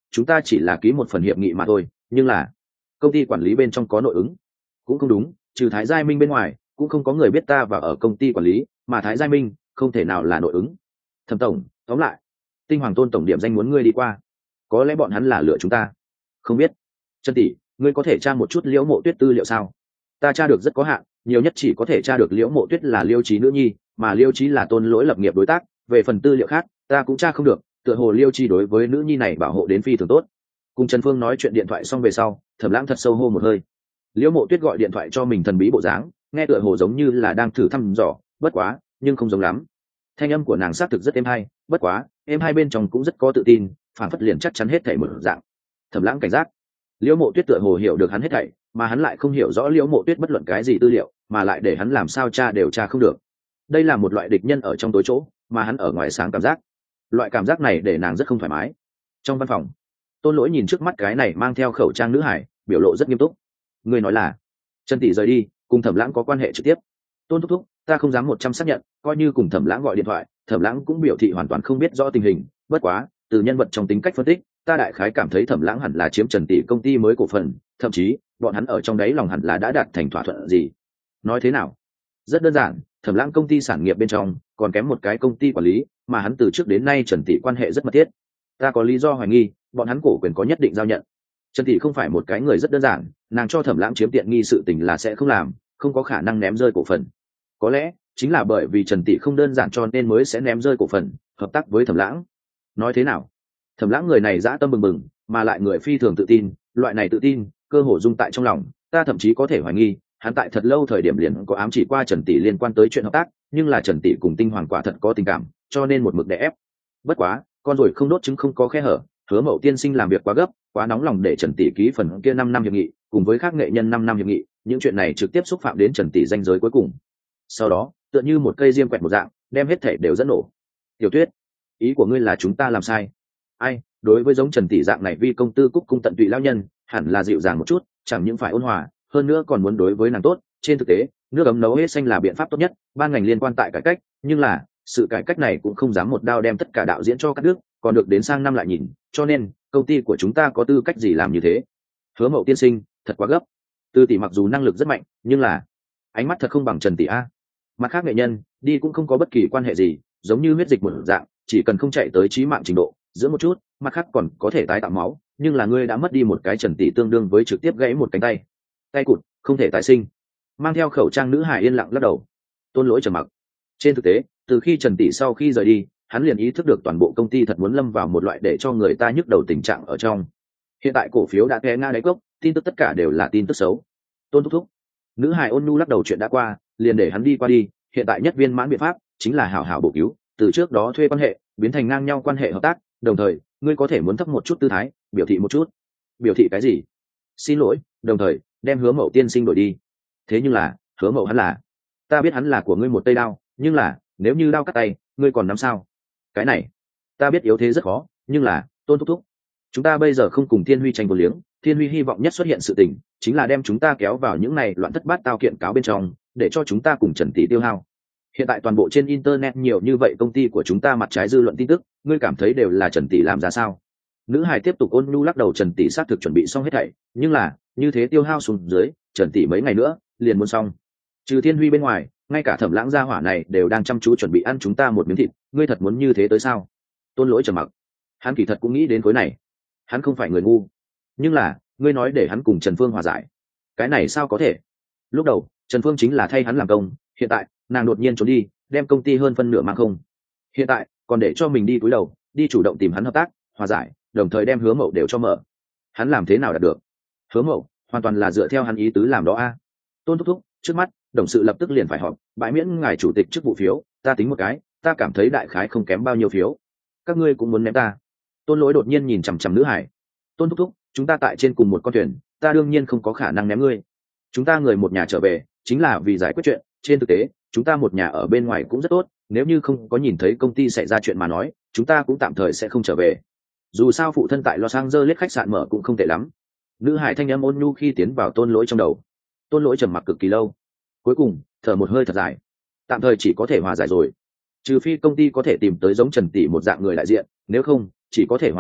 chúng ta chỉ là ký một phần hiệp nghị mà thôi, nhưng là công ty quản lý bên trong có nội ứng. Cũng không đúng, trừ Thái Giai Minh bên ngoài cũng không có người biết ta và ở công ty quản lý, mà Thái Giai Minh không thể nào là nội ứng. Thẩm tổng, tóm lại Tinh Hoàng Tôn tổng điểm danh muốn ngươi đi qua, có lẽ bọn hắn là lựa chúng ta. Không biết. Trần tỷ, ngươi có thể tra một chút Liễu Mộ Tuyết tư liệu sao? Ta tra được rất có hạn, nhiều nhất chỉ có thể tra được Liễu Mộ Tuyết là Liêu Chí nữ nhi, mà Liêu Chí là Tôn Lỗi lập nghiệp đối tác, về phần tư liệu khác ta cũng tra không được. Tựa hồ Liêu Chí đối với nữ nhi này bảo hộ đến phi thường tốt. Cùng Trần Phương nói chuyện điện thoại xong về sau, Thẩm Lãng thật sâu hô một hơi. Liễu Mộ Tuyết gọi điện thoại cho mình thần bí bộ dáng, nghe tựa hồ giống như là đang thử thăm dò, bất quá nhưng không giống lắm. Thanh âm của nàng xác thực rất êm hay, bất quá êm hai bên trong cũng rất có tự tin, phản phất liền chắc chắn hết thảy một dạng. Thẩm Lãng cảnh giác. Liễu Mộ Tuyết tựa hồ hiểu được hắn hết thảy, mà hắn lại không hiểu rõ Liễu Mộ Tuyết bất luận cái gì tư liệu, mà lại để hắn làm sao tra đều tra không được. Đây là một loại địch nhân ở trong tối chỗ, mà hắn ở ngoài sáng cảm giác. Loại cảm giác này để nàng rất không thoải mái. Trong văn phòng, Tôn Lỗi nhìn trước mắt cái này mang theo khẩu trang nữ hải, biểu lộ rất nghiêm túc. Ngươi nói là Trần tỷ rời đi, cùng Thẩm Lãng có quan hệ trực tiếp. Tôn thúc thúc, ta không dám một trăm xác nhận, coi như cùng Thẩm Lãng gọi điện thoại, Thẩm Lãng cũng biểu thị hoàn toàn không biết rõ tình hình, bất quá từ nhân vật trong tính cách phân tích, ta đại khái cảm thấy Thẩm Lãng hẳn là chiếm Trần tỷ công ty mới cổ phần, thậm chí bọn hắn ở trong đấy lòng hẳn là đã đạt thành thỏa thuận gì. Nói thế nào? Rất đơn giản, Thẩm Lãng công ty sản nghiệp bên trong còn kém một cái công ty quản lý, mà hắn từ trước đến nay Trần tỷ quan hệ rất mật thiết. Ta có lý do hoài nghi, bọn hắn cổ quyền có nhất định giao nhận. Trần tỷ không phải một cái người rất đơn giản, nàng cho Thẩm Lãng chiếm tiện nghi sự tình là sẽ không làm, không có khả năng ném rơi cổ phần. Có lẽ chính là bởi vì Trần tỷ không đơn giản cho nên mới sẽ ném rơi cổ phần, hợp tác với Thẩm Lãng. Nói thế nào? Thẩm Lãng người này dã tâm bừng bừng, mà lại người phi thường tự tin, loại này tự tin, cơ hồ dung tại trong lòng, ta thậm chí có thể hoài nghi, hắn tại thật lâu thời điểm liền có ám chỉ qua Trần tỷ liên quan tới chuyện hợp tác, nhưng là Trần tỷ cùng Tinh Hoàng quả thật có tình cảm, cho nên một mực đè ép. Bất quá, con rồi không đốt trứng không có khe hở, Hứa Mậu tiên sinh làm việc quá gấp, quá nóng lòng để Trần tỷ ký phần kia năm năm hiệp nghị, cùng với các nghệ nhân năm năm hiệp nghị, những chuyện này trực tiếp xúc phạm đến Trần tỷ danh giới cuối cùng. Sau đó, tựa như một cây diêm quẹt một dạng, đem hết thể đều dẫn nổ. Tiểu Tuyết, ý của ngươi là chúng ta làm sai? Ai, đối với giống Trần tỷ dạng này vi công tư cúc cung tận tụy lão nhân, hẳn là dịu dàng một chút, chẳng những phải ôn hòa, hơn nữa còn muốn đối với nàng tốt. Trên thực tế, nước ấm nấu hết xanh là biện pháp tốt nhất, ban ngành liên quan tại cải cách, nhưng là sự cải cách này cũng không dám một đao đem tất cả đạo diễn cho các nước, còn được đến sang năm lại nhìn, cho nên công ty của chúng ta có tư cách gì làm như thế? Hứa Mậu tiên sinh, thật quá gấp. Tư tỷ mặc dù năng lực rất mạnh, nhưng là ánh mắt thật không bằng Trần tỷ a. Mặt khác nghệ nhân đi cũng không có bất kỳ quan hệ gì, giống như huyết dịch một dạng, chỉ cần không chạy tới chí mạng trình độ, giữa một chút, mặt khác còn có thể tái tạo máu, nhưng là ngươi đã mất đi một cái Trần tỷ tương đương với trực tiếp gãy một cánh tay. Tay cụt, không thể tái sinh. Mang theo khẩu trang nữ hải yên lặng lắc đầu. Tôn Lỗi trầm mặc. Trên thực tế, từ khi Trần tỷ sau khi rời đi, hắn liền ý thức được toàn bộ công ty thật muốn lâm vào một loại để cho người ta nhức đầu tình trạng ở trong. Hiện tại cổ phiếu đã té ngã đáy cốc, tin tức tất cả đều là tin tức xấu. Tôn thúc thúc. Nữ hải ôn nhu lắc đầu, chuyện đã qua, liền để hắn đi qua đi, hiện tại nhất viên mãn biện pháp chính là hảo hảo bổ cứu, từ trước đó thuê quan hệ biến thành ngang nhau quan hệ hợp tác, đồng thời ngươi có thể muốn thấp một chút tư thái, biểu thị một chút. Biểu thị cái gì? Xin lỗi, đồng thời đem Hứa Mậu tiên sinh đổi đi. Thế nhưng là Hứa Mậu hắn là, ta biết hắn là của ngươi một tay đao, nhưng là nếu như đao cắt tay, ngươi còn nắm sao? Cái này ta biết yếu thế rất khó, nhưng là Tôn thúc thúc, chúng ta bây giờ không cùng Thiên Huy tranh vô liếng, Thiên Huy hy vọng nhất xuất hiện sự tình chính là đem chúng ta kéo vào những này loạn thất bát tao kiện cáo bên trong, để cho chúng ta cùng Trần tỷ tiêu hao. Hiện tại toàn bộ trên internet nhiều như vậy công ty của chúng ta mặt trái dư luận tin tức, ngươi cảm thấy đều là Trần tỷ làm ra sao? Nữ hài tiếp tục ôn nhu lắc đầu, Trần tỷ xác thực chuẩn bị xong hết thảy, nhưng là như thế tiêu hao xuống dưới, Trần tỷ mấy ngày nữa liền muốn xong. Trừ Thiên Huy bên ngoài, ngay cả Thẩm Lãng gia hỏa này đều đang chăm chú chuẩn bị ăn chúng ta một miếng thịt, ngươi thật muốn như thế tới sao? Tôn Lỗi trầm mặc. Hắn kỳ thật cũng nghĩ đến khối này, hắn không phải người ngu, nhưng là ngươi nói để hắn cùng Trần Phương hòa giải, cái này sao có thể? Lúc đầu Trần Phương chính là thay hắn làm công, hiện tại nàng đột nhiên trốn đi, đem công ty hơn phân nửa mang không, hiện tại còn để cho mình đi cúi đầu, đi chủ động tìm hắn hợp tác hòa giải, đồng thời đem Hứa Mậu đều cho mở. Hắn làm thế nào đạt được? Hứa Mậu hoàn toàn là dựa theo hắn ý tứ làm đó a. Tôn thúc thúc, trước mắt đồng sự lập tức liền phải họp, bãi miễn ngài chủ tịch chức vụ phiếu, ta tính một cái, ta cảm thấy đại khái không kém bao nhiêu phiếu. Các ngươi cũng muốn ném ta? Tôn Lỗi đột nhiên nhìn chằm chằm nữ hải. Tôn thúc thúc, chúng ta tại trên cùng một con thuyền, ta đương nhiên không có khả năng ném ngươi. Chúng ta người một nhà trở về chính là vì giải quyết chuyện, trên thực tế chúng ta một nhà ở bên ngoài cũng rất tốt, nếu như không có nhìn thấy công ty xảy ra chuyện mà nói, chúng ta cũng tạm thời sẽ không trở về. Dù sao phụ thân tại Los Angeles khách sạn mở cũng không tệ lắm. Nữ hải thanh âm ôn nhu khi tiến vào Tôn Lỗi trong đầu. Tôn Lỗi trầm mặc cực kỳ lâu, cuối cùng thở một hơi thật dài. Tạm thời chỉ có thể hòa giải rồi, trừ phi công ty có thể tìm tới giống Trần tỷ một dạng người đại diện, nếu không chỉ có thể hòa giải,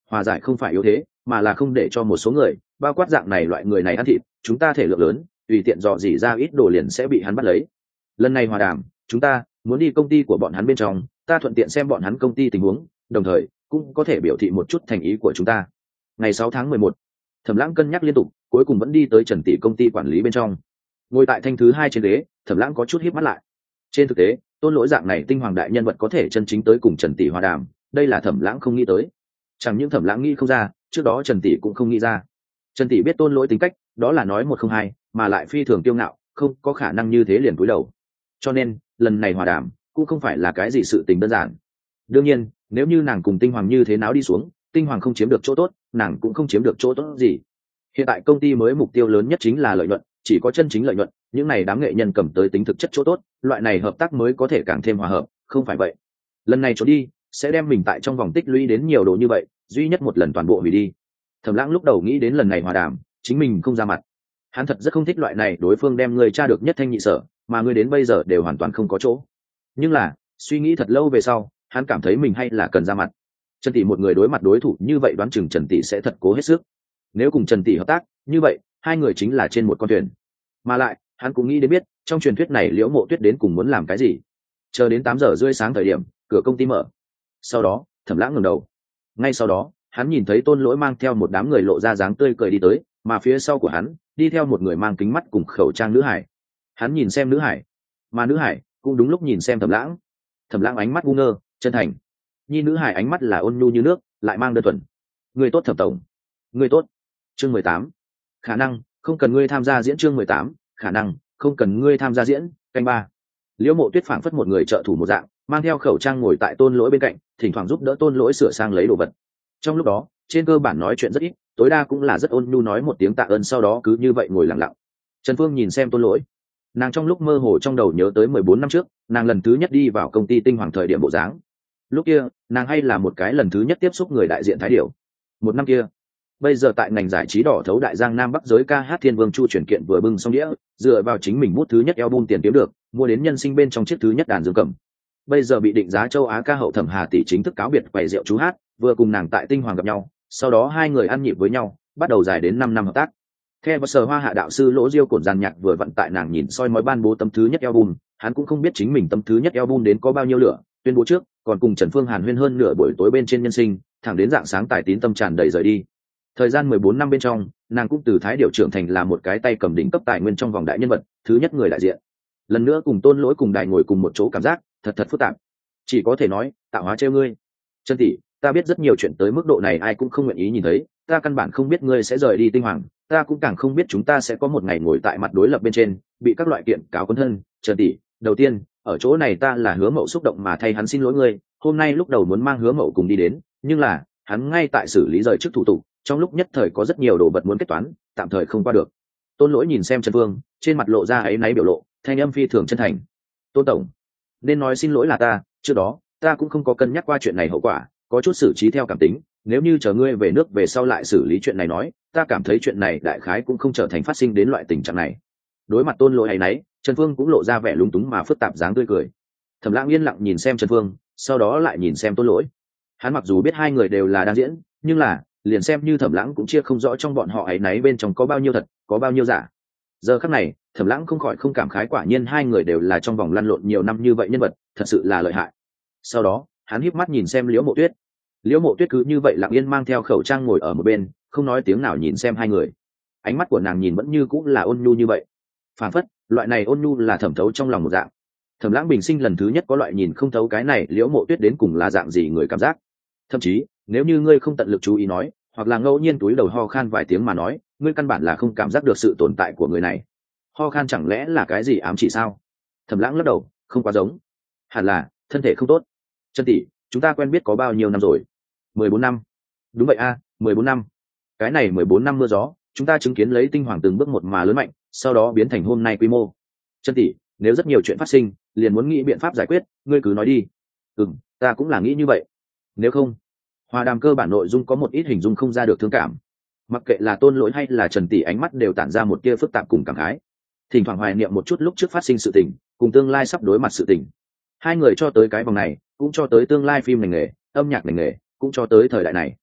hòa giải không phải yếu thế, mà là không để cho một số người, bao quát dạng này loại người này ăn thịt, chúng ta thể lượng lớn, tùy tiện dò dỉ ra ít đồ liền sẽ bị hắn bắt lấy. Lần này hòa đàm, chúng ta muốn đi công ty của bọn hắn bên trong, ta thuận tiện xem bọn hắn công ty tình huống, đồng thời cũng có thể biểu thị một chút thành ý của chúng ta. Ngày sáu tháng mười một, Thẩm Lãng cân nhắc liên tục, cuối cùng vẫn đi tới Trần Tỷ công ty quản lý bên trong. Ngồi tại thanh thứ hai trên ghế, Thẩm Lãng có chút híp mắt lại. Trên thực tế, Tôn Lỗi dạng này tinh hoàng đại nhân vật có thể chân chính tới cùng Trần Tỷ hòa đàm, đây là Thẩm Lãng không nghĩ tới. Chẳng những Thẩm Lãng nghĩ không ra, trước đó Trần Tỷ cũng không nghĩ ra. Trần Tỷ biết Tôn Lỗi tính cách, đó là nói một không hai, mà lại phi thường kiêu ngạo, không có khả năng như thế liền cúi đầu. Cho nên, lần này hòa đàm cũng không phải là cái gì sự tình đơn giản. Đương nhiên, nếu như nàng cùng Tinh Hoàng như thế nào đi xuống, Tinh Hoàng không chiếm được chỗ tốt, nàng cũng không chiếm được chỗ tốt gì. Hiện tại công ty mới mục tiêu lớn nhất chính là lợi nhuận, chỉ có chân chính lợi nhuận, những này đám nghệ nhân cầm tới tính thực chất chỗ tốt, loại này hợp tác mới có thể càng thêm hòa hợp, không phải vậy. Lần này trốn đi, sẽ đem mình tại trong vòng tích lũy đến nhiều đồ như vậy, duy nhất một lần toàn bộ hủy đi. Thẩm Lãng lúc đầu nghĩ đến lần này hòa đàm, chính mình không ra mặt. Hắn thật rất không thích loại này đối phương đem người tra được nhất thanh nhị sở, mà người đến bây giờ đều hoàn toàn không có chỗ. Nhưng là, suy nghĩ thật lâu về sau, hắn cảm thấy mình hay là cần ra mặt. Trần Tỷ một người đối mặt đối thủ như vậy, đoán chừng Trần Tỷ sẽ thật cố hết sức. Nếu cùng Trần Tỷ hợp tác, như vậy, hai người chính là trên một con thuyền. Mà lại, hắn cũng nghĩ đến biết, trong truyền thuyết này Liễu Mộ Tuyết đến cùng muốn làm cái gì. Chờ đến tám giờ rưỡi sáng thời điểm, cửa công ty mở. Sau đó, Thẩm Lãng ngẩng đầu. Ngay sau đó, hắn nhìn thấy Tôn Lỗi mang theo một đám người lộ ra dáng tươi cười đi tới, mà phía sau của hắn, đi theo một người mang kính mắt cùng khẩu trang nữ hải. Hắn nhìn xem nữ hải, mà nữ hải cũng đúng lúc nhìn xem Thẩm Lãng. Thẩm Lãng ánh mắt ngu ngơ, chân thành. Nhi nữ hải ánh mắt là ôn nhu như nước, lại mang đơn thuần. Người tốt Thẩm tổng. Người tốt. Chương mười tám. Khả năng không cần ngươi tham gia diễn. Chương mười tám. Khả năng không cần ngươi tham gia diễn. Canh ba. Liễu Mộ Tuyết phảng phất một người trợ thủ một dạng, mang theo khẩu trang ngồi tại Tôn Lỗi bên cạnh, thỉnh thoảng giúp đỡ Tôn Lỗi sửa sang lấy đồ vật. Trong lúc đó, trên cơ bản nói chuyện rất ít, tối đa cũng là rất ôn nhu nói một tiếng tạ ơn, sau đó cứ như vậy ngồi lặng lặng. Trần Phương nhìn xem Tôn Lỗi, nàng trong lúc mơ hồ trong đầu nhớ tới mười bốn năm trước, nàng lần thứ nhất đi vào công ty Tinh Hoàng thời điểm bộ dáng. Lúc kia, nàng hay là một cái lần thứ nhất tiếp xúc người đại diện Thái Điểu. Một năm kia, bây giờ tại ngành giải trí đỏ thấu đại giang nam bắc giới ca hát thiên vương Chu chuyển kiện vừa bưng xong đĩa, dựa vào chính mình bút thứ nhất album tiền kiếm được, mua đến nhân sinh bên trong chiếc thứ nhất đàn dương cầm. Bây giờ bị định giá châu Á ca hậu Thẩm Hà tỷ chính thức cáo biệt quầy rượu chú hát, vừa cùng nàng tại Tinh Hoàng gặp nhau, sau đó hai người ăn nhịp với nhau, bắt đầu dài đến năm năm hợp tác. Theo bờ sở hoa hạ đạo sư Lỗ Diêu cổn giàn nhạc vừa vận tại nàng nhìn soi mói ban bố tấm thứ nhất album, hắn cũng không biết chính mình tấm thứ nhất album đến có bao nhiêu lửa, tuyên bố trước, còn cùng Trần Phương Hàn huyên hơn nửa buổi tối bên trên nhân sinh, thẳng đến dạng sáng tài tín tâm tràn đầy rời đi. Thời gian mười bốn năm bên trong, nàng cũng từ Thái Điểu trưởng thành là một cái tay cầm đỉnh cấp tài nguyên trong vòng đại nhân vật, thứ nhất người đại diện. Lần nữa cùng Tôn Lỗi cùng đại ngồi cùng một chỗ, cảm giác thật thật phức tạp. Chỉ có thể nói, tạo hóa trêu ngươi. Trần tỷ, ta biết rất nhiều chuyện tới mức độ này ai cũng không nguyện ý nhìn thấy, ta căn bản không biết ngươi sẽ rời đi Tinh Hoàng, ta cũng càng không biết chúng ta sẽ có một ngày ngồi tại mặt đối lập bên trên, bị các loại kiện cáo cuốn thân. Trần tỷ, đầu tiên, ở chỗ này ta là Hứa Mậu xúc động mà thay hắn xin lỗi ngươi, hôm nay lúc đầu muốn mang Hứa Mậu cùng đi đến, nhưng là, hắn ngay tại xử lý rời chức thủ tục, trong lúc nhất thời có rất nhiều đồ vật muốn kết toán, tạm thời không qua được. Tôn Lỗi nhìn xem Trần Phương, trên mặt lộ ra áy náy biểu lộ, thanh âm phi thường chân thành. Tôn tổng, nên nói xin lỗi là ta, trước đó ta cũng không có cân nhắc qua chuyện này hậu quả, có chút xử trí theo cảm tính, nếu như chờ ngươi về nước về sau lại xử lý chuyện này nói, ta cảm thấy chuyện này đại khái cũng không trở thành phát sinh đến loại tình trạng này. Đối mặt Tôn Lỗi áy náy, Trần Phương cũng lộ ra vẻ lúng túng mà phức tạp dáng tươi cười. Thẩm Lãng yên lặng nhìn xem Trần Phương, sau đó lại nhìn xem Tôn Lỗi. Hắn mặc dù biết hai người đều là đang diễn, nhưng là liền xem như Thẩm Lãng cũng chia không rõ trong bọn họ áy náy bên trong có bao nhiêu thật, có bao nhiêu giả. Giờ khắc này, Thẩm Lãng không khỏi không cảm khái, quả nhiên hai người đều là trong vòng lăn lộn nhiều năm như vậy nhân vật, thật sự là lợi hại. Sau đó, hắn híp mắt nhìn xem Liễu Mộ Tuyết. Liễu Mộ Tuyết cứ như vậy lặng yên mang theo khẩu trang ngồi ở một bên, không nói tiếng nào nhìn xem hai người. Ánh mắt của nàng nhìn vẫn như cũng là ôn nhu như vậy. Phản phất, loại này ôn nhu là thẩm thấu trong lòng một dạng. Thẩm Lãng bình sinh lần thứ nhất có loại nhìn không thấu cái này Liễu Mộ Tuyết đến cùng là dạng gì người cảm giác. Thậm chí, nếu như ngươi không tận lực chú ý nói, hoặc là ngẫu nhiên túi đầu ho khan vài tiếng mà nói, ngươi căn bản là không cảm giác được sự tồn tại của người này. Ho khan chẳng lẽ là cái gì ám chỉ sao? Thẩm Lãng lắc đầu, không quá giống. Hẳn là thân thể không tốt. Trần tỷ, chúng ta quen biết có bao nhiêu năm rồi? Mười bốn năm. Đúng vậy a, mười bốn năm. Cái này mười bốn năm mưa gió, chúng ta chứng kiến lấy Tinh Hoàng từng bước một mà lớn mạnh, sau đó biến thành hôm nay quy mô. Trần tỷ, nếu rất nhiều chuyện phát sinh, liền muốn nghĩ biện pháp giải quyết, ngươi cứ nói đi. Ừm, ta cũng là nghĩ như vậy. Nếu không, hòa đàm cơ bản nội dung có một ít hình dung không ra được thương cảm. Mặc kệ là Tôn Lỗi hay là Trần tỷ, ánh mắt đều tản ra một tia phức tạp cùng cảm khái. Thỉnh thoảng hoài niệm một chút lúc trước phát sinh sự tình, cùng tương lai sắp đối mặt sự tình. Hai người cho tới cái vòng này, cũng cho tới tương lai phim ngành nghề, âm nhạc ngành nghề, cũng cho tới thời đại này.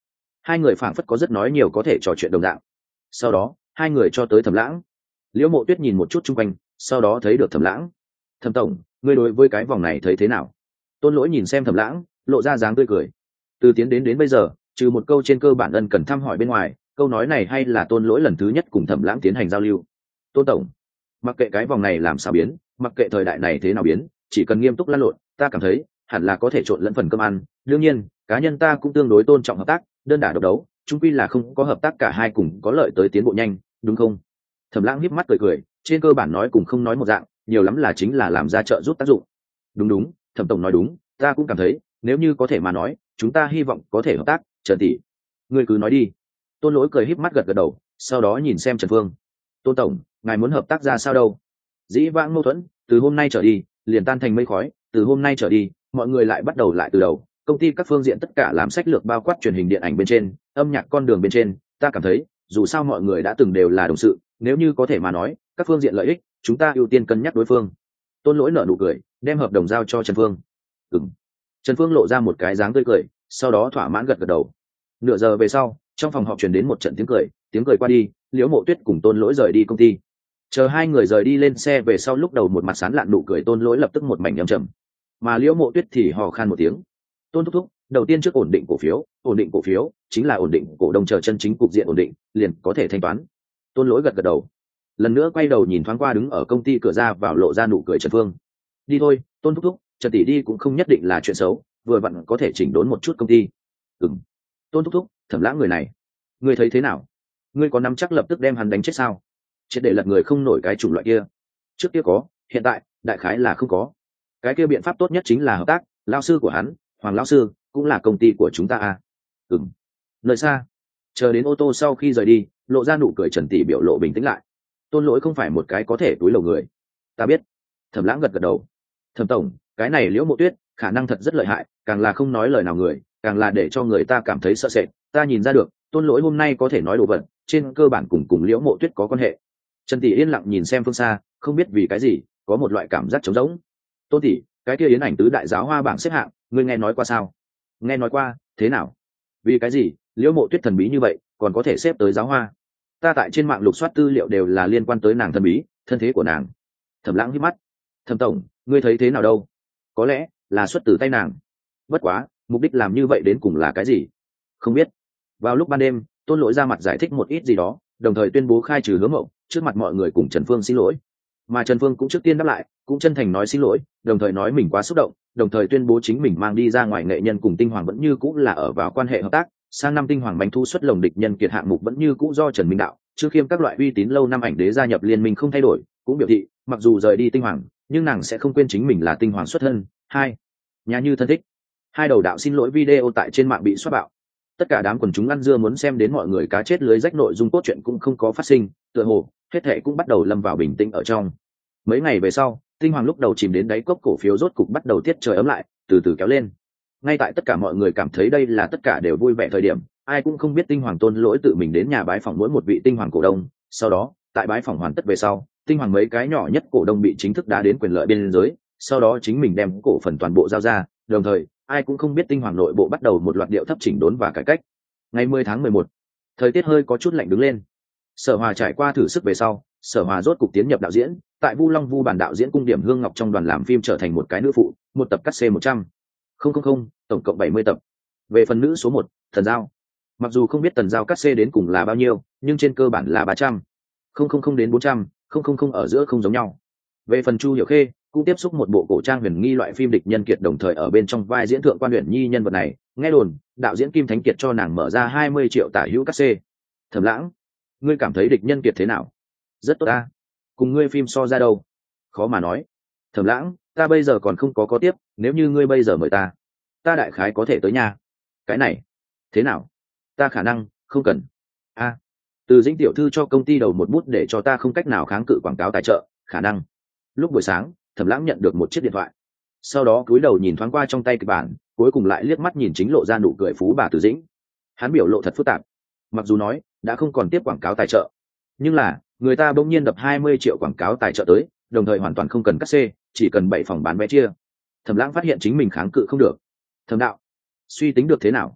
hai người phảng phất có rất nói nhiều có thể trò chuyện đồng dạng. Sau đó hai người cho tới Thẩm Lãng. Liễu Mộ Tuyết nhìn một chút chung quanh, sau đó thấy được Thẩm Lãng. Thẩm tổng, ngươi đối với cái vòng này thấy thế nào? Tôn Lỗi nhìn xem Thẩm Lãng, lộ ra dáng tươi cười. Từ tiến đến đến bây giờ, trừ một câu trên cơ bản ân cần thăm hỏi bên ngoài, câu nói này hay là Tôn Lỗi lần thứ nhất cùng Thẩm Lãng tiến hành giao lưu. Tôn tổng, mặc kệ cái vòng này làm sao biến, mặc kệ thời đại này thế nào biến, chỉ cần nghiêm túc lăn lộn, ta cảm thấy hẳn là có thể trộn lẫn phần cơm ăn. Đương nhiên, cá nhân ta cũng tương đối tôn trọng hợp tác, đơn đả độc đấu, chung quy là không có hợp tác cả hai cùng có lợi tới tiến bộ nhanh, đúng không? Thẩm Lãng híp mắt cười cười, trên cơ bản nói cùng không nói một dạng, nhiều lắm là chính là làm ra trợ giúp tác dụng. Đúng đúng, Thẩm tổng nói đúng, ta cũng cảm thấy, nếu như có thể mà nói, chúng ta hy vọng có thể hợp tác. Trần tỷ, ngươi cứ nói đi. Tôn Lỗi cười híp mắt gật gật đầu, sau đó nhìn xem Trần Phương. Tôn tổng, ngài muốn hợp tác ra sao đâu? Dĩ vãng mâu thuẫn, từ hôm nay trở đi, liền tan thành mây khói, từ hôm nay trở đi, mọi người lại bắt đầu lại từ đầu. Công ty các phương diện tất cả làm sách lược bao quát truyền hình điện ảnh bên trên, âm nhạc con đường bên trên, ta cảm thấy, dù sao mọi người đã từng đều là đồng sự, nếu như có thể mà nói, các phương diện lợi ích, chúng ta ưu tiên cân nhắc đối phương. Tôn Lỗi nở nụ cười, đem hợp đồng giao cho Trần Phương. Ừm. Trần Phương lộ ra một cái dáng tươi cười, sau đó thỏa mãn gật gật đầu. Nửa giờ về sau, trong phòng họp truyền đến một trận tiếng cười, tiếng cười qua đi, Liễu Mộ Tuyết cùng Tôn Lỗi rời đi công ty. Chờ hai người rời đi lên xe về sau, lúc đầu một mặt sán lạn nụ cười Tôn Lỗi lập tức một mảnh âm trầm, mà Liễu Mộ Tuyết thì hò khan một tiếng. Tôn thúc thúc, đầu tiên trước ổn định cổ phiếu, ổn định cổ phiếu chính là ổn định cổ đông, chờ chân chính cục diện ổn định, liền có thể thanh toán. Tôn Lỗi gật gật đầu, lần nữa quay đầu nhìn thoáng qua đứng ở công ty cửa ra vào lộ ra nụ cười Trần Phương. Đi thôi, Tôn thúc thúc, Trần tỷ đi cũng không nhất định là chuyện xấu, vừa vặn có thể chỉnh đốn một chút công ty. Ừm. Tôn thúc thúc, Thẩm Lãng người này, ngươi thấy thế nào? Ngươi có nắm chắc lập tức đem hắn đánh chết sao? Chết để lật người không nổi cái chủng loại kia. Trước kia có, hiện tại đại khái là không có. Cái kia biện pháp tốt nhất chính là hợp tác, lão sư của hắn, Hoàng lão sư, cũng là công ty của chúng ta à? Ừm. Nơi xa, chờ đến ô tô sau khi rời đi, lộ ra nụ cười Trần tỷ biểu lộ bình tĩnh lại. Tôn Lỗi không phải một cái có thể túi lầu người. Ta biết. Thẩm Lãng gật gật đầu. Thẩm tổng, cái này Liễu Mộ Tuyết khả năng thật rất lợi hại, càng là không nói lời nào người, càng là để cho người ta cảm thấy sợ sệt. Ta nhìn ra được, Tôn Lỗi hôm nay có thể nói đồ vật, trên cơ bản cùng cùng Liễu Mộ Tuyết có quan hệ. Trần tỷ yên lặng nhìn xem phương xa, không biết vì cái gì, có một loại cảm giác trống rỗng. Tôn tỷ, cái kia yến ảnh tứ đại giáo hoa bảng xếp hạng, ngươi nghe nói qua sao? Nghe nói qua, thế nào? Vì cái gì Liễu Mộ Tuyết thần bí như vậy, còn có thể xếp tới giáo hoa? Ta tại trên mạng lục soát tư liệu đều là liên quan tới nàng thần bí, thân thế của nàng. Thẩm Lãng hít mắt. Thẩm tổng, ngươi thấy thế nào đâu? Có lẽ là xuất từ tay nàng. Bất quá, mục đích làm như vậy đến cùng là cái gì? Không biết. Vào lúc ban đêm, Tôn Lỗi ra mặt giải thích một ít gì đó, đồng thời tuyên bố khai trừ Hứa Mậu, trước mặt mọi người cùng Trần Phương xin lỗi. Mà Trần Phương cũng trước tiên đáp lại, cũng chân thành nói xin lỗi, đồng thời nói mình quá xúc động, đồng thời tuyên bố chính mình mang đi ra ngoài nghệ nhân cùng Tinh Hoàng vẫn như cũ là ở vào quan hệ hợp tác. Sang năm Tinh Hoàng bánh thu xuất lồng địch nhân kiệt hạng mục vẫn như cũ do Trần Minh Đạo, Trương Khiêm các loại uy tín lâu năm ảnh đế gia nhập liên minh không thay đổi, cũng biểu thị, mặc dù rời đi Tinh Hoàng, nhưng nàng sẽ không quên chính mình là Tinh Hoàng xuất thân. Hai, nhà như thân thích. Hai đầu đạo xin lỗi video tại trên mạng bị xoát bạo. Tất cả đám quần chúng ăn dưa muốn xem đến mọi người cá chết lưới rách, nội dung cốt truyện cũng không có phát sinh, tựa hồ hết thảy cũng bắt đầu lâm vào bình tĩnh ở trong. Mấy ngày về sau, Tinh Hoàng lúc đầu chìm đến đáy cốc cổ phiếu rốt cục bắt đầu tiết trời ấm lại, từ từ kéo lên. Ngay tại tất cả mọi người cảm thấy đây là tất cả đều vui vẻ thời điểm, ai cũng không biết Tinh Hoàng Tôn Lỗi tự mình đến nhà bái phỏng mỗi một vị Tinh Hoàng cổ đông. Sau đó, tại bái phỏng hoàn tất về sau, Tinh Hoàng mấy cái nhỏ nhất cổ đông bị chính thức đá đến quyền lợi biên giới, sau đó chính mình đem cổ phần toàn bộ giao ra. Đồng thời, ai cũng không biết Tinh Hoàng nội bộ bắt đầu một loạt điệu thấp chỉnh đốn và cải cách. Ngày mười tháng mười một, thời tiết hơi có chút lạnh đứng lên. Sở Hòa trải qua thử sức về sau, Sở Hòa rốt cục tiến nhập đạo diễn, tại Vu Long Vu bản đạo diễn cung điểm Hương Ngọc trong đoàn làm phim trở thành một cái nữ phụ, một tập cắt C một trăm. Không không không, tổng cộng bảy mươi tập. Về phần nữ số một, Thần Giao. Mặc dù không biết Tần Giao cắt C đến cùng là bao nhiêu, nhưng trên cơ bản là ba trăm. Không không không đến bốn trăm, không không không ở giữa không giống nhau. Về phần Chu Hiểu Khê, cũng tiếp xúc một bộ cổ trang huyền nghi loại phim địch nhân kiệt, đồng thời ở bên trong vai diễn thượng quan huyền nhi nhân vật này, nghe đồn đạo diễn Kim Thánh Kiệt cho nàng mở ra hai mươi triệu tả hữu cắt C. Thẩm Lãng, ngươi cảm thấy địch nhân kiệt thế nào? Rất tốt ta. Cùng ngươi phim so ra đâu? Khó mà nói. Thẩm Lãng, ta bây giờ còn không có có tiếp, nếu như ngươi bây giờ mời ta, ta đại khái có thể tới nhà. Cái này thế nào? Ta khả năng không cần. A, từ Dĩnh tiểu thư cho công ty đầu một bút để cho ta không cách nào kháng cự quảng cáo tài trợ, khả năng. Lúc buổi sáng, Thẩm Lãng nhận được một chiếc điện thoại, sau đó cúi đầu nhìn thoáng qua trong tay kịch bản, cuối cùng lại liếc mắt nhìn chính lộ ra nụ cười phú bà Từ Dĩnh. Hắn biểu lộ thật phức tạp. Mặc dù nói đã không còn tiếp quảng cáo tài trợ, nhưng là người ta bỗng nhiên đập hai mươi triệu quảng cáo tài trợ tới, đồng thời hoàn toàn không cần cắt xê, chỉ cần bảy phòng bán vé chia. Thẩm Lãng phát hiện chính mình kháng cự không được. Thẩm đạo, suy tính được thế nào?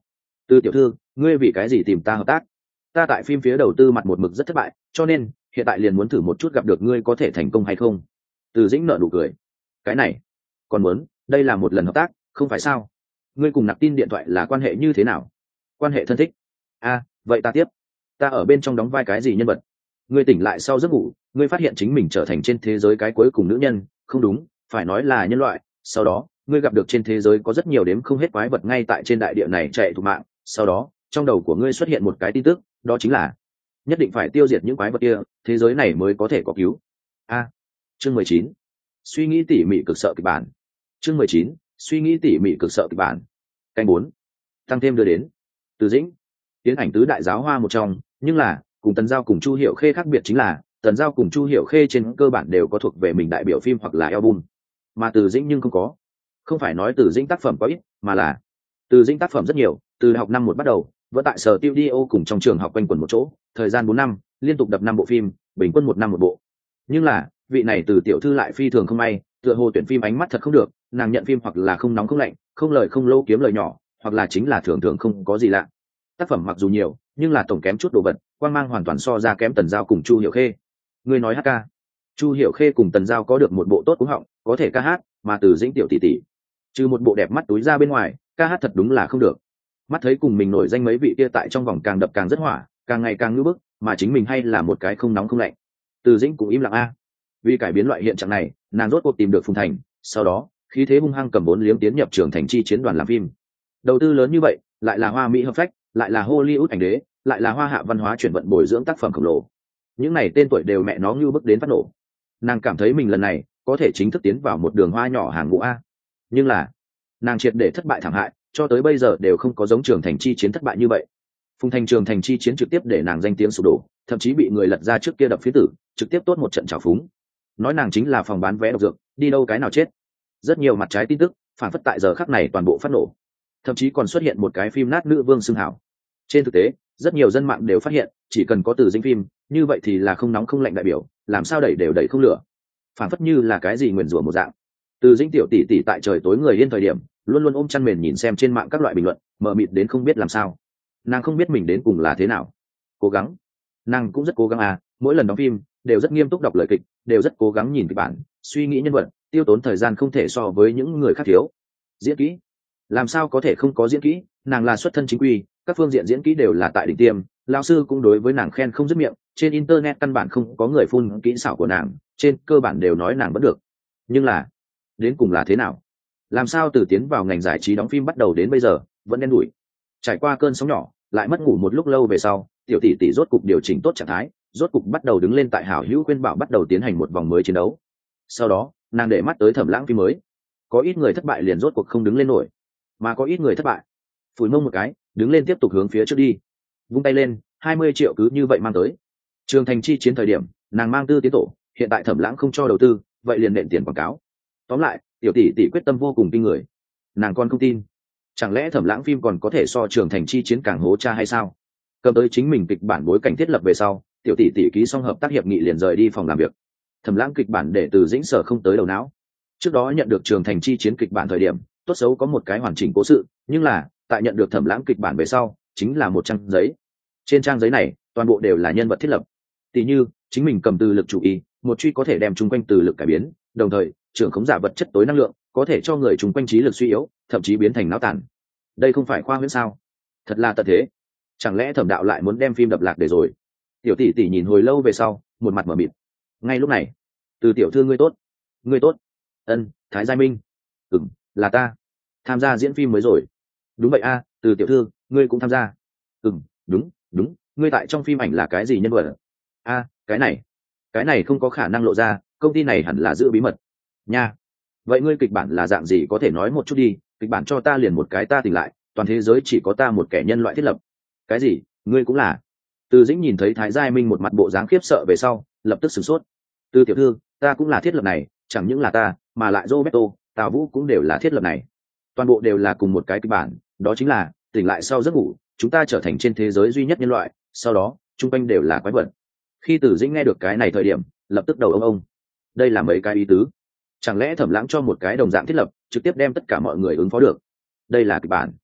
Từ tiểu thư, ngươi vì cái gì tìm ta hợp tác? Ta tại phim phía đầu tư mặt một mực rất thất bại, cho nên hiện tại liền muốn thử một chút gặp được ngươi có thể thành công hay không. Từ Dĩnh nở nụ cười. Cái này còn muốn, đây là một lần hợp tác, không phải sao? Ngươi cùng Nặc Tin điện thoại là quan hệ như thế nào? Quan hệ thân thích. A, vậy ta tiếp. Ta ở bên trong đóng vai cái gì nhân vật? Ngươi tỉnh lại sau giấc ngủ, ngươi phát hiện chính mình trở thành trên thế giới cái cuối cùng nữ nhân, không đúng, phải nói là nhân loại. Sau đó, ngươi gặp được trên thế giới có rất nhiều đếm không hết quái vật ngay tại trên đại địa này chạy thục mạng. Sau đó, trong đầu của ngươi xuất hiện một cái tin tức, đó chính là nhất định phải tiêu diệt những quái vật kia, thế giới này mới có thể có cứu. A, chương mười chín, suy nghĩ tỉ mỉ cực sợ kịch bản. Chương mười chín, suy nghĩ tỉ mỉ cực sợ kịch bản. Canh bốn, tăng thêm đưa đến. Từ Dĩnh, tiến ảnh tứ đại giáo hoa một trong, nhưng là cùng Tần Giao cùng Chu Hiểu Khê khác biệt chính là Tần Giao cùng Chu Hiểu Khê trên cơ bản đều có thuộc về mình đại biểu phim hoặc là album, mà Từ Dĩnh nhưng không có. Không phải nói Từ Dĩnh tác phẩm có ít, mà là Từ Dĩnh tác phẩm rất nhiều, từ đại học năm một bắt đầu, vẫn tại sở studio cùng trong trường học quanh quẩn một chỗ, thời gian bốn năm, liên tục đập năm bộ phim, bình quân một năm một bộ. Nhưng là, vị này Từ tiểu thư lại phi thường không may, tựa hồ tuyển phim ánh mắt thật không được, nàng nhận phim hoặc là không nóng không lạnh, không lời không lâu kiếm lời nhỏ, hoặc là chính là thường thường không có gì lạ. Tác phẩm mặc dù nhiều, nhưng là tổng kém chút đồ vật, quang mang hoàn toàn so ra kém Tần Giao cùng Chu Hiểu Khê. Người nói hát ca. Chu Hiểu Khê cùng Tần Giao có được một bộ tốt cúng họng, có thể ca hát, mà Từ Dĩnh tiểu tỷ tỷ, trừ một bộ đẹp mắt túi ra bên ngoài, ca hát thật đúng là không được. Mắt thấy cùng mình nổi danh mấy vị kia tại trong vòng càng đập càng rất hỏa, càng ngày càng ngưỡng bức, mà chính mình hay là một cái không nóng không lạnh. Từ Dĩnh cũng im lặng a. Vì cải biến loại hiện trạng này, nàng rốt cuộc tìm được Phùng Thành, sau đó, khí thế hung hăng cầm vốn liếng tiến nhập trường thành chi chiến đoàn làm phim. Đầu tư lớn như vậy, lại là hoa mỹ hợp phách, lại là Hollywood ảnh đế, lại là hoa hạ văn hóa chuyển vận bồi dưỡng tác phẩm khổng lồ. Những này tên tuổi đều mẹ nó như bức đến phát nổ. Nàng cảm thấy mình lần này có thể chính thức tiến vào một đường hoa nhỏ hàng ngũ a. Nhưng là, nàng triệt để thất bại thảm hại, cho tới bây giờ đều không có giống trường thành chi chiến thất bại như vậy. Phùng Thành trường thành chi chiến trực tiếp để nàng danh tiếng sụp đổ, thậm chí bị người lật ra trước kia đập phía tử, trực tiếp tốt một trận trào phúng. Nói nàng chính là phòng bán vé độc dược, đi đâu cái nào chết. Rất nhiều mặt trái tin tức, phản phất tại giờ khắc này toàn bộ phát nổ. Thậm chí còn xuất hiện một cái phim nát nữ vương xưng hảo. Trên thực tế, rất nhiều dân mạng đều phát hiện, chỉ cần có Từ Dĩnh phim, như vậy thì là không nóng không lạnh đại biểu, làm sao đẩy đều đẩy không lửa. Phản phất như là cái gì nguyền rủa một dạng. Từ Dĩnh tiểu tỷ tỷ tại trời tối người yên thời điểm, luôn luôn ôm chăn mền nhìn xem trên mạng các loại bình luận, mờ mịt đến không biết làm sao. Nàng không biết mình đến cùng là thế nào. Cố gắng, nàng cũng rất cố gắng à, mỗi lần đóng phim đều rất nghiêm túc đọc lời kịch, đều rất cố gắng nhìn kịch bản, suy nghĩ nhân vật, tiêu tốn thời gian không thể so với những người khác thiếu. Diễn kỹ, làm sao có thể không có diễn kỹ, nàng là xuất thân chính quy, các phương diện diễn kỹ đều là tại đỉnh tiêm, lão sư cũng đối với nàng khen không dứt miệng, trên internet căn bản không có người phun kỹ xảo của nàng, trên cơ bản đều nói nàng vẫn được. Nhưng là, đến cùng là thế nào? Làm sao từ tiến vào ngành giải trí đóng phim bắt đầu đến bây giờ vẫn đen đủi? Trải qua cơn sóng nhỏ, lại mất ngủ một lúc lâu về sau, tiểu tỷ tỷ rốt cục điều chỉnh tốt trạng thái, rốt cục bắt đầu đứng lên tại hảo hữu khuyên bảo bắt đầu tiến hành một vòng mới chiến đấu. Sau đó, nàng để mắt tới Thẩm Lãng phim mới. Có ít người thất bại liền rốt cuộc không đứng lên nổi, mà có ít người thất bại, phủi mông một cái, đứng lên tiếp tục hướng phía trước đi. Vung tay lên, hai mươi triệu cứ như vậy mang tới. Trường thành chi chiến thời điểm, nàng mang tư tiến tổ, hiện tại Thẩm Lãng không cho đầu tư, vậy liền nện tiền quảng cáo. Tóm lại, tiểu tỷ tỷ quyết tâm vô cùng kinh người. Nàng còn không tin, chẳng lẽ Thẩm Lãng phim còn có thể so Trường thành chi chiến càng hố cha hay sao? Cầm tới chính mình kịch bản bối cảnh thiết lập về sau, tiểu tỷ tỷ ký xong hợp tác hiệp nghị liền rời đi phòng làm việc. Thẩm Lãng kịch bản để Từ Dĩnh Sở không tới đầu não. Trước đó nhận được Trường thành chi chiến kịch bản thời điểm, tốt xấu có một cái hoàn chỉnh cố sự, nhưng là tại nhận được Thẩm Lãng kịch bản về sau, chính là một trang giấy. Trên trang giấy này, toàn bộ đều là nhân vật thiết lập. Tỷ như, chính mình cầm từ lực chủ ý, một truy có thể đem chung quanh từ lực cải biến, đồng thời, trưởng khống giả vật chất tối năng lượng, có thể cho người chung quanh trí lực suy yếu, thậm chí biến thành náo tản. Đây không phải khoa huyễn sao? Thật là tận thế. Chẳng lẽ Thẩm đạo lại muốn đem phim đập lạc để rồi? Tiểu tỷ tỷ nhìn hồi lâu về sau, một mặt mở mịt. Ngay lúc này, Từ tiểu thư ngươi tốt, ngươi tốt. Ân, Thái Giai Minh. Ừm, là ta. Tham gia diễn phim mới rồi. Đúng vậy a, Từ tiểu thư, ngươi cũng tham gia. Ừm, đúng, đúng, ngươi tại trong phim ảnh là cái gì nhân vật? A, cái này, cái này không có khả năng lộ ra, công ty này hẳn là giữ bí mật. Nha. Vậy ngươi kịch bản là dạng gì có thể nói một chút đi, kịch bản cho ta liền một cái ta tỉnh lại, toàn thế giới chỉ có ta một kẻ nhân loại thiết lập. Cái gì? Ngươi cũng là? Từ Dĩnh nhìn thấy Thái Giai Minh một mặt bộ dáng khiếp sợ về sau, lập tức sửng sốt. Từ tiểu thư, ta cũng là thiết lập này, chẳng những là ta, mà lại Roberto, Tào Vũ cũng đều là thiết lập này. Toàn bộ đều là cùng một cái kịch bản, đó chính là tỉnh lại sau giấc ngủ, chúng ta trở thành trên thế giới duy nhất nhân loại, sau đó, chung quanh đều là quái vật. Khi Từ Dĩnh nghe được cái này thời điểm, lập tức đầu ông ông. Đây là mấy cái ý tứ. Chẳng lẽ Thẩm Lãng cho một cái đồng dạng thiết lập, trực tiếp đem tất cả mọi người ứng phó được? Đây là kịch bản.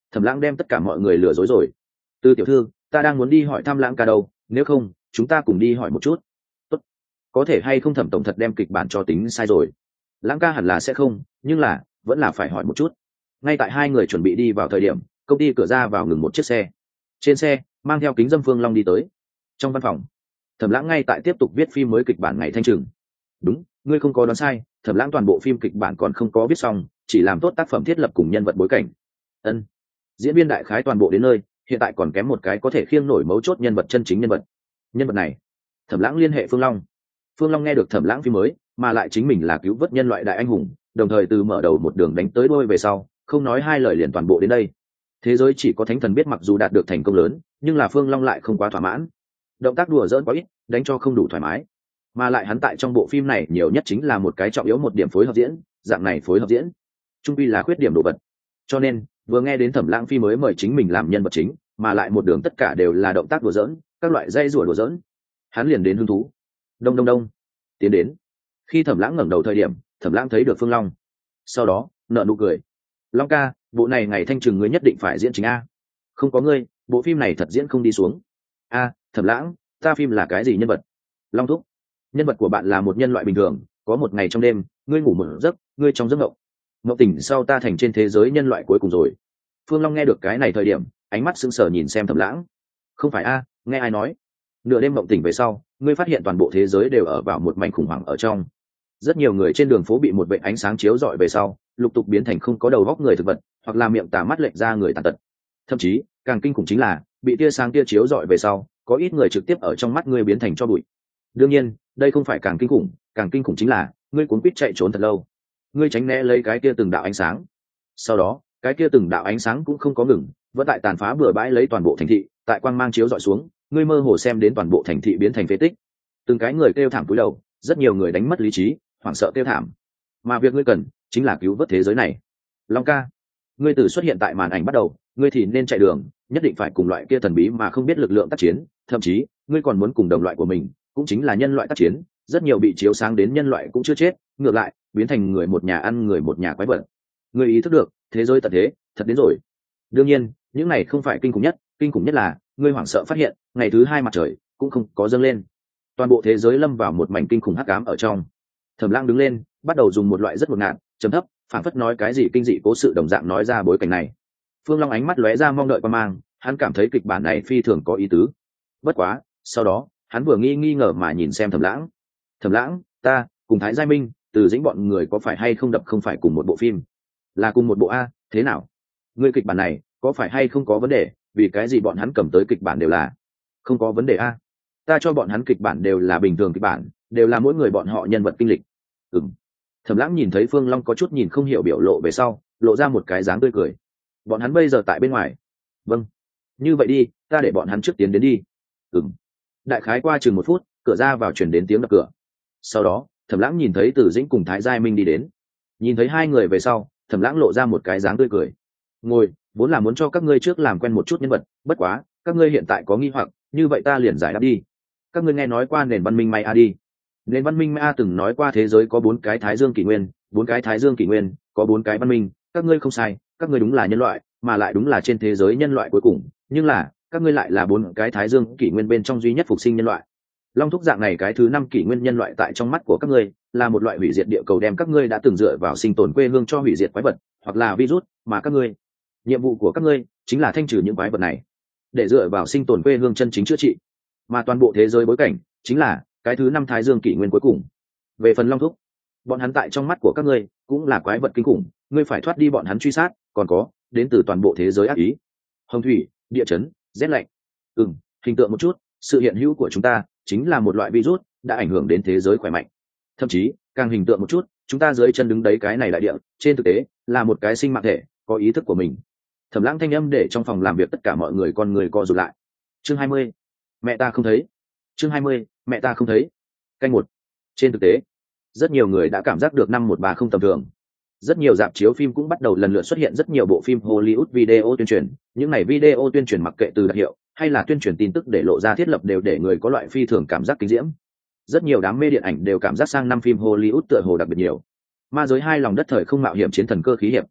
Thẩm Lãng đem tất cả mọi người lừa dối rồi. Từ tiểu thư, ta đang muốn đi hỏi thăm Lãng ca đâu, nếu không chúng ta cùng đi hỏi một chút. Tốt. Có thể hay không Thẩm tổng thật đem kịch bản cho tính sai rồi. Lãng ca hẳn là sẽ không, nhưng là vẫn là phải hỏi một chút. Ngay tại hai người chuẩn bị đi vào thời điểm, công ty cửa ra vào ngừng một chiếc xe. Trên xe mang theo kính dâm Phương Long đi tới. Trong văn phòng, Thẩm Lãng ngay tại tiếp tục viết phim mới kịch bản Ngày Thanh Trừng. Đúng, ngươi không có đoán sai, Thẩm Lãng toàn bộ phim kịch bản còn không có viết xong, chỉ làm tốt tác phẩm thiết lập cùng nhân vật bối cảnh. Ân. Diễn viên đại khái toàn bộ đến nơi, hiện tại còn kém một cái có thể khiêng nổi mấu chốt nhân vật chân chính nhân vật. Nhân vật này, Thẩm Lãng liên hệ Phương Long. Phương Long nghe được Thẩm Lãng phim mới, mà lại chính mình là cứu vớt nhân loại đại anh hùng, đồng thời từ mở đầu một đường đánh tới đuôi về sau, không nói hai lời liền toàn bộ đến đây. Thế giới chỉ có thánh thần biết, mặc dù đạt được thành công lớn, nhưng là Phương Long lại không quá thỏa mãn. Động tác đùa giỡn quá ít, đánh cho không đủ thoải mái. Mà lại hắn tại trong bộ phim này nhiều nhất chính là một cái trọng yếu một điểm phối hợp diễn, dạng này phối hợp diễn trung quy là khuyết điểm đồ vật. Cho nên vừa nghe đến Thẩm Lãng phi mới mời chính mình làm nhân vật chính, mà lại một đường tất cả đều là động tác đùa giỡn, các loại dây rủa đùa giỡn, hắn liền đến hứng thú. Đông đông đông, tiến đến. Khi Thẩm Lãng ngẩng đầu thời điểm, Thẩm Lãng thấy được Phương Long, sau đó nở nụ cười. Long ca, bộ này Ngày Thanh Trừng ngươi nhất định phải diễn chính a. Không có ngươi, bộ phim này thật diễn không đi xuống. A, Thẩm Lãng, ta phim là cái gì nhân vật? Long thúc, nhân vật của bạn là một nhân loại bình thường, có một ngày trong đêm, ngươi ngủ một giấc, ngươi trong giấc mộng. Mộng tỉnh sau ta thành trên thế giới nhân loại cuối cùng rồi. Phương Long nghe được cái này thời điểm, ánh mắt sững sờ nhìn xem Thẩm Lãng. Không phải a, nghe ai nói? Nửa đêm mộng tỉnh về sau, ngươi phát hiện toàn bộ thế giới đều ở vào một mảnh khủng hoảng ở trong. Rất nhiều người trên đường phố bị một vệt ánh sáng chiếu rọi về sau, lục tục biến thành không có đầu góc người thực vật, hoặc là miệng tà mắt lệch ra người tàn tật. Thậm chí, càng kinh khủng chính là, bị tia sáng tia chiếu rọi về sau, có ít người trực tiếp ở trong mắt ngươi biến thành tro bụi. Đương nhiên, đây không phải càng kinh khủng, càng kinh khủng chính là, ngươi cuốn quýt chạy trốn thật lâu. Ngươi tránh né lấy cái kia từng đạo ánh sáng. Sau đó, cái kia từng đạo ánh sáng cũng không có ngừng, vẫn tại tàn phá bừa bãi lấy toàn bộ thành thị, tại quang mang chiếu rọi xuống, ngươi mơ hồ xem đến toàn bộ thành thị biến thành phế tích. Từng cái người kêu thảm cúi đầu, rất nhiều người đánh mất lý trí, hoảng sợ kêu thảm. Mà việc ngươi cần chính là cứu vớt thế giới này. Long ca, ngươi từ xuất hiện tại màn ảnh bắt đầu, ngươi thì nên chạy đường, nhất định phải cùng loại kia thần bí mà không biết lực lượng tác chiến, thậm chí, ngươi còn muốn cùng đồng loại của mình, cũng chính là nhân loại tác chiến. Rất nhiều bị chiếu sáng đến nhân loại cũng chưa chết, ngược lại biến thành người một nhà ăn người một nhà quái vật. Ngươi ý thức được, thế giới tận thế thật đến rồi. Đương nhiên, những này không phải kinh khủng nhất, kinh khủng nhất là ngươi hoảng sợ phát hiện, ngày thứ hai mặt trời cũng không có dâng lên. Toàn bộ thế giới lâm vào một mảnh kinh khủng hắc ám ở trong. Thẩm Lãng đứng lên, bắt đầu dùng một loại rất ngột ngạt, trầm thấp, phảng phất nói cái gì kinh dị cố sự đồng dạng nói ra bối cảnh này. Phương Long ánh mắt lóe ra mong đợi quan mang, hắn cảm thấy kịch bản này phi thường có ý tứ. Bất quá, sau đó, hắn vừa nghi nghi ngờ mà nhìn xem Thẩm Lãng. Thẩm Lãng, ta cùng Thái Giai Minh, Từ Dĩnh bọn người có phải hay không đập không phải cùng một bộ phim? Là cùng một bộ a, thế nào? Ngươi kịch bản này có phải hay không có vấn đề, vì cái gì bọn hắn cầm tới kịch bản đều là không có vấn đề a? Ta cho bọn hắn kịch bản đều là bình thường kịch bản, đều là mỗi người bọn họ nhân vật kinh lịch. Ừm. Thẩm Lãng nhìn thấy Phương Long có chút nhìn không hiểu biểu lộ về sau, lộ ra một cái dáng tươi cười. Bọn hắn bây giờ tại bên ngoài. Vâng. Như vậy đi, ta để bọn hắn trước tiến đến đi. Ừm. Đại khái qua chừng một phút, cửa ra vào truyền đến tiếng đập cửa. Sau đó, Thẩm Lãng nhìn thấy Từ Dĩnh cùng Thái Giai Minh đi đến. Nhìn thấy hai người về sau, Thẩm Lãng lộ ra một cái dáng tươi cười. Ngồi, vốn là muốn cho các ngươi trước làm quen một chút nhân vật, bất quá, các ngươi hiện tại có nghi hoặc, như vậy ta liền giải đáp đi. Các ngươi nghe nói qua nền văn minh Maya đi? Nền văn minh Maya từng nói qua thế giới có bốn cái Thái Dương kỷ nguyên, bốn cái Thái Dương kỷ nguyên, có bốn cái văn minh, các ngươi không sai, các ngươi đúng là nhân loại, mà lại đúng là trên thế giới nhân loại cuối cùng, nhưng là, các ngươi lại là bốn cái Thái Dương kỷ nguyên bên trong duy nhất phục sinh nhân loại. Long thúc dạng này cái thứ năm kỷ nguyên nhân loại tại trong mắt của các ngươi là một loại hủy diệt địa cầu, đem các ngươi đã từng dựa vào sinh tồn quê hương cho hủy diệt quái vật hoặc là virus, mà các ngươi, nhiệm vụ của các ngươi chính là thanh trừ những quái vật này để dựa vào sinh tồn quê hương chân chính chữa trị, mà toàn bộ thế giới bối cảnh chính là cái thứ năm Thái Dương kỷ nguyên cuối cùng. Về phần Long thúc, bọn hắn tại trong mắt của các ngươi cũng là quái vật kinh khủng, ngươi phải thoát đi bọn hắn truy sát, còn có đến từ toàn bộ thế giới ác ý, hồng thủy, địa chấn, rét lạnh. Ừm, hình tượng một chút, sự hiện hữu của chúng ta chính là một loại virus đã ảnh hưởng đến thế giới khỏe mạnh. Thậm chí càng hình tượng một chút, chúng ta dưới chân đứng đấy cái này đại địa trên thực tế là một cái sinh mạng thể có ý thức của mình. Thẩm Lãng thanh âm để trong phòng làm việc tất cả mọi người con người co rụt lại. Chương hai mươi, mẹ ta không thấy. Chương hai mươi, mẹ ta không thấy. Canh một. Trên thực tế, rất nhiều người đã cảm giác được năm một ba không tầm thường. Rất nhiều rạp chiếu phim cũng bắt đầu lần lượt xuất hiện rất nhiều bộ phim Hollywood video tuyên truyền, những này video tuyên truyền mặc kệ từ đặc hiệu hay là tuyên truyền tin tức để lộ ra thiết lập đều để người có loại phi thường cảm giác kinh diễm. Rất nhiều đám mê điện ảnh đều cảm giác sang năm phim Hollywood tựa hồ đặc biệt nhiều. Ma giới hai lòng đất thời không mạo hiểm chiến thần cơ khí hiệp.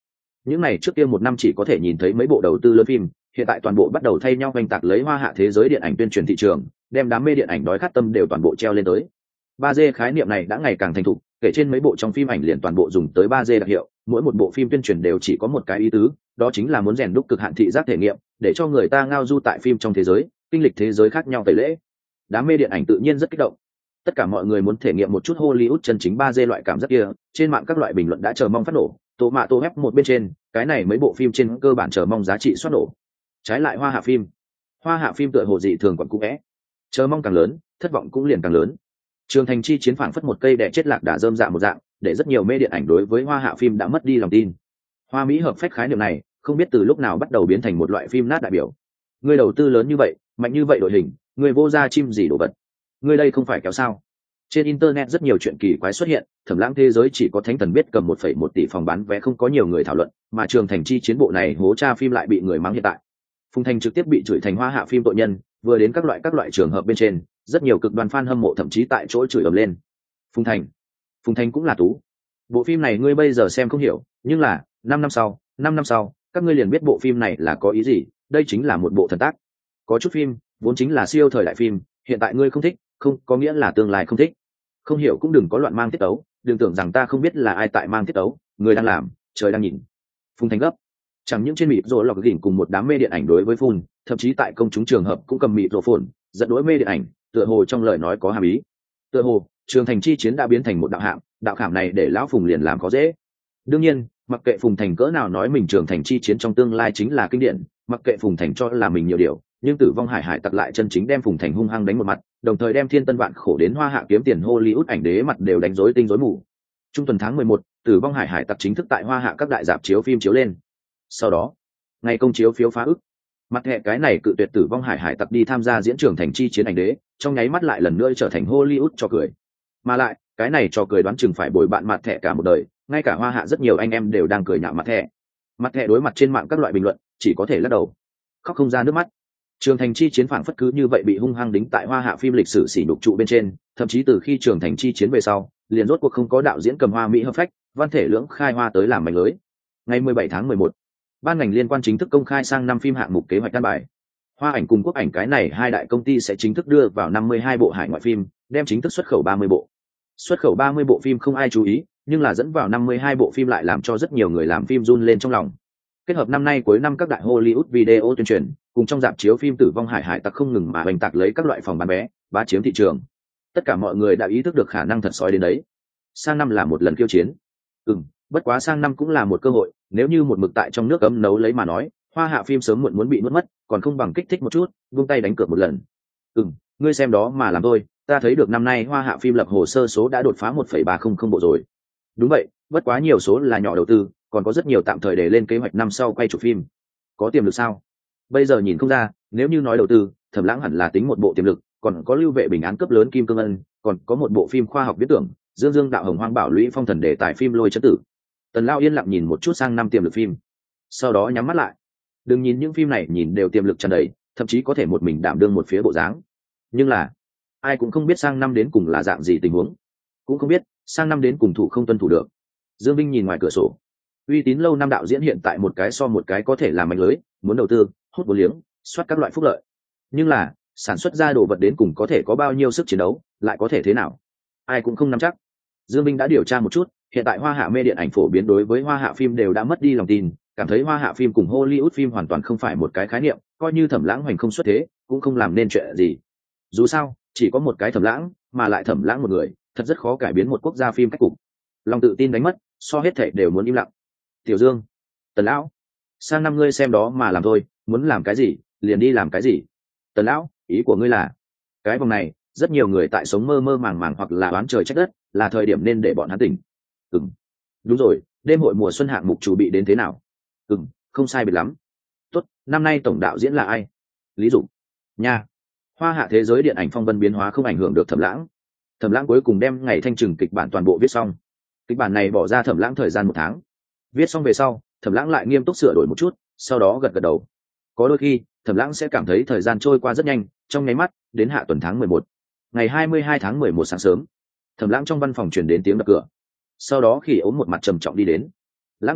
những này trước kia một năm chỉ có thể nhìn thấy mấy bộ đầu tư lớn phim, hiện tại toàn bộ bắt đầu thay nhau oanh tạc lấy hoa hạ thế giới điện ảnh tuyên truyền thị trường, đem đám mê điện ảnh đói khát tâm đều toàn bộ treo lên tới. ba D khái niệm này đã ngày càng thành thục, kể trên mấy bộ trong phim ảnh liền toàn bộ dùng tới ba D đặc hiệu, mỗi một bộ phim tuyên truyền đều chỉ có một cái ý tứ, đó chính là muốn rèn đúc cực hạn thị giác thể nghiệm, để cho người ta ngao du tại phim trong thế giới, kinh lịch thế giới khác nhau tẩy lễ. Đám mê điện ảnh tự nhiên rất kích động. Tất cả mọi người muốn thể nghiệm một chút Hollywood chân chính ba D loại cảm giác kia, trên mạng các loại bình luận đã chờ mong phát nổ, tô mạ tô hép một bên trên, cái này mấy bộ phim trên cơ bản chờ mong giá trị soát nổ. Trái lại hoa hạ phim, hoa hạ phim tựa hồ dị thường còn cũ é, chờ mong càng lớn, thất vọng cũng liền càng lớn. Trường Thành chi chiến phảng phất một cây đẻ chết lạc đà rơm dạ một dạng, để rất nhiều mê điện ảnh đối với hoa hạ phim đã mất đi lòng tin. Hoa Mỹ hợp phách khái niệm này, không biết từ lúc nào bắt đầu biến thành một loại phim nát đại biểu. Người đầu tư lớn như vậy, mạnh như vậy đội hình, người vô ra chim gì đồ vật. Người đây không phải kéo sao? Trên internet rất nhiều chuyện kỳ quái xuất hiện, Thẩm Lãng thế giới chỉ có Thánh Thần biết cầm một phẩy một tỷ phòng bán vé không có nhiều người thảo luận, mà Trường Thành chi chiến bộ này hố cha phim lại bị người mắng hiện tại. Phùng Thành trực tiếp bị chửi thành hoa hạ phim tội nhân, vừa đến các loại các loại trường hợp bên trên, rất nhiều cực đoan fan hâm mộ thậm chí tại chỗ chửi ầm lên. Phùng Thành, Phùng Thành cũng là tú. Bộ phim này ngươi bây giờ xem không hiểu, nhưng là năm năm sau, năm năm sau, các ngươi liền biết bộ phim này là có ý gì, đây chính là một bộ thần tác. Có chút phim vốn chính là siêu thời đại phim, hiện tại ngươi không thích, không có nghĩa là tương lai không thích. Không hiểu cũng đừng có loạn mang tiết tấu, đừng tưởng rằng ta không biết là ai tại mang tiết tấu, người đang làm, trời đang nhìn. Phùng Thành gấp. Chẳng những trên mịt rồi lọc gỉnh cùng một đám mê điện ảnh đối với phun, thậm chí tại công chúng trường hợp cũng cầm mịt rổ phồn, dẫn đối mê điện ảnh, tựa hồ trong lời nói có hàm ý. Tựa hồ Trường Thành chi chiến đã biến thành một đạo hạng, đạo khảm này để lão Phùng liền làm có dễ. Đương nhiên, mặc kệ Phùng Thành cỡ nào nói mình Trường Thành chi chiến trong tương lai chính là kinh điển, mặc kệ Phùng Thành cho là mình nhiều điều, nhưng Tử Vong Hải Hải tặc lại chân chính đem Phùng Thành hung hăng đánh một mặt, đồng thời đem thiên tân vạn khổ đến hoa hạ kiếm tiền Hollywood ảnh đế mặt đều đánh rối tinh rối mù. Trung tuần tháng mười một, Tử Vong Hải Hải tặc chính thức tại hoa hạ các đại rạp chiếu phim chiếu lên. Sau đó, ngày công chiếu phiếu phá ức, mặt hệ cái này cự tuyệt Tử Vong Hải Hải tặc đi tham gia diễn Trường Thành chi chiến ảnh đế, trong nháy mắt lại lần nữa trở thành Hollywood cho cười. Mà lại, cái này cho cười đoán chừng phải bồi bạn mặt thẻ cả một đời, ngay cả hoa hạ rất nhiều anh em đều đang cười nhạo mặt thẻ. Mặt thẻ đối mặt trên mạng các loại bình luận, chỉ có thể lắc đầu, khóc không ra nước mắt. Trường Thành chi chiến phảng phất cứ như vậy bị hung hăng đính tại hoa hạ phim lịch sử sỉ nhục trụ bên trên, thậm chí từ khi Trường Thành chi chiến về sau, liền rốt cuộc không có đạo diễn cầm hoa Mỹ hợp phách, văn thể lưỡng khai hoa tới làm mảnh lưới. Ngày mười bảy tháng mười một, ban ngành liên quan chính thức công khai sang năm phim hạng mục kế hoạch căn bài. Hoa ảnh cùng Quốc ảnh cái này hai đại công ty sẽ chính thức đưa vào năm mươi hai bộ hải ngoại phim, đem chính thức xuất khẩu ba mươi bộ. Xuất khẩu ba mươi bộ phim không ai chú ý, nhưng là dẫn vào năm mươi hai bộ phim lại làm cho rất nhiều người làm phim run lên trong lòng. Kết hợp năm nay cuối năm các đại Hollywood video tuyên truyền, cùng trong rạp chiếu phim Tử Vong Hải Hải tặc không ngừng mà hoành tạc lấy các loại phòng bán vé, bá chiếm thị trường. Tất cả mọi người đã ý thức được khả năng thật sói đến đấy. Sang năm là một lần khiêu chiến. Ừm, bất quá sang năm cũng là một cơ hội, nếu như một mực tại trong nước ấm nấu lấy mà nói, hoa hạ phim sớm muộn muốn bị nuốt mất, còn không bằng kích thích một chút, vung tay đánh cược một lần. Ừm, ngươi xem đó mà làm thôi, ta thấy được năm nay hoa hạ phim lập hồ sơ số đã đột phá một phẩy ba không không bộ rồi. Đúng vậy, bất quá nhiều số là nhỏ đầu tư, còn có rất nhiều tạm thời để lên kế hoạch năm sau quay chụp phim. Có tiềm lực sao? Bây giờ nhìn không ra, nếu như nói đầu tư, Thẩm Lãng hẳn là tính một bộ tiềm lực, còn có Lưu Vệ Bình án cấp lớn Kim Cương Ân, còn có một bộ phim khoa học viễn tưởng, Dương Dương đạo hồng hoang bảo lũy phong thần đề tài phim Lôi Chấn Tử. Tần Lao yên lặng nhìn một chút sang năm tiềm lực phim, sau đó nhắm mắt lại. Đừng nhìn những phim này nhìn đều tiềm lực tràn đầy, thậm chí có thể một mình đảm đương một phía bộ dáng. Nhưng là, ai cũng không biết sang năm đến cùng là dạng gì tình huống, cũng không biết sang năm đến cùng thủ không tuân thủ được. Dương Vinh nhìn ngoài cửa sổ, uy tín lâu năm đạo diễn hiện tại một cái so một cái có thể làm mạnh lưới, muốn đầu tư, hút vốn liếng, soát các loại phúc lợi. Nhưng là, sản xuất ra đồ vật đến cùng có thể có bao nhiêu sức chiến đấu, lại có thể thế nào? Ai cũng không nắm chắc. Dương Vinh đã điều tra một chút, hiện tại hoa hạ mê điện ảnh phổ biến đối với hoa hạ phim đều đã mất đi lòng tin, cảm thấy hoa hạ phim cùng Hollywood phim hoàn toàn không phải một cái khái niệm, coi như Thẩm Lãng hoành không xuất thế, cũng không làm nên chuyện gì. Dù sao, chỉ có một cái Thẩm Lãng, mà lại Thẩm Lãng một người, thật rất khó cải biến một quốc gia phim cách cục. Lòng tự tin đánh mất, so hết thảy đều muốn im lặng. Tiểu Dương, Tần lão, sang năm ngươi xem đó mà làm thôi, muốn làm cái gì, liền đi làm cái gì. Tần lão, ý của ngươi là, cái vòng này, rất nhiều người tại sống mơ mơ màng màng hoặc là oán trời trách đất, là thời điểm nên để bọn hắn tỉnh. Ừm, đúng rồi, đêm hội mùa xuân hạng mục chủ bị đến thế nào? Ừm, không sai biệt lắm. Tốt, năm nay tổng đạo diễn là ai? Lý Dục. Nha. Hoa hạ thế giới điện ảnh phong vân biến hóa không ảnh hưởng được Thẩm Lãng. Thẩm Lãng cuối cùng đem ngày thanh trừng kịch bản toàn bộ viết xong. Kịch bản này bỏ ra Thẩm Lãng thời gian một tháng. Viết xong về sau, Thẩm Lãng lại nghiêm túc sửa đổi một chút, sau đó gật gật đầu. Có đôi khi, Thẩm Lãng sẽ cảm thấy thời gian trôi qua rất nhanh, trong nháy mắt, đến hạ tuần tháng mười một. Ngày hai mươi hai tháng mười một sáng sớm, Thẩm Lãng trong văn phòng truyền đến tiếng đập cửa. Sau đó Khỉ Ốm một mặt trầm trọng đi đến. "Lãng ca,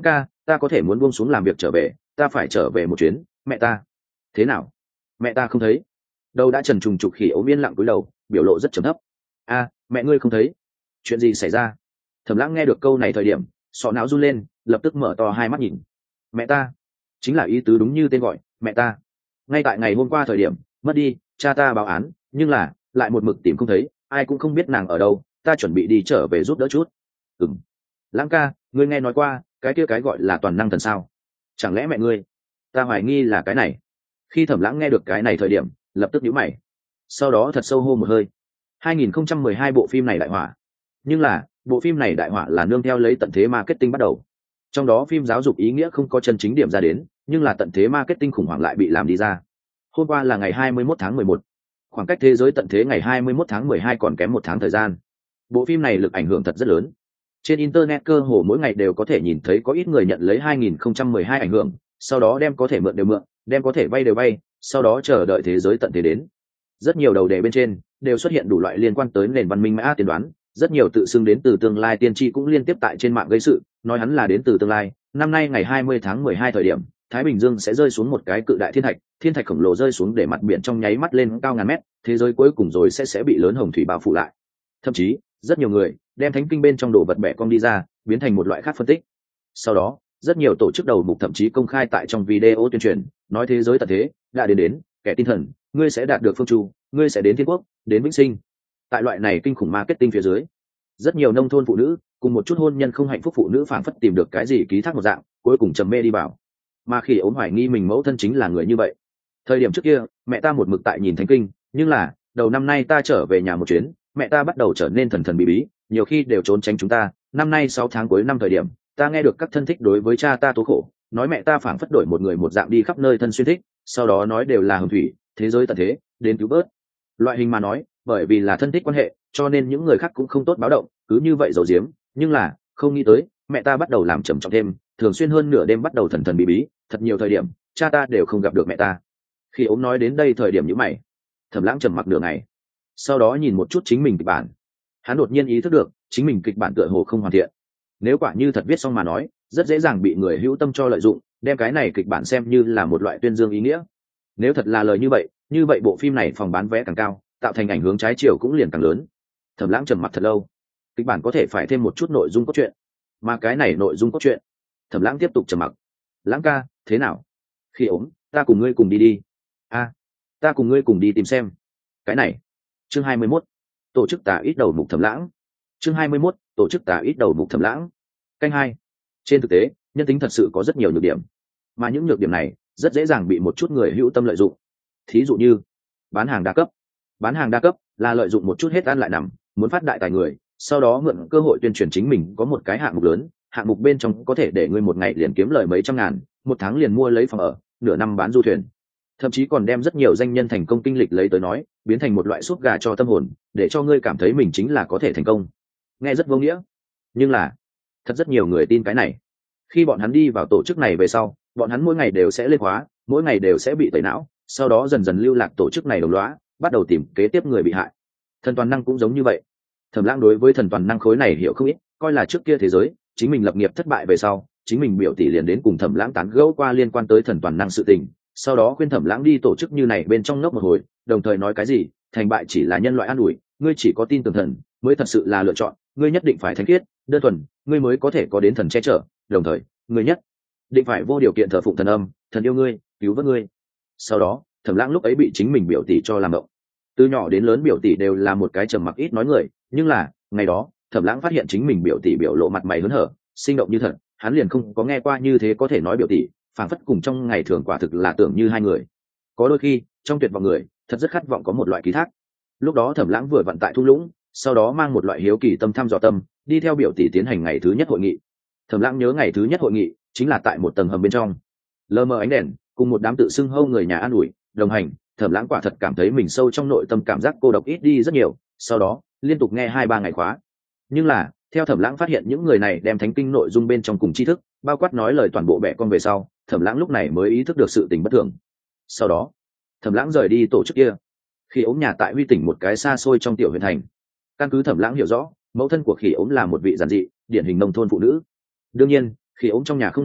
ta có thể muốn buông xuống làm việc trở về, ta phải trở về một chuyến. Mẹ ta thế nào? Mẹ ta không thấy. Đầu đã trần trùng trục Khỉ Ốm yên lặng cúi đầu, biểu lộ rất trầm thấp. A, mẹ ngươi không thấy? Chuyện gì xảy ra? Thẩm Lãng nghe được câu này thời điểm, sọ não run lên, lập tức mở to hai mắt nhìn. Mẹ ta, chính là ý tứ đúng như tên gọi, mẹ ta. Ngay tại ngày hôm qua thời điểm mất đi, cha ta báo án, nhưng là lại một mực tìm không thấy, ai cũng không biết nàng ở đâu, ta chuẩn bị đi trở về giúp đỡ chút. Ừm. Lãng ca, ngươi nghe nói qua cái kia cái gọi là toàn năng thần sao? Chẳng lẽ mẹ ngươi? Ta hoài nghi là cái này. Khi Thẩm Lãng nghe được cái này thời điểm, lập tức nhíu mày. Sau đó thật sâu hô một hơi. hai nghìn không trăm mười hai bộ phim này đại hỏa. Nhưng là, bộ phim này đại hỏa là nương theo lấy tận thế marketing bắt đầu. Trong đó phim giáo dục ý nghĩa không có chân chính điểm ra đến, nhưng là tận thế marketing khủng hoảng lại bị làm đi ra. Hôm qua là ngày hai mươi mốt tháng mười một. Khoảng cách thế giới tận thế ngày hai mươi mốt tháng mười hai còn kém một tháng thời gian. Bộ phim này lực ảnh hưởng thật rất lớn. Trên internet cơ hồ mỗi ngày đều có thể nhìn thấy có ít người nhận lấy hai nghìn không trăm mười hai ảnh hưởng, sau đó đem có thể mượn đều mượn, đem có thể vay đều vay, sau đó chờ đợi thế giới tận thế đến. Rất nhiều đầu đề bên trên đều xuất hiện đủ loại liên quan tới nền văn minh mã tiên đoán, rất nhiều tự xưng đến từ tương lai tiên tri cũng liên tiếp tại trên mạng gây sự, nói hắn là đến từ tương lai. Năm nay ngày hai mươi tháng mười hai thời điểm, Thái Bình Dương sẽ rơi xuống một cái cự đại thiên thạch, thiên thạch khổng lồ rơi xuống để mặt biển trong nháy mắt lên cao ngàn mét, thế giới cuối cùng rồi sẽ sẽ bị lớn hồng thủy bao phủ lại. Thậm chí, rất nhiều người đem thánh kinh bên trong đồ vật bẻ cong đi ra, biến thành một loại khác phân tích. Sau đó, rất nhiều tổ chức đầu mục thậm chí công khai tại trong video tuyên truyền, nói thế giới tận thế đã đến đến, kẻ tinh thần, ngươi sẽ đạt được phương chu, ngươi sẽ đến thiên quốc, đến vĩnh sinh. Tại loại này kinh khủng marketing phía dưới, rất nhiều nông thôn phụ nữ cùng một chút hôn nhân không hạnh phúc phụ nữ phảng phất tìm được cái gì ký thác một dạng, cuối cùng trầm mê đi vào. Mà Khỉ Ốm hoài nghi mình mẫu thân chính là người như vậy. Thời điểm trước kia, mẹ ta một mực tại nhìn thánh kinh, nhưng là đầu năm nay ta trở về nhà một chuyến, mẹ ta bắt đầu trở nên thần thần bí bí, nhiều khi đều trốn tránh chúng ta. Năm nay sáu tháng cuối năm thời điểm, ta nghe được các thân thích đối với cha ta tố khổ, nói mẹ ta phảng phất đổi một người một dạng đi khắp nơi thân xuyên thích, sau đó nói đều là hồng thủy, thế giới tận thế, đến cứu bớt. Loại hình mà nói, bởi vì là thân thích quan hệ, cho nên những người khác cũng không tốt báo động, cứ như vậy giấu giếm. Nhưng là không nghĩ tới, mẹ ta bắt đầu làm trầm trọng thêm, thường xuyên hơn nửa đêm bắt đầu thần thần bí bí, thật nhiều thời điểm cha ta đều không gặp được mẹ ta. Khi Ốm nói đến đây thời điểm nhíu mày, Thẩm Lãng trầm mặc nửa ngày, sau đó nhìn một chút chính mình kịch bản, hắn đột nhiên ý thức được chính mình kịch bản tựa hồ không hoàn thiện. Nếu quả như thật viết xong mà nói, rất dễ dàng bị người hữu tâm cho lợi dụng, đem cái này kịch bản xem như là một loại tuyên dương ý nghĩa. Nếu thật là lời như vậy, như vậy bộ phim này phòng bán vé càng cao, tạo thành ảnh hướng trái chiều cũng liền càng lớn. Thẩm Lãng trầm mặc thật lâu, kịch bản có thể phải thêm một chút nội dung cốt truyện, mà cái này nội dung cốt truyện, Thẩm Lãng tiếp tục trầm mặc. Lãng ca, thế nào? Khi Ốm, ta cùng ngươi cùng đi đi. A, ta cùng ngươi cùng đi tìm xem. Cái này. Chương hai mươi mốt. Tổ chức tà ít đầu mục Thẩm Lãng. Chương hai mươi mốt. Tổ chức tà ít đầu mục Thẩm Lãng. Canh hai. Trên thực tế, nhân tính thật sự có rất nhiều nhược điểm, mà những nhược điểm này rất dễ dàng bị một chút người hữu tâm lợi dụng. Thí dụ như bán hàng đa cấp. Bán hàng đa cấp là lợi dụng một chút hết ăn lại nằm, muốn phát đại tài người, sau đó mượn cơ hội tuyên truyền chính mình có một cái hạng mục lớn, hạng mục bên trong có thể để ngươi một ngày liền kiếm lời mấy trăm ngàn, một tháng liền mua lấy phòng ở, nửa năm bán du thuyền. Thậm chí còn đem rất nhiều danh nhân thành công kinh lịch lấy tới nói, biến thành một loại súp gà cho tâm hồn, để cho ngươi cảm thấy mình chính là có thể thành công. Nghe rất vô nghĩa, nhưng là thật rất nhiều người tin cái này. Khi bọn hắn đi vào tổ chức này về sau, bọn hắn mỗi ngày đều sẽ lên khóa, mỗi ngày đều sẽ bị tẩy não, sau đó dần dần lưu lạc tổ chức này đồng lõa, bắt đầu tìm kế tiếp người bị hại. Thần toàn năng cũng giống như vậy. Thẩm Lãng đối với thần toàn năng khối này hiểu không ít, coi là trước kia thế giới chính mình lập nghiệp thất bại về sau, chính mình biểu tỷ liền đến cùng Thẩm Lãng tán gẫu qua liên quan tới thần toàn năng sự tình, sau đó khuyên Thẩm Lãng đi tổ chức như này bên trong ngốc một hồi, đồng thời nói cái gì thành bại chỉ là nhân loại an ủi, ngươi chỉ có tin tưởng thần mới thật sự là lựa chọn, ngươi nhất định phải thánh khiết đơn thuần, ngươi mới có thể có đến thần che chở, đồng thời ngươi nhất định phải vô điều kiện thờ phụng thần âm, thần yêu ngươi, cứu vớt ngươi. Sau đó Thẩm Lãng lúc ấy bị chính mình biểu tỷ cho làm động. Từ nhỏ đến lớn biểu tỷ đều là một cái trầm mặc ít nói người, nhưng là ngày đó Thẩm Lãng phát hiện chính mình biểu tỷ biểu lộ mặt mày hớn hở, sinh động như thật, hắn liền không có nghe qua như thế có thể nói biểu tỷ, phảng phất cùng trong ngày thường quả thực là tưởng như hai người. Có đôi khi trong tuyệt vọng người thật rất khát vọng có một loại ký thác. Lúc đó Thẩm Lãng vừa vận tại thung lũng, sau đó mang một loại hiếu kỳ tâm thăm dò tâm, đi theo biểu tỷ tiến hành ngày thứ nhất hội nghị. Thẩm Lãng nhớ ngày thứ nhất hội nghị chính là tại một tầng hầm bên trong, lờ mờ ánh đèn, cùng một đám tự xưng hâu người nhà an ủi, đồng hành. Thẩm Lãng quả thật cảm thấy mình sâu trong nội tâm cảm giác cô độc ít đi rất nhiều, sau đó liên tục nghe hai ba ngày khóa. Nhưng là theo Thẩm Lãng phát hiện những người này đem thánh kinh nội dung bên trong cùng tri thức bao quát nói lời toàn bộ bẻ con về sau, Thẩm Lãng lúc này mới ý thức được sự tình bất thường. Sau đó Thẩm Lãng rời đi tổ chức kia. Khi Ốm nhà tại Huy tỉnh một cái xa xôi trong tiểu huyện thành. Căn cứ Thẩm Lãng hiểu rõ, mẫu thân của Khỉ Ốm là một vị giản dị điển hình nông thôn phụ nữ. Đương nhiên Khỉ Ốm trong nhà không nghèo,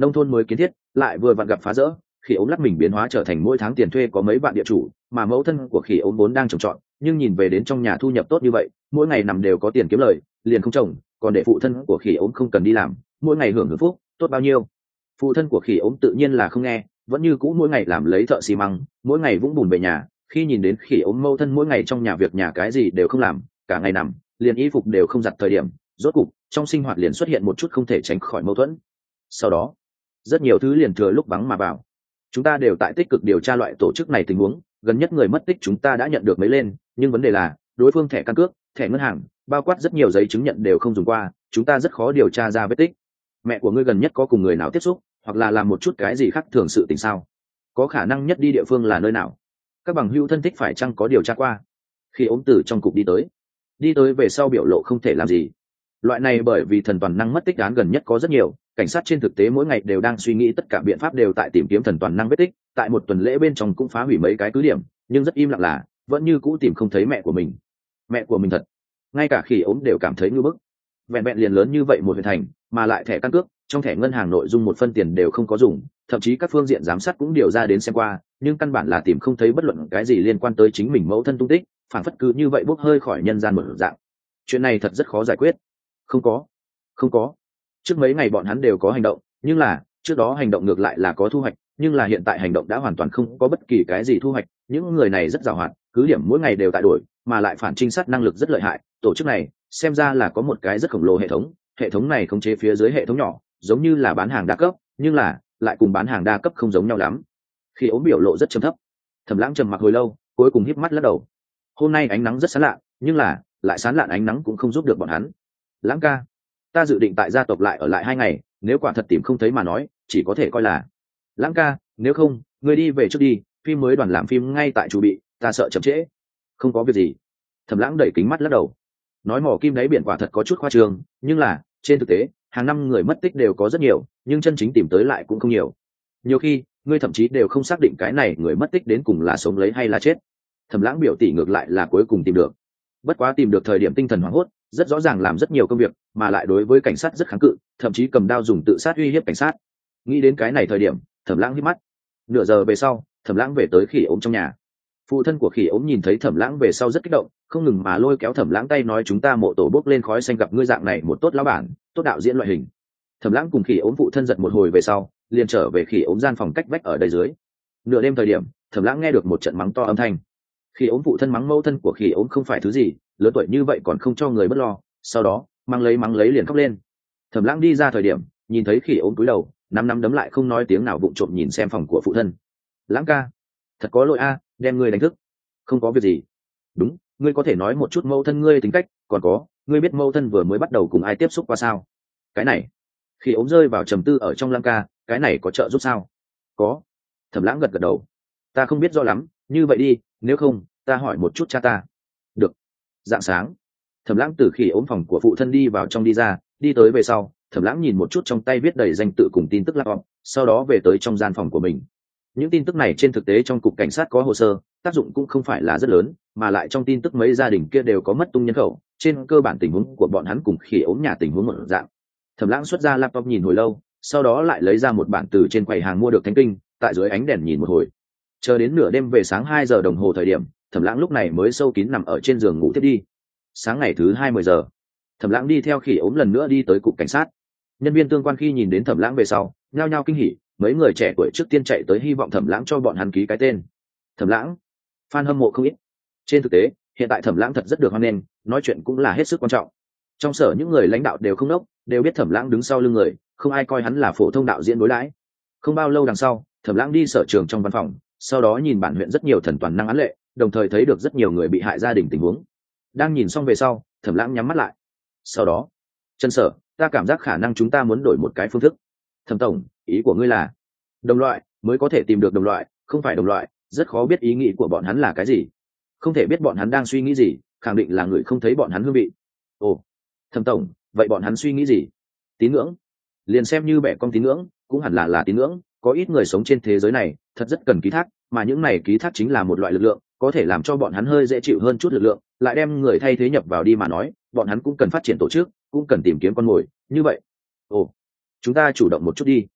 nông thôn mới kiến thiết lại vừa vặn gặp phá rỡ, khỉ ốm lắc mình biến hóa trở thành mỗi tháng tiền thuê có mấy vạn địa chủ, mà mẫu thân của khỉ ốm vốn đang trồng trọt, nhưng nhìn về đến trong nhà thu nhập tốt như vậy, mỗi ngày nằm đều có tiền kiếm lời, liền không trồng, còn để phụ thân của khỉ ốm không cần đi làm, mỗi ngày hưởng hưởng phúc, tốt bao nhiêu. Phụ thân của khỉ ốm tự nhiên là không nghe, vẫn như cũ mỗi ngày làm lấy thợ xi măng, mỗi ngày vũng bùn về nhà. Khi nhìn đến khỉ ốm mẫu thân mỗi ngày trong nhà việc nhà cái gì đều không làm, cả ngày nằm, liền y phục đều không giặt thời điểm, rốt cục trong sinh hoạt liền xuất hiện một chút không thể tránh khỏi mâu thuẫn. Sau đó rất nhiều thứ liền thừa lúc vắng mà vào. Chúng ta đều tại tích cực điều tra loại tổ chức này tình huống, gần nhất người mất tích chúng ta đã nhận được mấy lên, nhưng vấn đề là đối phương thẻ căn cước, thẻ ngân hàng, bao quát rất nhiều giấy chứng nhận đều không dùng qua, chúng ta rất khó điều tra ra vết tích. Mẹ của ngươi gần nhất có cùng người nào tiếp xúc, hoặc là làm một chút cái gì khác thường sự tình sao? Có khả năng nhất đi địa phương là nơi nào? Các bằng hữu thân thích phải chăng có điều tra qua? Khi ốm từ trong cục đi tới, đi tới về sau biểu lộ không thể làm gì. Loại này bởi vì thần toàn năng mất tích án gần nhất có rất nhiều, cảnh sát trên thực tế mỗi ngày đều đang suy nghĩ tất cả biện pháp đều tại tìm kiếm thần toàn năng vết tích, tại một tuần lễ bên trong cũng phá hủy mấy cái cứ điểm, nhưng rất im lặng là vẫn như cũ tìm không thấy mẹ của mình. Mẹ của mình thật, ngay cả Khỉ ốm đều cảm thấy ngưỡng bức. Vẹn vẹn liền lớn như vậy một huyện thành, mà lại thẻ căn cước, trong thẻ ngân hàng nội dung một phân tiền đều không có dùng, thậm chí các phương diện giám sát cũng điều ra đến xem qua, nhưng căn bản là tìm không thấy bất luận cái gì liên quan tới chính mình mẫu thân tung tích, phản phất cứ như vậy bốc hơi khỏi nhân gian một dạng. Chuyện này thật rất khó giải quyết. Không có, không có. Trước mấy ngày bọn hắn đều có hành động, nhưng là trước đó hành động ngược lại là có thu hoạch, nhưng là hiện tại hành động đã hoàn toàn không có bất kỳ cái gì thu hoạch. Những người này rất giàu hoạt, cứ điểm mỗi ngày đều tại đổi, mà lại phản trinh sát năng lực rất lợi hại. Tổ chức này xem ra là có một cái rất khổng lồ hệ thống, hệ thống này khống chế phía dưới hệ thống nhỏ, giống như là bán hàng đa cấp, nhưng là lại cùng bán hàng đa cấp không giống nhau lắm. Khi ốm biểu lộ rất trầm thấp, Thẩm Lãng trầm mặc hồi lâu, cuối cùng híp mắt lắc đầu. Hôm nay ánh nắng rất sáng lạ, nhưng là lại sáng lạn ánh nắng cũng không giúp được bọn hắn. Lãng ca, ta dự định tại gia tộc lại ở lại hai ngày, nếu quả thật tìm không thấy mà nói, chỉ có thể coi là. Lãng ca, nếu không người đi về trước đi, phim mới đoàn làm phim ngay tại chủ bị, ta sợ chậm trễ. Không có việc gì. Thẩm Lãng đẩy kính mắt lắc đầu. Nói mỏ kim đáy biển quả thật có chút khoa trương, nhưng là trên thực tế hàng năm người mất tích đều có rất nhiều, nhưng chân chính tìm tới lại cũng không nhiều. Nhiều khi ngươi thậm chí đều không xác định cái này người mất tích đến cùng là sống lấy hay là chết. Thẩm Lãng biểu tỷ ngược lại là cuối cùng tìm được, bất quá tìm được thời điểm tinh thần hoảng hốt, rất rõ ràng làm rất nhiều công việc, mà lại đối với cảnh sát rất kháng cự, thậm chí cầm đao dùng tự sát uy hiếp cảnh sát. Nghĩ đến cái này thời điểm, Thẩm Lãng hít mắt. Nửa giờ về sau, Thẩm Lãng về tới Khỉ ốm trong nhà. Phụ thân của Khỉ ốm nhìn thấy Thẩm Lãng về sau rất kích động, không ngừng mà lôi kéo Thẩm Lãng tay nói chúng ta mộ tổ bốc lên khói xanh gặp ngươi dạng này một tốt lão bản, tốt đạo diễn loại hình. Thẩm Lãng cùng Khỉ ốm phụ thân giật một hồi về sau, liền trở về Khỉ ốm gian phòng cách vách ở đây dưới. Nửa đêm thời điểm, Thẩm Lãng nghe được một trận mắng to âm thanh. Khỉ ốm phụ thân mắng mẫu thân của Khỉ ốm không phải thứ gì, lớn tuổi như vậy còn không cho người bất lo, sau đó mang lấy mắng lấy liền khóc lên. Thẩm Lãng đi ra thời điểm, nhìn thấy Khỉ ốm cúi đầu, nắm nắm đấm lại không nói tiếng nào vụng trộm nhìn xem phòng của phụ thân. Lãng ca, thật có lỗi a, đem ngươi đánh thức. Không có việc gì. Đúng, ngươi có thể nói một chút mẫu thân ngươi tính cách, còn có, ngươi biết mẫu thân vừa mới bắt đầu cùng ai tiếp xúc qua sao? Cái này. Khi ốm rơi vào trầm tư ở trong Lãng ca, cái này có trợ giúp sao? Có. Thẩm Lãng gật gật đầu. Ta không biết rõ lắm, như vậy đi, nếu không, ta hỏi một chút cha ta. Được. Rạng sáng, Thẩm Lãng từ Khỉ ốm phòng của phụ thân đi vào trong đi ra, đi tới về sau, Thẩm Lãng nhìn một chút trong tay viết đầy danh tự cùng tin tức laptop, sau đó về tới trong gian phòng của mình. Những tin tức này trên thực tế trong cục cảnh sát có hồ sơ, tác dụng cũng không phải là rất lớn, mà lại trong tin tức mấy gia đình kia đều có mất tung nhân khẩu, trên cơ bản tình huống của bọn hắn cùng Khỉ ốm nhà tình huống một dạng. Thẩm Lãng xuất ra laptop nhìn hồi lâu, sau đó lại lấy ra một bản từ trên quầy hàng mua được thánh kinh, tại dưới ánh đèn nhìn một hồi. Chờ đến nửa đêm về sáng hai giờ đồng hồ thời điểm, Thẩm Lãng lúc này mới sâu kín nằm ở trên giường ngủ tiếp đi. Sáng ngày thứ hai mươi giờ, Thẩm Lãng đi theo Khỉ ốm lần nữa đi tới cục cảnh sát. Nhân viên tương quan khi nhìn đến Thẩm Lãng về sau, nhao nhao kinh hỉ, mấy người trẻ tuổi trước tiên chạy tới hy vọng Thẩm Lãng cho bọn hắn ký cái tên. Thẩm Lãng, fan hâm mộ không ít. Trên thực tế, hiện tại Thẩm Lãng thật rất được hoan nghênh, nói chuyện cũng là hết sức quan trọng. Trong sở những người lãnh đạo đều không đốc, đều biết Thẩm Lãng đứng sau lưng người, không ai coi hắn là phổ thông đạo diễn đối đãi. Không bao lâu đằng sau, Thẩm Lãng đi sở trường trong văn phòng, sau đó nhìn bản huyện rất nhiều thần toàn năng án lệ, đồng thời thấy được rất nhiều người bị hại gia đình tình huống. Đang nhìn xong về sau, Thẩm Lãng nhắm mắt lại. Sau đó, Trần Sở, ta cảm giác khả năng chúng ta muốn đổi một cái phương thức. Thẩm tổng, ý của ngươi là đồng loại mới có thể tìm được đồng loại, không phải đồng loại rất khó biết ý nghĩ của bọn hắn là cái gì, không thể biết bọn hắn đang suy nghĩ gì, khẳng định là người không thấy bọn hắn hương vị. Ồ, Thẩm tổng, vậy bọn hắn suy nghĩ gì? Tín ngưỡng. Liền xem như bẻ con tín ngưỡng cũng hẳn là là tín ngưỡng, có ít người sống trên thế giới này thật rất cần ký thác, mà những này ký thác chính là một loại lực lượng, có thể làm cho bọn hắn hơi dễ chịu hơn chút lực lượng, lại đem người thay thế nhập vào đi mà nói, bọn hắn cũng cần phát triển tổ chức, cũng cần tìm kiếm con mồi, như vậy. Ồ, chúng ta chủ động một chút đi.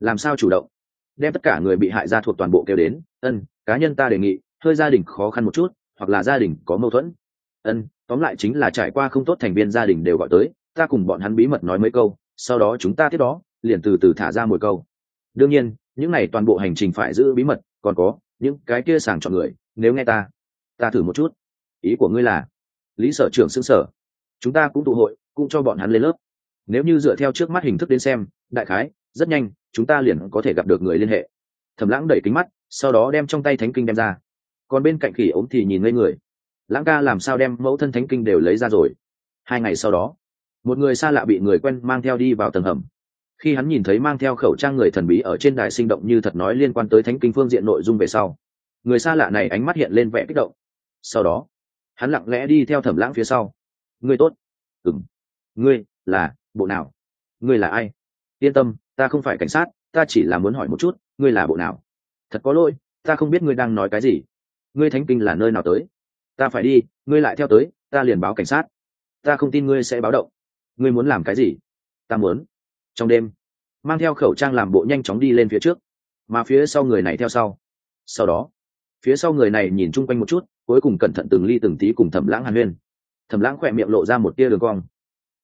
làm sao chủ động? Đem tất cả người bị hại ra thuộc toàn bộ kêu đến. Ân, cá nhân ta đề nghị hơi gia đình khó khăn một chút, hoặc là gia đình có mâu thuẫn. Ân, tóm lại chính là trải qua không tốt thành viên gia đình đều gọi tới, ta cùng bọn hắn bí mật nói mấy câu, sau đó chúng ta tiếp đó liền từ từ thả ra một câu. Đương nhiên những này toàn bộ hành trình phải giữ bí mật, còn có những cái kia sàng chọn người, nếu nghe ta ta thử một chút. Ý của ngươi là? Lý sở trưởng xưng sở. Chúng ta cũng tụ hội, cũng cho bọn hắn lên lớp. Nếu như dựa theo trước mắt hình thức đến xem, đại khái rất nhanh chúng ta liền có thể gặp được người liên hệ. Thẩm Lãng đẩy kính mắt, sau đó đem trong tay thánh kinh đem ra. Còn bên cạnh Khỉ ốm thì nhìn ngây người. Lãng ca làm sao đem mẫu thân thánh kinh đều lấy ra rồi? Hai ngày sau đó, một người xa lạ bị người quen mang theo đi vào tầng hầm. Khi hắn nhìn thấy mang theo khẩu trang người thần bí ở trên đài sinh động như thật nói liên quan tới thánh kinh phương diện nội dung về sau, người xa lạ này ánh mắt hiện lên vẻ kích động. Sau đó hắn lặng lẽ đi theo Thẩm Lãng phía sau. Ngươi tốt. Ừm. Ngươi là bộ nào? Ngươi là ai? Yên tâm, ta không phải cảnh sát, ta chỉ là muốn hỏi một chút, ngươi là bộ nào? Thật có lỗi, ta không biết ngươi đang nói cái gì. Ngươi thánh kinh là nơi nào tới? Ta phải đi, ngươi lại theo tới, ta liền báo cảnh sát. Ta không tin ngươi sẽ báo động. Ngươi muốn làm cái gì? Ta muốn. Trong đêm, mang theo khẩu trang làm bộ nhanh chóng đi lên phía trước, mà phía sau người này theo sau. Sau đó, phía sau người này nhìn chung quanh một chút, cuối cùng cẩn thận từng ly từng tí cùng Thẩm Lãng hàn huyên. Thẩm Lãng khỏe miệng lộ ra một tia đường cong.